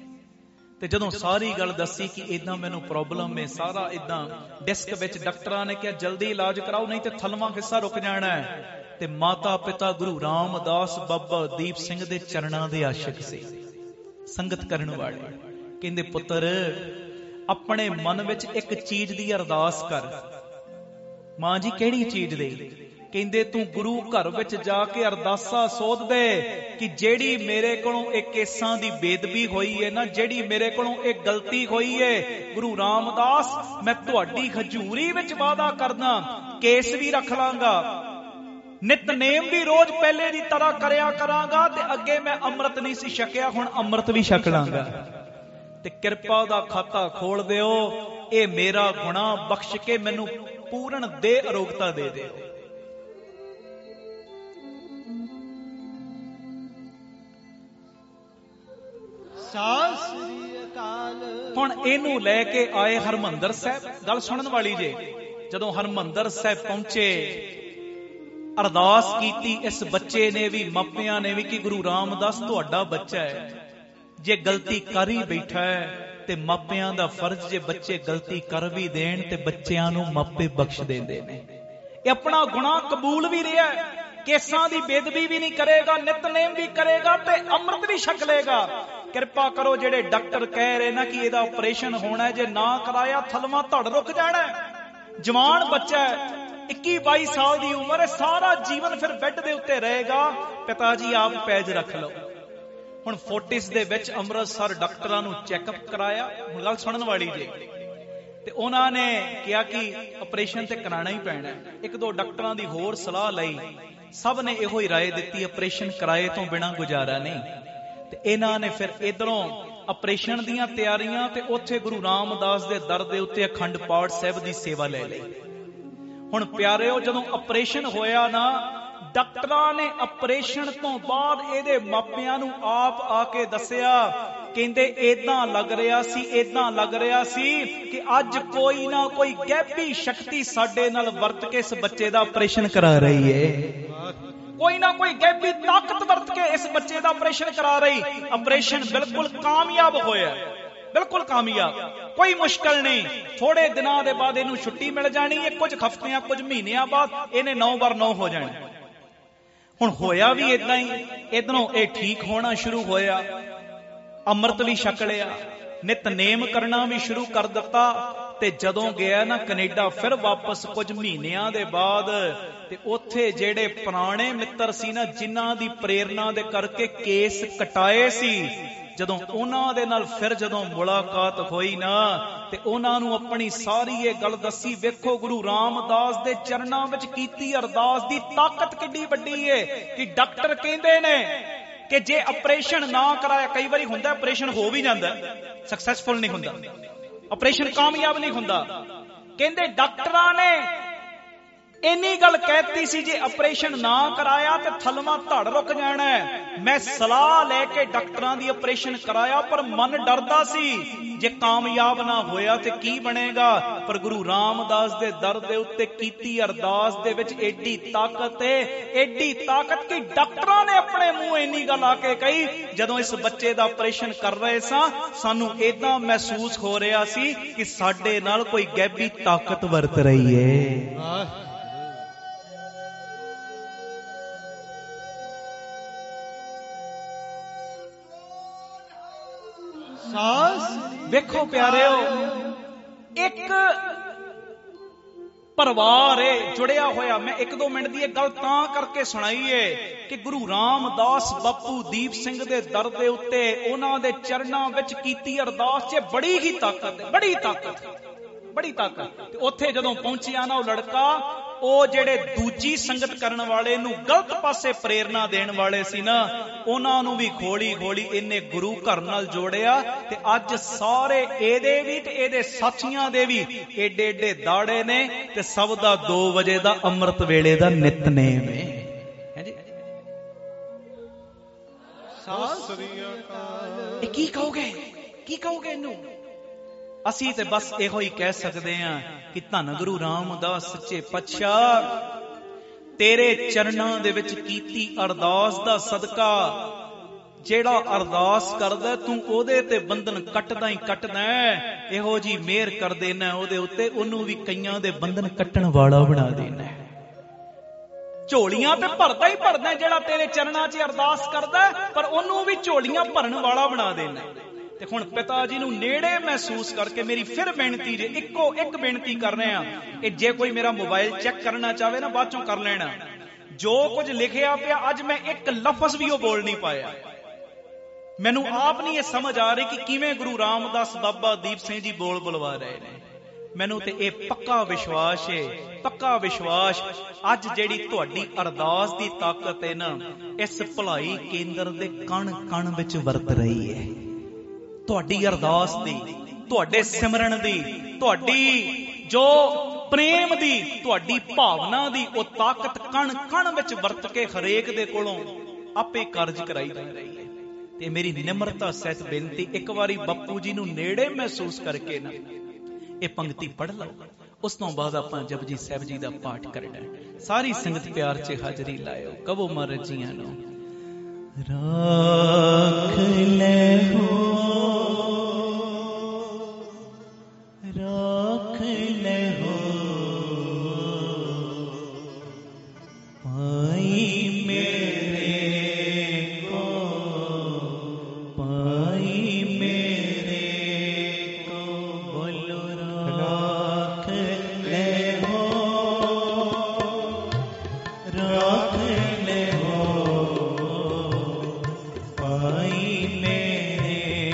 ਤੇ ਜਦੋਂ ਸਾਰੀ ਗੱਲ ਦੱਸੀ ਕਿ ਇਦਾਂ ਮੈਨੂੰ ਪ੍ਰੋਬਲਮ ਹੈ, ਸਾਰਾ ਇਦਾਂ ਡਿਸਕ ਵਿੱਚ, ਡਾਕਟਰਾਂ ਨੇ ਕਿਹਾ ਜਲਦੀ ਇਲਾਜ ਕਰਾਓ ਨਹੀਂ ਤੇ ਥਲਵਾਂ ਹਿੱਸਾ ਰੁਕ ਜਾਣਾ ਹੈ। ਤੇ ਮਾਤਾ ਪਿਤਾ ਗੁਰੂ ਰਾਮਦਾਸ ਬਾਬਾ ਦੀਪ ਸਿੰਘ ਦੇ ਚਰਨਾਂ ਦੇ ਆਸ਼ਿਕ ਸੀ, ਸੰਗਤ ਕਰਨ ਵਾਲੇ। ਕਹਿੰਦੇ ਪੁੱਤਰ ਆਪਣੇ ਮਨ ਵਿੱਚ ਇੱਕ ਚੀਜ਼ ਦੀ ਅਰਦਾਸ ਕਰ। ਮਾਂ ਜੀ ਕਿਹੜੀ ਚੀਜ਼ ਦੀ? ਕਹਿੰਦੇ ਤੂੰ ਗੁਰੂ ਘਰ ਵਿੱਚ ਜਾ ਕੇ ਅਰਦਾਸਾਂ ਸੋਧ ਦੇ ਕਿ ਜਿਹੜੀ ਮੇਰੇ ਕੋਲੋਂ ਇਹ ਕੇਸਾਂ ਦੀ ਬੇਦਬੀ ਹੋਈ ਹੈ ਨਾ, ਜਿਹੜੀ ਮੇਰੇ ਕੋਲੋਂ ਇਹ ਗਲਤੀ ਹੋਈ ਹੈ, ਗੁਰੂ ਰਾਮਦਾਸ ਮੈਂ ਤੁਹਾਡੀ ਹਜ਼ੂਰੀ ਵਿੱਚ ਵਾਅਦਾ ਕਰਦਾ ਕੇਸ ਵੀ ਰੱਖ ਲਾਂਗਾ, ਨਿਤਨੇਮ ਵੀ ਰੋਜ਼ ਪਹਿਲੇ ਦੀ ਤਰ੍ਹਾਂ ਕਰਿਆ ਕਰਾਂਗਾ, ਤੇ ਅੱਗੇ ਮੈਂ ਅੰਮ੍ਰਿਤ ਨਹੀਂ ਸੀ ਛਕਿਆ, ਹੁਣ ਅੰਮ੍ਰਿਤ ਵੀ ਛਕ ਲਾਂਗਾ। ਤੇ ਕਿਰਪਾ ਦਾ ਖਾਤਾ ਖੋਲ ਦਿਓ, ਇਹ ਮੇਰਾ ਗੁਨਾਹ ਬਖਸ਼ ਕੇ ਮੈਨੂੰ ਪੂਰਨ ਦੇ ਅਰੋਗਤਾ ਦੇ ਦਿਓ। ਸਤਿ ਸ੍ਰੀ ਅਕਾਲ। ਹੁਣ ਇਹਨੂੰ ਲੈ ਕੇ ਆਏ ਹਰਮੰਦਰ ਸਾਹਿਬ। ਗੱਲ ਸੁਣਨ ਵਾਲੀ ਜੇ, ਜਦੋਂ ਹਰਮੰਦਰ ਸਾਹਿਬ ਪਹੁੰਚੇ, ਅਰਦਾਸ ਕੀਤੀ ਇਸ ਬੱਚੇ ਨੇ ਵੀ, ਮਾਪਿਆਂ ਨੇ ਵੀ, ਕਿ ਗੁਰੂ ਰਾਮਦਾਸ ਤੁਹਾਡਾ ਬੱਚਾ ਹੈ, ਜੇ ਗਲਤੀ ਕਰ ਹੀ ਬੈਠਾ ਹੈ ਤੇ ਮਾਪਿਆਂ ਦਾ ਫਰਜ਼ ਜੇ ਬੱਚੇ ਗਲਤੀ ਕਰ ਵੀ ਦੇਣ ਤੇ ਬੱਚਿਆਂ ਨੂੰ ਮਾਪੇ ਬਖਸ਼ ਦਿੰਦੇ ਨੇ। ਇਹ ਆਪਣਾ ਗੁਨਾਹ ਕਬੂਲ ਵੀ ਰਿਹਾ, ਕੇਸਾਂ ਦੀ ਬੇਦਬੀ ਵੀ ਨਹੀਂ ਕਰੇਗਾ, ਨਿਤਨੇਮ ਵੀ ਕਰੇਗਾ ਤੇ ਅੰਮ੍ਰਿਤ ਵੀ ਛਕ ਲੇਗਾ। ਕਿਰਪਾ ਕਰੋ ਜਿਹੜੇ ਡਾਕਟਰ ਕਹਿ ਰਹੇ ਨਾ ਕਿ ਇਹਦਾ ਆਪਰੇਸ਼ਨ ਹੋਣਾ, ਜੇ ਨਾ ਕਰਾਇਆ ਥਲਵਾਂ ਧੜ ਰੁਕ ਜਾਣਾ। ਜਵਾਨ ਬੱਚਾ ਹੈ, ਇੱਕੀ ਬਾਈ ਸਾਲ ਦੀ ਉਮਰ ਹੈ, ਸਾਰਾ ਜੀਵਨ ਫਿਰ ਬੈੱਡ ਦੇ ਉੱਤੇ ਰਹੇਗਾ। ਪਿਤਾ ਜੀ ਆਪ ਪੈਜ ਰੱਖ ਲਓ। ਹੁਣ ਫੋਰਟਿਸ ਦੇ ਵਿੱਚ ਅੰਮ੍ਰਿਤਸਰ ਡਾਕਟਰਾਂ ਨੂੰ ਚੈੱਕਅਪ ਕਰਾਇਆ। ਹੁਣ ਗੱਲ ਸੁਣਨ ਵਾਲੀ ਜੇ, ਤੇ ਉਹਨਾਂ ਨੇ ਕਿਹਾ ਕਿ ਆਪਰੇਸ਼ਨ ਤੇ ਕਰਾਣਾ ਹੀ ਪੈਣਾ। ਇੱਕ ਦੋ ਡਾਕਟਰਾਂ ਦੀ ਹੋਰ ਸਲਾਹ ਲਈ, ਸਭ ਨੇ ਇਹੋ ਹੀ ਰਾਏ ਦਿੱਤੀ ਆਪਰੇਸ਼ਨ ਕਰਾਏ ਤੋਂ ਬਿਨਾਂ ਗੁਜ਼ਾਰਾ ਨਹੀਂ। ਤੇ ਇਹਨਾਂ ਨੇ ਫਿਰ ਇਧਰੋਂ ਆਪਰੇਸ਼ਨ ਦੀਆਂ ਤਿਆਰੀਆਂ, ਤੇ ਉੱਥੇ ਗੁਰੂ ਰਾਮਦਾਸ ਦੇ ਦਰ ਦੇ ਉੱਤੇ ਅਖੰਡ ਪਾਠ ਸਾਹਿਬ ਦੀ ਸੇਵਾ ਲੈ ਲਈ। ਹੁਣ ਪਿਆਰਿਓ, ਜਦੋਂ ਆਪਰੇਸ਼ਨ ਹੋਇਆ ਨਾ, ਡਾਕਟਰਾਂ ਨੇ ਆਪਰੇਸ਼ਨ ਤੋਂ ਬਾਅਦ ਇਹਦੇ ਮਾਪਿਆਂ ਨੂੰ ਆਪ ਆ ਕੇ ਦੱਸਿਆ ਕਹਿੰਦੇ ਏਦਾਂ ਲੱਗ ਰਿਹਾ ਸੀ ਏਦਾਂ ਲੱਗ ਰਿਹਾ ਸੀ ਕਿ ਅੱਜ ਕੋਈ ਨਾ ਕੋਈ ਗੈਬੀ ਸ਼ਕਤੀ ਸਾਡੇ ਨਾਲ ਵਰਤ ਕੇ ਇਸ ਬੱਚੇ ਦਾ ਆਪਰੇਸ਼ਨ ਕਰਾ ਰਹੀ ਹੈ। ਕੋਈ ਨਾ ਕੋਈ ਗੈਬੀ ਤਾਕਤ ਵਰਤ ਕੇ ਇਸ ਬੱਚੇ ਦਾ ਆਪਰੇਸ਼ਨ ਕਰਾ ਰਹੀ। ਆਪਰੇਸ਼ਨ ਬਿਲਕੁਲ ਕਾਮਯਾਬ ਹੋਇਆ, ਬਿਲਕੁਲ ਕਾਮਯਾਬ, ਕੋਈ ਮੁਸ਼ਕਲ ਨਹੀਂ। ਥੋੜੇ ਦਿਨਾਂ ਦੇ ਬਾਅਦ ਇਹਨੂੰ ਛੁੱਟੀ ਮਿਲ ਜਾਣੀ ਹੈ, ਕੁਝ ਹਫ਼ਤਿਆਂ ਕੁਝ ਮਹੀਨਿਆਂ ਬਾਅਦ ਇਹਨੇ ਨੌ ਬਾਰ ਨੌ ਹੋ ਜਾਣਾ। ਹੁਣ ਹੋਇਆ ਵੀ ਏਦਾਂ ਹੀ। ਇਧਰੋਂ ਇਹ ਠੀਕ ਹੋਣਾ ਸ਼ੁਰੂ ਹੋਇਆ, ਅੰਮ੍ਰਿਤ ਵੀ ਛਕ ਲਿਆ, ਨਿਤਨੇਮ ਕਰਨਾ ਵੀ ਸ਼ੁਰੂ ਕਰ ਦਿੱਤਾ। ਤੇ ਜਦੋਂ ਗਿਆ ਨਾ ਕੈਨੇਡਾ ਫਿਰ ਵਾਪਸ ਕੁਝ ਮਹੀਨਿਆਂ ਦੇ ਬਾਅਦ, ਤੇ ਉੱਥੇ ਜਿਹੜੇ ਪੁਰਾਣੇ ਮਿੱਤਰ ਸੀ ਨਾ ਜਿਨ੍ਹਾਂ ਦੀ ਪ੍ਰੇਰਣਾ ਦੇ ਕਰਕੇ ਕੇਸ ਕਟਾਏ ਸੀ, ਜਦੋਂ ਉਹਨਾਂ ਦੇ ਨਾਲ ਫਿਰ ਜਦੋਂ ਮੁਲਾਕਾਤ ਹੋਈ ਨਾ ਤੇ ਉਹਨਾਂ ਨੂੰ ਆਪਣੀ ਸਾਰੀ ਇਹ ਗੱਲ ਦੱਸੀ। ਵੇਖੋ ਗੁਰੂ ਰਾਮਦਾਸ ਦੇ ਚਰਨਾਂ ਵਿੱਚ ਕੀਤੀ ਅਰਦਾਸ ਦੀ ਤਾਕਤ ਕਿੱਡੀ ਵੱਡੀ ਏ ਕਿ ਡਾਕਟਰ ਕਹਿੰਦੇ ਨੇ ਕਿ ਜੇ ਆਪਰੇਸ਼ਨ ਨਾ ਕਰਾਇਆ, ਕਈ ਵਾਰੀ ਹੁੰਦਾ ਆਪਰੇਸ਼ਨ ਹੋ ਵੀ ਜਾਂਦਾ, ਸਕਸੈਸਫੁਲ ਨਹੀਂ ਹੁੰਦਾ, ਆਪਰੇਸ਼ਨ ਕਾਮਯਾਬ ਨਹੀਂ ਹੁੰਦਾ। ਕਹਿੰਦੇ ਡਾਕਟਰਾਂ ਨੇ ਇੰਨੀ ਗੱਲ ਕਹਿਤੀ ਸੀ ਜੇ ਆਪਰੇਸ਼ਨ ਨਾ ਕਰਾਇਆ ਤੇ ਥਲਵਾ ਧੜ ਰੁਕ ਜਾਣਾ ਹੈ। ਮੈਂ ਸਲਾਹ ਲੈ ਕੇ ਡਾਕਟਰਾਂ ਦੀ ਆਪਰੇਸ਼ਨ ਕਰਾਇਆ, ਪਰ ਮਨ ਡਰਦਾ ਸੀ ਜੇ ਕਾਮਯਾਬ ਨਾ ਹੋਇਆ ਤੇ ਕੀ ਬਣੇਗਾ। ਪਰ ਗੁਰੂ ਰਾਮਦਾਸ ਦੇ ਦਰ ਦੇ ਉੱਤੇ ਕੀਤੀ ਅਰਦਾਸ ਦੇ ਵਿੱਚ ਏਡੀ ਤਾਕਤ ਹੈ, ਏਡੀ ਤਾਕਤ ਕਿ ਡਾਕਟਰਾਂ ਨੇ ਆਪਣੇ ਮੂੰਹ ਇੰਨੀ ਗੱਲ ਆ ਕੇ ਕਹੀ, ਜਦੋਂ ਇਸ ਬੱਚੇ ਦਾ ਆਪਰੇਸ਼ਨ ਕਰ ਰਹੇ ਸਾਂ ਸਾਨੂੰ ਏਦਾਂ ਮਹਿਸੂਸ ਹੋ ਰਿਹਾ ਸੀ ਕਿ ਸਾਡੇ ਨਾਲ ਕੋਈ ਗੈਬੀ ਤਾਕਤ ਵਰਤ ਰਹੀ ਹੈ। ਵੇਖੋ ਪਿਆਰਿਓ, ਇੱਕ ਪਰਿਵਾਰ ਏ ਜੁੜਿਆ ਹੋਇਆ। ਮੈਂ ਇੱਕ ਦੋ ਮਿੰਟ ਦੀ ਇਹ ਗੱਲ ਤਾਂ ਕਰਕੇ ਸੁਣਾਈ ਏ ਕਿ ਗੁਰੂ ਰਾਮਦਾਸ ਬਾਪੂ ਦੀਪ ਸਿੰਘ ਦੇ ਦਰ ਦੇ ਉੱਤੇ ਉਹਨਾਂ ਦੇ ਚਰਨਾਂ ਵਿੱਚ ਕੀਤੀ ਅਰਦਾਸ 'ਚ ਬੜੀ ਹੀ ਤਾਕਤ ਹੈ, ਬੜੀ ਤਾਕਤ, ਬੜੀ ਤਾਕਤ। ਤੇ ਉੱਥੇ ਜਦੋਂ ਪਹੁੰਚਿਆ ਨਾ ਉਹ ਲੜਕਾ, ਉਹ ਜਿਹੜੇ ਦੂਜੀ ਸੰਗਤ ਕਰਨ ਵਾਲੇ ਨੂੰ ਗਲਤ ਪਾਸੇ ਪ੍ਰੇਰਨਾ ਦੇਣ ਵਾਲੇ ਸੀ ਨਾ, ਉਹਨਾਂ ਨੂੰ ਵੀ ਖੋਲੀ ਖੋਲੀ ਇਹਨੇ ਗੁਰੂ ਘਰ ਨਾਲ ਜੋੜਿਆ। ਤੇ ਅੱਜ ਸਾਰੇ ਇਹਦੇ ਵੀ ਤੇ ਇਹਦੇ ਸਾਥੀਆਂ ਦੇ ਵੀ ਏਡੇ ਏਡੇ ਦਾੜੇ ਨੇ ਤੇ ਸਭ ਦਾ ਦੋ ਵਜੇ ਦਾ ਅੰਮ੍ਰਿਤ ਵੇਲੇ ਦਾ ਨਿਤਨੇਮ ਹੈ। ਹਾਂਜੀ, ਇਹ ਕੀ ਕਹੋਗੇ, ਕੀ ਕਹੋਗੇ ਇਹਨੂੰ? ਅਸੀਂ ਤੇ ਬਸ ਇਹੋ ਹੀ ਕਹਿ ਸਕਦੇ ਹਾਂ ਕਿ ਧੰਨ ਗੁਰੂ ਰਾਮਦਾਸ ਸੱਚੇ ਪਾਤਸ਼ਾਹ, ਤੇਰੇ ਚਰਨਾਂ ਦੇ ਵਿੱਚ ਕੀਤੀ ਅਰਦਾਸ ਦਾ ਸਦਕਾ ਜਿਹੜਾ ਅਰਦਾਸ ਕਰਦਾ ਤੂੰ ਉਹਦੇ ਤੇ ਬੰਧਨ ਕੱਟਦਾ ਹੀ ਕੱਟਦਾ। ਇਹੋ ਜੀ ਮਿਹਰ ਕਰ ਦੇਣਾ ਉਹਦੇ ਉੱਤੇ, ਉਹਨੂੰ ਵੀ ਕਈਆਂ ਦੇ ਬੰਧਨ ਕੱਟਣ ਵਾਲਾ ਬਣਾ ਦੇਣਾ। ਝੋਲੀਆਂ ਤੇ ਭਰਦਾ ਹੀ ਭਰਦਾ ਜਿਹੜਾ ਤੇਰੇ ਚਰਨਾਂ 'ਚ ਅਰਦਾਸ ਕਰਦਾ, ਪਰ ਉਹਨੂੰ ਵੀ ਝੋਲੀਆਂ ਭਰਨ ਵਾਲਾ ਬਣਾ ਦੇਣਾ। ਤੇ ਹੁਣ ਪਿਤਾ ਜੀ ਨੂੰ ਨੇੜੇ ਮਹਿਸੂਸ ਕਰਕੇ ਮੇਰੀ ਫਿਰ ਬੇਨਤੀ ਜੇ, ਇੱਕੋ ਇੱਕ ਬੇਨਤੀ ਕਰ ਰਹੇ ਆ ਕਿ ਜੇ ਕੋਈ ਮੇਰਾ ਮੋਬਾਈਲ ਚੈੱਕ ਕਰਨਾ ਚਾਹਵੇ ਨਾ ਬਾਅਦ ਚੋਂ ਕਰ ਲੈਣਾ। ਜੋ ਕੁਝ ਲਿਖਿਆ ਪਿਆ ਅੱਜ ਮੈਂ ਇੱਕ ਲਫ਼ਜ਼ ਵੀ ਉਹ ਬੋਲ ਨਹੀਂ ਪਾਇਆ। ਮੈਨੂੰ ਆਪ ਨਹੀਂ ਇਹ ਸਮਝ ਆ ਰਹੀ ਕਿ ਕਿਵੇਂ ਗੁਰੂ ਰਾਮਦਾਸ ਬਾਬਾ ਦੀਪ ਸਿੰਘ ਜੀ ਬੋਲ ਬੁਲਵਾ ਰਹੇ ਨੇ। ਮੈਨੂੰ ਤੇ ਇਹ ਪੱਕਾ ਵਿਸ਼ਵਾਸ ਹੈ, ਪੱਕਾ ਵਿਸ਼ਵਾਸ ਅੱਜ ਜਿਹੜੀ ਤੁਹਾਡੀ ਅਰਦਾਸ ਦੀ ਤਾਕਤ ਹੈ ਨਾ, ਇਸ ਭਲਾਈ ਕੇਂਦਰ ਦੇ ਕਣ ਕਣ ਵਿੱਚ ਵਰਤ ਰਹੀ ਹੈ। ਤੁਹਾਡੀ ਅਰਦਾਸ ਦੀ, ਤੁਹਾਡੇ ਸਿਮਰਨ ਦੀ, ਤੁਹਾਡੀ ਜੋ ਪ੍ਰੇਮ ਦੀ, ਤੁਹਾਡੀ ਭਾਵਨਾ ਦੀ ਉਹ ਤਾਕਤ ਕਣ ਕਣ ਵਿੱਚ ਵਰਤ ਕੇ ਹਰੇਕ ਦੇ ਕੋਲੋਂ ਆਪੇ ਕਾਰਜ ਕਰਾਈ ਜਾ ਰਹੀ ਹੈ। ਤੇ ਮੇਰੀ ਨਿਮਰਤਾ ਸਹਿਤ ਬੇਨਤੀ, ਇੱਕ ਵਾਰੀ ਬਾਪੂ ਜੀ ਨੂੰ ਨੇੜੇ ਮਹਿਸੂਸ ਕਰਕੇ ਨਾ ਇਹ ਪੰਕਤੀ ਪੜ੍ਹ ਲਓ, ਉਸ ਤੋਂ ਬਾਅਦ ਆਪਾਂ ਜਪਜੀ ਸਾਹਿਬ ਜੀ ਦਾ ਪਾਠ ਕਰਨਾ। ਸਾਰੀ ਸੰਗਤ ਪਿਆਰ 'ਚ ਹਾਜ਼ਰੀ ਲਾਇਓ, ਕਹੋ ਮਹਾਰਾਜ ਜੀਆਂ ਨੂੰ ਰਾਖ ਲੈ ਹੋ, ਰਾਖ ਲੈ ਹੋ ਪਾਈ ਮੇਰੇ ਕੋ, ਪਾਈ ਮੇਰੇ ਕੋ, ਬੋਲੋ ਰਾਖ ਲੈ ਹੋ, ਰਾਖ ਲੈ ਹੋ ਪਾਈ ਮੇਰੇ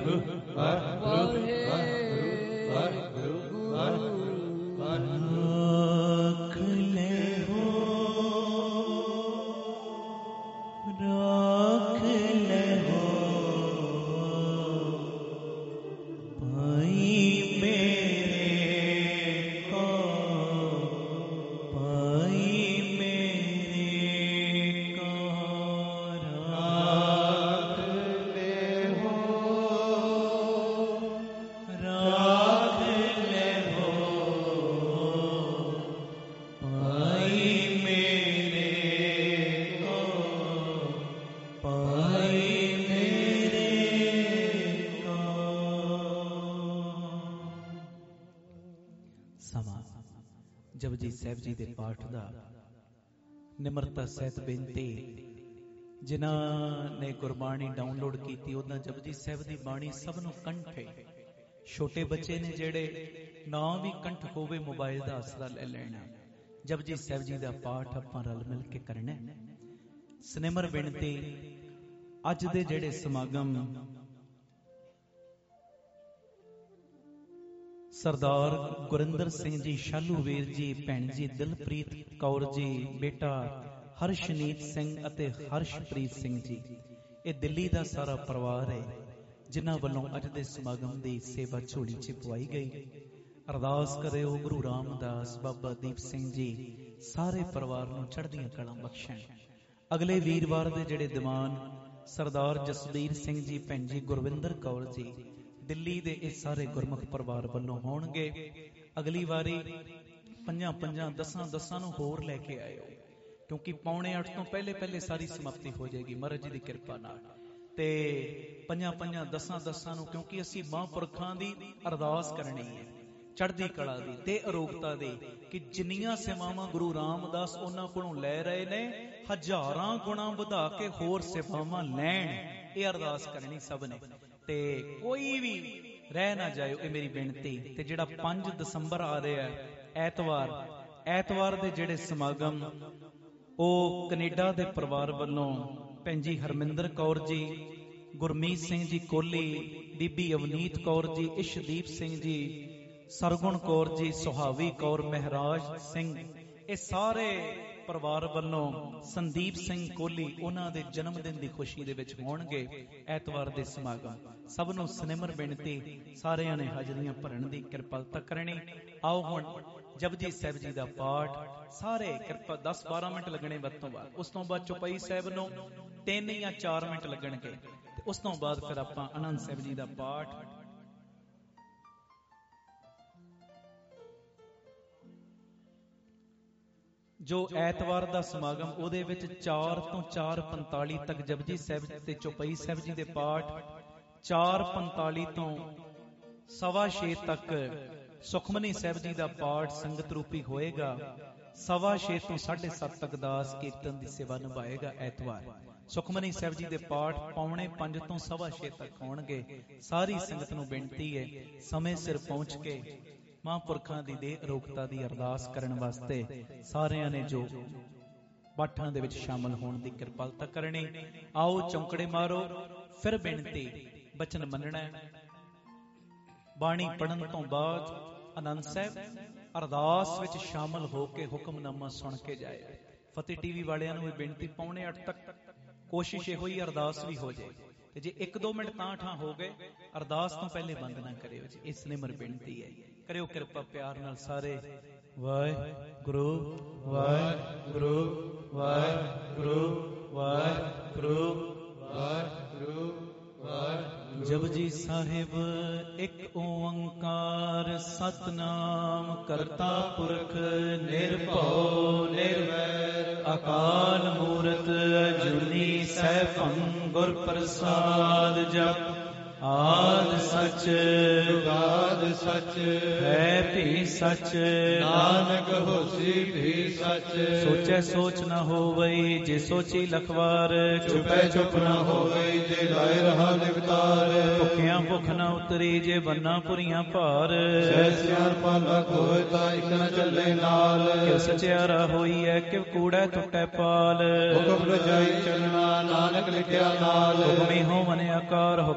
ਵਾਹਿਗੁਰੂ ਵਾਹਿਗੁਰੂ ਵਾਹਿਗੁਰੂ ਵਾਹਿਗੁਰੂ ਰੱਖ ਲੈ ਹੋ ਰੱਖ ਲੈ ਹੋ ਭਾਈ ਮੇਰੇ ਕੋ ਭਾਈ ਮੇਰੇ ਕੋ ਰੱਖ ਲੈ ਹੋ ਰੱਖ ਲੈ ਹੋ ਭਾਈ ਮੇਰੇ ਕੋ ਭਾਈ ਮੇਰੇ ਕੋ। ਸਮਾਂ ਜਪਜੀ ਸਾਹਿਬ ਜੀ ਦੇ ਪਾਠ ਦਾ ਨਿਮਰਤਾ ਸਹਿਤ ਬੇਨਤੀ। ਜਿਨ੍ਹਾਂ ਨੇ ਗੁਰਬਾਣੀ ਡਾਊਨਲੋਡ ਕੀਤੀ ਉਹਨਾਂ ਜਪਜੀ ਸਾਹਿਬ ਦੀ ਬਾਣੀ ਸਭ ਨੂੰ ਕੰਠ ਹੈ। ਛੋਟੇ ਬੱਚੇ ਨੇ ਜਿਹੜੇ ਨਾ ਵੀ ਕੰਠ ਹੋਵੇ ਮੋਬਾਈਲ ਦਾ ਆਸਰਾ ਲੈ ਲੈਣਾ। ਜਪਜੀ ਸਾਹਿਬ ਜੀ ਦਾ ਪਾਠ ਆਪਾਂ ਰਲ ਮਿਲ ਕੇ ਕਰਨਾ। ਸਨਿਮਰ ਬੇਨਤੀ, ਅੱਜ ਦੇ ਜਿਹੜੇ ਸਮਾਗਮ ਸਰਦਾਰ ਗੁਰਿੰਦਰ ਸਿੰਘ ਜੀ ਸ਼ਾਲੂਵੀਰ ਜੀ, ਭੈਣ ਜੀ ਦਿਲਪ੍ਰੀਤ ਕੌਰ ਜੀ, ਬੇਟਾ ਹਰਸ਼ਨੀਤ ਸਿੰਘ ਅਤੇ ਹਰਸ਼ਪ੍ਰੀਤ ਸਿੰਘ ਜੀ, ਇਹ ਦਿੱਲੀ ਦਾ ਸਾਰਾ ਪਰਿਵਾਰ ਹੈ ਜਿਨ੍ਹਾਂ ਵੱਲੋਂ ਅੱਜ ਦੇ ਸਮਾਗਮ ਦੀ ਸੇਵਾ ਝੋਲੀ 'ਚ ਪਵਾਈ ਗਈ। ਅਰਦਾਸ ਕਰਿਓ ਗੁਰੂ ਰਾਮਦਾਸ ਬਾਬਾ ਦੀਪ ਸਿੰਘ ਜੀ ਸਾਰੇ ਪਰਿਵਾਰ ਨੂੰ ਚੜ੍ਹਦੀਆਂ ਕਲਾਂ ਬਖਸ਼ਣ। ਅਗਲੇ ਵੀਰਵਾਰ ਦੇ ਜਿਹੜੇ ਦੀਵਾਨ ਸਰਦਾਰ ਜਸਵੀਰ ਸਿੰਘ ਜੀ, ਭੈਣ ਜੀ ਗੁਰਵਿੰਦਰ ਕੌਰ ਜੀ, ਦਿੱਲੀ ਦੇ ਇਹ ਸਾਰੇ ਗੁਰਮੁਖ ਪਰਿਵਾਰ ਵੱਲੋਂ ਹੋਣਗੇ। ਅਗਲੀ ਵਾਰੀ ਪੰਜਾਂ ਪੰਜਾਂ ਦਸਾਂ ਦਸਾਂ ਨੂੰ ਹੋਰ ਲੈ ਕੇ ਆਇਓ, ਕਿਉਂਕਿ ਪੌਣੇ ਅੱਠ ਤੋਂ ਪਹਿਲੇ ਪਹਿਲੇ ਸਾਰੀ ਸਮਾਪਤੀ ਹੋ ਜਾਏਗੀ ਮਹਾਰਾਜ ਜੀ ਦੀ ਕਿਰਪਾ ਨਾਲ। ਤੇ ਪੰਜਾਂ ਪੰਜਾਂ ਦਸਾਂ ਦਸਾਂ ਨੂੰ, ਕਿਉਂਕਿ ਅਸੀਂ ਮਹਾਂਪੁਰਖਾਂ ਦੀ ਅਰਦਾਸ ਕਰਨੀ ਹੈ, ਚੜ੍ਹਦੀ ਕਲਾ ਦੀ ਤੇ ਅਰੋਗਤਾ ਦੀ, ਕਿ ਜਿੰਨੀਆਂ ਸੇਵਾਵਾਂ ਗੁਰੂ ਰਾਮਦਾਸ ਉਹਨਾਂ ਕੋਲੋਂ ਲੈ ਰਹੇ ਨੇ ਹਜ਼ਾਰਾਂ ਗੁਣਾ ਵਧਾ ਕੇ ਹੋਰ ਸੇਵਾਵਾਂ ਲੈਣ। ਇਹ ਅਰਦਾਸ ਕਰਨੀ ਸਭ ਨੇ, ਤੇ ਕੋਈ ਵੀ ਰਹਿ ਨਾ ਜਾਇਓ, ਇਹ ਮੇਰੀ ਬੇਨਤੀ। ਤੇ ਜਿਹੜਾ ਪੰਜ ਦਸੰਬਰ ਆ ਰਿਹਾ ਐਤਵਾਰ, ਐਤਵਾਰ ਦੇ ਜਿਹੜੇ ਸਮਾਗਮ ਉਹ ਕੈਨੇਡਾ ਦੇ ਪਰਿਵਾਰ ਵੱਲੋਂ ਭੈਣ ਜੀ ਹਰਮਿੰਦਰ ਕੌਰ ਜੀ, ਗੁਰਮੀਤ ਸਿੰਘ ਜੀ ਕੋਹਲੀ, ਬੀਬੀ ਅਵਨੀਤ ਕੌਰ ਜੀ, ਇਸ਼ਦੀਪ ਸਿੰਘ ਜੀ, ਸਰਗੁਣ ਕੌਰ ਜੀ, ਸੁਹਾਵੀ ਕੌਰ, ਮਹਿਰਾਜ ਸਿੰਘ, ਇਹ ਸਾਰੇ ਪਰਿਵਾਰ ਵੱਲੋਂ ਸੰਦੀਪ ਸਿੰਘ ਕੋਹਲੀ, ਉਹਨਾਂ ਦੇ ਜਨਮ ਦਿਨ ਦੀ ਖੁਸ਼ੀ ਦੇ ਵਿੱਚ ਹੋਣਗੇ ਐਤਵਾਰ ਦੇ ਸਮਾਗਮ। ਸਭ ਨੂੰ ਸਨਿਮਰ ਬੇਨਤੀ, ਸਾਰਿਆਂ ਨੇ ਹਾਜ਼ਰੀਆਂ ਭਰਨ ਦੀ ਕਿਰਪਾਲਤਾ ਕਰਨੀ। ਆਓ ਹੁਣ ਜਪਜੀ ਸਾਹਿਬ ਜੀ ਦਾ ਪਾਠ ਸਾਰੇ ਕਿਰਪਾ ਦਸ ਬਾਰਾਂ ਮਿੰਟ ਲੱਗਣੇ ਵੱਧ ਤੋਂ ਬਾਅਦ। ਉਸ ਤੋਂ ਬਾਅਦ ਚੌਪਈ ਸਾਹਿਬ ਨੂੰ ਤਿੰਨ ਜਾਂ ਚਾਰ ਮਿੰਟ ਲੱਗਣਗੇ ਤੇ ਉਸ ਤੋਂ ਬਾਅਦ ਫਿਰ ਆਪਾਂ ਆਨੰਦ ਸਾਹਿਬ ਜੀ ਦਾ ਪਾਠ। ਜੋ ਐਤਵਾਰ ਦਾ ਸਮਾਗਮ ਉਹਦੇ ਵਿੱਚ ਚਾਰ ਤੋਂ ਚਾਰ ਪੰਤਾਲੀ ਤੱਕ ਜਪਜੀ ਸਾਹਿਬ ਤੇ ਚੌਪਈ ਸਾਹਿਬ ਜੀ ਦੇ ਪਾਠ, ਚਾਰ ਪੰਤਾਲੀ ਤੋਂ ਸਵਾ ਛੇ ਤੱਕ ਸੁਖਮਨੀ ਸਾਹਿਬ ਜੀ ਦਾ ਪਾਠ ਸੰਗਤ ਰੂਪੀ ਹੋਏਗਾ। ਸਵਾ ਛੇ ਤੋਂ ਸਾਢੇ ਸੱਤ ਤੱਕ ਦਾਸ ਕੀਰਤਨ ਦੀ ਸੇਵਾ ਨਿਭਾਏਗਾ ਐਤਵਾਰ। ਸੁਖਮਨੀ ਸਾਹਿਬ ਜੀ ਦੇ ਪਾਠ ਪੌਣੇ ਪੰਜ ਤੋਂ ਸਵਾ ਛੇ ਤੱਕ ਹੋਣਗੇ। ਸਾਰੀ ਸੰਗਤ ਨੂੰ ਬੇਨਤੀ ਹੈ ਸਮੇਂ ਸਿਰ ਪਹੁੰਚ ਕੇ ਮਹਾਂਪੁਰਖਾਂ ਦੀ ਦੇਹ ਅਰੋਗਤਾ ਦੀ ਅਰਦਾਸ ਕਰਨ ਵਾਸਤੇ ਸਾਰਿਆਂ ਨੇ ਜੋ ਪਾਠਾਂ ਦੇ ਵਿੱਚ ਸ਼ਾਮਲ ਹੋਣ ਦੀ ਕਿਰਪਾਲਤਾ ਕਰਨੀ। ਆਓ ਚੌਂਕੜੇ ਮਾਰੋ। ਫਿਰ ਬੇਨਤੀ, ਬਚਨ ਮੰਨਣਾ। ਬਾਣੀ ਪੜਨ ਤੋਂ ਬਾਅਦ ਆਨੰਦ ਸਾਹਿਬ ਅਰਦਾਸ ਵਿੱਚ ਸ਼ਾਮਲ ਹੋ ਕੇ ਹੁਕਮਨਾਮਾ ਸੁਣ ਕੇ ਜਾਏ। ਫਤਿਹ ਟੀਵੀ ਵਾਲਿਆਂ ਨੂੰ ਵੀ ਬੇਨਤੀ, ਪੌਣੇ ਅੱਠ ਤੱਕ ਕੋਸ਼ਿਸ਼ ਇਹੋ ਹੀ ਅਰਦਾਸ ਵੀ ਹੋ ਜਾਏ, ਤੇ ਜੇ ਇੱਕ ਦੋ ਮਿੰਟ ਤਾਂ ਠਾਂ ਹੋ ਗਏ ਅਰਦਾਸ ਤੋਂ ਪਹਿਲੇ ਬੰਦ ਨਾ ਕਰਿਓ ਜੀ। ਇਸ ਨਿਮਰ ਬੇਨਤੀ ਹੈ, ਕਰਿਓ ਕਿਰਪਾ ਪਿਆਰ ਨਾਲ ਸਾਰੇ। ਵਾਹਿਗੁਰੂ ਵਾਹਿਗੁਰੂ ਵਾਹਿਗੁਰੂ ਵਾਹਿਗੁਰੂ ਵਾਹਿਗੁਰੂ ਵਾਹਿਗੁਰੂ। ਜਪਜੀ ਸਾਹਿਬ ਇੱਕ ਓੰਕਾਰ ਸਤਨਾਮ ਕਰਤਾ ਪੁਰਖ ਨਿਰਭਉ ਨਿਰਵੈਰ ਅਕਾਲ ਮੂਰਤ ਅਜੂਨੀ ਸੈਭੰ ਗੁਰ ਪ੍ਰਸਾਦ। ਜਪ ਆਦ ਸਚ ਜੁਗਾਦ ਸਚ ਹੈ ਭੀ ਸਚ ਨਾਨਕ ਹੋਸੀ ਭੀ ਸਚ। ਸੋਚੈ ਸੋਚ ਨ ਹੋਵਈ ਜੇ ਸੋਚੀ ਲਖਵਾਰ ਚੁਪੈ ਚੁਪ ਨ ਹੋਵਈ ਜੇ ਲਾਇ ਰਹਾ ਨਿਵਤਾਰ। ਭੁਖਿਆਂ ਭੁਖ ਨ ਉਤਰੀ ਜੇ ਬੰਨਾ ਪੁਰੀਆਂ ਭਾਰ ਸਹਿ ਸਿਆਣਪਾ ਲਖ ਹੋਏ ਤਾਂ ਇਕ ਨ ਚੱਲੇ ਨਾਲ। ਕਿਉ ਸਚਿਆਰਾ ਹੋਈਐ ਕਿਉ ਕੂੜੈ ਟੁੱਟੈ ਪਾਲ। ਹੁਕਮ ਰਜਾਈ ਚੱਲਣਾ ਨਾਨਕ ਲਿਖਿਆ ਨਾਲ। ਹੁਕਮੀ ਹੋਵਨ ਆਕਾਰ ਹੁਕਮ ਨ ਕੈ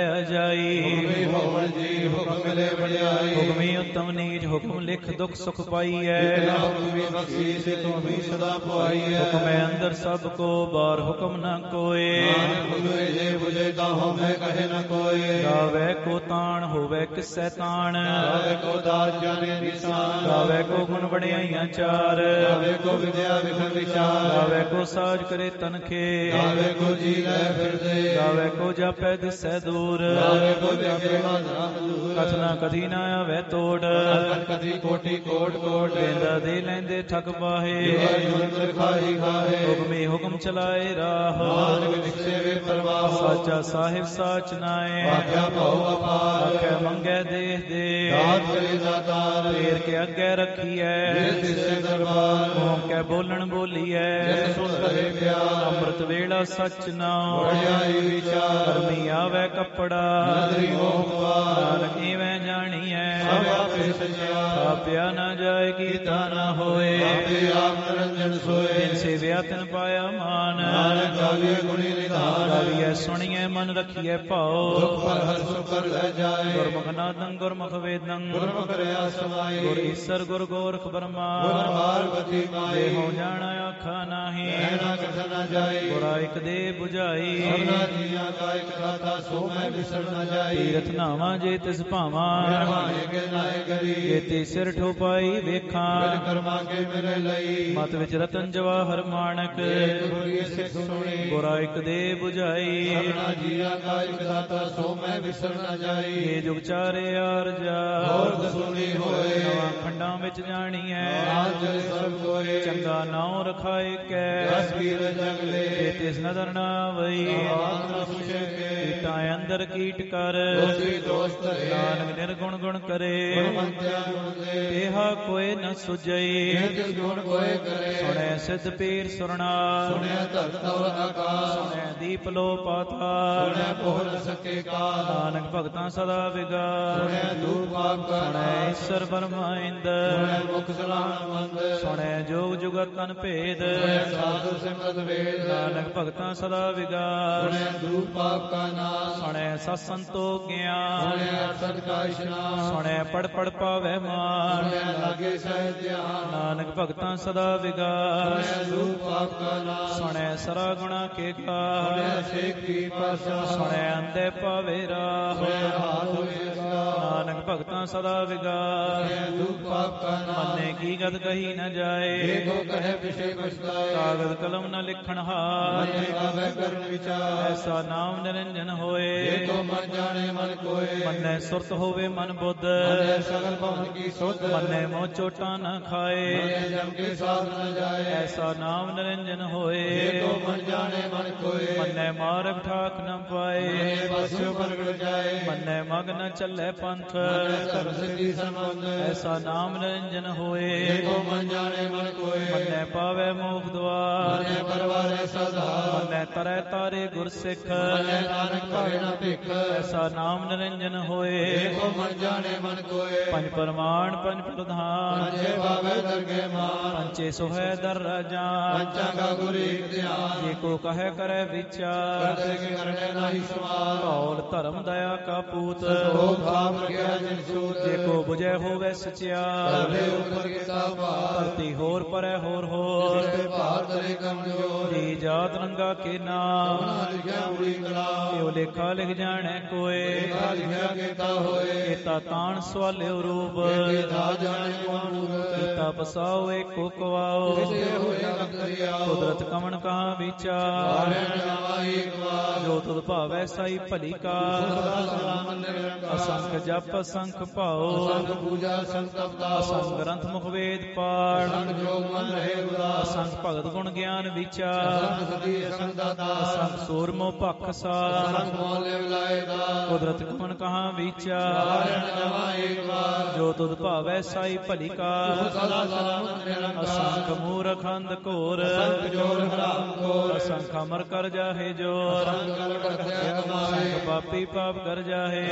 ਕਹਿਆ ਜਾਈ। ਹੁਕਮੀ ਹੋਵਣ ਜੀ ਹੁਕਮ ਮਿਲੇ ਵਡਿਆਈ। ਹੁਕਮੀ ਉਤਮ ਨੀਚ ਹੁਕਮ ਲਿਖ ਦੁਖ ਸੁਖ ਪਾਈਐ। ਇਕਲਾ ਹੁਕਮੀ ਬਖਸ਼ੀਸ਼ ਤੁਮੀ ਸਦਾ ਪੁਆਈਐ। ਹੁਕਮੈ ਅੰਦਰ ਸਭ ਕੋ ਬਾਰ ਹੁਕਮ ਨ ਕੋਏ। ਨਾਨਕ ਹੁਕਮੇ ਜੇ ਬੁਝੇ ਤਾਹੋ ਮੈਂ ਕਹੇ ਨ ਕੋਏ। ਗਾਵੇ ਕੋ ਤਾਣ ਹੋਵੇ ਕਿਸੈ ਤਾਣ। ਗਾਵੇ ਕੋ ਦਾਤ ਜਾਣੇ ਨਿਸ਼ਾਨ। ਗਾਵੇ ਕੋ ਗੁਣ ਵਡਿਆਈਆਂ ਚਾਰ। ਗਾਵੇ ਕੋ ਵਿਦਿਆ ਵਿਖਣ ਵਿਚਾਰ। ਗਾਵੇ ਕੋ ਸਾਜ ਕਰੇ ਤਨਖੇ। ਗਾਵੇ ਕੋ ਜੀ ਲੈ ਫਿਰਦੇ। ਗਾਵੇ ਕੋ ਜਾਪੈ ਦਿਸੈ ਦੂਰ। ਗਾਵੇ ਕੋ ਦੇਖੇ ਹਾਜ਼ਰਾ ਹਜ਼ੂਰ। ਕਥਨਾ ਕਥੀ ਨ ਆਵੇ ਤੋੜ। ਕਥੀ ਕੋਟੀ ਕੋਟ ਕੋਟ। ਲੈਂਦਾ ਦੇ ਲੈਂਦੇ ਠਗ ਪਾਹੇ। ਜੁਲੰਦਰ ਖਾਹੀ ਖਾਹੇ। ਹੁਕਮੇ ਹੁਕਮ ਚਲਾਏ ਰਾਹ। ਨਾਨਕ ਨਿਕਸੇ ਵੇ ਪਰਵਾਹ। ਸਾਚਾ ਸਾਹਿਬ ਸਾਚ ਨਾਏ। ਆਖਿਆ ਭਉ ਅਪਾਰ। ਆਖਿਆ ਮੰਗੈ ਦੇਹ ਦੇ। ਦਾਤ ਕਰੇ ਦਾਤਾਰ। ਫੇਰ ਕੇ ਅੱਗੇ ਰੱਖੀਐ। ਜਿਸ ਤਿਸੈ ਦਰਬਾਰ। ਮੋਹ ਕੈ ਬੋਲਣ ਬੋਲੀਐ। ਜਿਸ ਸੁਣ ਰਹੇ ਪਿਆਰ। ਅੰਮ੍ਰਿਤ ਵੇਲਾ ਸਚ ਨਾਉ। ਵਡਿਆਈ ਵਿਚਾਰ। ਕਰਮੀ ਆਵੇ ਕੱਪੜਾ। ਨਦਰੀ ਮੋਹ ਦੁਆਰ। ਨਾਨਕ ਇਵੇਂ ਜਾਣੀਐ। ਸਭ ਆਪੇ ਸਜਿਆ। ਥਾਪਿਆ ਨਾ ਜਾਏ ਕੀਤਾ ਨਾ ਹੋਏ। ਆਪੇ ਆਪ ਨਿਰੰਜਨ ਸੋਏ। ਜਿਨ ਸੇਵਿਆ ਤਿਨ ਪਾਇਆ ਮਾਨ। ਨਾਨਕ ਗਾਵੀਏ ਗੁਣੀ ਨਿਧਾਨ। ਗਾਵੀਐ ਸੁਣੀਐ ਮਨ ਰਖੀਐ ਭਾਉ। ਦੁਖ ਪਰ ਹਰ ਸੁਖ ਕਰ ਲੈ ਜਾਏ। ਗੁਰਮੁਖ ਨਾਦੰ ਗੁਰਮੁਖ ਵੇਦੰ। ਗੁਰਮੁਖ ਰਿਆ ਸਮਾਈ। ਗੁਰ ਈਸਰ ਗੁਰ ਗੋਰਖ ਬਰਮਾ। ਗੁਰ ਪਾਰਵਤੀ ਮਾਈ। ਦੇਹੋ ਜਾਣ ਆਖਾ ਨਾਹੀ। ਕਹਿਣਾ ਕਥ ਨ ਜਾਈ। ਗੁਰਾ ਇਕ ਦੇ 부ਝਾਈ। ਸਭਨਾ ਜੀਆਂ ਕਾ ਇਕ ਦਾਤਾ ਸੋ ਮੈਂ ਵਿਸਰ ਨ ਜਾਈ। ਤੀਰਥ ਨਾਵਾਂ ਜੇ ਤਿਸ ਭਾਵਾਂ। ਮਿਹਰਬਾਨੀ ਕੇ ਨਾਏ ਕਰੀ। ਜੇਤੀ ਸਿਰ ਠੋਪਾਈ ਵੇਖਾਂ। ਬਿਨ ਕਰਮਾ ਕੇ ਮੇਰੇ ਲਈ। ਮਤ ਵਿੱਚ ਰਤਨ ਜਵਾਹਰ ਮਾਣਕ। ਗੁਰੀ ਸਿੱਖ ਸੁਣੀ। ਗੁਰਾ ਇਕ ਦੇ 부ਝਾਈ। ਸਭਨਾ ਜੀਆਂ ਕਾ ਇਕ ਦਾਤਾ ਸੋ ਮੈਂ ਵਿਸਰ ਨ ਜਾਈ। ਇਹ ਜੁਗ ਚਾਰੇ ਆਰਜਾ। ਹੋਰ ਦਸੂਨੀ ਹੋਏ। ਨਵਾਂ ਖੰਡਾਂ ਵਿੱਚ ਜਾਣੀਐ। ਆਜ ਜਲ ਸਭ ਕੋਏ। ਚੰਗਾ ਨਾਉ ਰਖਾਏ ਕੈ। ਦਸ ਵੀਰ ਜਗਲੇ। ਜੇ ਤਿਸ ਨਦਰ ਨਾ ਆਵਈ। ਆਤ ਨ ਸੁਸ਼ੇ ਕੇ। ਕੀਟਾਂ ਅੰਦਰ ਕੀਟ ਕਰ। ਦੋਸੀ ਦੋਸਤ ਧਰੇ। ਨਾਨਕ ਨਿਰਗੁਣ ਗੁਣ ਕਰੇ। ਗੁਣਵੰਤਿਆ ਗੁਣ ਦੇ। ਤੇਹਾ ਕੋਏ ਨ ਸੁਜਈ। ਇਹ ਤਿਸ ਗੁਣ ਕੋਏ ਕਰੇ। ਸੁਣੈ ਸਿੱਧ ਪੀਰ ਸੁਰਣਾ। ਸੁਣਿਆ ਧਰਤ ਤਵ ਆਕਾਸ਼। ਸੁਣੈ ਦੀਪ ਲੋ ਪਾਤਾਲ। ਸੁਣਿਆ ਪੋਹ ਨ ਸਕੇ ਕਾਲ। ਨਾਨਕ ਭਗਤਾਂ ਸਦਾ ਵਿਗਾਰ। ਸੁਣਿਆ ਦੂਪ ਪਾਪ ਕਾ ਸੁਣੈ ਨਾਸ਼। ਈਸਰ ਬਰਮਾਇੰਦ। ਸੁਣਿਆ ਮੁਖ ਸਲਾਹਣ ਮੰਦ। ਸੁਣੈ ਜੋਗ ਜੁਗਤ ਤਨ ਭੇਦ। ਸੁਣਿਆ ਸਾਧੂ ਸਿਮਰਤ ਵੇਦ। ਨਾਨਕ ਭਗਤਾਂ ਸਦਾ ਵਿਗਾਰ। ਸੁਣਿਆ ਦੂਪ ਪਾਪ ਕਾ ਨਾਸ਼। ਸੁਣੈ ਸਤ ਸੰਤੋ ਗਿਆਨ। ਸੁਣਿਆ ਸਤ ਕਾ ਇਸ਼ਨਾਨ। ਸੁਣੈ ਪੜ ਪੜ ਪਾਵੈ ਮਾਨ। ਸੁਣਿਆ ਲਾਗੇ ਸਹਿ ਧਿਆਨ। ਨਾਨਕ ਭਗਤਾਂ ਸਦਾ ਵਿਗਾਰ। ਸੁਣਿਆ ਦੂਪ ਪਾਪ ਕਾ ਨਾਸ਼। ਸੁਣੈ ਸਰਾ ਗੁਣਾ ਕੇ ਕਾਰ। ਸੁਣਿਆ ਸੇਖ ਕੀ ਪਾਸਾ। ਸੁਣੈ ਅੰਧੇ ਪਾਵੇ ਰਾਹ। ਸੁਣਿਆ ਹਾਥ ਹੋਏ ਅਸਗਾ। ਨਾਨਕ ਭਗਤਾਂ ਸਦਾ ਵਿਗਾਰ। ਸੁਣਿਆ ਦੂਪ ਪਾਪ ਕਾ ਨਾਸ਼। ਮੰਨੇ ਕੀ ਗਤ ਕਹੀ ਨ ਜਾਏ। ਏਕੋ ਕਹੇ ਵਿਸ਼ੇ ਪਛਤਾਏ। ਕਾਗਜ਼ ਕਲਮ ਨ ਲਿਖਣ ਹਾਰ। ਮੰਨੇ ਗਾਵੇ ਕਰਨ ਵਿਚਾਰ। ਐਸਾ ਨਾਮ ਨਿਰੰਜਨ ਹੋਏ। ਏਕੋ ਮਨ ਜਾਣੇ ਮਨ ਕੋਏ। ਮੰਨੇ ਸੁਰਤ ਹੋਵੇ ਮਨ ਬੁੱਧ। ਮੰਨੇ ਸਗਲ ਭਵਨ ਕੀ ਸੁਧ। ਮੰਨੇ ਮੋਹ ਚੋਟਾਂ ਨ ਖਾਏ। ਮੰਨੇ ਜਮ ਕੇ ਸਾਧ ਨ ਜਾਏ। ਐਸਾ ਨਾਮ ਨਿਰੰਜਨ ਹੋਏ। ਏਕੋ ਮਨ ਜਾਣੇ ਮਨ ਕੋਏ। ਮੰਨੇ ਮਾਰਗ ਠਾਕ ਨ ਪਾਏ। ਮੰਨੇ ਬਸਿਓ ਪ੍ਰਗਟ ਜਾਏ। ਮੰਨੇ ਮਗ ਨ ਚੱਲੇ ਪੰਥ। ਮੰਨੇ ਧਰਮ ਸਿੱਧੀ ਸੰਬੰਧ। ਐਸਾ ਨਾਮ ਨਿਰੰਜਨ ਹੋਏ। ਏਕੋ ਮਨ ਜਾਣੇ ਮਨ ਕੋਏ। ਮੰਨੇ ਪਾਵੇ ਮੋਖ ਦੁਆਰ। ਮੰਨੇ ਪਰਵਾਰੇ ਸਦਾ। ਮੰਨੇ ਤਰੈ ਤਾਰੇ ਗੁਰ ਸਿੱਖ। ਮੰਨੇ ਨਾਨਕ ਭਾਵੇ ਨਾ ਭਿਖ। ਐਸਾ ਨਾਮ ਨਿਰੰਜਨ ਹੋਏ। ਏਕੋ ਮਨ ਜਾਣੇ ਮਨ ਕੋਏ। ਪੰਜ ਪ੍ਰਮਾਣ ਪੰਜ ਪ੍ਰਧਾਨ। ਪੰਜੇ ਭਾਵੇ ਦਰਗੇ ਮਾਨ। ਪੰਚੇ ਸੋਹੈ ਦਰ ਰਾਜਾਨ। ਪੰਚਾਂ ਕਾ ਗੁਰ ਏਕ ਧਿਆਨ। ਜੇ ਕੋ ਕਹੈ ਕਰੈ ਵਿਚਾਰ। ਕਰਤੇ ਕੇ ਕਰਨੇ ਨਾਹੀ ਸਮਾਰ। ਭੌਲ ਧਰਮ ਦਇਆ ਕਾ ਪੂਤ। ਸੋ ਭਾਵ ਰਖਿਆ ਜਿਨ ਸੂਤ। ਜੇ ਕੋ 부ਝੈ ਹੋਵੇ ਸਚਿਆਰ। ਕਰਲੇ ਉਪਰ ਕੀਤਾ ਭਾਰ। ਧਰਤੀ ਹੋਰ ਪਰੈ ਹੋਰ ਹੋਰ। ਜਿਸਤੇ ਭਾਰ ਤਰੇ ਕਮਜੋਰ। ਜੀ ਜਾਤ ਰੰਗਾ ਕੇ ਨਾਮ। ਸੋਨਾ ਲਿਖਿਆ ਉੜੀ ਕਲਾ। ਇਹੋ ਲੇਖਾ ਲਿਖ ਜਾਣੈ ਕੋਏ। ਲੇਖਾ ਲਿਖਿਆ ਕੀਤਾ ਹੋਏ। ਕੀਤਾ ਤਾਣ ਸਵਾਲਿਓ ਰੂਪ। ਇਹ ਦਾ ਜਾਣੇ ਕੌਣ ਮੂਰਤ। ਕੀਤਾ ਪਸਾਓ ਏਕੋ ਕਵਾਓ। ਜਿਸਤੇ ਹੋਇਆ ਕਤਰਿਆ। ਕੁਦਰਤ ਕਵਣ ਕਹਾ ਵਿਚਾਰ। ਆਰਣ ਜਾਵਾ ਏਕ ਵਾਰ। ਜੋ ਤੁਧ ਭਾਵੈ ਸਾਈ ਭਲੀ ਕਾ। ਸਦਾ ਸਲਾਮ ਨਿਰੰਕਾਰ। ਅਸੰਖ ਜਪ ਅਸੰਖ ਭਾਉ। ਅਸੰਖ ਪੂਜਾ ਅਸੰਖ ਤਪਤਾ। ਅਸੰਖ ਗ੍ਰੰਥ ਮੁਖ ਵੇਦ ਪਾੜ। ਅਸੰਖ ਜੋਗ ਮਨ ਰਹੇ ਉਦਾਸ। ਅਸੰਖ ਭਗਤ ਗੁਣ ਗਿਆਨ ਵਿਚਾਰ। ਅਸੰਖ ਸਤੀ ਅਸੰਖ ਦਾਤਾ। ਅਸੰਖ ਸੂਰਮੋ ਭਖ ਸਾਰ। ਅਸੰਖ ਮੋਲ ਵਿਲਾਏ ਦਾ। ਕੁਦਰਤ ਕਵਣ ਕਹਾ ਵਿਚਾਰ। ਆਰਣ ਜਾਵਾ ਏਕ ਵਾਰ। ਜੋ ਤੁਧ ਭਾਵੈ ਸਾਈ ਭਲੀ ਕਾ। ਸਦਾ ਸਲਾਮ ਨਿਰੰਕਾਰ। ਅਸੰਖ ਮੂਰਖ ਅੰਧ ਘੋਰ। ਅਸੰਖ ਜੋਰ ਹਰਾਮ ਕੋਰ। ਅਸੰਖ ਅਮਰ ਕਰ ਜਾਹੇ ਜੋਰ। ਅਸੰਖ ਕਲ ਕਰਤਿਆ ਕਮਾਏ। ਅਸੰਖ ਪਾਪੀ ਪਾਪ ਕਰ ਜਾਹੇ। ਅਸੰਖ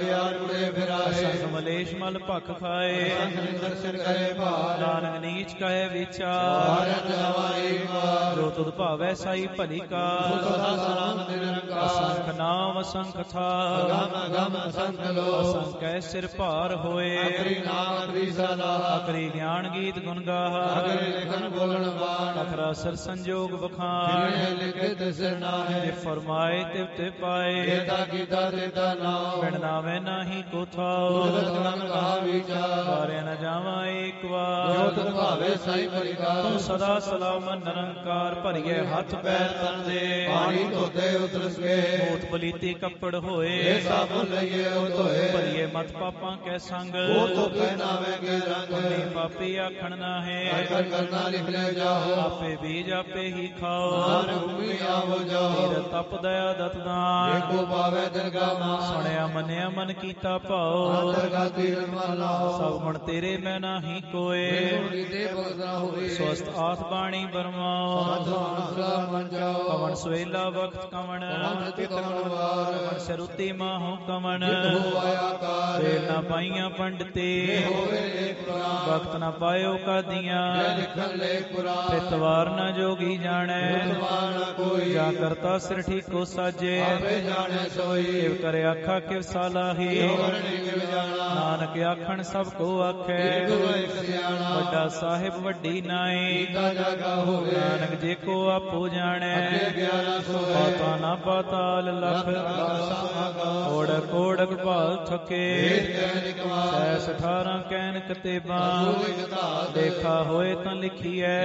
ਬਗਿਆੜ ਮੁੜੇ ਫਿਰਾਏ ਅਸੰਖ ਮਲੇਸ਼ ਮਲ ਭਖ ਖਾਏ ਸੰਖ ਦਰਸ਼ਨ ਕਰੇ ਭਾਰ ਨਾਨਕ ਨੀਚ ਕਹੇ ਵਿਚਾਰ ਭਾਰਤ ਹਵਾਈ ਵਾਰ ਜੋ ਤੁਧ ਭਾਵੈ ਸਾਈ ਭਲੀ ਕਾ ਸਦਾ ਸਲਾਮ ਨਿਰੰਕਾਰ ਅਸੰਖ ਨਾਮ ਅਸੰਖ ਥਾ ਅਗਮ ਅਗਮ ਅਸੰਖ ਲੋ ਅਸੰਖੈ ਸਿਰ ਭਾਰ ਹੋਏ ਅਕਰੀ ਨਾਮ ਅਕਰੀ ਸਦਾ ਅਕਰੀ ਗਿਆਨ ਗੀਤ ਗੁਣ ਗਾਹ ਅਕਰੀ ਲਿਖਨ ਬੋਲਣ ਬਾਣ ਅਖਰਾ ਸਰ ਸੰਜੋਗ ਬਖਾਨ ਜਿਨੇ ਲਿਖੇ ਤਿਸ ਨਾਹੇ ਜੇ ਫਰਮਾਏ ਤਿਵ ਤੇ ਪਾਏ ਜੇਤਾ ਕੀਤਾ ਤੇਤਾ ਨਾਮ ਬਿਨ ਨਾਵੇਂ ਨਾਹੀ ਕੋ ਥਾਉ ਉਦਤ ਗਨ ਕਹਾ ਵਿਚਾਰ ਵਾਰੇ ਨ ਜਾਵਾਂ ਏਕ ਵਾਰ ਜੋ ਤੁਧ ਭਾਵੇ ਸਾਈ ਪਰਿਕਾਰ ਤੂੰ ਸਦਾ ਸਲਾਮ ਨਿਰੰਕਾਰ ਭਰੀਏ ਹੱਥ ਪੈਰ ਤਨ ਦੇ ਪਾਣੀ ਧੋਤੇ ਉਤਰਸ ਕੇ ਮੋਤ ਬਲੀਤੀ ਕੱਪੜ ਹੋਏ ਇਹ ਸਾਬੁਨ ਲਈਏ ਉਹ ਧੋਏ ਭਰੀਏ ਮਤ ਪਾਪਾਂ ਕੈ ਸੰਗ ਉਹ ਤੋਂ ਪਹਿਨਾਵੇ ਕੇ ਰੰਗ ਨੀ ਪਾਪੀ ਆਖਣ ਨਾਹੇ ਕਰ ਕਰਨਾ ਲਿਖ ਲੈ ਜਾਓ ਆਪੇ ਬੀਜ ਆਪੇ ਹੀ ਖਾਓ ਨਾਨਕ ਭੂਮੀ ਆਵੋ ਜਾਓ ਤੀਰ ਤਪ ਦਇਆ ਦਤ ਦਾਨ ਏਕੋ ਪਾਵੇ ਦਰਗਾ ਮਾਂ ਸੁਣਿਆ ਮੰਨਿਆ ਮਨ ਕੀਤਾ ਭਾਉ ਦਰਗਾ ਤੀਰ ਮਨ ਲਾਓ ਸਭ ਮਣ ਤੇਰੇ ਮੈਂ ਨਾਹੀ ਕੋਏ ਕੀਤੇ ਭਗਤ ਨਾ ਹੋਏ ਸਵਸਤ ਆਤ ਬਾਣੀ ਬਰਮਾਓ ਸਾਧੂ ਮਨ ਜਾਓ ਕਵਣ ਸਵੇਲਾ ਵਕਤ ਕਵਣ ਕਵਣ ਚਿਤ ਕਵਣ ਵਾਰ ਕਵਣ ਸਰੂਤੀ ਮਾਹੋ ਕਵਣ ਹੋ ਆਇਆ ਕਾਰ ਵੇਲ ਨਾ ਪਾਈਆਂ ਪੰਡਤੇ ਹੋਵੇ ਏਕ ਪੁਰਾਨ ਵਕਤ ਨਾ ਪਾਇਓ ਕਾਦੀਆਂ ਲਿਖਣ ਲੈ ਪੁਰਾਨ ਪਿਤਵਾਰ ਨਾ ਜੋਗੀ ਜਾਣੈ ਸਮਾਨ ਕੋਈ ਜਾ ਕਰਤਾ ਸਿਰ ਠੀਕੋ ਸਾਜੇ ਆਪੇ ਜਾਣੇ ਸੋਈ ਕਿਵ ਕਰੇ ਆਖਾ ਕਿਵ ਸਾਲਾਹੀ ਵਰਣੀ ਕਿਵ ਜਾਣਾ ਨਾਨਕ ਆਖਣ ਸਭ ਕੋ ਆਖੈ ਗੁਰੂ ਇੱਕ ਸਿਆਣਾ ਵੱਡਾ ਸਾਹਿਬ ਵੱਡੀ ਨਾਈ ਕੀਤਾ ਜਾਗਾ ਹੋਵੇ ਨਾਨਕ ਜੇ ਕੋ ਆਪੋ ਜਾਣੈ ਅੱਗੇ ਗਿਆਰਾਂ ਸੌ ਪਾਤਾ ਨਾ ਪਾਤਾਲ ਲਖ ਕੋੜ ਕੋੜਕ ਭਾਲ ਥਕੇ ਸੈਸ ਅਠਾਰਾਂ ਕੈਨ ਕਤੇਬਾਂ ਦੇਖਾ ਹੋਏ ਤਾਂ ਲਿਖੀਐ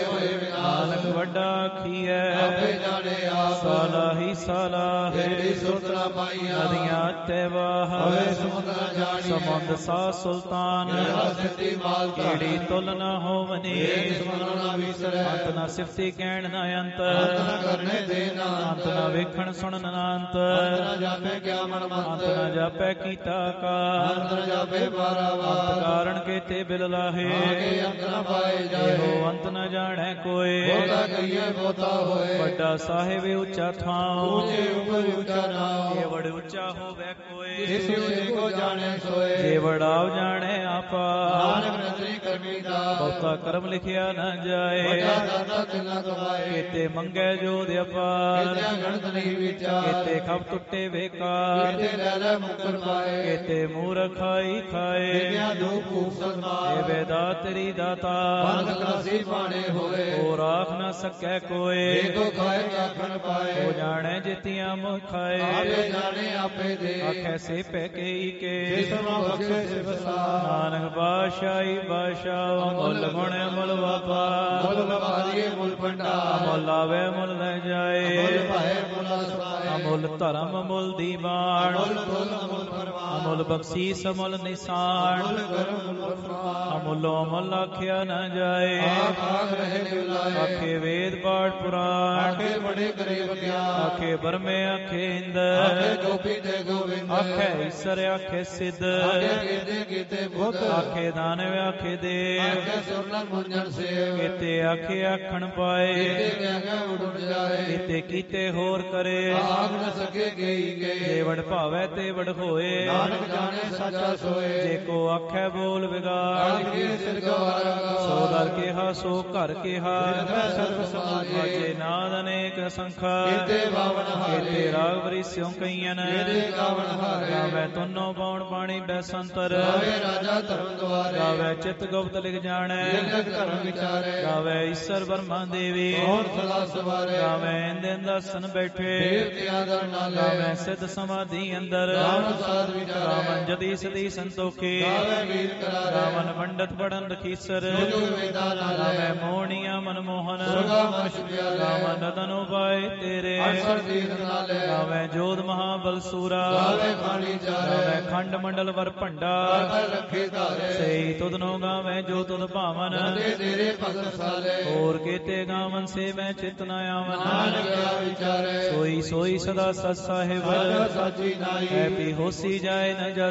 ਨਾਨਕ ਵੱਡਾ ਆਖੀਐ ਆਪੇ ਜਾਣੇ ਆਪ ਸਾਲਾ ਹੀ ਸਾਲਾ ਜਿਹੜੀ ਸੁਰਤ ਨਾ ਪਾਈਆਂ ਨਦੀਆਂ ਤੇ ਵਾਹ ਹਵੇ ਸਮੁੰਦਰ ਜਾਣੀ ਸਮੁੰਦ ਸਾ ਸੁਲਤਾਨ ਸਿੱਧੀ ਮਾਲ ਕੀੜੀ ਤੁਲ ਨਾ ਹੋਵਨੀ ਦੁਸ਼ਮਨੋਂ ਨਾ ਵਿਸਰੈ ਅੰਤ ਨਾ ਸਿਫਤੀ ਕਹਿਣ ਨਾ ਅੰਤ ਅੰਤ ਨਾ ਕਰਨੇ ਦੇਣਾ ਅੰਤ ਨਾ ਵੇਖਣ ਸੁਣਨ ਨਾ ਅੰਤ ਅੰਤ ਨਾ ਜਾਪੇ ਕਿਆ ਮਨ ਅੰਤ ਮੰਤ ਨਾ ਜਾਪੈ ਕੀਤਾ ਕਾ ਅੰਤ ਨਾ ਜਾਪੇ ਬਾਰਾਵਾਰ ਅੰਤ ਕਾਰਣ ਕੇ ਤੇ ਬਿਲ ਲਾਹੇ ਆਗੇ ਅੰਤ ਨਾ ਪਾਏ ਜਾਏ ਇਹੋ ਅੰਤ ਨਾ ਜਾਣੈ ਕੋਏ ਬਹੁਤਾ ਕਹੀਏ ਬਹੁਤਾ ਹੋਏ ਵੱਡਾ ਸਾਹਿਬ ਉੱਚਾ ਥਾਉ ਉੱਚੇ ਉੱਪਰ ਉੱਚਾ ਨਾਮ ਇਹ ਵੜ ਉੱਚਾ ਹੋਵੇ ਕੋਏ ਜਿਸ ਉੱਚੇ ਕੋ ਜਾਣੇ ਸੋਏ ਜੇ ਵੜਾਵ ਜਾਣੈ ਆਪਾ ਨਾਨਕ ਨਦਰੀ ਕਰਮੀ ਦਾ ਬਹੁਤਾ ਕਰਮ ਲਿਖਿਆ ਨਾ ਜਾਏ ਵੱਡਾ ਦਾਤਾ ਤਿਨਾ ਕਮਾਏ ਕੀਤੇ ਮੰਗੈ ਜੋਧ ਅਪਾਰ ਕਿਤਿਆ ਗਣਤ ਨਹੀਂ ਵਿਚਾਰ ਕੀਤੇ ਖਬ ਟੁੱਟੇ ਵੇਕਾਰ ਕਿਤੇ ਲੈ ਲੈ ਮੁਕਰ ਪਾਏ ਕੀਤੇ ਮੂਰਖ ਖਾਈ ਖਾਏ ਕਿਤਿਆ ਦੁਖ ਭੂਖ ਇਹ ਸੰਸਾਰ ਵੇਦਾ ਤੇਰੀ ਦਾਤਾ ਬੰਦ ਕਲਾਸੀ ਪਾਣੇ ਹੋਏ ਉਹ ਰਾਖ ਨਾ ਸਕੈ ਕੋਏ ਏਕੋ ਖਾਏ ਆਖਣ ਪਾਏ ਉਹ ਜਾਣੈ ਜਿਤਿਆਂ ਮੁਖ ਖਾਏ ਆਪੇ ਜਾਣੇ ਆਪੇ ਦੇ ਆਖੈ ਸੇ ਪੈ ਕਈ ਕੇ ਜਿਸ ਨੂੰ ਬਖਸ਼ੇ ਸਿਫਸਾ ਨਾਨਕ ਬਾਸ਼ਾਈ ਬਾਸ਼ਾ ਮੁੱਲ ਗੁਣ ਮੁੱਲ ਵਪਾਰ ਮੁੱਲ ਵਪਾਰੀਏ ਮੁੱਲ ਭੰਡਾਰ ਮੁੱਲ ਆਵੇ ਮੁੱਲ ਲੈ ਮੁੱਲ ਜਾਏ ਭਾਏ ਮੁੱਲ ਸੁਣਾਏ ਅਮੁੱਲ ਧਰਮ ਅਮੁੱਲ ਦੀਵਾਨ ਮੁੱਲ ਤੁਲ ਮੁੱਲ ਪਰਵਾਨ ਅਮੁੱਲ ਬਖਸ਼ੀਸ ਅਮੁੱਲ ਨਿਸ਼ਾਨ ਮੁੱਲ ਕਰਮ ਮੁੱਲ ਫਰਮਾਨ ਅਮੁੱਲੋ ਅਮੁੱਲ ਆਖਿਆ ਨਾ ਜਾਏ ਆਖ ਆਖ ਰਹੇ ਨਿਵਲਾਏ ਆਖੇ ਵੇਦ ਪਾਠ ਪੁਰਾਣ ਆਖੇ ਬੜੇ ਕਰੇ ਬਖਿਆਰ ਆਖੇ ਬਰਮੇ ਆਖੇ ਇੰਦ ਆਖੇ ਗੋਪੀ ਤੇ ਗੋਵਿੰਦ ਆਖੇ ਈਸਰ ਆਖੇ ਸਿੱਧ ਆਖੇ ਕੀਤੇ ਕੀਤੇ ਬੁੱਧ ਆਖੇ ਦਾਨਵ ਆਖੇ ਦੇਵ ਆਖੇ ਸੁਰਨਨ ਮੁੰਜਨ ਸੇਵ ਕੀਤੇ ਆਖੇ ਆਖਣ ਪਾਏ ਕੀਤੇ ਕਹਿ ਕਹਿ ਉਡ ਜਾਏ ਕੀਤੇ ਕੀਤੇ ਹੋਰ ਕਰੇ ਆਖ ਨ ਸਕੇ ਗਈ ਗਏ ਜੇ ਵਡ ਭਾਵੈ ਤੇ ਵਡ ਹੋਏ ਨਾਨਕ ਜਾਣੇ ਸੱਚਾ ਸੋਏ ਜੇ ਕੋ ਆਖੈ ਬੋਲ ਵਿਗਾੜ ਆਖੇ ਸਿਰ ਗਵਾਰਾ ਸੋ ਦਰ ਕਿਹਾ ਸੋ ਘਰ ਕਿਹਾ ਮੈਂ ਸਰਬ ਸਮਾਜੇ ਅਜੇ ਨਾਦ ਅਨੇਕ ਸੰਖਾ ਕੀਤੇ ਬਾਵਨ ਹਾਰੇ ਕੀਤੇ ਰਾਗ ਵਰਿਸਿਉ ਕਈਨ ਕੀਤੇ ਗਾਵਨ ਹਾਰੇ ਗਾਵੇ ਤੁਨੋ ਬਾਉਣ ਪਾਣੀ ਬੈਸੰਤਰ ਗਾਵੇ ਰਾਜਾ ਧਰਮ ਦੁਆਰੇ ਗਾਵੇ ਚਿਤ ਗੁਪਤ ਲਿਖ ਜਾਣੈ ਲਿਖ ਧਰਮ ਵਿਚਾਰੇ ਗਾਵੇ ਈਸ਼ਰ ਬਰਮਾ ਦੇਵੀ ਕੌਣ ਸਦਾ ਸਵਾਰੇ ਗਾਵੇ ਇੰਦਨ ਦਸਨ ਬੈਠੇ ਦੇਵ ਤੇ ਆਦਰ ਨਾਲੇ ਗਾਵੇ ਸਿੱਧ ਸਮਾਧੀ ਅੰਦਰ ਗਾਵਨ ਸਾਧ ਵਿਚਾਰੇ ਗਾਵਨ ਜਦੀ ਸਦੀ ਸੰਤੋਖੀ ਗਾਵੇ ਵੀਰ ਕਰਾਰੇ ਗਾਵਨ ਪੰਡਤ ਪੜਨ ਰਖੀਸਰ ਜੋ ਵੇਦਾ ਨਾਲੇ ਗਾਵੇ ਮੋਹਣੀਆਂ ਮਨਮੋਹਨ ਸੁਗਾ ਮਸ਼ ਪਿਆਲੇ ਗਾਵਨ ਨਦਨ ਉਪਾਏ ਤੇਰੇ ਅਕਸਰ ਤੀਰ ਨਾਲੇ ਗਾਵੇ ਜੋਧ ਮਹਾਬਲ ਸੂਰਾ ਗਾਵੇ ਖਾਣੀ ਚਾਰੇ ਗਾਵੇ ਖੰਡ ਮੰਡਲ ਵਰ ਭੰਡਾ ਕਰ ਰੱਖੇ ਧਾਰੇ ਸਈ ਤੁਧਨੋ ਗਾਵੇ ਜੋ ਤੁਧ ਭਾਵਨ ਨਦੇ ਤੇਰੇ ਭਗਤ ਸਾਲੇ ਹੋਰ ਕੀਤੇ ਗਾਵਨ ਸੇ ਮੈਂ ਚਿਤ ਨ ਆਵਨ ਨਾਨਕ ਕਿਆ ਵਿਚਾਰੇ ਸੋਈ ਸੋਈ ਸਦਾ ਸਤ ਸਾਹਿਬ ਸਾਚਾ ਸਾਚੀ ਨਾਈ ਐ ਪੀ ਹੋਸੀ ਜਾਏ ਨ ਜਸ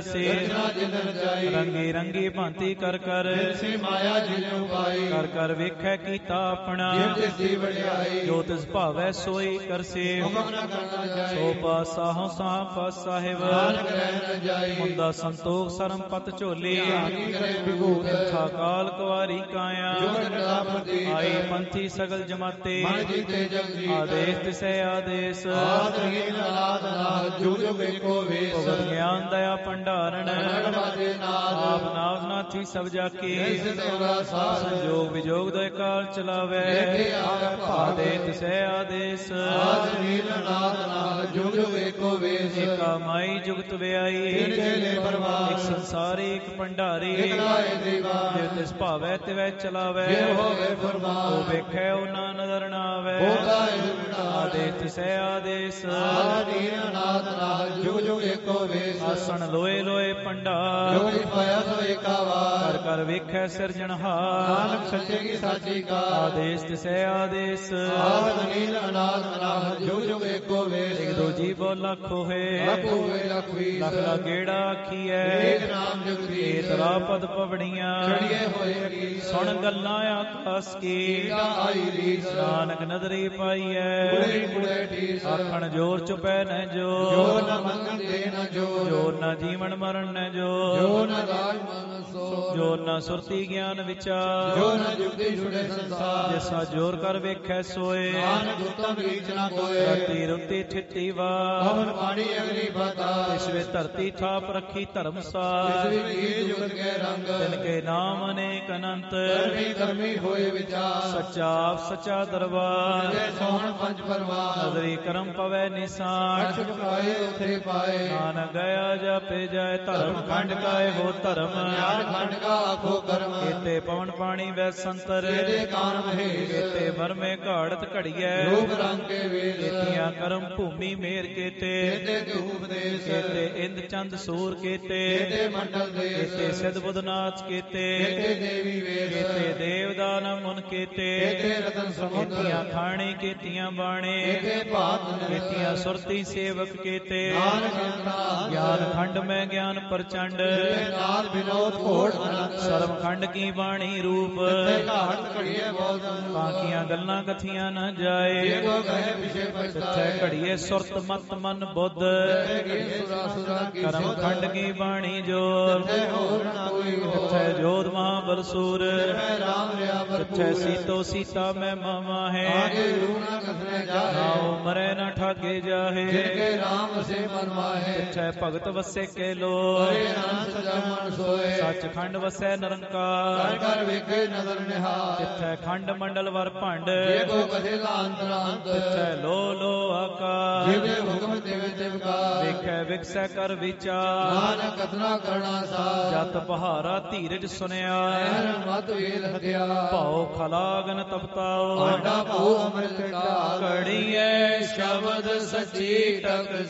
ਜਾਸੇ ਰਚਨਾ ਜਿਨ ਰਚਾਈ ਰੰਗੀ ਰੰਗੀ ਭਾਂਤੀ ਕਰ ਕਰ ਸੇ ਮਾਇਆ ਜਿਨ ਉਪਾਈ ਕਰ ਕਰ ਵੇਖੈ ਕੀਤਾ ਆਪਣਾ ਜਿਨ ਤਿਸ ਦੀ ਵਡਿਆਈ ਜੋ ਤਿਸ ਭਾਵੈ ਸੋਈ ਕਰਸੇ ਹੁਕਮ ਨ ਕਰਨਾ ਜਾਏ ਸੋ ਪਾਸਾ ਹਉ ਸਾਹ ਪਾਸ ਸਾਹਿਬ ਨਾਨਕ ਰਹਿ ਨ ਜਾਈ ਮੁੰਦਾ ਸੰਤੋਖ ਸਰਮ ਪਤ ਝੋਲੀ ਧਿਆਨੀ ਕਰੇ ਵਿਭੂਤ ਥਾ ਕਾਲ ਕੁਵਾਰੀ ਕਾਇਆ ਜੁਗ ਨਿਰਾ ਪ੍ਰਤੀਤ ਆਈ ਪੰਥੀ ਸਗਲ ਜਮਾਤੇ ਮਨ ਜੀਤੇ ਜਗ ਜੀਤ ਆਦੇਸ਼ ਤਿਸੈ ਆਦੇਸ਼ ਆਦਰੀਨ ਅਨਾਦ ਨਾਦ ਜੁਗ ਜੁਗ ਏਕੋ ਵੇਸ ਭਗਤ ਗਿਆਨ ਦਇਆ ਭੰਡਾਰਣ ਨੜ ਬਾਜੇ ਨਾਦ ਆਪ ਨਾਥ ਨਾਥੀ ਸਭ ਜਾਕੇ ਇਸ ਸੇਵਾ ਸਾਧ ਸੰਜੋਗ ਵਿਜੋਗ ਦੋਇ ਕਾਲ ਚਲਾਵੇ ਦੇਖੇ ਆਵੇ ਭਾਗ ਆਦੇ ਤਿਸੈ ਆਦੇਸ਼ ਆਦਰੀਨ ਅਨਾਦ ਨਾਦ ਜੁਗ ਜੁਗ ਏਕੋ ਵੇਸ ਏਕਾ ਮਾਈ ਜੁਗਤ ਵਿਆਈ ਤਿਨ ਚੇਲੇ ਪਰਵਾਰ ਇੱਕ ਸੰਸਾਰੀ ਇੱਕ ਭੰਡਾਰੀ ਇਕ ਲਾਏ ਦੀਵਾਰ ਜੇ ਤਿਸ ਭਾਵੈ ਤਿਵੈ ਚਲਾਵੇ ਜੇ ਹੋਵੇ ਫਰਮਾਨ ਉਹ ਵੇਖੈ ਉਹ ਨਾ ਨਜ਼ਰ ਨਾ ਆਵੇ ਹੋਤਾ ਹੈ ਵਿਨਾਸ਼ ਆਦੇ ਤਿਸੈ ਆਦੇਸ਼ ਆਦਰੀਨ ਅਨਾਦ ਨਾਦ ਜੁਗ ਜੁਗ ਏਕੋ ਵੇਸ ਆਸਣ ਲੋਏ ਲੋਏ ਭੰਡਾਰ ਜੋ ਜਿ ਪਾਇਆ ਸੋ ਏਕਾ ਵਾਰ ਕਰ ਕਰ ਵੇਖੈ ਸਿਰਜਣਹਾਰ ਨਾਨਕ ਸੱਚੇ ਕੀ ਸਾਚੀ ਕਾਰ ਆਦੇਸ਼ ਤਿਸੈ ਆਦੇਸ਼ ਆਦਰੀਨ ਅਨਾਦ ਨਾਦ ਜੁਗ ਜੁਗ ਏਕੋ ਵੇਸ ਇਕ ਦੋ ਜੀਵੋ ਲੱਖ ਹੋਏ ਲੱਖ ਹੋਏ ਲੱਖ ਵੀਸ ਲਖ ਲਾ ਗੇੜਾ ਆਖੀਐ ਏਕ ਨਾਮ ਜਗਦੀਸ਼ ਤੇਰਾ ਪਦ ਪਵੜੀਆਂ ਚੜੀਏ ਹੋਏ ਕੀ ਸੁਣ ਗੱਲਾਂ ਆਕਾਸ ਕੀ ਕੀਟਾ ਆਈ ਰੀਸ ਨਾਨਕ ਨਦਰੀ ਪਾਈਐ ਕੁੜੇ ਕੁੜੇ ਠੀਸ ਆਖਣ ਜੋਰ ਚੁਪੈ ਨ ਜੋ ਜੋ ਨ ਮੰਗਣ ਦੇ ਨ ਜੋ ਜੋਰ ਨ ਜੀਵਨ ਮਰਨ ਨ ਜੋ ਜੋ ਨ ਰਾਜ ਮਨ ਸੋ ਜੋਰ ਨ ਸੁਰਤੀ ਗਿਆਨ ਵਿਚਾਰ ਜੋ ਨ ਜੁਗਤੀ ਛੁੜੇ ਸੰਸਾਰ ਜਿਸਾ ਜੋਰ ਕਰ ਵੇਖੈ ਸੋਏ ਨਾਨਕ ਉਤਮ ਰੀਚ ਨ ਕੋਏ ਰਤੀ ਰੁਤੀ ਠਿੱਤੀ ਵਾ ਪਵਨ ਪਾਣੀ ਅਗਨੀ ਬਤਾ ਇਸ ਵੇ ਧਰਤੀ ਥਾਪ ਰੱਖੀ ਇਸ ਧਰਮਸਾਰ ਵੀ ਕੀ ਜੁਗਤ ਕੇ ਰੰਗ ਤਿਨ ਕੇ ਨਾਮ ਅਨੇਕ ਅਨੰਤ ਕਰਮੀ ਕਰਮੀ ਹੋਏ ਵਿਚਾਰ ਸੱਚਾ ਆਪ ਸੱਚਾ ਦਰਬਾਰ ਤੇ ਸੋਹਣ ਪੰਜ ਪਰਵਾਰ ਨਦਰੀ ਕਰਮ ਪਵੈ ਨਿਸਾਨ ਅਛ ਪਾਏ ਉਥੇ ਪਾਏ ਨਾਨਕ ਗਿਆ ਜਾਪੇ ਜਾਏ ਧਰਮ ਖੰਡ ਕਾਏ ਹੋ ਧਰਮ ਗਿਆਨ ਖੰਡ ਕਾ ਆਖੋ ਕਰਮ ਕੀਤੇ ਪਵਨ ਪਾਣੀ ਵੈ ਸੰਤਰ ਇਹਦੇ ਕਾਨ ਮਹੇਸ਼ ਕੀਤੇ ਮਰਮੇ ਘਾੜਤ ਘੜੀਐ ਰੂਪ ਰੰਗ ਕੇ ਵੇਦ ਕੀਤੀਆਂ ਕਰਮ ਭੂਮੀ ਮੇਰ ਕੀਤੇ ਇਹਦੇ ਕੇ ਉਪਦੇਸ਼ ਕੀਤੇ ਇੰਦ ਚੰਦ ਸੂਰ ਕੀਤੇ ਇਹਦੇ ਮੰਡਲ ਦੇਸ ਕੀਤੇ ਸਿਧ ਬੁੱਧਨਾਥ ਕੀਤੇ ਇਹਦੇ ਦੇਵੀ ਵੇਦ ਕੀਤੇ ਦੇਵਦਾਨ ਮੁਨ ਕੀਤੇ ਇਹਦੇ ਰਤਨ ਸਮੁੰਦਰ ਕੀਤੀਆਂ ਖਾਣੀ ਕੀਤੀਆਂ ਬਾਣੇ ਇਹਦੇ ਭਾਤ ਕੀਤੀਆਂ ਸੁਰਤੀ ਸੇਵਕ ਕੀਤੇ ਨਾਨਕ ਅੰਤਰਾਲ ਗਿਆਨ ਖੰਡ ਮੈਂ ਗਿਆਨ ਪ੍ਰਚੰਡ ਇਹਦੇ ਨਾਲ ਵਿਨੋਦ ਘੋੜ ਅਨੰਤ ਸਰਬ ਖੰਡ ਕੀ ਬਾਣੀ ਰੂਪ ਤੇ ਘਾਟ ਘੜੀਏ ਬੋਲ ਕਾਂਕੀਆਂ ਗੱਲਾਂ ਕਥੀਆਂ ਨ ਜਾਏ ਇਹੋ ਕਹੇ ਪਿਛੇ ਤਿੱਥੈ ਪਛਤਾਏ ਘੜੀਏ ਸੁਰਤ ਮਤ ਮਨ ਬੁੱਧ ਤੇ ਸੁਰਾ ਸੁਰਾ ਕੀ ਕਰਮ ਸੋਧ ਖੰਡ ਕੀ ਬਾਣੀ ਜੋਰ ਤੇ ਹੋਰ ਨਾ ਕੋਈ ਹੋਰ ਤਿੱਥੈ ਜੋਧ ਮਹਾਬਲਸੂਰ ਮੈਂ ਰਾਮ ਰਿਆ ਤਿੱਥੈ ਭਰਪੂਰ ਸੀਤੋ ਸੀਤਾ ਮੈਂ ਮਾਮਾ ਆਗੇ ਹੈ ਰੂਣਾ ਕਸਨੇ ਜਾਏ ਨਾਉ ਮਰੈ ਨ ਠਾਗੇ ਜਾਹੇ ਜਿਨਕੇ ਰਾਮ ਸੇ ਮਨ ਮਾਹੇ ਤਿੱਥੈ ਭਗਤ ਵਸੇ ਕੇ ਲੋ ਹਰੇ ਨਾਮ ਸਜਾ ਮਨ ਸੋਏ ਸੱਚਖੰਡ ਵਸੈ ਕਰ ਨਿਰੰਕਾਰ ਕਰ ਵੇਖੇ ਨਦਰ ਨਿਹਾਰ ਤਿੱਥੈ ਖੰਡ ਮੰਡਲ ਵਰ ਭੰਡ ਜੇ ਕੋ ਕਥੇ ਲਾ ਅੰਤਰਾਂਤ ਤਿੱਥੈ ਲੋ ਲੋ ਆਕਾਰ ਜਿਵੇਂ ਹੁਕਮ ਦੇਵੇ ਤਿਵਕਾਰ ਵੇਖੈ ਵਿਕਸੈ ਕਰ ਵਿਚਾਰ ਨਾਨਕ ਕਥਨਾ ਕਰਨਾ ਸਾਰ ਜਤ ਪਹਾਰਾ ਧੀਰਜ ਸੁਨਿਆ ਐਰਨ ਮਤ ਵੇਲ ਹਤਿਆ ਭਾਉ ਖਲਾਗਨ ਤਪਤਾਓ ਆਡਾ ਭੂ ਅੰਮ੍ਰਿਤ ਢਾਲ ਘੜੀਐ ਸ਼ਬਦ ਸੱਚੀ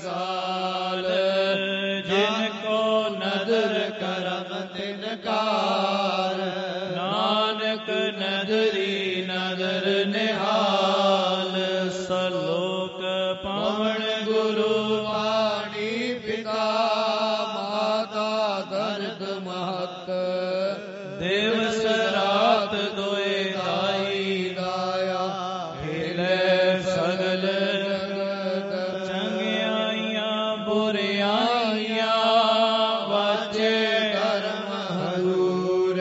ਟਕਸਾਲ ਜਿਨ ਕੋ ਨਦਰ ਕਰਮ ਤਿਨਕਾਰ ਨਾਨਕ ਨਦਰੀ ਨਦਰ ਨਿਹਾਲ ਸਲੋਕ ਪਾਵਨ ਗੁਰੂ ਪਾਣੀ ਪਿਤਾ ਮਾਤਾ ਦਰਦ ਮਹਤ ਦਿਵਸ ਰਾਤ ਦੋਏ ਦਾਈ ਦਾਇਆ ਖੇਲੇ ਸਗਲ ਚੰਗਿਆਈਆਂ ਬੁਰਿਆਈਆਂ ਵਾਚੇ ਕਰਮ ਹਦੂਰ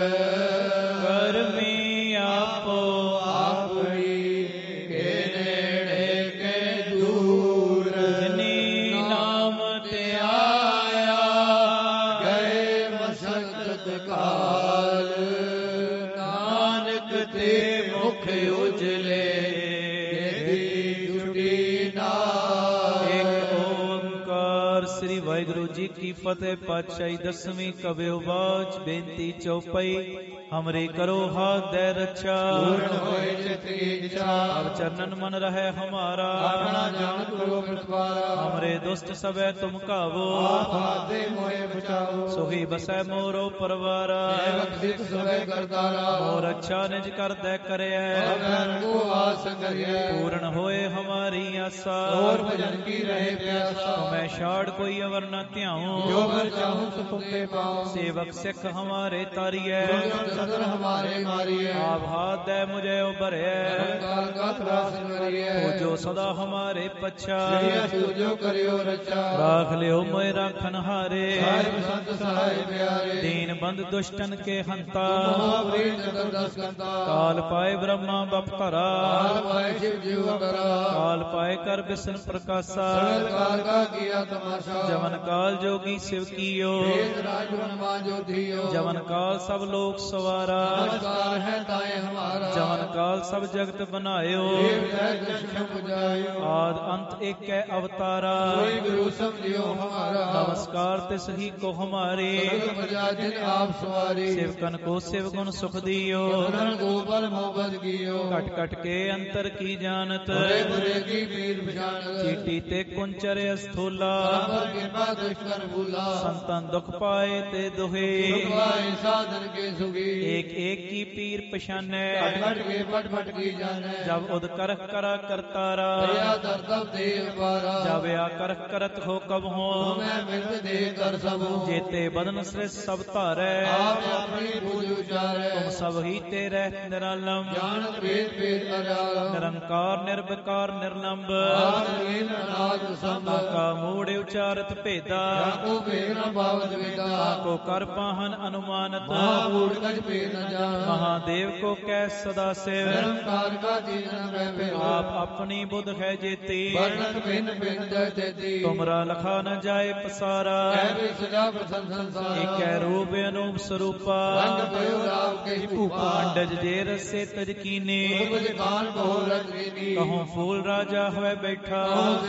ਕਰਮੀ ਆਪੋ ਆਪਣੀ ਕੇ ਨੇੜੇ ਕੇ ਦੂਰ ਜਿਨੀ ਨਾਮ ਤੇ ਆਇਆ ਗਏ ਮਸਕਤ ਕਾਲ ਨਾਨਕ ਤੇ ਮੁਖ ਉਜਲੇ ਦੀ ਜੁਟੀ ਨਾਲ ਇੱਕ ਓੰਕਾਰ ਸ੍ਰੀ ਵਾਹਿਗੁਰੂ ਜੀ ਕੀ ਫਤਿਹ। ਪਾਤਸ਼ਾਹੀ ਦਸਵੀਂ ਕਬਿਓ ਬਾਚ ਬੇਨਤੀ ਚੌਪਈ ਹਮਰੇ ਕਰੋ ਹਾਥ ਦੇ ਰੱਛਾ ਪੂਰਨ ਹੋਏ ਚਿਤ ਕੀ ਇੱਛਾ ਅਬ ਚਰਨਨ ਮਨ ਰਹੇ ਹਮਾਰਾ ਆਪਣਾ ਜਾਣ ਕਰੋ ਪ੍ਰਤਪਾਰਾ ਹਮਰੇ ਦੁਸ਼ਟ ਸਭੈ ਤੁਮ ਕਾਵੋ ਆਪ ਆਦੇ ਮੋਏ ਬਚਾਓ ਸੁਹੀ ਬਸੈ ਮੋਰੋ ਪਰਵਾਰਾ ਸੇਵਕ ਸਿੱਖ ਸਵੇ ਕਰਤਾਰਾ ਮੋਰ ਅੱਛਾ ਨਿਜ ਕਰਦੈ ਕਰਿਐ ਅਗਨ ਕੋ ਆਸ ਕਰਿਐ ਪੂਰਨ ਹੋਏ ਹਮਾਰੀ ਆਸਾ ਹੋਰ ਭਜਨ ਕੀ ਰਹੇ ਪਿਆਸਾ ਤੁਮੈ ਛਾੜ ਕੋਈ ਅਵਰ ਨ ਧਿਆਓ ਧਿਆਉ ਜੋ ਮੈਂ ਚਾਹੂੰ ਸੋ ਤੁਮ ਤੇ ਪਾਉ सेवक सिख हमारे तारिय सदर हमारे मारिय आप हाथ दे मुझे उबरिय काल का त्रास करिय पूजो सदा हमारे पच्छा पूजो करियो रचा राख लियो मोय राखन हारे साहिब संत सहाय प्यारे दीन बंद दुष्टन के हंता काल पाए ब्रह्मा बपतरा काल पाए शिव जीव करा काल पाए कर विष्णु प्रकाशा काल का किया तमाशा जवन काल जोगी शिव कीयो राज ब्रह्मा जो धियो जवन काल सब लोक सवारा नमस्कार है ताए हमारा जवन काल सब जगत बनायो आद अंत एक है अवतारा गुरु समझियो हमारा नमस्कार तिस ही को हमारे जिन आप सवारी सेवकन को शिव गुण सुख दियो गोपाल मोहब्बत कियो कट कट के अंतर की जानत बुरे की पीर पहचानत चीटी ते कुंचर स्थूला कृपा दुष्कर भूला संतन दुख पाए ते दुहे साधन के सुखी एक एक की पीर पहचाने कट के पट पट की जाने जब उद कर करा करतारा जब या कर करत हो कब हो जेते बदन श्रेष्ठ सब तारे तुम सब ही तेरे निरालम निरंकार निर्विकार निर्लंब का मूड उचारत भेदा को कर पाहन अनुमानत महादेव को कै सदा से आप अपनी बुध है जेती तुमरा लखा न जाए पसारा एक रूप अनूप स्वरूपा अंडज जेर से तजकीने कहूँ फूल राजा हुए बैठा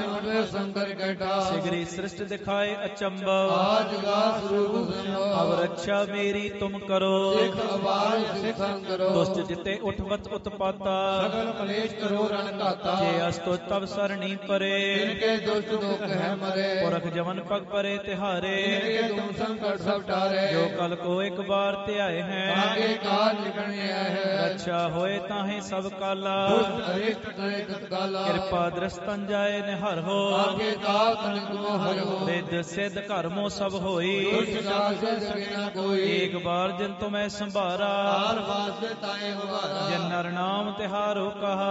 सिगरी सृष्टि दिखाए अचंबा अब रक्षा मेरी तुम करो दुष्ट जिते उठवत उत्पाता जे अस्तो तब सरणी परे इनके दुष्ट दुख है मरे पुरख जमन पग परे तिहारे तुम संकट सब टारे जो कल को एक बार ते आए हैं आगे काल निकलने है रक्षा होए ताहे सब काला कृपा दृष्टन जाए निहर हो आगे काल तुम हर हो रिद्ध सिद्ध कर्मों सब होई एक बार जिन तुम्हें संभारा जिन नर नाम तिहारो कहा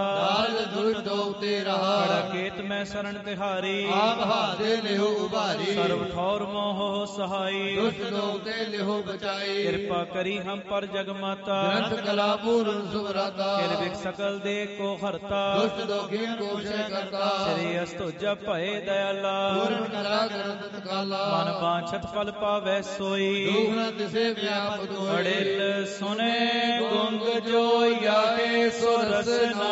केत में शरण तिहारी आप हाथे लिहो उबारी सर्व ठौर मोह सहाई दुष्ट लोग ते लिहो बचाई कृपा करी हम पर जगमाता ग्रंथ कला पूर्ण सुभराता निर्विक सकल दे को हरता दुष्ट दोखिन को क्षय करता श्री अस्तु जप भय दयाला पूर्ण कला ग्रंथ काला मन बांछत फल पावै सोई दुग्रंथ से व्याप अड़िल सुने गुंग जो याके सुरस ना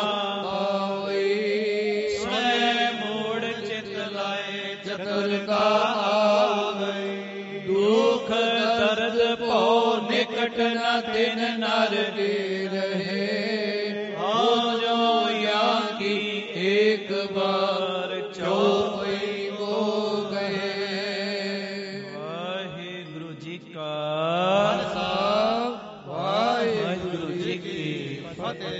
का दुख दर्द पो निकट न दिन नर रहे हो जो या की एक बार चौपई हो गए वाहिगुरु जी का वाहिगुरु जी की फतेह।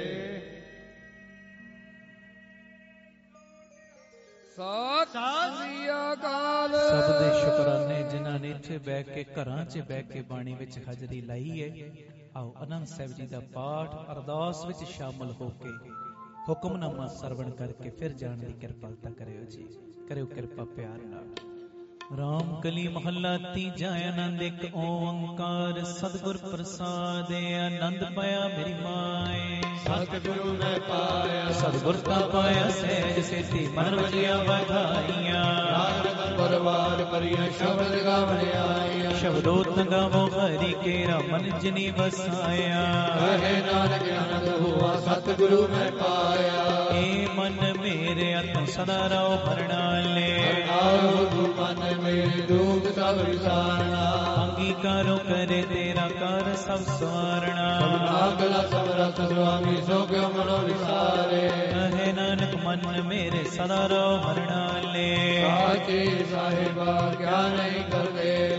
ਸਭ ਦੇ ਸ਼ੁਕਰਾਨੇ ਜਿਨ੍ਹਾਂ ਨੇ ਇੱਥੇ ਬਹਿ ਕੇ ਘਰਾਂ 'ਚ ਬਹਿ ਕੇ ਬਾਣੀ ਵਿੱਚ ਹਾਜ਼ਰੀ ਲਾਈ ਹੈ। ਆਓ ਆਨੰਦ ਸਾਹਿਬ ਜੀ ਦਾ ਪਾਠ ਅਰਦਾਸ ਵਿੱਚ ਸ਼ਾਮਲ ਹੋ ਕੇ ਹੁਕਮਨਾਮਾ ਸਰਵਣ ਕਰਕੇ ਫਿਰ ਜਾਣ ਦੀ ਕਿਰਪਾਲਤਾ ਕਰਿਓ ਜੀ। ਕਰਿਓ ਕਿਰਪਾ ਪਿਆਰ ਨਾਲ। राम कली महला तीजा आनंद एक ओंकार सतगुर प्रसाद आनंद पाया मेरी माए सतगुरु ने पाया सतगुर का पाया सहज सेती मन वजिया बधाइया परवार परिया शब्द गावण आया शब्दोत गावो हरि केरा मन जिनी वसाया कहे नानक आनंद हुआ सतगुरु ने पाया ए मन मेरे अत सदा रहो भरणाले आओ मन मेरे दुख सब विसारना अंगीकारो करे तेरा कार सब सवारना नागला समरथ स्वामी सो क्यों मनो विसारे कहे नानक मन मेरे सदा रहो भरणाले साचे साहिबा क्या नहीं कर दे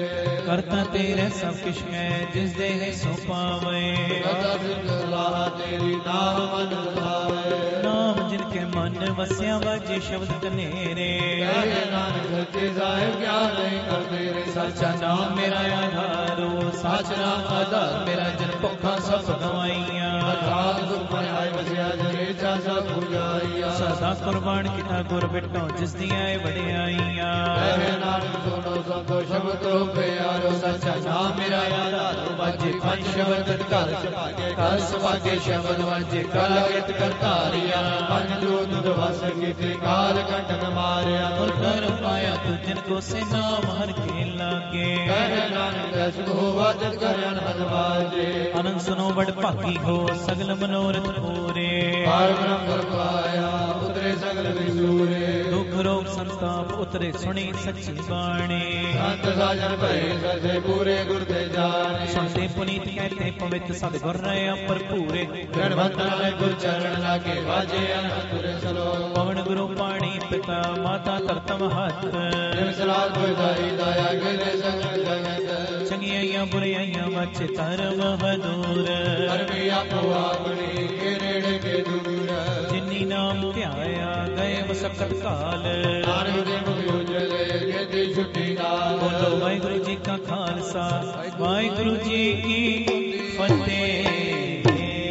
ਕਰਤਾ ਤੇਰੇ ਸਭ ਕਿਛ ਹੈ ਜਿਸ ਦੇ ਹੈ ਸੋ ਪਾਵੇ ਸਦਾ ਸਿਰ ਲਾਹ ਤੇਰੀ ਨਾਮ ਮਨ ਲਾਵੇ ਨਾਮ ਜਿਨ ਕੇ ਮਨ ਵਸਿਆ ਵਾਜੇ ਸ਼ਬਦ ਕਨੇਰੇ ਕਹੇ ਨਾਨਕ ਸੱਚੇ ਸਾਹਿਬ ਕਿਆ ਨਹੀਂ ਕਰਦੇ ਰੇ ਸੱਚਾ ਨਾਮ ਮੇਰਾ ਆਧਾਰੋ ਸੱਚ ਨਾਮ ਆਧਾਰ ਮੇਰਾ ਜਨ ਭੁੱਖਾਂ ਸਭ ਗਵਾਈਆਂ ਅਥਾਤ ਦੁਖ ਆਏ ਵਸਿਆ ਜਰੇ ਚਾ ਸਭ ਪੁਜਾਈਆ ਸਦਾ ਕੁਰਬਾਨ ਕੀਤਾ ਗੁਰ ਬਿਟੋ ਜਿਸ ਦੀਆਂ ਇਹ ਵਡਿਆਈਆਂ ਕਹੇ ਨਾਨਕ ਸੁਣੋ ਸੰਤੋ ਸ਼ਬਦ ਰੋ ਪਿਆਰੋ ਸੱਚਾ ਨਾਮ ਮੇਰਾ ਆਧਾਰੋ ਵਾਜੇ ਪੰਜ ਸ਼ਬਦ ਘਰ ਸੁਭਾਗੇ ਘਰ ਸੁਭਾਗੇ ਸ਼ਬਦ ਵਾਜੇ ਕਲ ਕਿਤ ਕਰਤਾਰੀਆ ਪੰਜ ਜੋਤ ਦਵਸ ਕੀਤੇ ਕਾਲ ਕੰਟਕ ਮਾਰਿਆ ਗੁਰ ਕਰ ਪਾਇਆ ਤੂੰ ਜਿਨ ਕੋ ਸੇ ਨਾਮ ਹਰ ਕੇ ਲਾਗੇ ਕਹੇ ਨਾਨਕ ਦਸ ਕੋ ਵਾਜਤ ਕਰਨ ਹਦ ਬਾਜੇ ਅਨੰਦ ਸੁਨੋ ਵਡ ਭਾਗੀ ਹੋ ਸਗਲ ਮਨੋਰਥ ਪੂਰੇ ਪਾਰ ਬ੍ਰਹਮ ਕਰ ਪਾਇਆ ਉਤਰੇ ਸਗਲ ਵਿਸੂਰੇ ਦੁਖ ਰੋਗ ਸੰਤਾਪ ਉਤਰੇ ਸੁਣੀ ਸੱਚੀ ਬਾਣੀ ਸੰਤ ਸਾਜਨ ਭਏ ਸਸੇ ਪੂਰੇ ਗੁਰ ਤੇ ਜਾਣੇ ਸੁਣਤੇ ਪੁਨੀਤ ਕਹਤੇ ਪਵਿੱਤ ਸਤਿਗੁਰ ਰਹਿਆ ਭਰਪੂਰੇ ਗਣਵੰਤ ਨਾਲੇ ਗੁਰ ਚਰਨ ਲਾਗੇ ਵਾਜੇ ਅਨੰਦੁਰ ਸਲੋ ਪਵਨ ਗੁਰੂ ਪਾਣੀ ਪਿਤਾ ਮਾਤਾ ਧਰਤਮ ਹੱਥ ਜਿਨ ਸਲਾਹ ਕੋਈ ਦਾਈ ਦਾਇਆ ਗਿਲੇ ਸਗਲ ਜਗਤ ਚੰਗੀਆਂ ਬੁਰਾਈਆਂ ਮੱਛ ਧਰਮ ਹਦੂਰ ਕਰਮੀ ਆਪੋ ਆਪਣੀ ਕੇ ਨੇੜੇ ਕੇ ਦੂਰ ਜਿਨੀ ਨਾਮ ਧਿਆਇਆ ਗਏ ਮਸਕਤ ਕਾਲ ਨਾਨਕ ਦੇ ਮੁਖ ਉਜਲੇ ਕੀਤੀ ਛੁੱਟੀ ਨਾਲ ਬੋਲੋ ਵਾਹਿਗੁਰੂ ਜੀ ਕਾ ਖਾਲਸਾ ਵਾਹਿਗੁਰੂ ਜੀ ਕੀ ਫਤਿਹ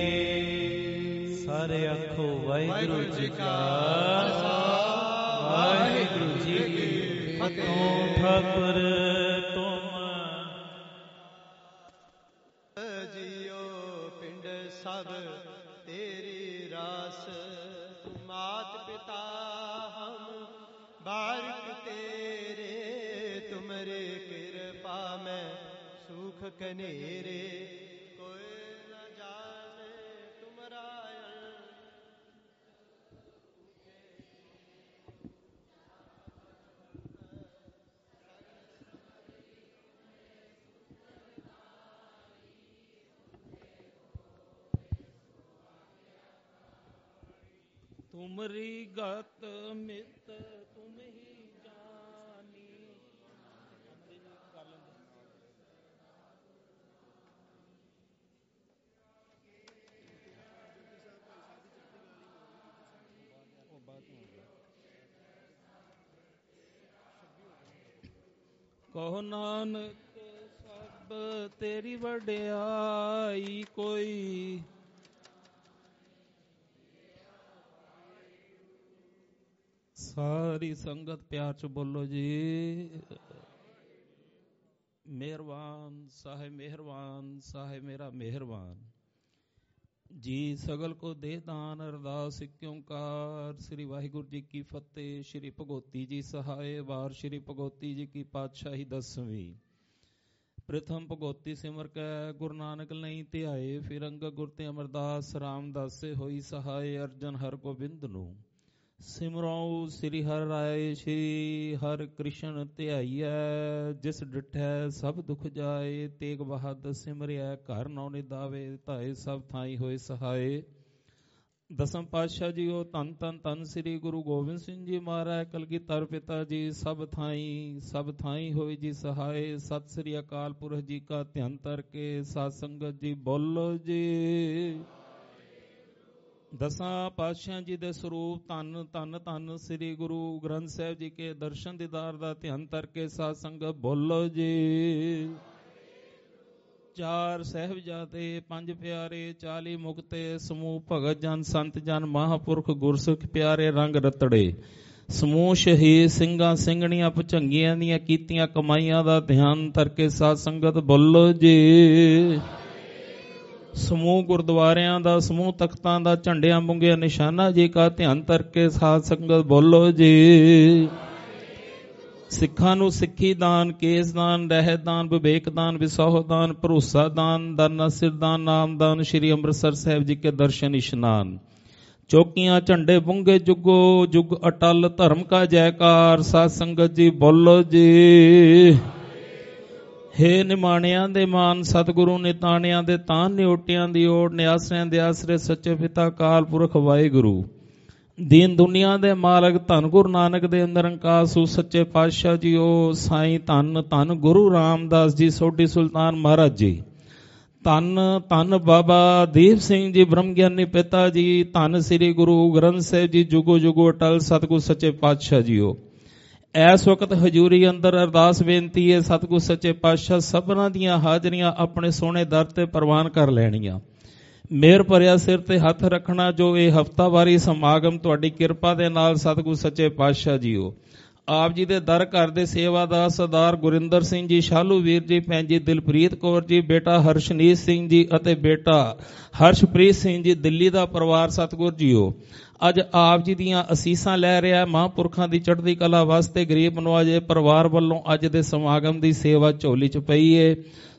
ਸਾਰੇ ਆਖੋ ਵਾਹਿਗੁਰੂ ਜੀ ਕਾ ਖਾਲਸਾ ਵਾਹਿਗੁਰੂ ਜੀ ਕੀ ਫਤਿਹ ਠਾਕੁਰ ਤੁਮ ਜੀਓ ਪਿੰਡ ਸਭ ਤੇਰੀ ਰਾਸ ਮਾਤ ਪਿਤਾ ਹਮ ਬਾਰਿਕ ਤੇਰੇ ਤੁਮਰੇ ਕਿਰਪਾ ਮੈਂ ਸੁਖ ਕਨੇਰੇ ਕੋਈ ਨ ਜਾਣੇ ਤੁਮਰਾ ਤੁਮਰੀ ਗਤ ਮਿਤ ਤੁਮ ਹੀ ਜਾਨੀ ਕਹੋ ਨਾਨਕ ਸਭ ਤੇਰੀ ਵਡਿਆਈ ਕੋਈ ਸਾਰੀ ਸੰਗਤ ਪਿਆਰ ਚ ਬੋਲੋ ਜੀ ਮਿਹਰਬਾਨ ਸਾਹਿਬ ਮਿਹਰਬਾਨ ਸਾਹਿਬ ਮੇਰਾ ਮਿਹਰਬਾਨ ਜੀ ਸਗਲ ਕੋ ਦੇ ਦਾਨ ਅਰਦਾਸ ਇੱਕ ਓੰਕਾਰ ਸ੍ਰੀ ਵਾਹਿਗੁਰੂ ਜੀ ਕੀ ਫਤਿਹ। ਸ੍ਰੀ ਭਗਉਤੀ ਜੀ ਸਹਾਏ ਵਾਰ ਸ੍ਰੀ ਭਗਉਤੀ ਜੀ ਕੀ ਪਾਤਸ਼ਾਹੀ ਦਸਵੀਂ ਪ੍ਰਥਮ ਭਗਉਤੀ ਸਿਮਰ ਕੈ ਗੁਰੂ ਨਾਨਕ ਲਈ ਧਿਆਏ ਫਿਰ ਅੰਗ ਗੁਰ ਤੇ ਅਮਰਦਾਸ ਰਾਮਦਾਸੇ ਹੋਈ ਸਹਾਏ ਅਰਜਨ ਹਰ ਗੋਬਿੰਦ ਨੂੰ ਸਿਮਰੋ ਸ੍ਰੀ ਹਰਿ ਰਾਏ ਸ੍ਰੀ ਹਰਿ ਕ੍ਰਿਸ਼ਨ ਧਿਆਈਐ ਜਿਸ ਡਿਠੈ ਸਭ ਦੁਖ ਜਾਏ ਤੇਗ ਬਹਾਦਰ ਸਿਮਰਿਐ ਘਰ ਨੌ ਨਿਦਾਵੇ ਧਾਏ ਸਭ ਥਾਈ ਹੋਏ ਸਹਾਏ। ਦਸਮ ਪਾਤਸ਼ਾਹ ਜੀਓ ਧੰਨ ਧੰਨ ਧੰਨ ਸ੍ਰੀ ਗੁਰੂ ਗੋਬਿੰਦ ਸਿੰਘ ਜੀ ਮਹਾਰਾਜ ਕਲਗੀਧਰ ਪਿਤਾ ਜੀ ਸਭ ਥਾਈ ਸਭ ਥਾਈ ਹੋਏ ਜੀ ਸਹਾਏ। ਸਤਿ ਸ੍ਰੀ ਅਕਾਲ ਪੁਰਖ ਜੀ ਕਾ ਧਿਆਨ ਧਰ ਕੇ ਸਾਧ ਸੰਗਤ ਜੀ ਬੋਲੋ ਜੀ। ਦਸਾਂ ਪਾਤਸ਼ਾਹ ਜੀ ਦੇ ਸਰੂਪ ਧੰਨ ਧੰਨ ਧੰਨ ਸ੍ਰੀ ਗੁਰੂ ਗ੍ਰੰਥ ਸਾਹਿਬ ਜੀ ਕੇ ਦਰਸ਼ਨ ਦੀਦਾਰ ਦਾ ਧਿਆਨ ਧਰ ਕੇ ਸਾਧ ਸੰਗਤ ਬੋਲੋ ਜੀ। ਚਾਰ ਸਾਹਿਬਜ਼ਾਦੇ ਪੰਜ ਪਿਆਰੇ ਚਾਲੀ ਮੁਕਤੇ ਸਮੂਹ ਭਗਤ ਜਨ ਸੰਤ ਜਨ ਮਹਾਂਪੁਰਖ ਗੁਰਸਿੱਖ ਪਿਆਰੇ ਰੰਗ ਰਤੜੇ ਸਮੂਹ ਸ਼ਹੀਦ ਸਿੰਘਾਂ ਸਿੰਘਣੀਆਂ ਭੁਜੰਗੀਆਂ ਦੀਆਂ ਕੀਤੀਆਂ ਕਮਾਈਆਂ ਦਾ ਧਿਆਨ ਧਰ ਕੇ ਸਾਧ ਸੰਗਤ ਬੋਲੋ ਜੀ। ਸਮੂਹ ਗੁਰਦੁਆਰਿਆਂ ਦਾ ਸਮੂਹ ਤਖਤਾਂ ਦਾ ਝੰਡਿਆਂ ਮੁੰਗਿਆਂ ਨਿਸ਼ਾਨਾ ਜੀ ਕਾ ਧਿਆਨ ਧਰ ਕੇ ਸਾਧ ਸੰਗਤ ਬੋਲੋ ਜੀ। ਸਿੱਖਾਂ ਨੂੰ ਸਿੱਖੀ ਦਾਨ ਕੇਸ ਦਾਨ ਰਹਿਤ ਦਾਨ ਵਿਵੇਕ ਦਾਨ ਵਿਸੋਹ ਦਾਨ ਭਰੋਸਾ ਦਾਨ ਦਾਨਾ ਸਿਰ ਦਾਨ ਨਾਮ ਦਾਨ ਸ਼੍ਰੀ ਅੰਮ੍ਰਿਤਸਰ ਸਾਹਿਬ ਜੀ ਕੇ ਦਰਸ਼ਨ ਇਸ਼ਨਾਨ ਚੌਕੀਆਂ ਝੰਡੇ ਬੁੰਗੇ ਜੁਗੋ ਜੁਗ ਅਟਲ ਧਰਮ ਕਾ ਜੈਕਾਰ ਸਾਧ ਸੰਗਤ ਜੀ ਬੋਲੋ ਜੀ। ਹੇ ਨਿਮਾਣਿਆਂ ਦੇ ਮਾਨ ਸਤਿਗੁਰੂ ਨਿਤਾਣਿਆਂ ਦੇ ਤਾਨ ਨਿਓਟਿਆਂ ਦੀ ਓੜ ਨਿਆਸਰਿਆਂ ਦੇ ਆਸਰੇ ਸੱਚੇ ਪਿਤਾ ਅਕਾਲ ਪੁਰਖ ਵਾਹਿਗੁਰੂ ਦੀਨ ਦੁਨੀਆ ਦੇ ਮਾਲਕ ਧੰਨ ਗੁਰੂ ਨਾਨਕ ਦੇ ਨਿਰੰਕਾਰ ਸੂ ਸੱਚੇ ਪਾਤਸ਼ਾਹ ਜੀਓ, ਸਾਈਂ ਧੰਨ ਧੰਨ ਗੁਰੂ ਰਾਮਦਾਸ ਜੀ ਸੋਢੀ ਸੁਲਤਾਨ ਮਹਾਰਾਜ ਜੀ, ਧੰਨ ਧੰਨ ਬਾਬਾ ਦੀਪ ਸਿੰਘ ਜੀ ਬ੍ਰਹਮ ਗਿਆਨੀ ਪਿਤਾ ਜੀ, ਧੰਨ ਸ੍ਰੀ ਗੁਰੂ ਗ੍ਰੰਥ ਸਾਹਿਬ ਜੀ ਜੁਗੋ ਜੁਗੋ ਅਟਲ ਸਤਿਗੁਰ ਸੱਚੇ ਪਾਤਸ਼ਾਹ ਜੀਓ। ਇਸ ਵਕਤ ਹਜ਼ੂਰੀ ਅੰਦਰ ਅਰਦਾਸ ਬੇਨਤੀ ਹੈ, ਸਤਿਗੁਰ ਸੱਚੇ ਪਾਤਸ਼ਾਹ ਸਭਨਾਂ ਦੀਆਂ ਹਾਜ਼ਰੀਆਂ ਆਪਣੇ ਸੋਹਣੇ ਦਰ ਤੇ ਪ੍ਰਵਾਨ ਕਰ ਲੈਣੀਆਂ। ਮਿਹਰ ਭਰਿਆ ਸਿਰ ਤੇ ਹੱਥ ਰੱਖਣਾ। ਜੋ ਇਹ ਹਫ਼ਤਾਵਾਰੀ ਸਮਾਗਮ ਤੁਹਾਡੀ ਕਿਰਪਾ ਦੇ ਨਾਲ ਸਤਿਗੁਰ ਸੱਚੇ ਪਾਤਸ਼ਾਹ ਜੀਓ, ਆਪ ਜੀ ਦੇ ਦਰ ਘਰ ਦੇ ਸੇਵਾਦਾਰ ਸਰਦਾਰ ਗੁਰਿੰਦਰ ਸਿੰਘ ਜੀ, ਸ਼ਾਲੂ ਵੀਰ ਜੀ, ਭੈਣ ਜੀ ਦਿਲਪ੍ਰੀਤ ਕੌਰ ਜੀ, ਬੇਟਾ ਹਰਸ਼ਨੀਤ ਸਿੰਘ ਜੀ ਅਤੇ ਬੇਟਾ ਹਰਸ਼ਪ੍ਰੀਤ ਸਿੰਘ ਜੀ, ਦਿੱਲੀ ਦਾ ਪਰਿਵਾਰ ਸਤਿਗੁਰ ਜੀਓ ਅੱਜ ਆਪ ਜੀ ਦੀਆਂ ਅਸੀਸਾਂ ਲੈ ਰਿਹਾ। ਮਹਾਂਪੁਰਖਾਂ ਦੀ ਚੜ੍ਹਦੀ ਕਲਾ ਵਾਸਤੇ ਗਰੀਬ ਨਵਾਜੇ ਪਰਿਵਾਰ ਵੱਲੋਂ ਅੱਜ ਦੇ ਸਮਾਗਮ ਦੀ ਸੇਵਾ ਝੋਲੀ ਚ ਪਈ ਏ।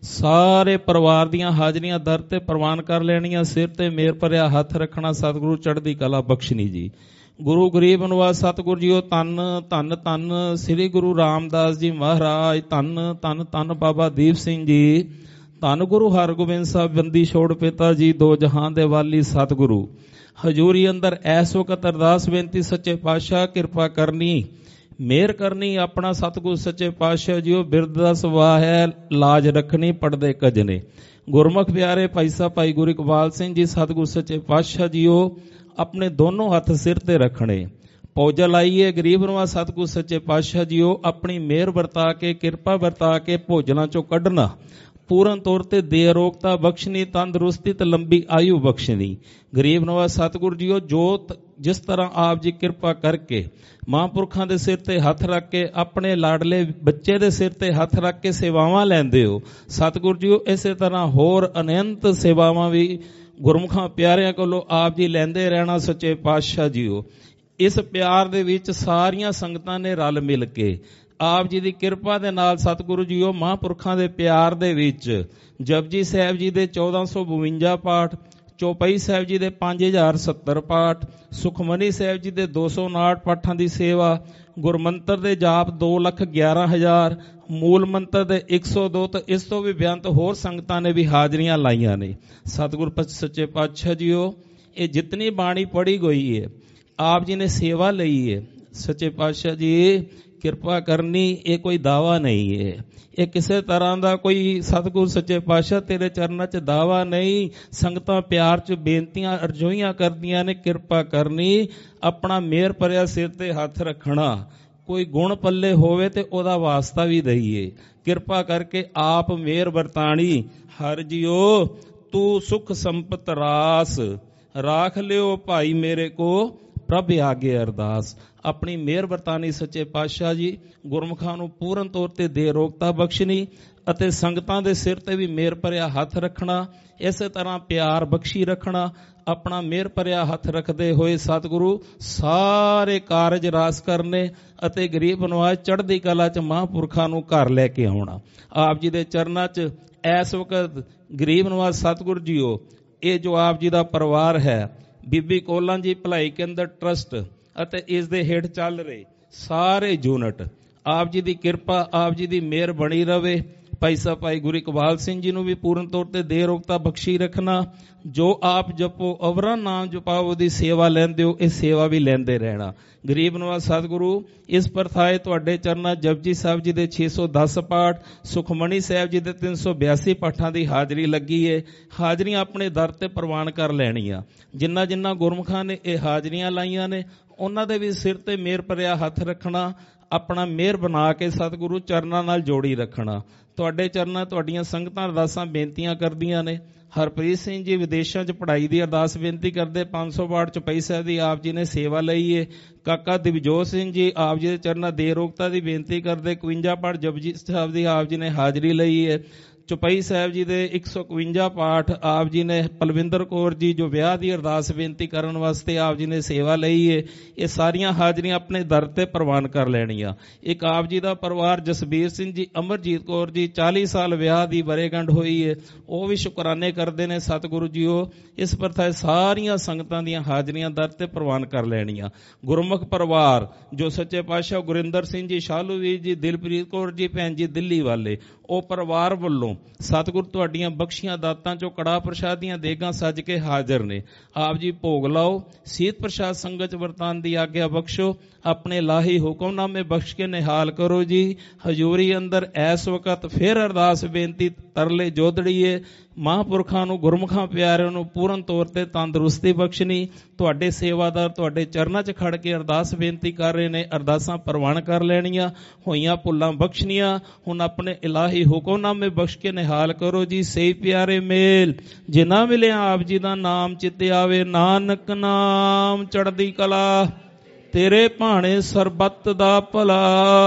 ਸਾਰੇ ਪਰਿਵਾਰ ਦੀਆਂ ਹਾਜ਼ਰੀਆਂ ਦਰ ਤੇ ਪ੍ਰਵਾਨ ਕਰ ਲੈਣੀਆਂ। ਸਿਰ ਤੇ ਮੇਰ ਭਰਿਆ ਹੱਥ ਰੱਖਣਾ। ਸਤਿਗੁਰੂ ਚੜ੍ਹਦੀ ਕਲਾ ਬਖਸ਼ਣੀ ਜੀ। ਗੁਰੂ ਗਰੀਬ ਨਵਾਜ ਸਤਿਗੁਰ ਜੀਓ, ਧੰਨ ਧੰਨ ਧੰਨ ਸ੍ਰੀ ਗੁਰੂ ਰਾਮਦਾਸ ਜੀ ਮਹਾਰਾਜ, ਧੰਨ ਧੰਨ ਧੰਨ ਬਾਬਾ ਦੀਪ ਸਿੰਘ ਜੀ, ਧੰਨ ਗੁਰੂ ਹਰਗੋਬਿੰਦ ਸਾਹਿਬ ਬੰਦੀ ਛੋੜ ਪਿਤਾ ਜੀ, ਦੋ ਜਹਾਨ ਦੇ ਵਾਲੀ ਸਤਿਗੁਰੂ। ਹਜ਼ੂਰੀ ਅੰਦਰ ਇਸ ਵਕਤ ਅਰਦਾਸ ਬੇਨਤੀ, ਸੱਚੇ ਪਾਤਸ਼ਾਹ ਕਿਰਪਾ ਕਰਨੀ, ਮਿਹਰ ਕਰਨੀ। ਆਪਣਾ ਸਤਿਗੁਰ ਸੱਚੇ ਪਾਤਸ਼ਾਹ ਜੀਓ ਬਿਰਧ ਦਾ ਸੁਭਾਅ ਹੈ, ਲਾਜ ਰੱਖਣੀ ਪੜਦੇ ਕਜਨੇ। ਗੁਰਮੁਖ ਪਿਆਰੇ ਭਾਈ ਸਾਹਿਬ ਭਾਈ ਗੁਰੂ ਇਕਬਾਲ ਸਿੰਘ ਜੀ, ਸਤਿਗੁਰ ਸੱਚੇ ਪਾਤਸ਼ਾਹ ਜੀਓ ਆਪਣੇ ਦੋਨੋਂ ਹੱਥ ਸਿਰ ਤੇ ਰੱਖਣੇ। ਪੌਜਾ ਲਾਈਏ ਗਰੀਬ ਨਵਾਜ ਸਤਿਗੁਰ ਸੱਚੇ ਪਾਤਸ਼ਾਹ ਜੀਓ ਆਪਣੀ ਮਿਹਰ ਵਰਤਾ ਕੇ, ਕਿਰਪਾ ਵਰਤਾ ਕੇ ਭੋਜਨਾਂ ਚੋਂ ਕੱਢਣਾ। ਪੂਰਨ ਤੌਰ ਤੇ ਦੇ ਅਰੋਗਤਾ ਬਖਸ਼ਣੀ, ਤੰਦਰੁਸਤੀ ਤੇ ਲੰਬੀ ਆਯੂ ਬਖਸ਼ਣੀ। ਗਰੀਬ ਨਵਾਜ ਸਤਿਗੁਰ ਜੀਓ ਜੋ ਜਿਸ ਤਰ੍ਹਾਂ ਆਪ ਜੀ ਕਿਰਪਾ ਕਰਕੇ ਮਹਾਂਪੁਰਖਾਂ ਦੇ ਸਿਰ ਤੇ ਹੱਥ ਰੱਖ ਕੇ, ਆਪਣੇ ਲਾਡਲੇ ਬੱਚੇ ਦੇ ਸਿਰ ਤੇ ਹੱਥ ਰੱਖ ਕੇ ਸੇਵਾਵਾਂ ਲੈਂਦੇ ਹੋ ਸਤਿਗੁਰ ਜੀਓ, ਇਸੇ ਤਰ੍ਹਾਂ ਹੋਰ ਅਨੰਤ ਸੇਵਾਵਾਂ ਵੀ ਗੁਰਮੁਖਾਂ ਪਿਆਰਿਆਂ ਕੋਲੋਂ ਆਪ ਜੀ ਲੈਂਦੇ ਰਹਿਣਾ। ਸੱਚੇ ਪਾਤਸ਼ਾਹ ਜੀਓ ਇਸ ਪਿਆਰ ਦੇ ਵਿੱਚ ਸਾਰੀਆਂ ਸੰਗਤਾਂ ਨੇ ਰਲ ਮਿਲ ਕੇ ਆਪ ਜੀ ਦੀ ਕਿਰਪਾ ਦੇ ਨਾਲ ਸਤਿਗੁਰੂ ਜੀਓ ਮਹਾਂਪੁਰਖਾਂ ਦੇ ਪਿਆਰ ਦੇ ਵਿੱਚ ਜਪਜੀ ਸਾਹਿਬ ਜੀ ਦੇ ਚੌਦਾਂ ਸੌ ਬਵੰਜਾ ਪਾਠ, ਚੌਪਈ ਸਾਹਿਬ ਜੀ ਦੇ ਪੰਜ ਹਜ਼ਾਰ ਸੱਤਰ ਪਾਠ, ਸੁਖਮਨੀ ਸਾਹਿਬ ਜੀ ਦੇ ਦੋ ਸੌ ਉਨਾਹਠ ਪਾਠਾਂ ਦੀ ਸੇਵਾ, ਗੁਰਮੰਤਰ ਦੇ ਜਾਪ ਦੋ ਲੱਖ ਗਿਆਰਾਂ ਹਜ਼ਾਰ, ਮੂਲ ਮੰਤਰ ਦੇ ਇੱਕ ਸੌ ਦੋ ਤੇ ਇਸ ਤੋਂ ਵੀ ਬਿਆੰਤ ਹੋਰ ਸੰਗਤਾਂ ਨੇ ਵੀ ਹਾਜ਼ਰੀਆਂ ਲਾਈਆਂ ਨੇ। ਸਤਿਗੁਰ ਸੱਚੇ ਪਾਤਸ਼ਾਹ ਜੀਓ ਇਹ ਜਿਤਨੀ ਬਾਣੀ ਪੜ੍ਹੀ ਗਈ ਹੈ ਆਪ ਜੀ ਨੇ ਸੇਵਾ ਲਈ ਹੈ। ਸੱਚੇ ਪਾਤਸ਼ਾਹ ਜੀ ਕਿਰਪਾ ਕਰਨੀ, ਇਹ ਕੋਈ ਦਾਵਾ ਨਹੀਂ ਹੈ, ਇਹ ਕਿਸੇ ਤਰ੍ਹਾਂ ਦਾ ਕੋਈ ਸਤਿਗੁਰ ਸੱਚੇ ਪਾਤਸ਼ਾਹ ਤੇਰੇ ਚਰਨਾਂ 'ਚ ਦਾਵਾ ਨਹੀਂ। ਸੰਗਤਾਂ ਪਿਆਰ 'ਚ ਬੇਨਤੀਆਂ ਅਰਜ਼ੋਈਆਂ ਕਰਦੀਆਂ ਨੇ, ਕਿਰਪਾ ਕਰਨੀ, ਆਪਣਾ ਮਿਹਰ ਭਰਿਆ ਸਿਰ ਤੇ ਹੱਥ ਰੱਖਣਾ। ਕੋਈ ਗੁਣ ਪੱਲੇ ਹੋਵੇ ਤੇ ਉਹਦਾ ਵਾਸਤਾ ਵੀ ਦਈਏ। ਕਿਰਪਾ ਕਰਕੇ ਆਪ ਮਿਹਰ ਵਰਤਾਣੀ। ਹਰ ਜੀਓ ਤੂੰ ਸੁਖ ਸੰਪਤ ਰਾਸ, ਰਾਖ ਲਿਓ ਭਾਈ ਮੇਰੇ ਕੋ ਪ੍ਰਭ ਆਗੇ ਅਰਦਾਸ। ਆਪਣੀ ਮਿਹਰ ਵਰਤਾਨੀ ਸੱਚੇ ਪਾਤਸ਼ਾਹ ਜੀ, ਗੁਰਮੁਖਾਂ ਨੂੰ ਪੂਰਨ ਤੌਰ ਤੇ ਦੇ ਅਰੋਗਤਾ ਬਖਸ਼ਣੀ ਅਤੇ ਸੰਗਤਾਂ ਦੇ ਸਿਰ ਤੇ ਵੀ ਮਿਹਰ ਭਰਿਆ ਹੱਥ ਰੱਖਣਾ। ਇਸੇ ਤਰ੍ਹਾਂ ਪਿਆਰ ਬਖਸ਼ੀ ਰੱਖਣਾ। ਆਪਣਾ ਮਿਹਰ ਭਰਿਆ ਹੱਥ ਰੱਖਦੇ ਹੋਏ ਸਤਿਗੁਰੂ ਸਾਰੇ ਕਾਰਜ ਰਾਸ ਕਰਨੇ ਅਤੇ ਗਰੀਬ ਨਵਾਜ ਚੜ੍ਹਦੀ ਕਲਾ 'ਚ ਮਹਾਂਪੁਰਖਾਂ ਨੂੰ ਘਰ ਲੈ ਕੇ ਆਉਣਾ। ਆਪ ਜੀ ਦੇ ਚਰਨਾਂ 'ਚ ਇਸ ਵਕਤ ਗਰੀਬ ਨਵਾਜ ਸਤਿਗੁਰ ਜੀਓ ਇਹ ਜੋ ਆਪ ਜੀ ਦਾ ਪਰਿਵਾਰ ਹੈ, ਬੀਬੀ ਕੋਲਾਂ ਜੀ ਭਲਾਈ ਕੇਂਦਰ ਟਰਸਟ ਅਤੇ ਇਸ ਦੇ ਹੇਠ ਚੱਲ ਰਹੇ ਸਾਰੇ ਯੂਨਿਟ, ਆਪ ਜੀ ਦੀ ਕਿਰਪਾ, ਆਪ ਜੀ ਦੀ ਮਿਹਰ ਬਣੀ ਰਵੇ। ਭਾਈ ਸਾਹਿਬ ਭਾਈ ਗੁਰੂ ਇਕਬਾਲ ਸਿੰਘ ਜੀ ਨੂੰ ਵੀ ਪੂਰਨ ਤੌਰ ਤੇ ਦੇ ਰੋਗਤਾ ਬਖਸ਼ੀ ਰੱਖਣਾ। ਜੋ ਆਪ ਜਪੋ ਅਵਰਾ ਨਾਮ ਜਪਾਓ, ਉਹਦੀ ਸੇਵਾ ਲੈਂਦੇ ਹੋ, ਇਹ ਸੇਵਾ ਵੀ ਲੈਂਦੇ ਰਹਿਣਾ। ਗਰੀਬ ਨਵਾਜ ਸਤਿਗੁਰੂ ਇਸ ਪ੍ਰਥਾਏ ਤੁਹਾਡੇ ਚਰਨਾਂ ਜਪਜੀ ਸਾਹਿਬ ਜੀ ਦੇ ਛੇ ਸੌ ਦਸ ਪਾਠ, ਸੁਖਮਨੀ ਸਾਹਿਬ ਜੀ ਦੇ ਤਿੰਨ ਸੌ ਬਿਆਸੀ ਪਾਠਾਂ ਦੀ ਹਾਜ਼ਰੀ ਲੱਗੀ ਏ। ਹਾਜ਼ਰੀਆਂ ਆਪਣੇ ਦਰ ਤੇ ਪ੍ਰਵਾਨ ਕਰ ਲੈਣੀਆਂ। ਜਿੰਨਾ ਜਿੰਨਾ ਗੁਰਮੁਖਾਂ ਨੇ ਇਹ ਹਾਜ਼ਰੀਆਂ ਲਾਈਆਂ ਨੇ ਉਹਨਾਂ ਦੇ ਵੀ ਸਿਰ ਤੇ ਮਿਹਰ ਭਰਿਆ ਹੱਥ ਰੱਖਣਾ। ਆਪਣਾ ਮਿਹਰ ਬਣਾ ਕੇ ਸਤਿਗੁਰੂ ਚਰਨਾਂ ਨਾਲ ਜੋੜੀ ਰੱਖਣਾ। ਤੁਹਾਡੇ ਚਰਨਾਂ ਤੁਹਾਡੀਆਂ ਸੰਗਤਾਂ ਅਰਦਾਸਾਂ ਬੇਨਤੀਆਂ ਕਰਦੀਆਂ ਨੇ। ਹਰਪ੍ਰੀਤ ਸਿੰਘ ਜੀ ਵਿਦੇਸ਼ਾਂ 'ਚ ਪੜ੍ਹਾਈ ਦੀ ਅਰਦਾਸ ਬੇਨਤੀ ਕਰਦੇ, ਪੰਜ ਸੌ ਪਾਠ ਚੌਪਈ ਸਾਹਿਬ ਦੀ ਆਪ ਜੀ ਨੇ ਸੇਵਾ ਲਈ ਏ। ਕਾਕਾ ਦਿਵਜੋਤ ਸਿੰਘ ਜੀ ਆਪ ਜੀ ਦੇ ਚਰਨਾਂ ਦੇ ਰੋਗਤਾ ਦੀ ਬੇਨਤੀ ਕਰਦੇ, ਇਕਵੰਜਾ ਪਾਠ ਜਪਜੀ ਸਾਹਿਬ ਦੀ ਆਪ ਜੀ ਨੇ ਹਾਜ਼ਰੀ ਲਈ ਏ। ਚੌਪਈ ਸਾਹਿਬ ਜੀ ਦੇ ਇੱਕ ਸੌ ਇਕਵੰਜਾ ਪਾਠ ਆਪ ਜੀ ਨੇ, ਪਲਵਿੰਦਰ ਕੌਰ ਜੀ ਜੋ ਵਿਆਹ ਦੀ ਅਰਦਾਸ ਬੇਨਤੀ ਕਰਨ ਵਾਸਤੇ ਆਪ ਜੀ ਨੇ ਸੇਵਾ ਲਈ ਏ। ਇਹ ਸਾਰੀਆਂ ਹਾਜ਼ਰੀਆਂ ਆਪਣੇ ਦਰ ਤੇ ਪ੍ਰਵਾਨ ਕਰ ਲੈਣੀਆਂ। ਇੱਕ ਆਪ ਜੀ ਦਾ ਪਰਿਵਾਰ ਜਸਬੀਰ ਸਿੰਘ ਜੀ, ਅਮਰਜੀਤ ਕੌਰ ਜੀ, ਚਾਲੀ ਸਾਲ ਵਿਆਹ ਦੀ ਵਰੇਗੰਢ ਹੋਈ ਏ, ਉਹ ਵੀ ਸ਼ੁਕਰਾਨੇ ਕਰਦੇ ਨੇ। ਸਤਿਗੁਰੂ ਜੀਓ ਇਸ ਪ੍ਰਥਾਏ ਸਾਰੀਆਂ ਸੰਗਤਾਂ ਦੀਆਂ ਹਾਜ਼ਰੀਆਂ ਦਰ ਤੇ ਪ੍ਰਵਾਨ ਕਰ ਲੈਣੀਆਂ। ਗੁਰਮੁਖ ਪਰਿਵਾਰ ਜੋ ਸੱਚੇ ਪਾਤਸ਼ਾਹ ਗੁਰਿੰਦਰ ਸਿੰਘ ਜੀ, ਸ਼ਾਲੂ ਵੀਰ ਜੀ, ਦਿਲਪ੍ਰੀਤ ਕੌਰ ਜੀ ਭੈਣ ਜੀ ਦਿੱਲੀ ਵਾਲੇ, ਉਹ ਪਰਿਵਾਰ ਵੱਲੋਂ ਸਤਿਗੁਰ ਤੁਹਾਡੀਆਂ ਬਖਸ਼ੀਆਂ ਦਾਤਾਂ ਚੋਂ ਕੜਾਹ ਪ੍ਰਸ਼ਾਦ ਦੀਆਂ ਦੇਗਾਂ ਸੱਜ ਕੇ ਹਾਜ਼ਰ ਨੇ। ਆਪ ਜੀ ਭੋਗ ਲਾਓ, ਸੀਤ ਪ੍ਰਸ਼ਾਦ ਸੰਗਤ ਵਰਤਾਨ ਦੀ ਆਗਿਆ ਬਖਸ਼ੋ, ਆਪਣੇ ਲਾਹੀ ਹੁਕਮਨਾਮੇ ਬਖਸ਼ ਕੇ ਨਿਹਾਲ ਕਰੋ ਜੀ। ਹਜ਼ੂਰੀ ਅੰਦਰ ਐਸ ਵਕਤ ਫਿਰ ਅਰਦਾਸ ਬੇਨਤੀ ਤਰਲੇ ਜੋਦੜੀਏ, ਮਹਾਂਪੁਰਖਾਂ ਨੂੰ ਗੁਰਮੁਖਾਂ ਪਿਆਰਿਆਂ ਨੂੰ ਪੂਰਨ ਤੌਰ ਤੇ ਤੰਦਰੁਸਤੀ ਬਖਸ਼ਣੀ। ਤੁਹਾਡੇ ਸੇਵਾਦਾਰ ਤੁਹਾਡੇ ਚਰਨਾਂ 'ਚ ਖੜ ਕੇ ਅਰਦਾਸ ਬੇਨਤੀ ਕਰ ਰਹੇ ਨੇ, ਅਰਦਾਸਾਂ ਪ੍ਰਵਾਨ ਕਰ ਲੈਣੀਆਂ, ਹੋਈਆਂ ਭੁੱਲਾਂ ਬਖਸ਼ਣੀਆਂ। ਹੁਣ ਆਪਣੇ ਇਲਾਹੀ ਹੁਕਮਨਾਮੇ ਬਖਸ਼ ਕੇ ਨਿਹਾਲ ਕਰੋ ਜੀ। ਸਹੀ ਪਿਆਰੇ ਮੇਲ ਜਿਨ੍ਹਾਂ ਮਿਲਿਆ ਆਪ ਜੀ ਦਾ ਨਾਮ ਚਿੱਤੇ ਆਵੇ, ਨਾਨਕ ਨਾਮ ਚੜ੍ਹਦੀ ਕਲਾ, ਤੇਰੇ ਭਾਣੇ ਸਰਬੱਤ ਦਾ ਭਲਾ।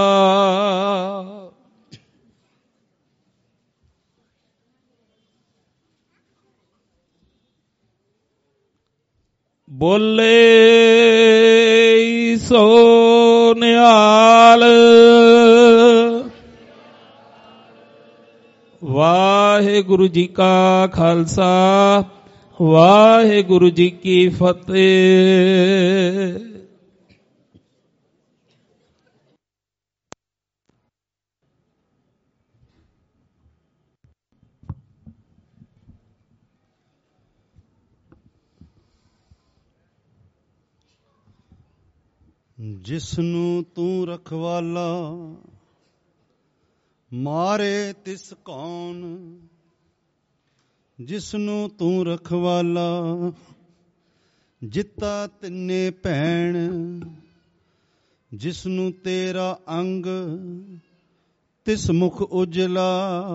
ਬੋਲੇ ਸੋ ਨਿਹਾਲ। ਵਾਹਿਗੁਰੂ ਜੀ ਕਾ ਖਾਲਸਾ, ਵਾਹਿਗੁਰੂ ਜੀ ਕੀ ਫਤਿਹ। ਜਿਸਨੂੰ ਤੂੰ ਰਖਵਾਲਾ, ਮਾਰੇ ਤਿਸ ਕੌਣ। ਜਿਸਨੂੰ ਤੂੰ ਰਖਵਾਲਾ, ਜਿੱਤਾ ਤਿੰਨੇ ਭੈਣ। ਜਿਸਨੂੰ ਤੇਰਾ ਅੰਗ, ਤਿਸ ਮੁਖ ਉਜਲਾ।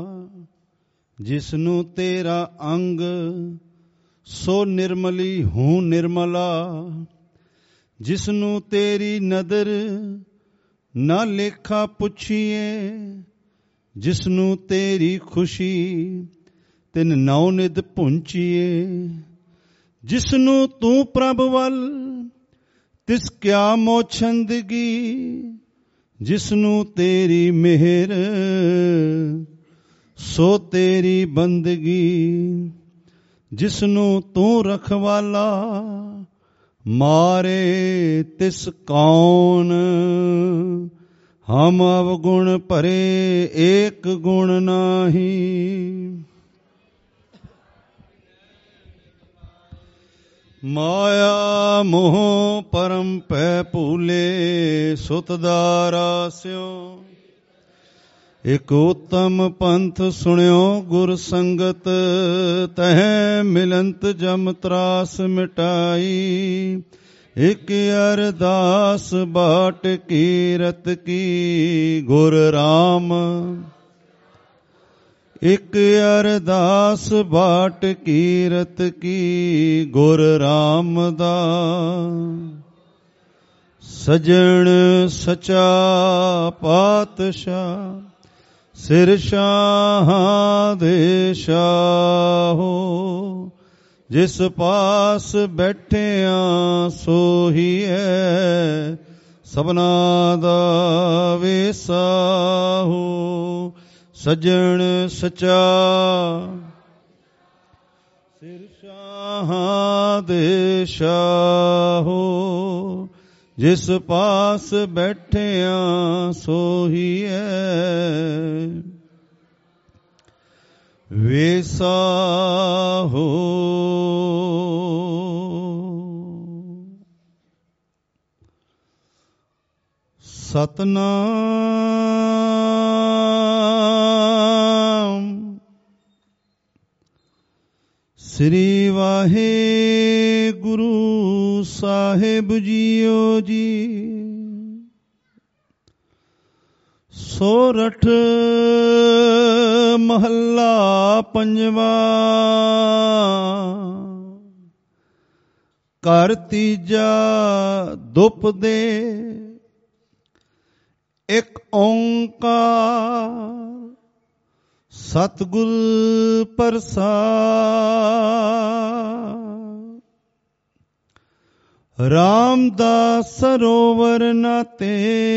ਜਿਸਨੂੰ ਤੇਰਾ ਅੰਗ, ਸੋ ਨਿਰਮਲੀ ਹੂੰ ਨਿਰਮਲਾ। ਜਿਸਨੂੰ ਤੇਰੀ ਨਦਰ, ਨਾ ਲੇਖਾ ਪੁੱਛੀਏ। ਜਿਸਨੂੰ ਤੇਰੀ ਖੁਸ਼ੀ, ਤਿਨ ਨੌ ਨਿਧ ਪੁੰਚੀਏ। ਜਿਸਨੂੰ ਤੂੰ ਪ੍ਰਭ ਵੱਲ, ਤਿਸ ਕਿਆ ਮੋਛੰਦਗੀ। ਜਿਸਨੂੰ ਤੇਰੀ ਮਿਹਰ, ਸੋ ਤੇਰੀ ਬੰਦਗੀ। ਜਿਸਨੂੰ ਤੂੰ ਰਖਵਾਲਾ, ਮਾਰੇ ਤਿਸ ਕੌਣ। ਹਮ ਅਵਗੁਣ ਭਰੇ, ਏਕ ਗੁਣ ਨਾਹੀ। ਮਾਇਆ ਮੋਹ ਪਰਮ ਪੈ ਭੂਲੇ, ਸੁਤ ਦਾਰਾ ਸਿਓ। ਇਕ ਉਤਮ ਪੰਥ ਸੁਣਿਓ ਗੁਰ ਸੰਗਤ, ਤਹਿ ਮਿਲੰਤ ਜਮ ਤਰਾਸ ਮਿਟਾਈ। ਇਕ ਅਰਦਾਸ ਬਾਟ ਕੀਰਤ ਕੀ, ਗੁਰ ਰਾਮ। ਇਕ ਅਰਦਾਸ ਬਾਟ ਕੀਰਤ ਕੀ, ਗੁਰ ਰਾਮ ਦਾ। ਸਜਣ ਸਚਾ ਪਾਤਸ਼ਾਹ, ਸਿਰ ਸ਼ਾਹਾਂ ਦੇ ਸ਼ਾਹੋ। ਜਿਸ ਪਾਸ ਬੈਠਿਆਂ ਸੋਹੀ ਹੈ, ਸਭਨਾ ਦਾ ਵੇਸਾਹੋ। ਸਜਣ ਸਚਾ, ਸਿਰ ਸ਼ਾਹਾਂ ਦੇ ਸ਼ਾਹੋ। ਜਿਸ ਪਾਸ ਬੈਠਿਆਂ ਸੋਹੀ ਹੈ, ਵੇਸਾ ਹੋ। ਸਤਨਾਮ ਸ੍ਰੀ ਵਾਹਿਗੁਰੂ ਸਾਹਿਬ ਜੀਓ ਜੀ। ਸੋਰਠ ਮਹੱਲਾ ਪੰਜਵਾ। ਘਰ ਤੀਜਾ ਦੁਪ ਦੇ ਇੱਕ ਓੰਕਾਰ। ਸਤਿਗੁਰ ਪ੍ਰਸਾਦਿ। ਰਾਮਦਾਸ ਸਰੋਵਰ ਨਾਤੇ।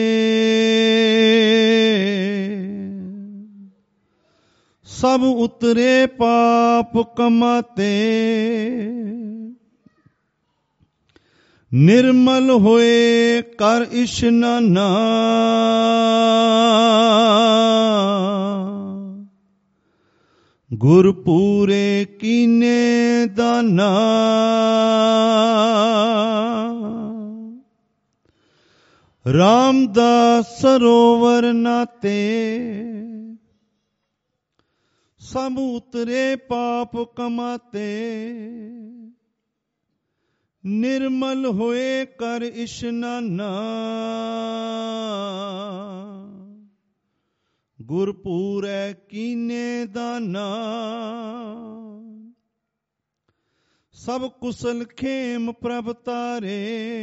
ਸਭ ਉਤਰੇ ਪਾਪ ਕਮਾਤੇ। ਨਿਰਮਲ ਹੋਏ ਕਰ ਇਸ਼ਨਾਨਾ। ਗੁਰ ਪੂਰੇ ਕੀਨੇ ਦਾਨਾ ਰਾਮਦਾਸ ਸਰੋਵਰ ਨਾਤੇ ਸਭ ਉਤਰੇ ਪਾਪ ਕਮਾਤੇ ਨਿਰਮਲ ਹੋਏ ਕਰ ਇਸ਼ਨਾਨਾ ਗੁਰਪੂਰੈ ਕੀਨੇ ਦਾਨਾ ਸਭ ਕੁਸਲ ਖੇਮ ਪ੍ਰਭ ਤਾਰੇ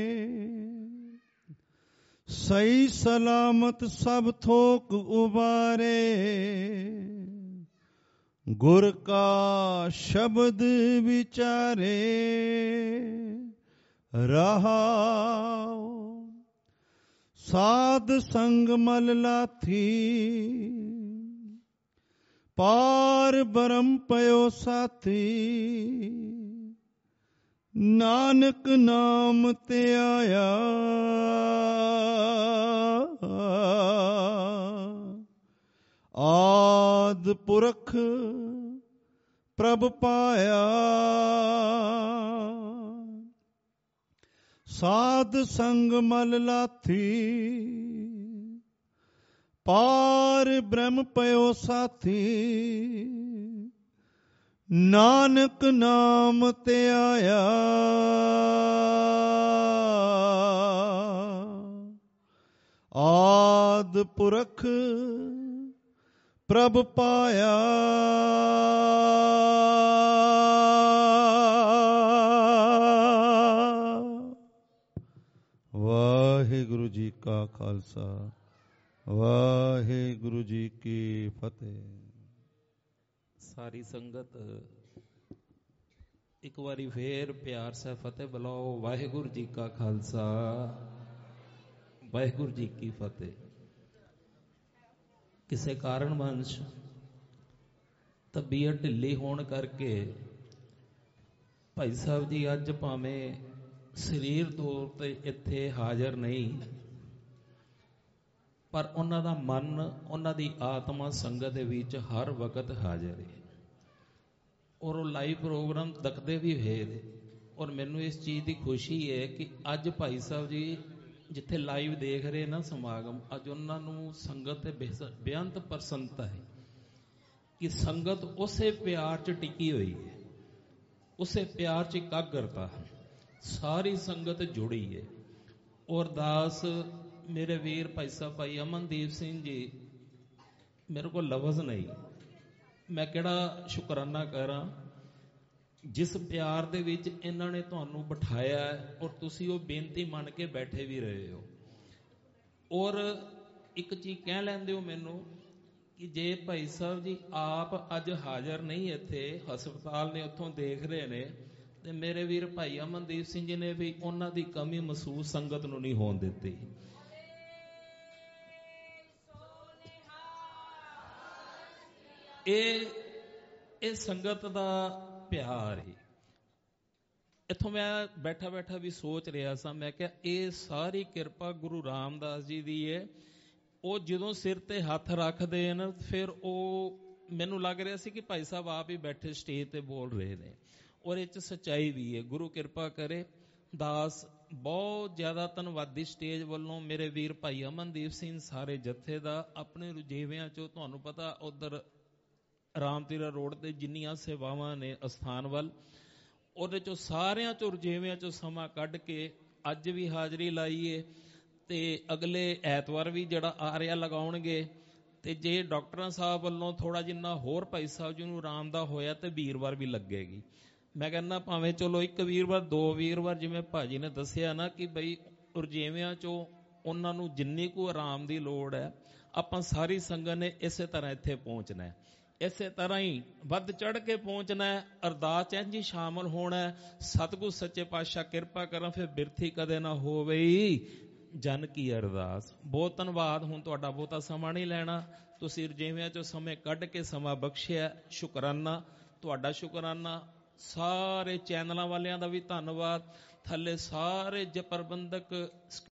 ਸਹੀ ਸਲਾਮਤ ਸਭ ਥੋਕ ਉਬਾਰੇ ਗੁਰ ਕਾ ਸ਼ਬਦ ਵਿਚਾਰੇ ਰਹਾਉ ਸਾਧ ਸੰਗ ਮਲ ਲਾਥੀ ਪਾਰ ਬ੍ਰਹਮ ਪਇਓ ਸਾਥੀ ਨਾਨਕ ਨਾਮ ਤੇ ਆਇਆ ਆਦ ਪੁਰਖ ਪ੍ਰਭ ਪਾਇਆ ਸਾਧ ਸੰਗ ਮਲ ਲਾਥੀ ਪਾਰ ਬ੍ਰਹਮ ਪਇਓ ਸਾਥੀ ਨਾਨਕ ਨਾਮ ਤੇ ਆਇਆ ਆਦ ਪੁਰਖ ਪ੍ਰਭ ਪਾਇਆ ਵਾਹਿਗੁਰੂ ਜੀ ਕਾ ਖਾਲਸਾ ਵਾਹਿਗੁਰੂ ਜੀ ਕੀ ਫਤਿਹ। ਸਾਰੀ ਸੰਗਤ ਇੱਕ ਵਾਰੀ ਫੇਰ ਪਿਆਰ ਸੇ ਫਤਿਹ ਬੁਲਾਓ। ਵਾਹਿਗੁਰੂ ਜੀ ਕਾ ਖਾਲਸਾ ਵਾਹਿਗੁਰੂ ਜੀ ਕੀ ਫਤਿਹ। ਕਿਸੇ ਕਾਰਨ ਵੰਸ਼ ਤਬੀਅਤ ਢਿੱਲੀ ਹੋਣ ਕਰਕੇ ਭਾਈ ਸਾਹਿਬ ਜੀ ਅੱਜ ਭਾਵੇਂ ਸਰੀਰ ਤੌਰ ਤੇ ਇੱਥੇ ਹਾਜ਼ਰ ਨਹੀਂ, ਪਰ ਉਹਨਾਂ ਦਾ ਮਨ, ਉਹਨਾਂ ਦੀ ਆਤਮਾ ਸੰਗਤ ਦੇ ਵਿੱਚ ਹਰ ਵਕਤ ਹਾਜ਼ਰ ਹੈ ਔਰ ਉਹ ਲਾਈਵ ਪ੍ਰੋਗਰਾਮ ਦੇਖਦੇ ਵੀ ਹੋਏ ਨੇ। ਔਰ ਮੈਨੂੰ ਇਸ ਚੀਜ਼ ਦੀ ਖੁਸ਼ੀ ਹੈ ਕਿ ਅੱਜ ਭਾਈ ਸਾਹਿਬ ਜੀ ਜਿੱਥੇ ਲਾਈਵ ਦੇਖ ਰਹੇ ਨਾ ਸਮਾਗਮ, ਅੱਜ ਉਹਨਾਂ ਨੂੰ ਸੰਗਤ ਤੇ ਬੇਅੰਤ ਪ੍ਰਸੰਨਤਾ ਹੈ ਕਿ ਸੰਗਤ ਉਸੇ ਪਿਆਰ 'ਚ ਟਿਕੀ ਹੋਈ ਹੈ, ਉਸੇ ਪਿਆਰ 'ਚ ਇਕਾਗਰਤਾ, ਸਾਰੀ ਸੰਗਤ ਜੁੜੀ ਹੈ। ਔਰ ਦਾਸ ਮੇਰੇ ਵੀਰ ਭਾਈ ਸਾਹਿਬ ਭਾਈ ਅਮਨਦੀਪ ਸਿੰਘ ਜੀ, ਮੇਰੇ ਕੋਲ ਲਫ਼ਜ਼ ਨਹੀਂ, ਮੈਂ ਕਿਹੜਾ ਸ਼ੁਕਰਾਨਾ ਕਰਾਂ ਜਿਸ ਪਿਆਰ ਦੇ ਵਿੱਚ ਇਹਨਾਂ ਨੇ ਤੁਹਾਨੂੰ ਬਿਠਾਇਆ ਹੈ ਔਰ ਤੁਸੀਂ ਉਹ ਬੇਨਤੀ ਮੰਨ ਕੇ ਬੈਠੇ ਵੀ ਰਹੇ ਹੋ। ਔਰ ਇੱਕ ਚੀਜ਼ ਕਹਿ ਲੈਂਦੇ ਹੋ ਮੈਨੂੰ ਕਿ ਜੇ ਭਾਈ ਸਾਹਿਬ ਜੀ ਆਪ ਅੱਜ ਹਾਜ਼ਰ ਨਹੀਂ ਇੱਥੇ, ਹਸਪਤਾਲ ਨੇ ਉੱਥੋਂ ਦੇਖ ਰਹੇ ਨੇ, ਤੇ ਮੇਰੇ ਵੀਰ ਭਾਈ ਅਮਨਦੀਪ ਸਿੰਘ ਜੀ ਨੇ ਵੀ ਉਹਨਾਂ ਦੀ ਕਮੀ ਮਹਿਸੂਸ ਸੰਗਤ ਨੂੰ ਨਹੀਂ ਹੋਣ ਦਿੱਤੀ। ਇਹ ਇਹ ਸੰਗਤ ਦਾ ਪਿਆਰ ਹੈ। ਇੱਥੋਂ ਮੈਂ ਬੈਠਾ ਬੈਠਾ ਵੀ ਸੋਚ ਰਿਹਾ ਸਾਂ, ਮੈਂ ਕਿਹਾ ਇਹ ਸਾਰੀ ਕਿਰਪਾ ਗੁਰੂ ਰਾਮਦਾਸ ਜੀ ਦੀ ਹੈ। ਉਹ ਜਦੋਂ ਸਿਰ ਤੇ ਹੱਥ ਰੱਖਦੇ ਨੇ ਫਿਰ ਉਹ ਮੈਨੂੰ ਲੱਗ ਰਿਹਾ ਸੀ ਕਿ ਭਾਈ ਸਾਹਿਬ ਆਪ ਹੀ ਬੈਠੇ ਸਟੇਜ ਤੇ ਬੋਲ ਰਹੇ ਨੇ ਔਰ ਇਹ 'ਚ ਸੱਚਾਈ ਵੀ ਹੈ। ਗੁਰੂ ਕਿਰਪਾ ਕਰੇ। ਦਾਸ ਬਹੁਤ ਜ਼ਿਆਦਾ ਧੰਨਵਾਦੀ ਸਟੇਜ ਵੱਲੋਂ ਮੇਰੇ ਵੀਰ ਭਾਈ ਅਮਨਦੀਪ ਸਿੰਘ ਸਾਰੇ ਜੱਥੇ ਦਾ। ਆਪਣੇ ਰੁਝੇਵਿਆਂ 'ਚੋਂ ਤੁਹਾਨੂੰ ਪਤਾ ਉੱਧਰ ਰਾਮਤੀਰਾ ਰੋਡ ਤੇ ਜਿੰਨੀਆਂ ਸੇਵਾਵਾਂ ਨੇ ਅਸਥਾਨ ਵੱਲ, ਉਹਦੇ 'ਚੋਂ ਸਾਰਿਆਂ 'ਚੋਂ ਰੁਝੇਵਿਆਂ 'ਚੋਂ ਸਮਾਂ ਕੱਢ ਕੇ ਅੱਜ ਵੀ ਹਾਜ਼ਰੀ ਲਾਈਏ ਤੇ ਅਗਲੇ ਐਤਵਾਰ ਵੀ ਜਿਹੜਾ ਆ ਰਿਹਾ ਲਗਾਉਣਗੇ। ਤੇ ਜੇ ਡਾਕਟਰਾਂ ਸਾਹਿਬ ਵੱਲੋਂ ਥੋੜਾ ਜਿੰਨਾ ਹੋਰ ਭਾਈ ਸਾਹਿਬ ਜੀ ਨੂੰ ਆਰਾਮ ਦਾ ਹੋਇਆ ਤੇ ਵੀਰਵਾਰ ਵੀ ਲੱਗੇਗੀ। ਮੈਂ ਕਹਿੰਦਾ ਭਾਵੇਂ ਚਲੋ ਇੱਕ ਵੀਰਵਾਰ ਦੋ ਵੀਰਵਾਰ, ਜਿਵੇਂ ਭਾਜੀ ਨੇ ਦੱਸਿਆ ਨਾ ਕਿ ਬਈ ਰੁਝੇਵਿਆਂ 'ਚੋਂ ਉਹਨਾਂ ਨੂੰ ਜਿੰਨੀ ਕੁ ਆਰਾਮ ਦੀ ਲੋੜ ਹੈ, ਆਪਾਂ ਸਾਰੀ ਸੰਗਤ ਨੇ ਇਸੇ ਤਰ੍ਹਾਂ ਇੱਥੇ ਪਹੁੰਚਣਾ ਹੈ, ਇਸੇ ਤਰ੍ਹਾਂ ਹੀ ਵੱਧ ਚੜ ਕੇ ਪਹੁੰਚਣਾ ਹੈ, ਅਰਦਾਸ 'ਚ ਇੰਝ ਹੀ ਸ਼ਾਮਲ ਹੋਣਾ ਹੈ। ਸਤਿਗੁਰ ਸੱਚੇ ਪਾਤਸ਼ਾਹ ਕਿਰਪਾ ਕਰਨ ਫਿਰ ਬਿਰਥੀ ਕਦੇ ਨਾ ਹੋਵੇ ਜਨ ਕੀ ਅਰਦਾਸ। ਬਹੁਤ ਧੰਨਵਾਦ। ਹੁਣ ਤੁਹਾਡਾ ਬਹੁਤਾ ਸਮਾਂ ਨਹੀਂ ਲੈਣਾ, ਤੁਸੀਂ ਰੁਝੇਵਿਆਂ 'ਚੋਂ ਸਮੇਂ ਕੱਢ ਕੇ ਸਮਾਂ ਬਖਸ਼ਿਆ, ਸ਼ੁਕਰਾਨਾ, ਤੁਹਾਡਾ ਸ਼ੁਕਰਾਨਾ। ਸਾਰੇ ਚੈਨਲਾਂ ਵਾਲਿਆਂ ਦਾ ਵੀ ਧੰਨਵਾਦ। ਥੱਲੇ ਸਾਰੇ ਜ ਪ੍ਰਬੰਧਕ